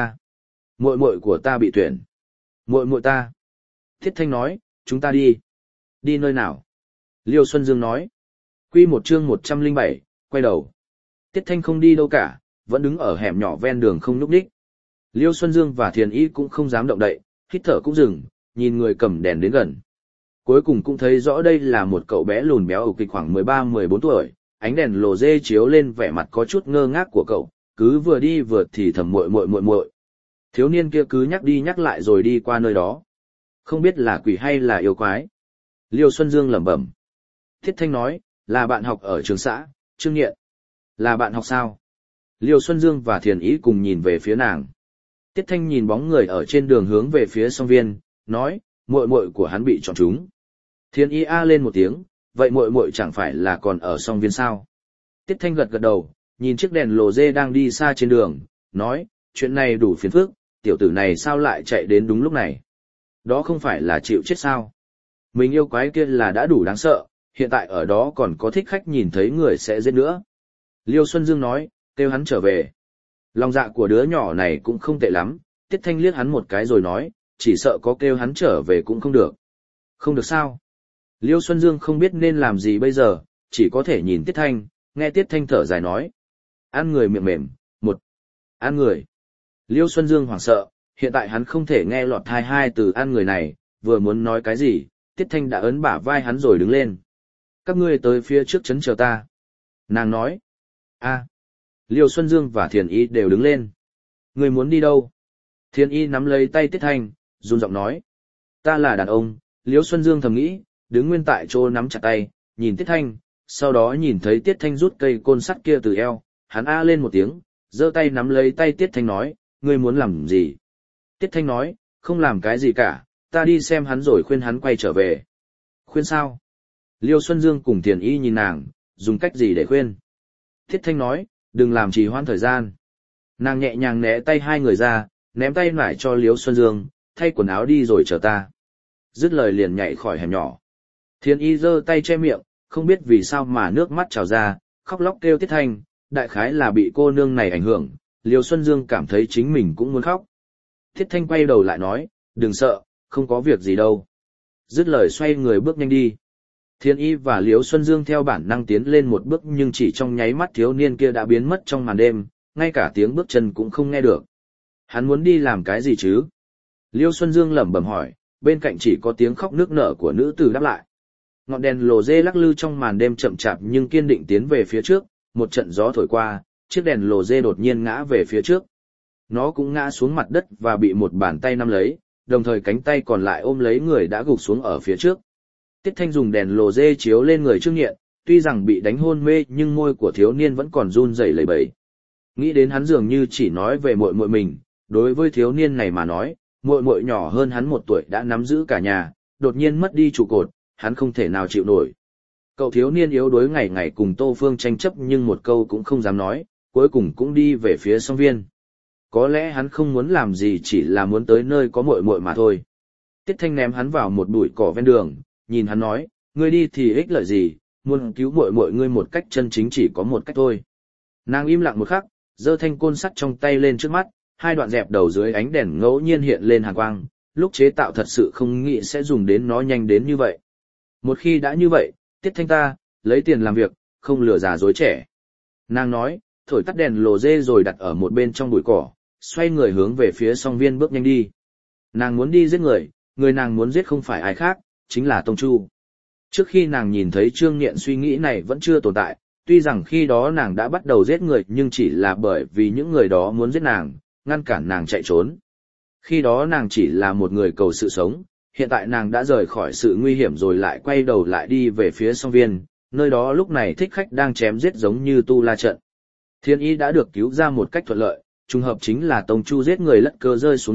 [SPEAKER 1] muội của ta bị tuyển. Muội muội ta. Thiết Thanh nói, chúng ta đi. Đi nơi nào? Liêu Xuân Dương nói. Quy một chương 107, quay đầu. Tiết Thanh không đi đâu cả, vẫn đứng ở hẻm nhỏ ven đường không nhúc nhích. Liêu Xuân Dương và Thiền Y cũng không dám động đậy, hít thở cũng dừng, nhìn người cầm đèn đến gần. Cuối cùng cũng thấy rõ đây là một cậu bé lùn béo ục kịch khoảng 13-14 tuổi, ánh đèn lồ dê chiếu lên vẻ mặt có chút ngơ ngác của cậu, cứ vừa đi vừa thì thầm muội. Thiếu niên kia cứ nhắc đi nhắc lại rồi đi qua nơi đó. Không biết là quỷ hay là yêu quái. Liêu Xuân Dương lẩm bẩm. Thiết Thanh nói, là bạn học ở trường xã, Trương Nghiện. Là bạn học sao? Liêu Xuân Dương và Thiền Ý cùng nhìn về phía nàng. Tiết Thanh nhìn bóng người ở trên đường hướng về phía Song Viên, nói, muội muội của hắn bị chọn trúng. Thiền Ý a lên một tiếng, vậy muội muội chẳng phải là còn ở Song Viên sao? Tiết Thanh gật gật đầu, nhìn chiếc đèn lồ dê đang đi xa trên đường, nói, chuyện này đủ phiền phức, tiểu tử này sao lại chạy đến đúng lúc này? Đó không phải là chịu chết sao? Mình yêu quái kia là đã đủ đáng sợ, hiện tại ở đó còn có thích khách nhìn thấy người sẽ giết nữa. Liêu Xuân Dương nói, kêu hắn trở về. Lòng dạ của đứa nhỏ này cũng không tệ lắm, Tiết Thanh liếc hắn một cái rồi nói, chỉ sợ có kêu hắn trở về cũng không được. Không được sao? Liêu Xuân Dương không biết nên làm gì bây giờ, chỉ có thể nhìn Tiết Thanh, nghe Tiết Thanh thở dài nói. Ăn người miệng mềm, một. Ăn người. Liêu Xuân Dương hoảng sợ, hiện tại hắn không thể nghe lọt hai từ ăn người này, vừa muốn nói cái gì, Tiết Thanh đã ấn bả vai hắn rồi đứng lên. Các ngươi tới phía trước trấn chờ ta. Nàng nói. A. Liêu Xuân Dương và Thiền Y đều đứng lên. Ngươi muốn đi đâu? Thiền Y nắm lấy tay Tiết Thanh, run giọng nói. Ta là đàn ông, Liêu Xuân Dương thầm nghĩ, đứng nguyên tại chỗ nắm chặt tay, nhìn Tiết Thanh, sau đó nhìn thấy Tiết Thanh rút cây côn sắt kia từ eo, hắn a lên một tiếng, giơ tay nắm lấy tay Tiết Thanh nói, ngươi muốn làm gì? Tiết Thanh nói, không làm cái gì cả, ta đi xem hắn rồi khuyên hắn quay trở về. Khuyên sao? Liêu Xuân Dương cùng Thiền Y nhìn nàng, dùng cách gì để khuyên? Tiết Thanh nói, đừng làm trì hoãn thời gian. Nàng nhẹ nhàng né tay hai người ra, ném tay lại cho Liêu Xuân Dương, thay quần áo đi rồi chờ ta. Dứt lời liền nhảy khỏi hẻm nhỏ. Thiền Y giơ tay che miệng, không biết vì sao mà nước mắt trào ra, khóc lóc kêu Tiết Thanh, đại khái là bị cô nương này ảnh hưởng, Liêu Xuân Dương cảm thấy chính mình cũng muốn khóc. Tiết Thanh quay đầu lại nói, đừng sợ, không có việc gì đâu. Dứt lời xoay người bước nhanh đi. Thiên Y và Liêu Xuân Dương theo bản năng tiến lên một bước nhưng chỉ trong nháy mắt thiếu niên kia đã biến mất trong màn đêm, ngay cả tiếng bước chân cũng không nghe được. Hắn muốn đi làm cái gì chứ? Liêu Xuân Dương lẩm bẩm hỏi, bên cạnh chỉ có tiếng khóc nức nở của nữ tử đáp lại. Ngọn đèn lồ dê lắc lư trong màn đêm chậm chạp nhưng kiên định tiến về phía trước, một trận gió thổi qua, chiếc đèn lồ dê đột nhiên ngã về phía trước. Nó cũng ngã xuống mặt đất và bị một bàn tay nắm lấy, đồng thời cánh tay còn lại ôm lấy người đã gục xuống ở phía trước. Tiết Thanh dùng đèn lồ dê chiếu lên người Trương Nghiện, tuy rằng bị đánh hôn mê nhưng môi của thiếu niên vẫn còn run rẩy lẩy bẩy. Nghĩ đến hắn dường như chỉ nói về muội muội mình, đối với thiếu niên này mà nói, muội muội nhỏ hơn hắn 1 tuổi đã nắm giữ cả nhà, đột nhiên mất đi trụ cột, hắn không thể nào chịu nổi. Cậu thiếu niên yếu đuối ngày ngày cùng Tô Phương tranh chấp nhưng một câu cũng không dám nói, cuối cùng cũng đi về phía Song Viên. Có lẽ hắn không muốn làm gì chỉ là muốn tới nơi có muội muội mà thôi. Tiết Thanh ném hắn vào một bụi cỏ ven đường, nhìn hắn nói, ngươi đi thì ích lợi gì, muốn cứu muội muội ngươi một cách chân chính chỉ có một cách thôi. Nàng im lặng một khắc, giơ thanh côn sắt trong tay lên trước mắt, hai đoạn dẹp đầu dưới ánh đèn ngẫu nhiên hiện lên hàn quang, lúc chế tạo thật sự không nghĩ sẽ dùng đến nó nhanh đến như vậy. Một khi đã như vậy, Tiết Thanh ta, lấy tiền làm việc, không lừa già dối trẻ. Nàng nói, thổi tắt đèn lồ dê rồi đặt ở một bên trong bụi cỏ, xoay người hướng về phía Song Viên bước nhanh đi. Nàng muốn đi giết người, người nàng muốn giết không phải ai khác, chính là Tông Chu. Trước khi nàng nhìn thấy Trương Nghiện suy nghĩ này vẫn chưa tồn tại, tuy rằng khi đó nàng đã bắt đầu giết người nhưng chỉ là bởi vì những người đó muốn giết nàng, ngăn cản nàng chạy trốn. Khi đó nàng chỉ là một người cầu sự sống, hiện tại nàng đã rời khỏi sự nguy hiểm rồi lại quay đầu lại đi về phía Song Viên, nơi đó lúc này thích khách đang chém giết giống như tu la trận. Thiên Y đã được cứu ra một cách thuận lợi, trùng hợp chính là Tông Chu giết người lất cơ rơi xuống nước,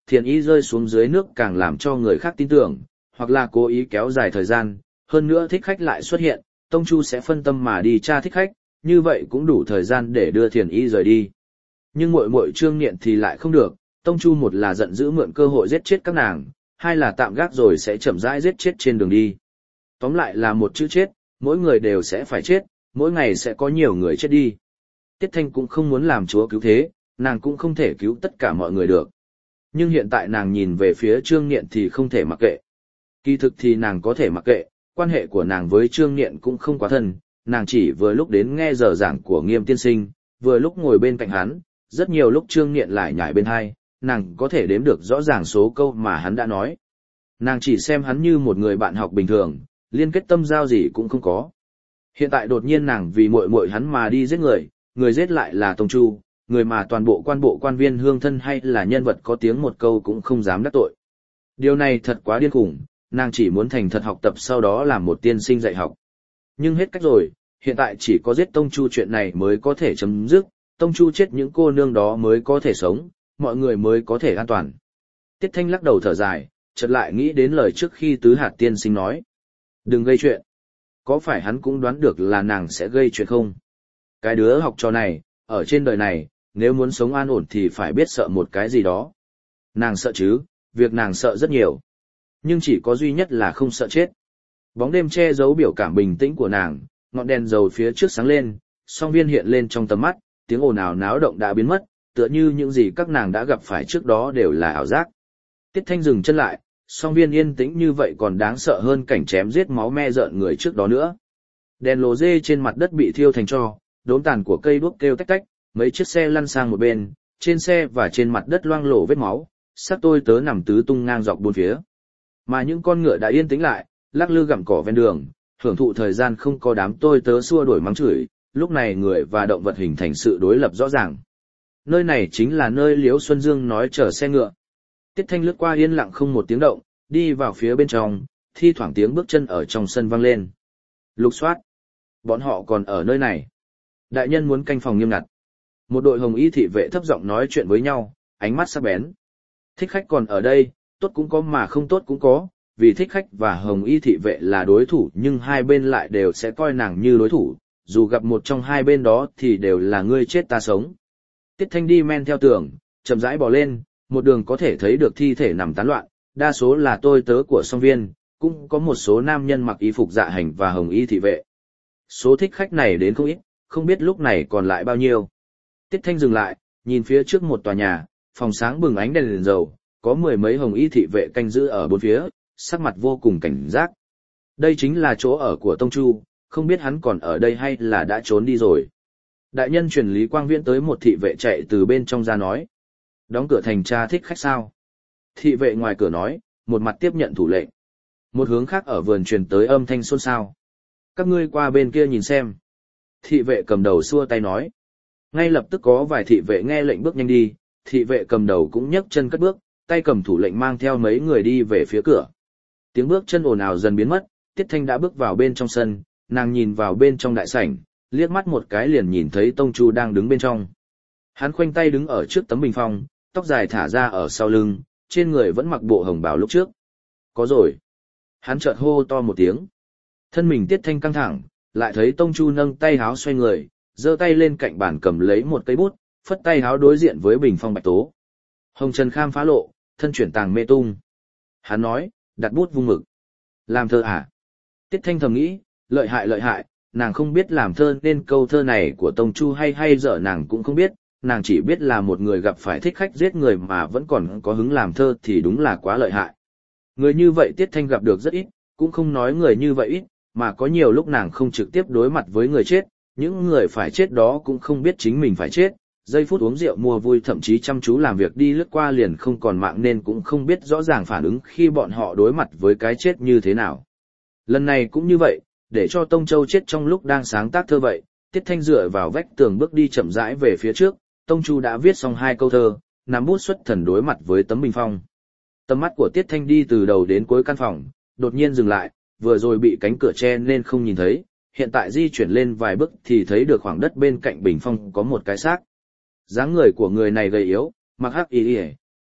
[SPEAKER 1] thiền ý rơi xuống dưới nước càng làm cho người khác tin tưởng, hoặc là cố ý kéo dài thời gian, hơn nữa thích khách lại xuất hiện, tông chu sẽ phân tâm mà đi tra thích khách, như vậy cũng đủ thời gian để đưa thiền ý rời đi. Nhưng muội muội Trương Niệm thì lại không được, tông chu một là giận dữ mượn cơ hội giết chết các nàng, hai là tạm gác rồi sẽ chậm rãi giết chết trên đường đi. Tóm lại là một chữ chết, mỗi người đều sẽ phải chết, mỗi ngày sẽ có nhiều người chết đi. Tiết Thanh cũng không muốn làm chúa cứu thế, nàng cũng không thể cứu tất cả mọi người được. Nhưng hiện tại nàng nhìn về phía Trương Niệm thì không thể mặc kệ. Kỳ thực thì nàng có thể mặc kệ, quan hệ của nàng với Trương Niệm cũng không quá thân, nàng chỉ vừa lúc đến nghe giờ giảng của Nghiêm tiên sinh, vừa lúc ngồi bên cạnh hắn, rất nhiều lúc Trương Niệm lại nhảy bên hai, nàng có thể đếm được rõ ràng số câu mà hắn đã nói. Nàng chỉ xem hắn như một người bạn học bình thường, liên kết tâm giao gì cũng không có. Hiện tại đột nhiên nàng vì muội muội hắn mà đi giết người, người giết lại là Tông Chu, người mà toàn bộ quan viên hương thân hay là nhân vật có tiếng một câu cũng không dám đắc tội. Điều này thật quá điên khủng, nàng chỉ muốn thành thật học tập sau đó làm một tiên sinh dạy học. Nhưng hết cách rồi, hiện tại chỉ có giết Tông Chu chuyện này mới có thể chấm dứt, Tông Chu chết những cô nương đó mới có thể sống, mọi người mới có thể an toàn. Tiết Thanh lắc đầu thở dài, chợt lại nghĩ đến lời trước khi Tứ Hạt tiên sinh nói. Đừng gây chuyện. Có phải hắn cũng đoán được là nàng sẽ gây chuyện không? Cái đứa học trò này, ở trên đời này, nếu muốn sống an ổn thì phải biết sợ một cái gì đó. Nàng sợ chứ, việc nàng sợ rất nhiều. Nhưng chỉ có duy nhất là không sợ chết. Bóng đêm che giấu biểu cảm bình tĩnh của nàng, ngọn đèn dầu phía trước sáng lên, song viên hiện lên trong tầm mắt, tiếng ồn ào náo động đã biến mất, tựa như những gì các nàng đã gặp phải trước đó đều là ảo giác. Tiết Thanh dừng chân lại, song viên yên tĩnh như vậy còn đáng sợ hơn cảnh chém giết máu me rợn người trước đó nữa. Đèn lồ dê trên mặt đất bị thiêu thành tro, đốm tàn của cây đuốc kêu tách tách, mấy chiếc xe lăn sang một bên, trên xe và trên mặt đất loang lổ vết máu, xác tôi tớ nằm tứ tung ngang dọc bốn phía. Mà những con ngựa đã yên tĩnh lại, lắc lư gặm cỏ ven đường, hưởng thụ thời gian không có đám tôi tớ xua đuổi mắng chửi, lúc này người và động vật hình thành sự đối lập rõ ràng. Nơi này chính là nơi Liễu Xuân Dương nói chờ xe ngựa. Tiết Thanh lướt qua yên lặng không một tiếng động, đi vào phía bên trong, thi thoảng tiếng bước chân ở trong sân vang lên. Lục soát. Bọn họ còn ở nơi này. Đại nhân muốn canh phòng nghiêm ngặt. Một đội hồng y thị vệ thấp giọng nói chuyện với nhau, ánh mắt sắc bén. Thích khách còn ở đây, tốt cũng có mà không tốt cũng có, vì thích khách và hồng y thị vệ là đối thủ nhưng hai bên lại đều sẽ coi nàng như đối thủ, dù gặp một trong hai bên đó thì đều là ngươi chết ta sống. Tiết Thanh đi men theo tường, chậm rãi bò lên, một đường có thể thấy được thi thể nằm tán loạn, đa số là tôi tớ của song viên, cũng có một số nam nhân mặc y phục dạ hành và hồng y thị vệ. Số thích khách này đến không ít, không biết lúc này còn lại bao nhiêu. Tiết Thanh dừng lại, nhìn phía trước một tòa nhà, phòng sáng bừng ánh đèn dầu, có mười mấy hồng y thị vệ canh giữ ở bốn phía, sắc mặt vô cùng cảnh giác. Đây chính là chỗ ở của Tông Chu, không biết hắn còn ở đây hay là đã trốn đi rồi. Đại nhân truyền Lý Quang Viễn tới một thị vệ chạy từ bên trong ra nói. Đóng cửa thành tra thích khách sao? Thị vệ ngoài cửa nói, một mặt tiếp nhận thủ lệnh. Một hướng khác ở vườn truyền tới âm thanh xôn xao. Các ngươi qua bên kia nhìn xem. Thị vệ cầm đầu xua tay nói. Ngay lập tức có vài thị vệ nghe lệnh bước nhanh đi, thị vệ cầm đầu cũng nhấc chân cất bước, tay cầm thủ lệnh mang theo mấy người đi về phía cửa. Tiếng bước chân ồn ào dần biến mất, Tiết Thanh đã bước vào bên trong sân, nàng nhìn vào bên trong đại sảnh, liếc mắt một cái liền nhìn thấy Tông Chu đang đứng bên trong. Hắn khoanh tay đứng ở trước tấm bình phong, tóc dài thả ra ở sau lưng, trên người vẫn mặc bộ hồng bào lúc trước. Có rồi. Hắn chợt hô to một tiếng. Thân mình Tiết Thanh căng thẳng, lại thấy Tông Chu nâng tay háo xoay người, giơ tay lên cạnh bàn cầm lấy một cây bút, phất tay háo đối diện với bình phong bạch tố. Hồng trần kham phá lộ, thân chuyển tàng mê tung. Hắn nói, đặt bút vung mực. Làm thơ à? Tiết Thanh thầm nghĩ, lợi hại, nàng không biết làm thơ nên câu thơ này của Tông Chu hay dở nàng cũng không biết, nàng chỉ biết là một người gặp phải thích khách giết người mà vẫn còn có hứng làm thơ thì đúng là quá lợi hại. Người như vậy Tiết Thanh gặp được rất ít, cũng không nói người như vậy ít, mà có nhiều lúc nàng không trực tiếp đối mặt với người chết, những người phải chết đó cũng không biết chính mình phải chết, giây phút uống rượu mua vui thậm chí chăm chú làm việc đi lướt qua liền không còn mạng nên cũng không biết rõ ràng phản ứng khi bọn họ đối mặt với cái chết như thế nào. Lần này cũng như vậy, để cho Tông Châu chết trong lúc đang sáng tác thơ vậy, Tiết Thanh dựa vào vách tường bước đi chậm rãi về phía trước, Tông Chu đã viết xong hai câu thơ, nắm bút xuất thần đối mặt với tấm bình phong. Tầm mắt của Tiết Thanh đi từ đầu đến cuối căn phòng, đột nhiên dừng lại, vừa rồi bị cánh cửa che nên không nhìn thấy, hiện tại di chuyển lên vài bước thì thấy được khoảng đất bên cạnh bình phong có một cái xác. Dáng người của người này gầy yếu, mặc hắc y,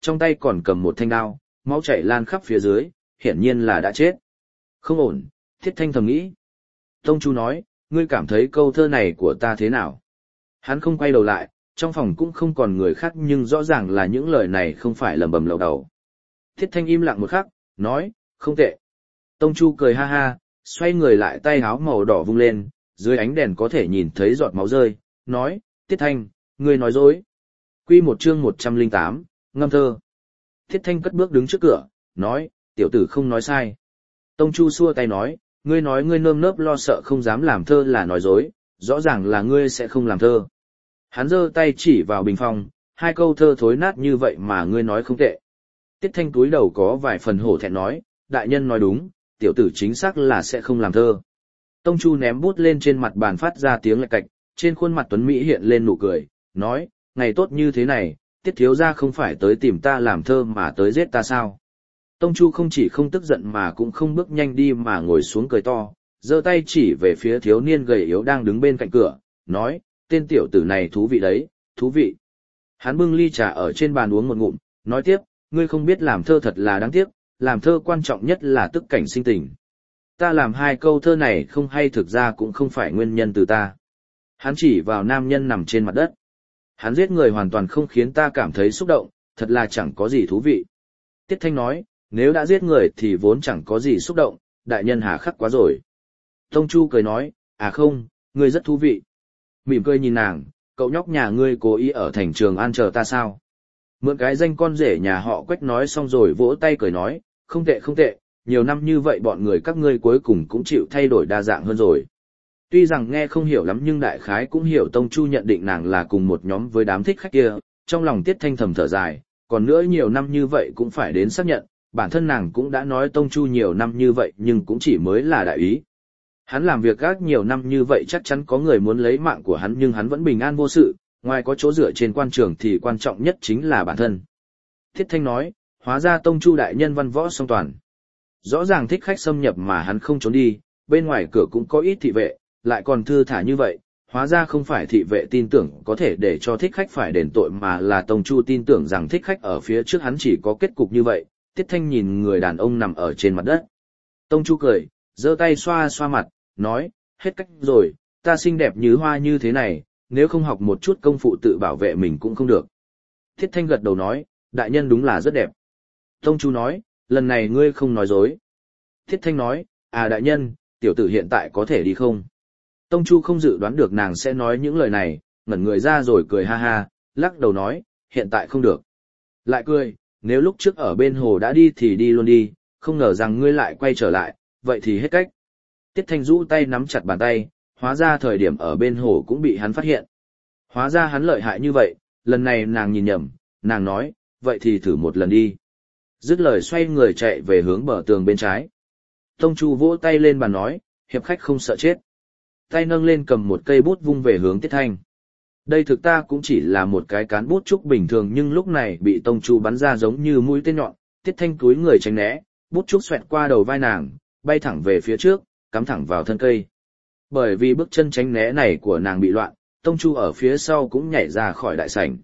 [SPEAKER 1] trong tay còn cầm một thanh đao, máu chảy lan khắp phía dưới, hiển nhiên là đã chết. Không ổn, Thiết Thanh thầm nghĩ. Tông Chu nói, ngươi cảm thấy câu thơ này của ta thế nào? Hắn không quay đầu lại, trong phòng cũng không còn người khác nhưng rõ ràng là những lời này không phải lẩm bẩm lầu đầu. Thiết Thanh im lặng một khắc, nói, không tệ. Tông Chu cười ha ha, xoay người lại tay áo màu đỏ vung lên, dưới ánh đèn có thể nhìn thấy giọt máu rơi, nói, Thiết Thanh, ngươi nói dối. Quy một chương 108, ngâm thơ. Thiết Thanh cất bước đứng trước cửa, nói, tiểu tử không nói sai. Tông Chu xua tay nói, ngươi nói ngươi nơm nớp lo sợ không dám làm thơ là nói dối, rõ ràng là ngươi sẽ không làm thơ. Hắn giơ tay chỉ vào bình phong, hai câu thơ thối nát như vậy mà ngươi nói không tệ. Tiết Thanh túi đầu có vài phần hổ thẹn nói, đại nhân nói đúng, tiểu tử chính xác là sẽ không làm thơ. Tông Chu ném bút lên trên mặt bàn phát ra tiếng lạch cạch, trên khuôn mặt Tuấn Mỹ hiện lên nụ cười, nói, ngày tốt như thế này, Tiết thiếu gia không phải tới tìm ta làm thơ mà tới giết ta sao? Tông Chu không chỉ không tức giận mà cũng không bước nhanh đi mà ngồi xuống cười to, giơ tay chỉ về phía thiếu niên gầy yếu đang đứng bên cạnh cửa, nói, tên tiểu tử này thú vị đấy, thú vị. Hắn bưng ly trà ở trên bàn uống một ngụm, nói tiếp, ngươi không biết làm thơ thật là đáng tiếc, làm thơ quan trọng nhất là tức cảnh sinh tình. Ta làm hai câu thơ này không hay thực ra cũng không phải nguyên nhân từ ta. Hắn chỉ vào nam nhân nằm trên mặt đất. Hắn giết người hoàn toàn không khiến ta cảm thấy xúc động, thật là chẳng có gì thú vị. Tiết Thanh nói, nếu đã giết người thì vốn chẳng có gì xúc động, đại nhân hà khắc quá rồi. Tông Chu cười nói, à không, ngươi rất thú vị. Mỉm cười nhìn nàng, cậu nhóc nhà ngươi cố ý ở thành Trường An chờ ta sao? Mượn cái danh con rể nhà họ Quách nói xong rồi vỗ tay cười nói, không tệ không tệ, nhiều năm như vậy bọn người các ngươi cuối cùng cũng chịu thay đổi đa dạng hơn rồi. Tuy rằng nghe không hiểu lắm nhưng đại khái cũng hiểu Tông Chu nhận định nàng là cùng một nhóm với đám thích khách kia, trong lòng Tiết Thanh thầm thở dài, còn nữa nhiều năm như vậy cũng phải đến xác nhận, bản thân nàng cũng đã nói Tông Chu nhiều năm như vậy nhưng cũng chỉ mới là đại ý. Hắn làm việc gác nhiều năm như vậy chắc chắn có người muốn lấy mạng của hắn nhưng hắn vẫn bình an vô sự, ngoài có chỗ dựa trên quan trường thì quan trọng nhất chính là bản thân. Thiết Thanh nói, hóa ra Tông Chu đại nhân văn võ song toàn. Rõ ràng thích khách xâm nhập mà hắn không trốn đi, bên ngoài cửa cũng có ít thị vệ, lại còn thư thả như vậy, hóa ra không phải thị vệ tin tưởng có thể để cho thích khách phải đền tội mà là Tông Chu tin tưởng rằng thích khách ở phía trước hắn chỉ có kết cục như vậy. Tiết Thanh nhìn người đàn ông nằm ở trên mặt đất. Tông Chu cười, giơ tay xoa xoa mặt, nói, hết cách rồi, ta xinh đẹp như hoa như thế này, nếu không học một chút công phu tự bảo vệ mình cũng không được. Thiết Thanh gật đầu nói, đại nhân đúng là rất đẹp. Tông Chu nói, lần này ngươi không nói dối. Thiết Thanh nói, à đại nhân, tiểu tử hiện tại có thể đi không? Tông Chu không dự đoán được nàng sẽ nói những lời này, ngẩn người ra rồi cười ha ha, lắc đầu nói, hiện tại không được. Lại cười, nếu lúc trước ở bên hồ đã đi thì đi luôn đi, không ngờ rằng ngươi lại quay trở lại, vậy thì hết cách. Tiết Thanh rũ tay nắm chặt bàn tay, hóa ra thời điểm ở bên hồ cũng bị hắn phát hiện. Hóa ra hắn lợi hại như vậy, lần này nàng nhìn nhầm, nàng nói, vậy thì thử một lần đi. Dứt lời xoay người chạy về hướng bờ tường bên trái. Tông Chu vỗ tay lên bàn nói, hiệp khách không sợ chết. Tay nâng lên cầm một cây bút vung về hướng Tiết Thanh. Đây thực ta cũng chỉ là một cái cán bút trúc bình thường nhưng lúc này bị Tông Chu bắn ra giống như mũi tên nhọn, Tiết Thanh túi người tránh né, bút trúc xoẹt qua đầu vai nàng, bay thẳng về phía trước, cắm thẳng vào thân cây. Bởi vì bước chân tránh né này của nàng bị loạn, Tông Chu ở phía sau cũng nhảy ra khỏi đại sảnh.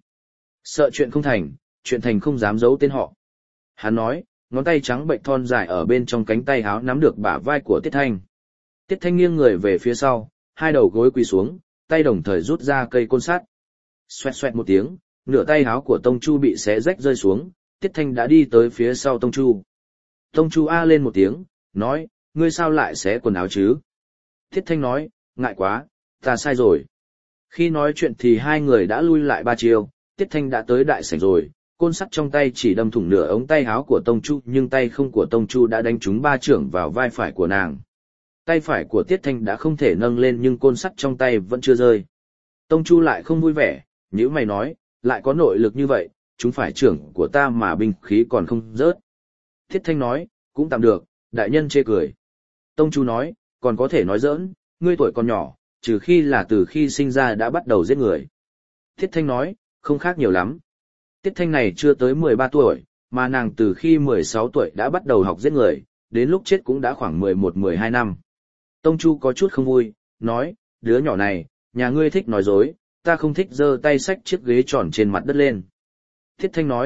[SPEAKER 1] Sợ chuyện không thành, chuyện thành không dám giấu tên họ. Hắn nói, ngón tay trắng bệnh thon dài ở bên trong cánh tay áo nắm được bả vai của Tiết Thanh. Tiết Thanh nghiêng người về phía sau, hai đầu gối quỳ xuống, tay đồng thời rút ra cây côn sắt. Xoẹt xoẹt một tiếng, nửa tay áo của Tông Chu bị xé rách rơi xuống, Tiết Thanh đã đi tới phía sau Tông Chu. Tông Chu a lên một tiếng, nói, ngươi sao lại xé quần áo chứ? Tiết Thanh nói, ngại quá, ta sai rồi. Khi nói chuyện thì hai người đã lui lại ba chiều, Tiết Thanh đã tới đại sảnh rồi, côn sắt trong tay chỉ đâm thủng nửa ống tay áo của Tông Chu nhưng tay không của Tông Chu đã đánh trúng ba chưởng vào vai phải của nàng. Tay phải của Tiết Thanh đã không thể nâng lên nhưng côn sắt trong tay vẫn chưa rơi. Tông Chu lại không vui vẻ, nhíu mày nói, lại có nội lực như vậy, chúng phải trưởng của ta mà binh khí còn không rớt. Tiết Thanh nói, cũng tạm được, đại nhân chê cười. Tông Chu nói, còn có thể nói giỡn, ngươi tuổi còn nhỏ, trừ khi là từ khi sinh ra đã bắt đầu giết người. Tiết Thanh nói, không khác nhiều lắm. Tiết Thanh này chưa tới 13 tuổi, mà nàng từ khi 16 tuổi đã bắt đầu học giết người, đến lúc chết cũng đã khoảng 11-12 năm. Tông Chu có chút không vui, nói, đứa nhỏ này, nhà ngươi thích nói dối, ta không thích giơ tay xách chiếc ghế tròn trên mặt đất lên. Thiết Thanh nói,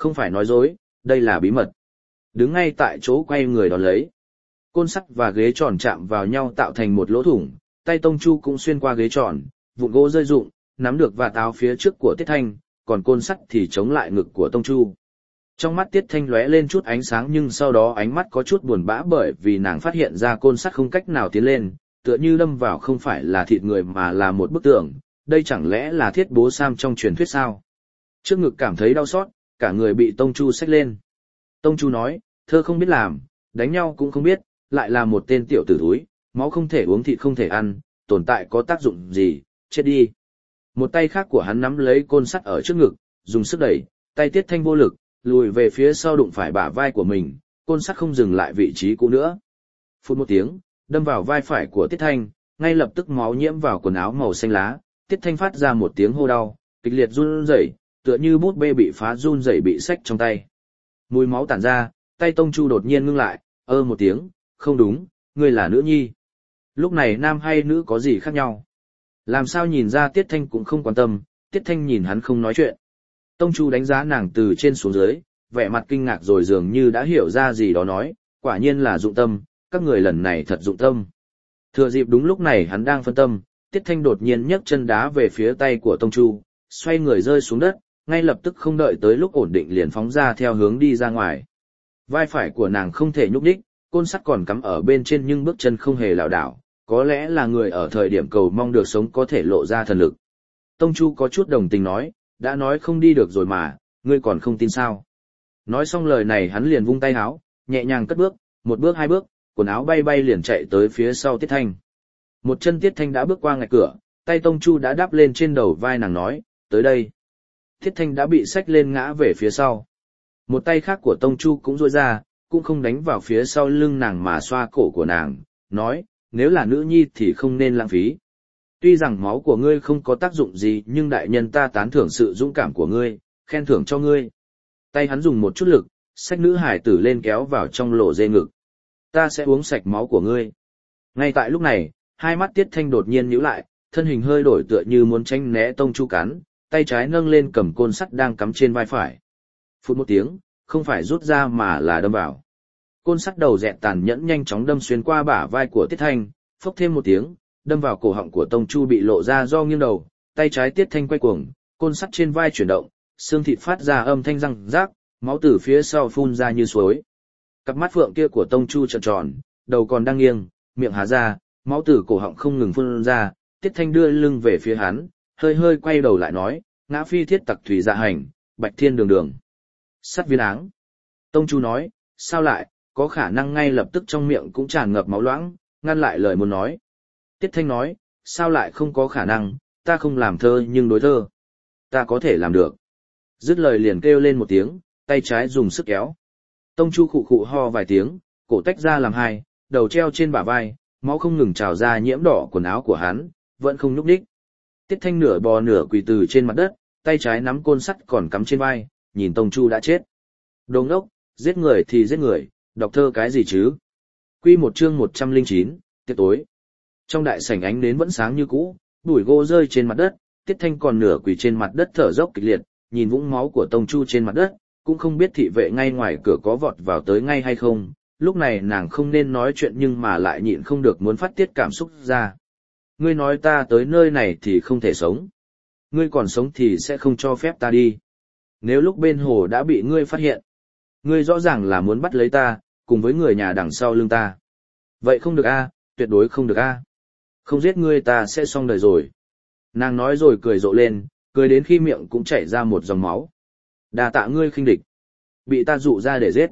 [SPEAKER 1] Không phải nói dối, đây là bí mật. Đứng ngay tại chỗ quay người đón lấy. Côn sắt và ghế tròn chạm vào nhau tạo thành một lỗ thủng, tay Tông Chu cũng xuyên qua ghế tròn, vụn gỗ rơi rụng, nắm được vạt áo phía trước của Tiết Thanh, còn côn sắt thì chống lại ngực của Tông Chu. Trong mắt Tiết Thanh lóe lên chút ánh sáng nhưng sau đó ánh mắt có chút buồn bã bởi vì nàng phát hiện ra côn sắt không cách nào tiến lên, tựa như đâm vào không phải là thịt người mà là một bức tượng, đây chẳng lẽ là thiết bố Sam trong truyền thuyết sao? Trước ngực cảm thấy đau xót, cả người bị Tông Chu xách lên. Tông Chu nói, thơ không biết làm, đánh nhau cũng không biết, lại là một tên tiểu tử thúi, máu không thể uống thịt không thể ăn, tồn tại có tác dụng gì, chết đi. Một tay khác của hắn nắm lấy côn sắt ở trước ngực, dùng sức đẩy, tay Tiết Thanh vô lực, lùi về phía sau đụng phải bả vai của mình, côn sắt không dừng lại vị trí cũ nữa. Phút một tiếng, đâm vào vai phải của Tiết Thanh, ngay lập tức máu nhiễm vào quần áo màu xanh lá, Tiết Thanh phát ra một tiếng hô đau, kịch liệt run rẩy, tựa như bút bê bị phá run rẩy bị xách trong tay. Mùi máu tản ra, tay Tông Chu đột nhiên ngưng lại, một tiếng, không đúng, ngươi là nữ nhi. Lúc này nam hay nữ có gì khác nhau? Làm sao nhìn ra Tiết Thanh cũng không quan tâm, Tiết Thanh nhìn hắn không nói chuyện. Tông Chu đánh giá nàng từ trên xuống dưới, vẻ mặt kinh ngạc rồi dường như đã hiểu ra gì đó nói, quả nhiên là dụng tâm, các người lần này thật dụng tâm. Thừa dịp đúng lúc này hắn đang phân tâm, Tiết Thanh đột nhiên nhấc chân đá về phía tay của Tông Chu, xoay người rơi xuống đất, ngay lập tức không đợi tới lúc ổn định liền phóng ra theo hướng đi ra ngoài. Vai phải của nàng không thể nhúc nhích, côn sắt còn cắm ở bên trên nhưng bước chân không hề lảo đảo, có lẽ là người ở thời điểm cầu mong được sống có thể lộ ra thần lực. Tông Chu có chút đồng tình nói, đã nói không đi được rồi mà, ngươi còn không tin sao. Nói xong lời này hắn liền vung tay áo, nhẹ nhàng cất bước, một bước hai bước, quần áo bay bay liền chạy tới phía sau Tiết Thanh. Một chân Tiết Thanh đã bước qua ngạch cửa, tay Tông Chu đã đáp lên trên đầu vai nàng nói, tới đây. Tiết Thanh đã bị xách lên ngã về phía sau. Một tay khác của Tông Chu cũng duỗi ra, cũng không đánh vào phía sau lưng nàng mà xoa cổ của nàng, nói, nếu là nữ nhi thì không nên lãng phí. Tuy rằng máu của ngươi không có tác dụng gì nhưng đại nhân ta tán thưởng sự dũng cảm của ngươi, khen thưởng cho ngươi. Tay hắn dùng một chút lực, xách nữ hải tử lên kéo vào trong lỗ dê ngực. Ta sẽ uống sạch máu của ngươi. Ngay tại lúc này, hai mắt Tiết Thanh đột nhiên nhíu lại, thân hình hơi đổi tựa như muốn tránh né Tông Chu cắn, tay trái nâng lên cầm côn sắt đang cắm trên vai phải. Phút một tiếng, không phải rút ra mà là đâm vào. Côn sắt đầu dẹt tàn nhẫn nhanh chóng đâm xuyên qua bả vai của Tiết Thanh, phốc thêm một tiếng, đâm vào cổ họng của Tông Chu bị lộ ra do nghiêng đầu, tay trái Tiết Thanh quay cuồng, côn sắt trên vai chuyển động, xương thịt phát ra âm thanh răng rác, máu từ phía sau phun ra như suối. Cặp mắt phượng kia của Tông Chu tròn tròn, đầu còn đang nghiêng, miệng há ra, máu từ cổ họng không ngừng phun ra, Tiết Thanh đưa lưng về phía hắn, hơi hơi quay đầu lại nói, ngã phi thiết tặc thủy dạ hành, bạch thiên đường đường. Sắt viên áng. Tông Chu nói, sao lại, có khả năng ngay lập tức trong miệng cũng tràn ngập máu loãng, ngăn lại lời muốn nói. Tiết Thanh nói, sao lại không có khả năng, ta không làm thơ nhưng đối thơ. Ta có thể làm được. Dứt lời liền kêu lên một tiếng, tay trái dùng sức kéo. Tông Chu khụ khụ ho vài tiếng, cổ tách ra làm hai, đầu treo trên bả vai, máu không ngừng trào ra nhiễm đỏ quần áo của hắn, vẫn không nhúc nhích. Tiết Thanh nửa bò nửa quỳ từ trên mặt đất, tay trái nắm côn sắt còn cắm trên vai, nhìn Tông Chu đã chết. Đồ ngốc, giết người thì giết người, đọc thơ cái gì chứ? Quy một chương 109, tiệc tối. Trong đại sảnh ánh nến vẫn sáng như cũ, bụi gỗ rơi trên mặt đất, Tiết Thanh còn nửa quỳ trên mặt đất thở dốc kịch liệt, nhìn vũng máu của Tông Chu trên mặt đất, cũng không biết thị vệ ngay ngoài cửa có vọt vào tới ngay hay không. Lúc này nàng không nên nói chuyện nhưng mà lại nhịn không được muốn phát tiết cảm xúc ra. Ngươi nói ta tới nơi này thì không thể sống. Ngươi còn sống thì sẽ không cho phép ta đi. Nếu lúc bên hồ đã bị ngươi phát hiện, ngươi rõ ràng là muốn bắt lấy ta, cùng với người nhà đằng sau lưng ta. Vậy không được a, tuyệt đối không được a. Không giết ngươi ta sẽ xong đời rồi. Nàng nói rồi cười rộ lên, cười đến khi miệng cũng chảy ra một dòng máu. Đà tạ ngươi khinh địch. Bị ta dụ ra để giết.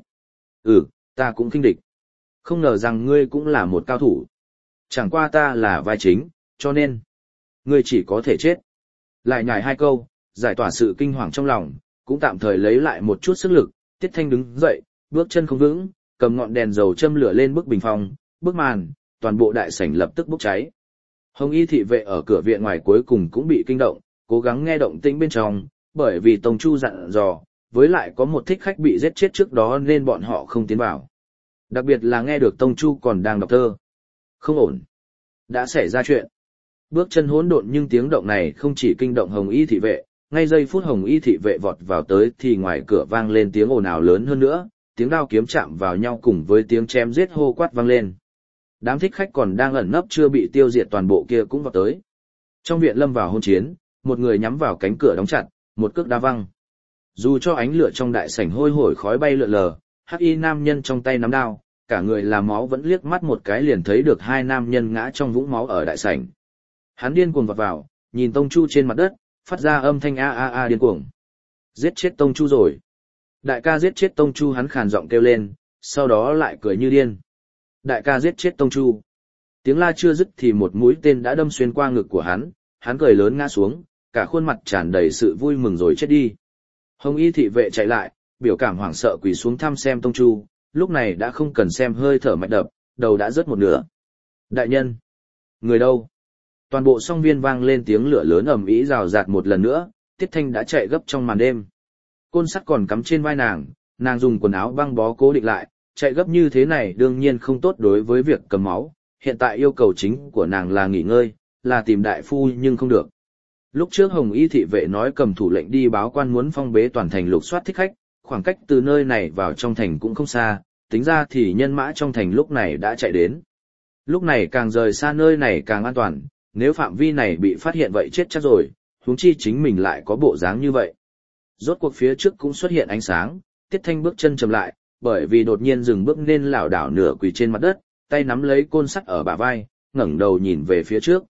[SPEAKER 1] Ta cũng khinh địch. Không ngờ rằng ngươi cũng là một cao thủ. Chẳng qua ta là vai chính, cho nên ngươi chỉ có thể chết. Lại nhải hai câu, giải tỏa sự kinh hoàng trong lòng, cũng tạm thời lấy lại một chút sức lực. Tiết Thanh đứng dậy, bước chân không vững, cầm ngọn đèn dầu châm lửa lên bức bình phong, bức màn, toàn bộ đại sảnh lập tức bốc cháy. Hồng Y thị vệ ở cửa viện ngoài cuối cùng cũng bị kinh động, cố gắng nghe động tĩnh bên trong, bởi vì Tông Chu dặn dò, với lại có một thích khách bị giết chết trước đó nên bọn họ không tiến vào. Đặc biệt là nghe được Tông Chu còn đang đọc thơ. Không ổn. Đã xảy ra chuyện. Bước chân hỗn độn nhưng tiếng động này không chỉ kinh động Hồng Y thị vệ, Ngay giây phút Hồng Y thị vệ vọt vào tới thì ngoài cửa vang lên tiếng ồn ào lớn hơn nữa, tiếng đao kiếm chạm vào nhau cùng với tiếng chém giết hô quát vang lên. Đám thích khách còn đang ẩn nấp chưa bị tiêu diệt toàn bộ kia cũng vào tới. Trong viện lâm vào hôn chiến, một người nhắm vào cánh cửa đóng chặt, một cước đá văng. Dù cho ánh lửa trong đại sảnh hôi hổi khói bay lượn lờ, hắc y nam nhân trong tay nắm đao, cả người là máu vẫn liếc mắt một cái liền thấy được hai nam nhân ngã trong vũng máu ở đại sảnh. Hắn điên cuồng vọt vào, nhìn Tông Chu trên mặt đất, phát ra âm thanh a a a điên cuồng. Giết chết Tông Chu rồi. Đại ca giết chết Tông Chu, hắn khàn giọng kêu lên, sau đó lại cười như điên. Đại ca giết chết Tông Chu. Tiếng la chưa dứt thì một mũi tên đã đâm xuyên qua ngực của hắn cười lớn ngã xuống, cả khuôn mặt tràn đầy sự vui mừng rồi chết đi. Hồng Y thị vệ chạy lại, biểu cảm hoảng sợ quỳ xuống thăm xem Tông Chu, lúc này đã không cần xem hơi thở mạch đập, đầu đã rớt một nửa. Đại nhân! Người đâu? Toàn bộ song viên vang lên tiếng lửa lớn ầm ĩ rào rạt một lần nữa, Tiết Thanh đã chạy gấp trong màn đêm. Côn sắt còn cắm trên vai nàng dùng quần áo băng bó cố định lại, chạy gấp như thế này đương nhiên không tốt đối với việc cầm máu, hiện tại yêu cầu chính của nàng là nghỉ ngơi, là tìm đại phu nhưng không được. Lúc trước Hồng Y thị vệ nói cầm thủ lệnh đi báo quan muốn phong bế toàn thành lục soát thích khách, khoảng cách từ nơi này vào trong thành cũng không xa, tính ra thì nhân mã trong thành lúc này đã chạy đến. Lúc này càng rời xa nơi này càng an toàn, nếu phạm vi này bị phát hiện vậy chết chắc rồi, huống chi chính mình lại có bộ dáng như vậy. Rốt cuộc phía trước cũng xuất hiện ánh sáng, Tiết Thanh bước chân chậm lại, bởi vì đột nhiên dừng bước nên lảo đảo nửa quỳ trên mặt đất, tay nắm lấy côn sắt ở bả vai, ngẩng đầu nhìn về phía trước.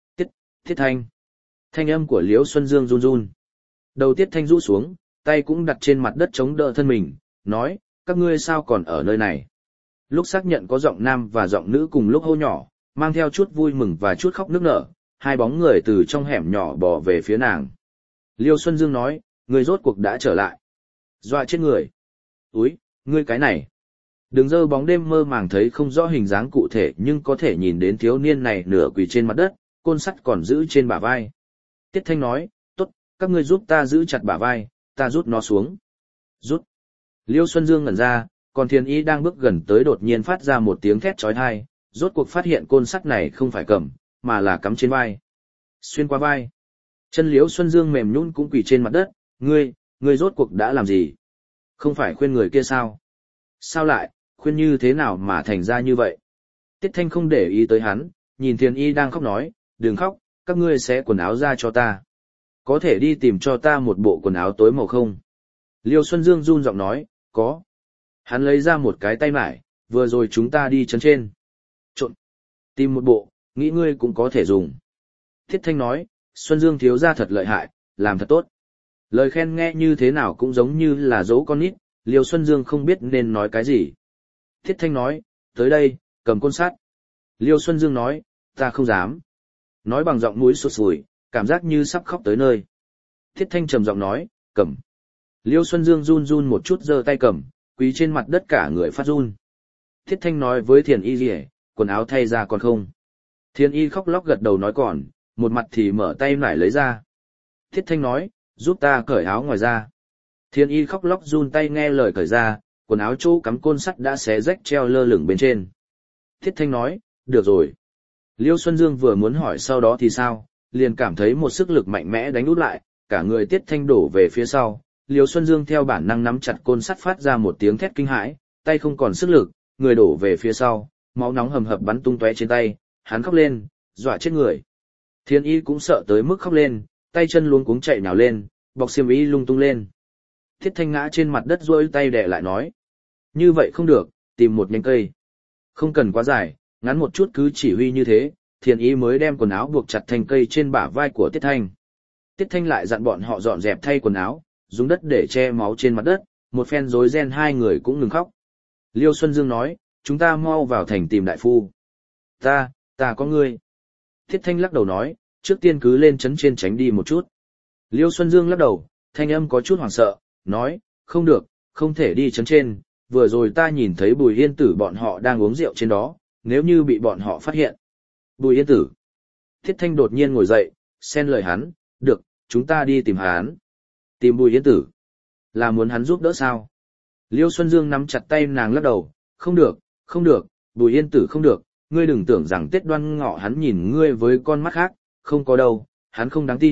[SPEAKER 1] Tiết Thanh. Thanh âm của Liễu Xuân Dương run run. Đầu Tiết Thanh rũ xuống, tay cũng đặt trên mặt đất chống đỡ thân mình, nói, các ngươi sao còn ở nơi này? Lúc xác nhận có giọng nam và giọng nữ cùng lúc hô nhỏ, mang theo chút vui mừng và chút khóc nức nở, hai bóng người từ trong hẻm nhỏ bò về phía nàng. Liêu Xuân Dương nói, ngươi rốt cuộc đã trở lại. Dọa chết người. Úi, ngươi cái này. Đường dơ bóng đêm mơ màng thấy không rõ hình dáng cụ thể nhưng có thể nhìn đến thiếu niên này nửa quỳ trên mặt đất, côn sắt còn giữ trên bả vai. Tiết Thanh nói, tốt, các ngươi giúp ta giữ chặt bả vai, ta rút nó xuống. Rút. Liêu Xuân Dương ngẩn ra, còn Thiên Y đang bước gần tới đột nhiên phát ra một tiếng thét chói tai, rốt cuộc phát hiện côn sắt này không phải cầm, mà là cắm trên vai. Xuyên qua vai. Chân Liêu Xuân Dương mềm nhũn cũng quỳ trên mặt đất, ngươi rốt cuộc đã làm gì? Không phải khuyên người kia sao? Sao lại, khuyên như thế nào mà thành ra như vậy? Tiết Thanh không để ý tới hắn, nhìn Thiên Y đang khóc nói, đừng khóc, các ngươi xé quần áo ra cho ta. Có thể đi tìm cho ta một bộ quần áo tối màu không? Liêu Xuân Dương run giọng nói, có. Hắn lấy ra một cái tay mải, vừa rồi chúng ta đi trấn trên. Trộn. Tìm một bộ, nghĩ ngươi cũng có thể dùng. Thiết Thanh nói, Xuân Dương thiếu gia thật lợi hại, làm thật tốt. Lời khen nghe như thế nào cũng giống như là dỗ con nít, Liêu Xuân Dương không biết nên nói cái gì. Thiết Thanh nói, tới đây, cầm côn sắt. Liêu Xuân Dương nói, ta không dám. Nói bằng giọng mũi sụt sùi, cảm giác như sắp khóc tới nơi. Thiết Thanh trầm giọng nói, cầm. Liêu Xuân Dương run run một chút giơ tay cầm, quỳ trên mặt đất cả người phát run. Thiết Thanh nói với Thiền Y gì, quần áo thay ra còn không? Thiền Y khóc lóc gật đầu nói còn, một mặt thì mở tay nải lấy ra. Thiết Thanh nói, giúp ta cởi áo ngoài ra. Thiền Y khóc lóc run tay nghe lời cởi ra, quần áo chỗ cắm côn sắt đã xé rách treo lơ lửng bên trên. Thiết Thanh nói, được rồi. Liêu Xuân Dương vừa muốn hỏi sau đó thì sao, liền cảm thấy một sức lực mạnh mẽ đánh út lại, cả người Tiết Thanh đổ về phía sau. Liêu Xuân Dương theo bản năng nắm chặt côn sắt phát ra một tiếng thét kinh hãi, tay không còn sức lực, người đổ về phía sau, máu nóng hầm hập bắn tung tóe trên tay, hắn khóc lên, dọa chết người. Thiên Y cũng sợ tới mức khóc lên, tay chân luống cuống chạy nhào lên, bọc xiêm y lung tung lên. Thiết Thanh ngã trên mặt đất duỗi tay đè lại nói, như vậy không được, tìm một nhánh cây. Không cần quá dài, ngắn một chút cứ chỉ huy như thế, Thiên Y mới đem quần áo buộc chặt thành cây trên bả vai của Tiết Thanh. Tiết Thanh lại dặn bọn họ dọn dẹp thay quần áo, dùng đất để che máu trên mặt đất, một phen rối ren hai người cũng ngừng khóc. Liêu Xuân Dương nói, chúng ta mau vào thành tìm đại phu. Ta có ngươi. Thiết Thanh lắc đầu nói, trước tiên cứ lên trấn trên tránh đi một chút. Liêu Xuân Dương lắc đầu, thanh âm có chút hoảng sợ, nói, không được, không thể đi trấn trên, vừa rồi ta nhìn thấy Bùi Yên Tử bọn họ đang uống rượu trên đó, nếu như bị bọn họ phát hiện. Bùi Yên Tử. Thiết Thanh đột nhiên ngồi dậy, xen lời hắn, được, chúng ta đi tìm hắn. Tìm Bùi Yên Tử. Là muốn hắn giúp đỡ sao? Liêu Xuân Dương nắm chặt tay nàng lắc đầu, không được, Bùi Yên Tử không được, ngươi đừng tưởng rằng Tết Đoan Ngọ hắn nhìn ngươi với con mắt khác, không có đâu, hắn không đáng tin,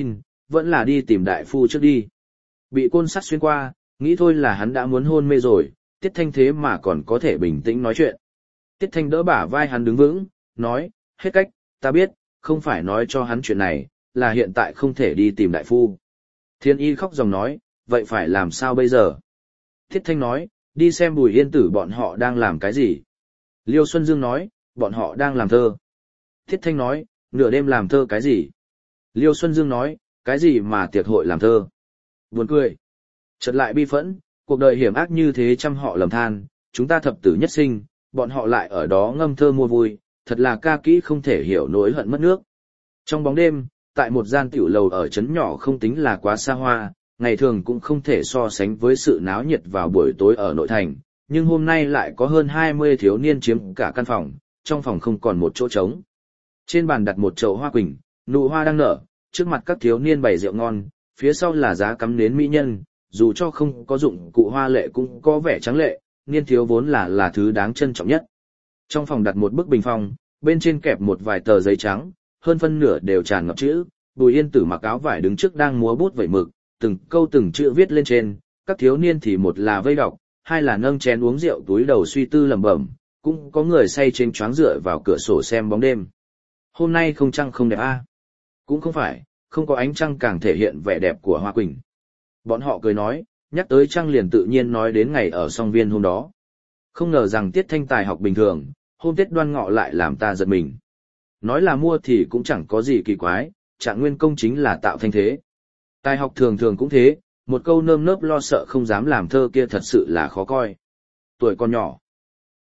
[SPEAKER 1] vẫn là đi tìm đại phu trước đi. Bị côn sắt xuyên qua, nghĩ thôi là hắn đã muốn hôn mê rồi, Tiết Thanh thế mà còn có thể bình tĩnh nói chuyện. Tiết Thanh đỡ bả vai hắn đứng vững, nói, hết cách, ta biết, không phải nói cho hắn chuyện này, là hiện tại không thể đi tìm đại phu. Thiên Y khóc dòng nói, vậy phải làm sao bây giờ? Tiết Thanh nói, đi xem Bùi Yên Tử bọn họ đang làm cái gì. Liêu Xuân Dương nói, bọn họ đang làm thơ. Tiết Thanh nói, nửa đêm làm thơ cái gì? Liêu Xuân Dương nói, cái gì mà tiệc hội làm thơ? Buồn cười. Chợt lại bi phẫn, cuộc đời hiểm ác như thế trăm họ lầm than, chúng ta thập tử nhất sinh, bọn họ lại ở đó ngâm thơ mua vui, thật là ca kỹ không thể hiểu nỗi hận mất nước. Trong bóng đêm, tại một gian tiểu lầu ở trấn nhỏ không tính là quá xa hoa, ngày thường cũng không thể so sánh với sự náo nhiệt vào buổi tối ở nội thành, nhưng hôm nay lại có hơn 20 thiếu niên chiếm cả căn phòng, trong phòng không còn một chỗ trống. Trên bàn đặt một chậu hoa quỳnh, nụ hoa đang nở, trước mặt các thiếu niên bày rượu ngon, phía sau là giá cắm nến mỹ nhân, dù cho không có dụng cụ hoa lệ cũng có vẻ trắng lệ, niên thiếu vốn là thứ đáng trân trọng nhất. Trong phòng đặt một bức bình phong, bên trên kẹp một vài tờ giấy trắng, hơn phân nửa đều tràn ngập chữ, Bùi Yên Tử mặc áo vải đứng trước đang múa bút vẩy mực, từng câu từng chữ viết lên trên, các thiếu niên thì một là vây đọc, hai là nâng chén uống rượu túi đầu suy tư lẩm bẩm, cũng có người say trên choáng dựa vào cửa sổ xem bóng đêm. Hôm nay không trăng không đẹp a? Cũng không phải, không có ánh trăng càng thể hiện vẻ đẹp của hoa quỳnh. Bọn họ cười nói, nhắc tới trăng liền tự nhiên nói đến ngày ở song viên hôm đó. Không ngờ rằng Tiết Thanh tài học bình thường, hôm Tết Đoan Ngọ lại làm ta giật mình. Nói là mua thì cũng chẳng có gì kỳ quái, Trạng Nguyên công chính là tạo thanh thế. Tài học thường thường cũng thế, một câu nơm nớp lo sợ không dám làm thơ kia thật sự là khó coi. Tuổi còn nhỏ,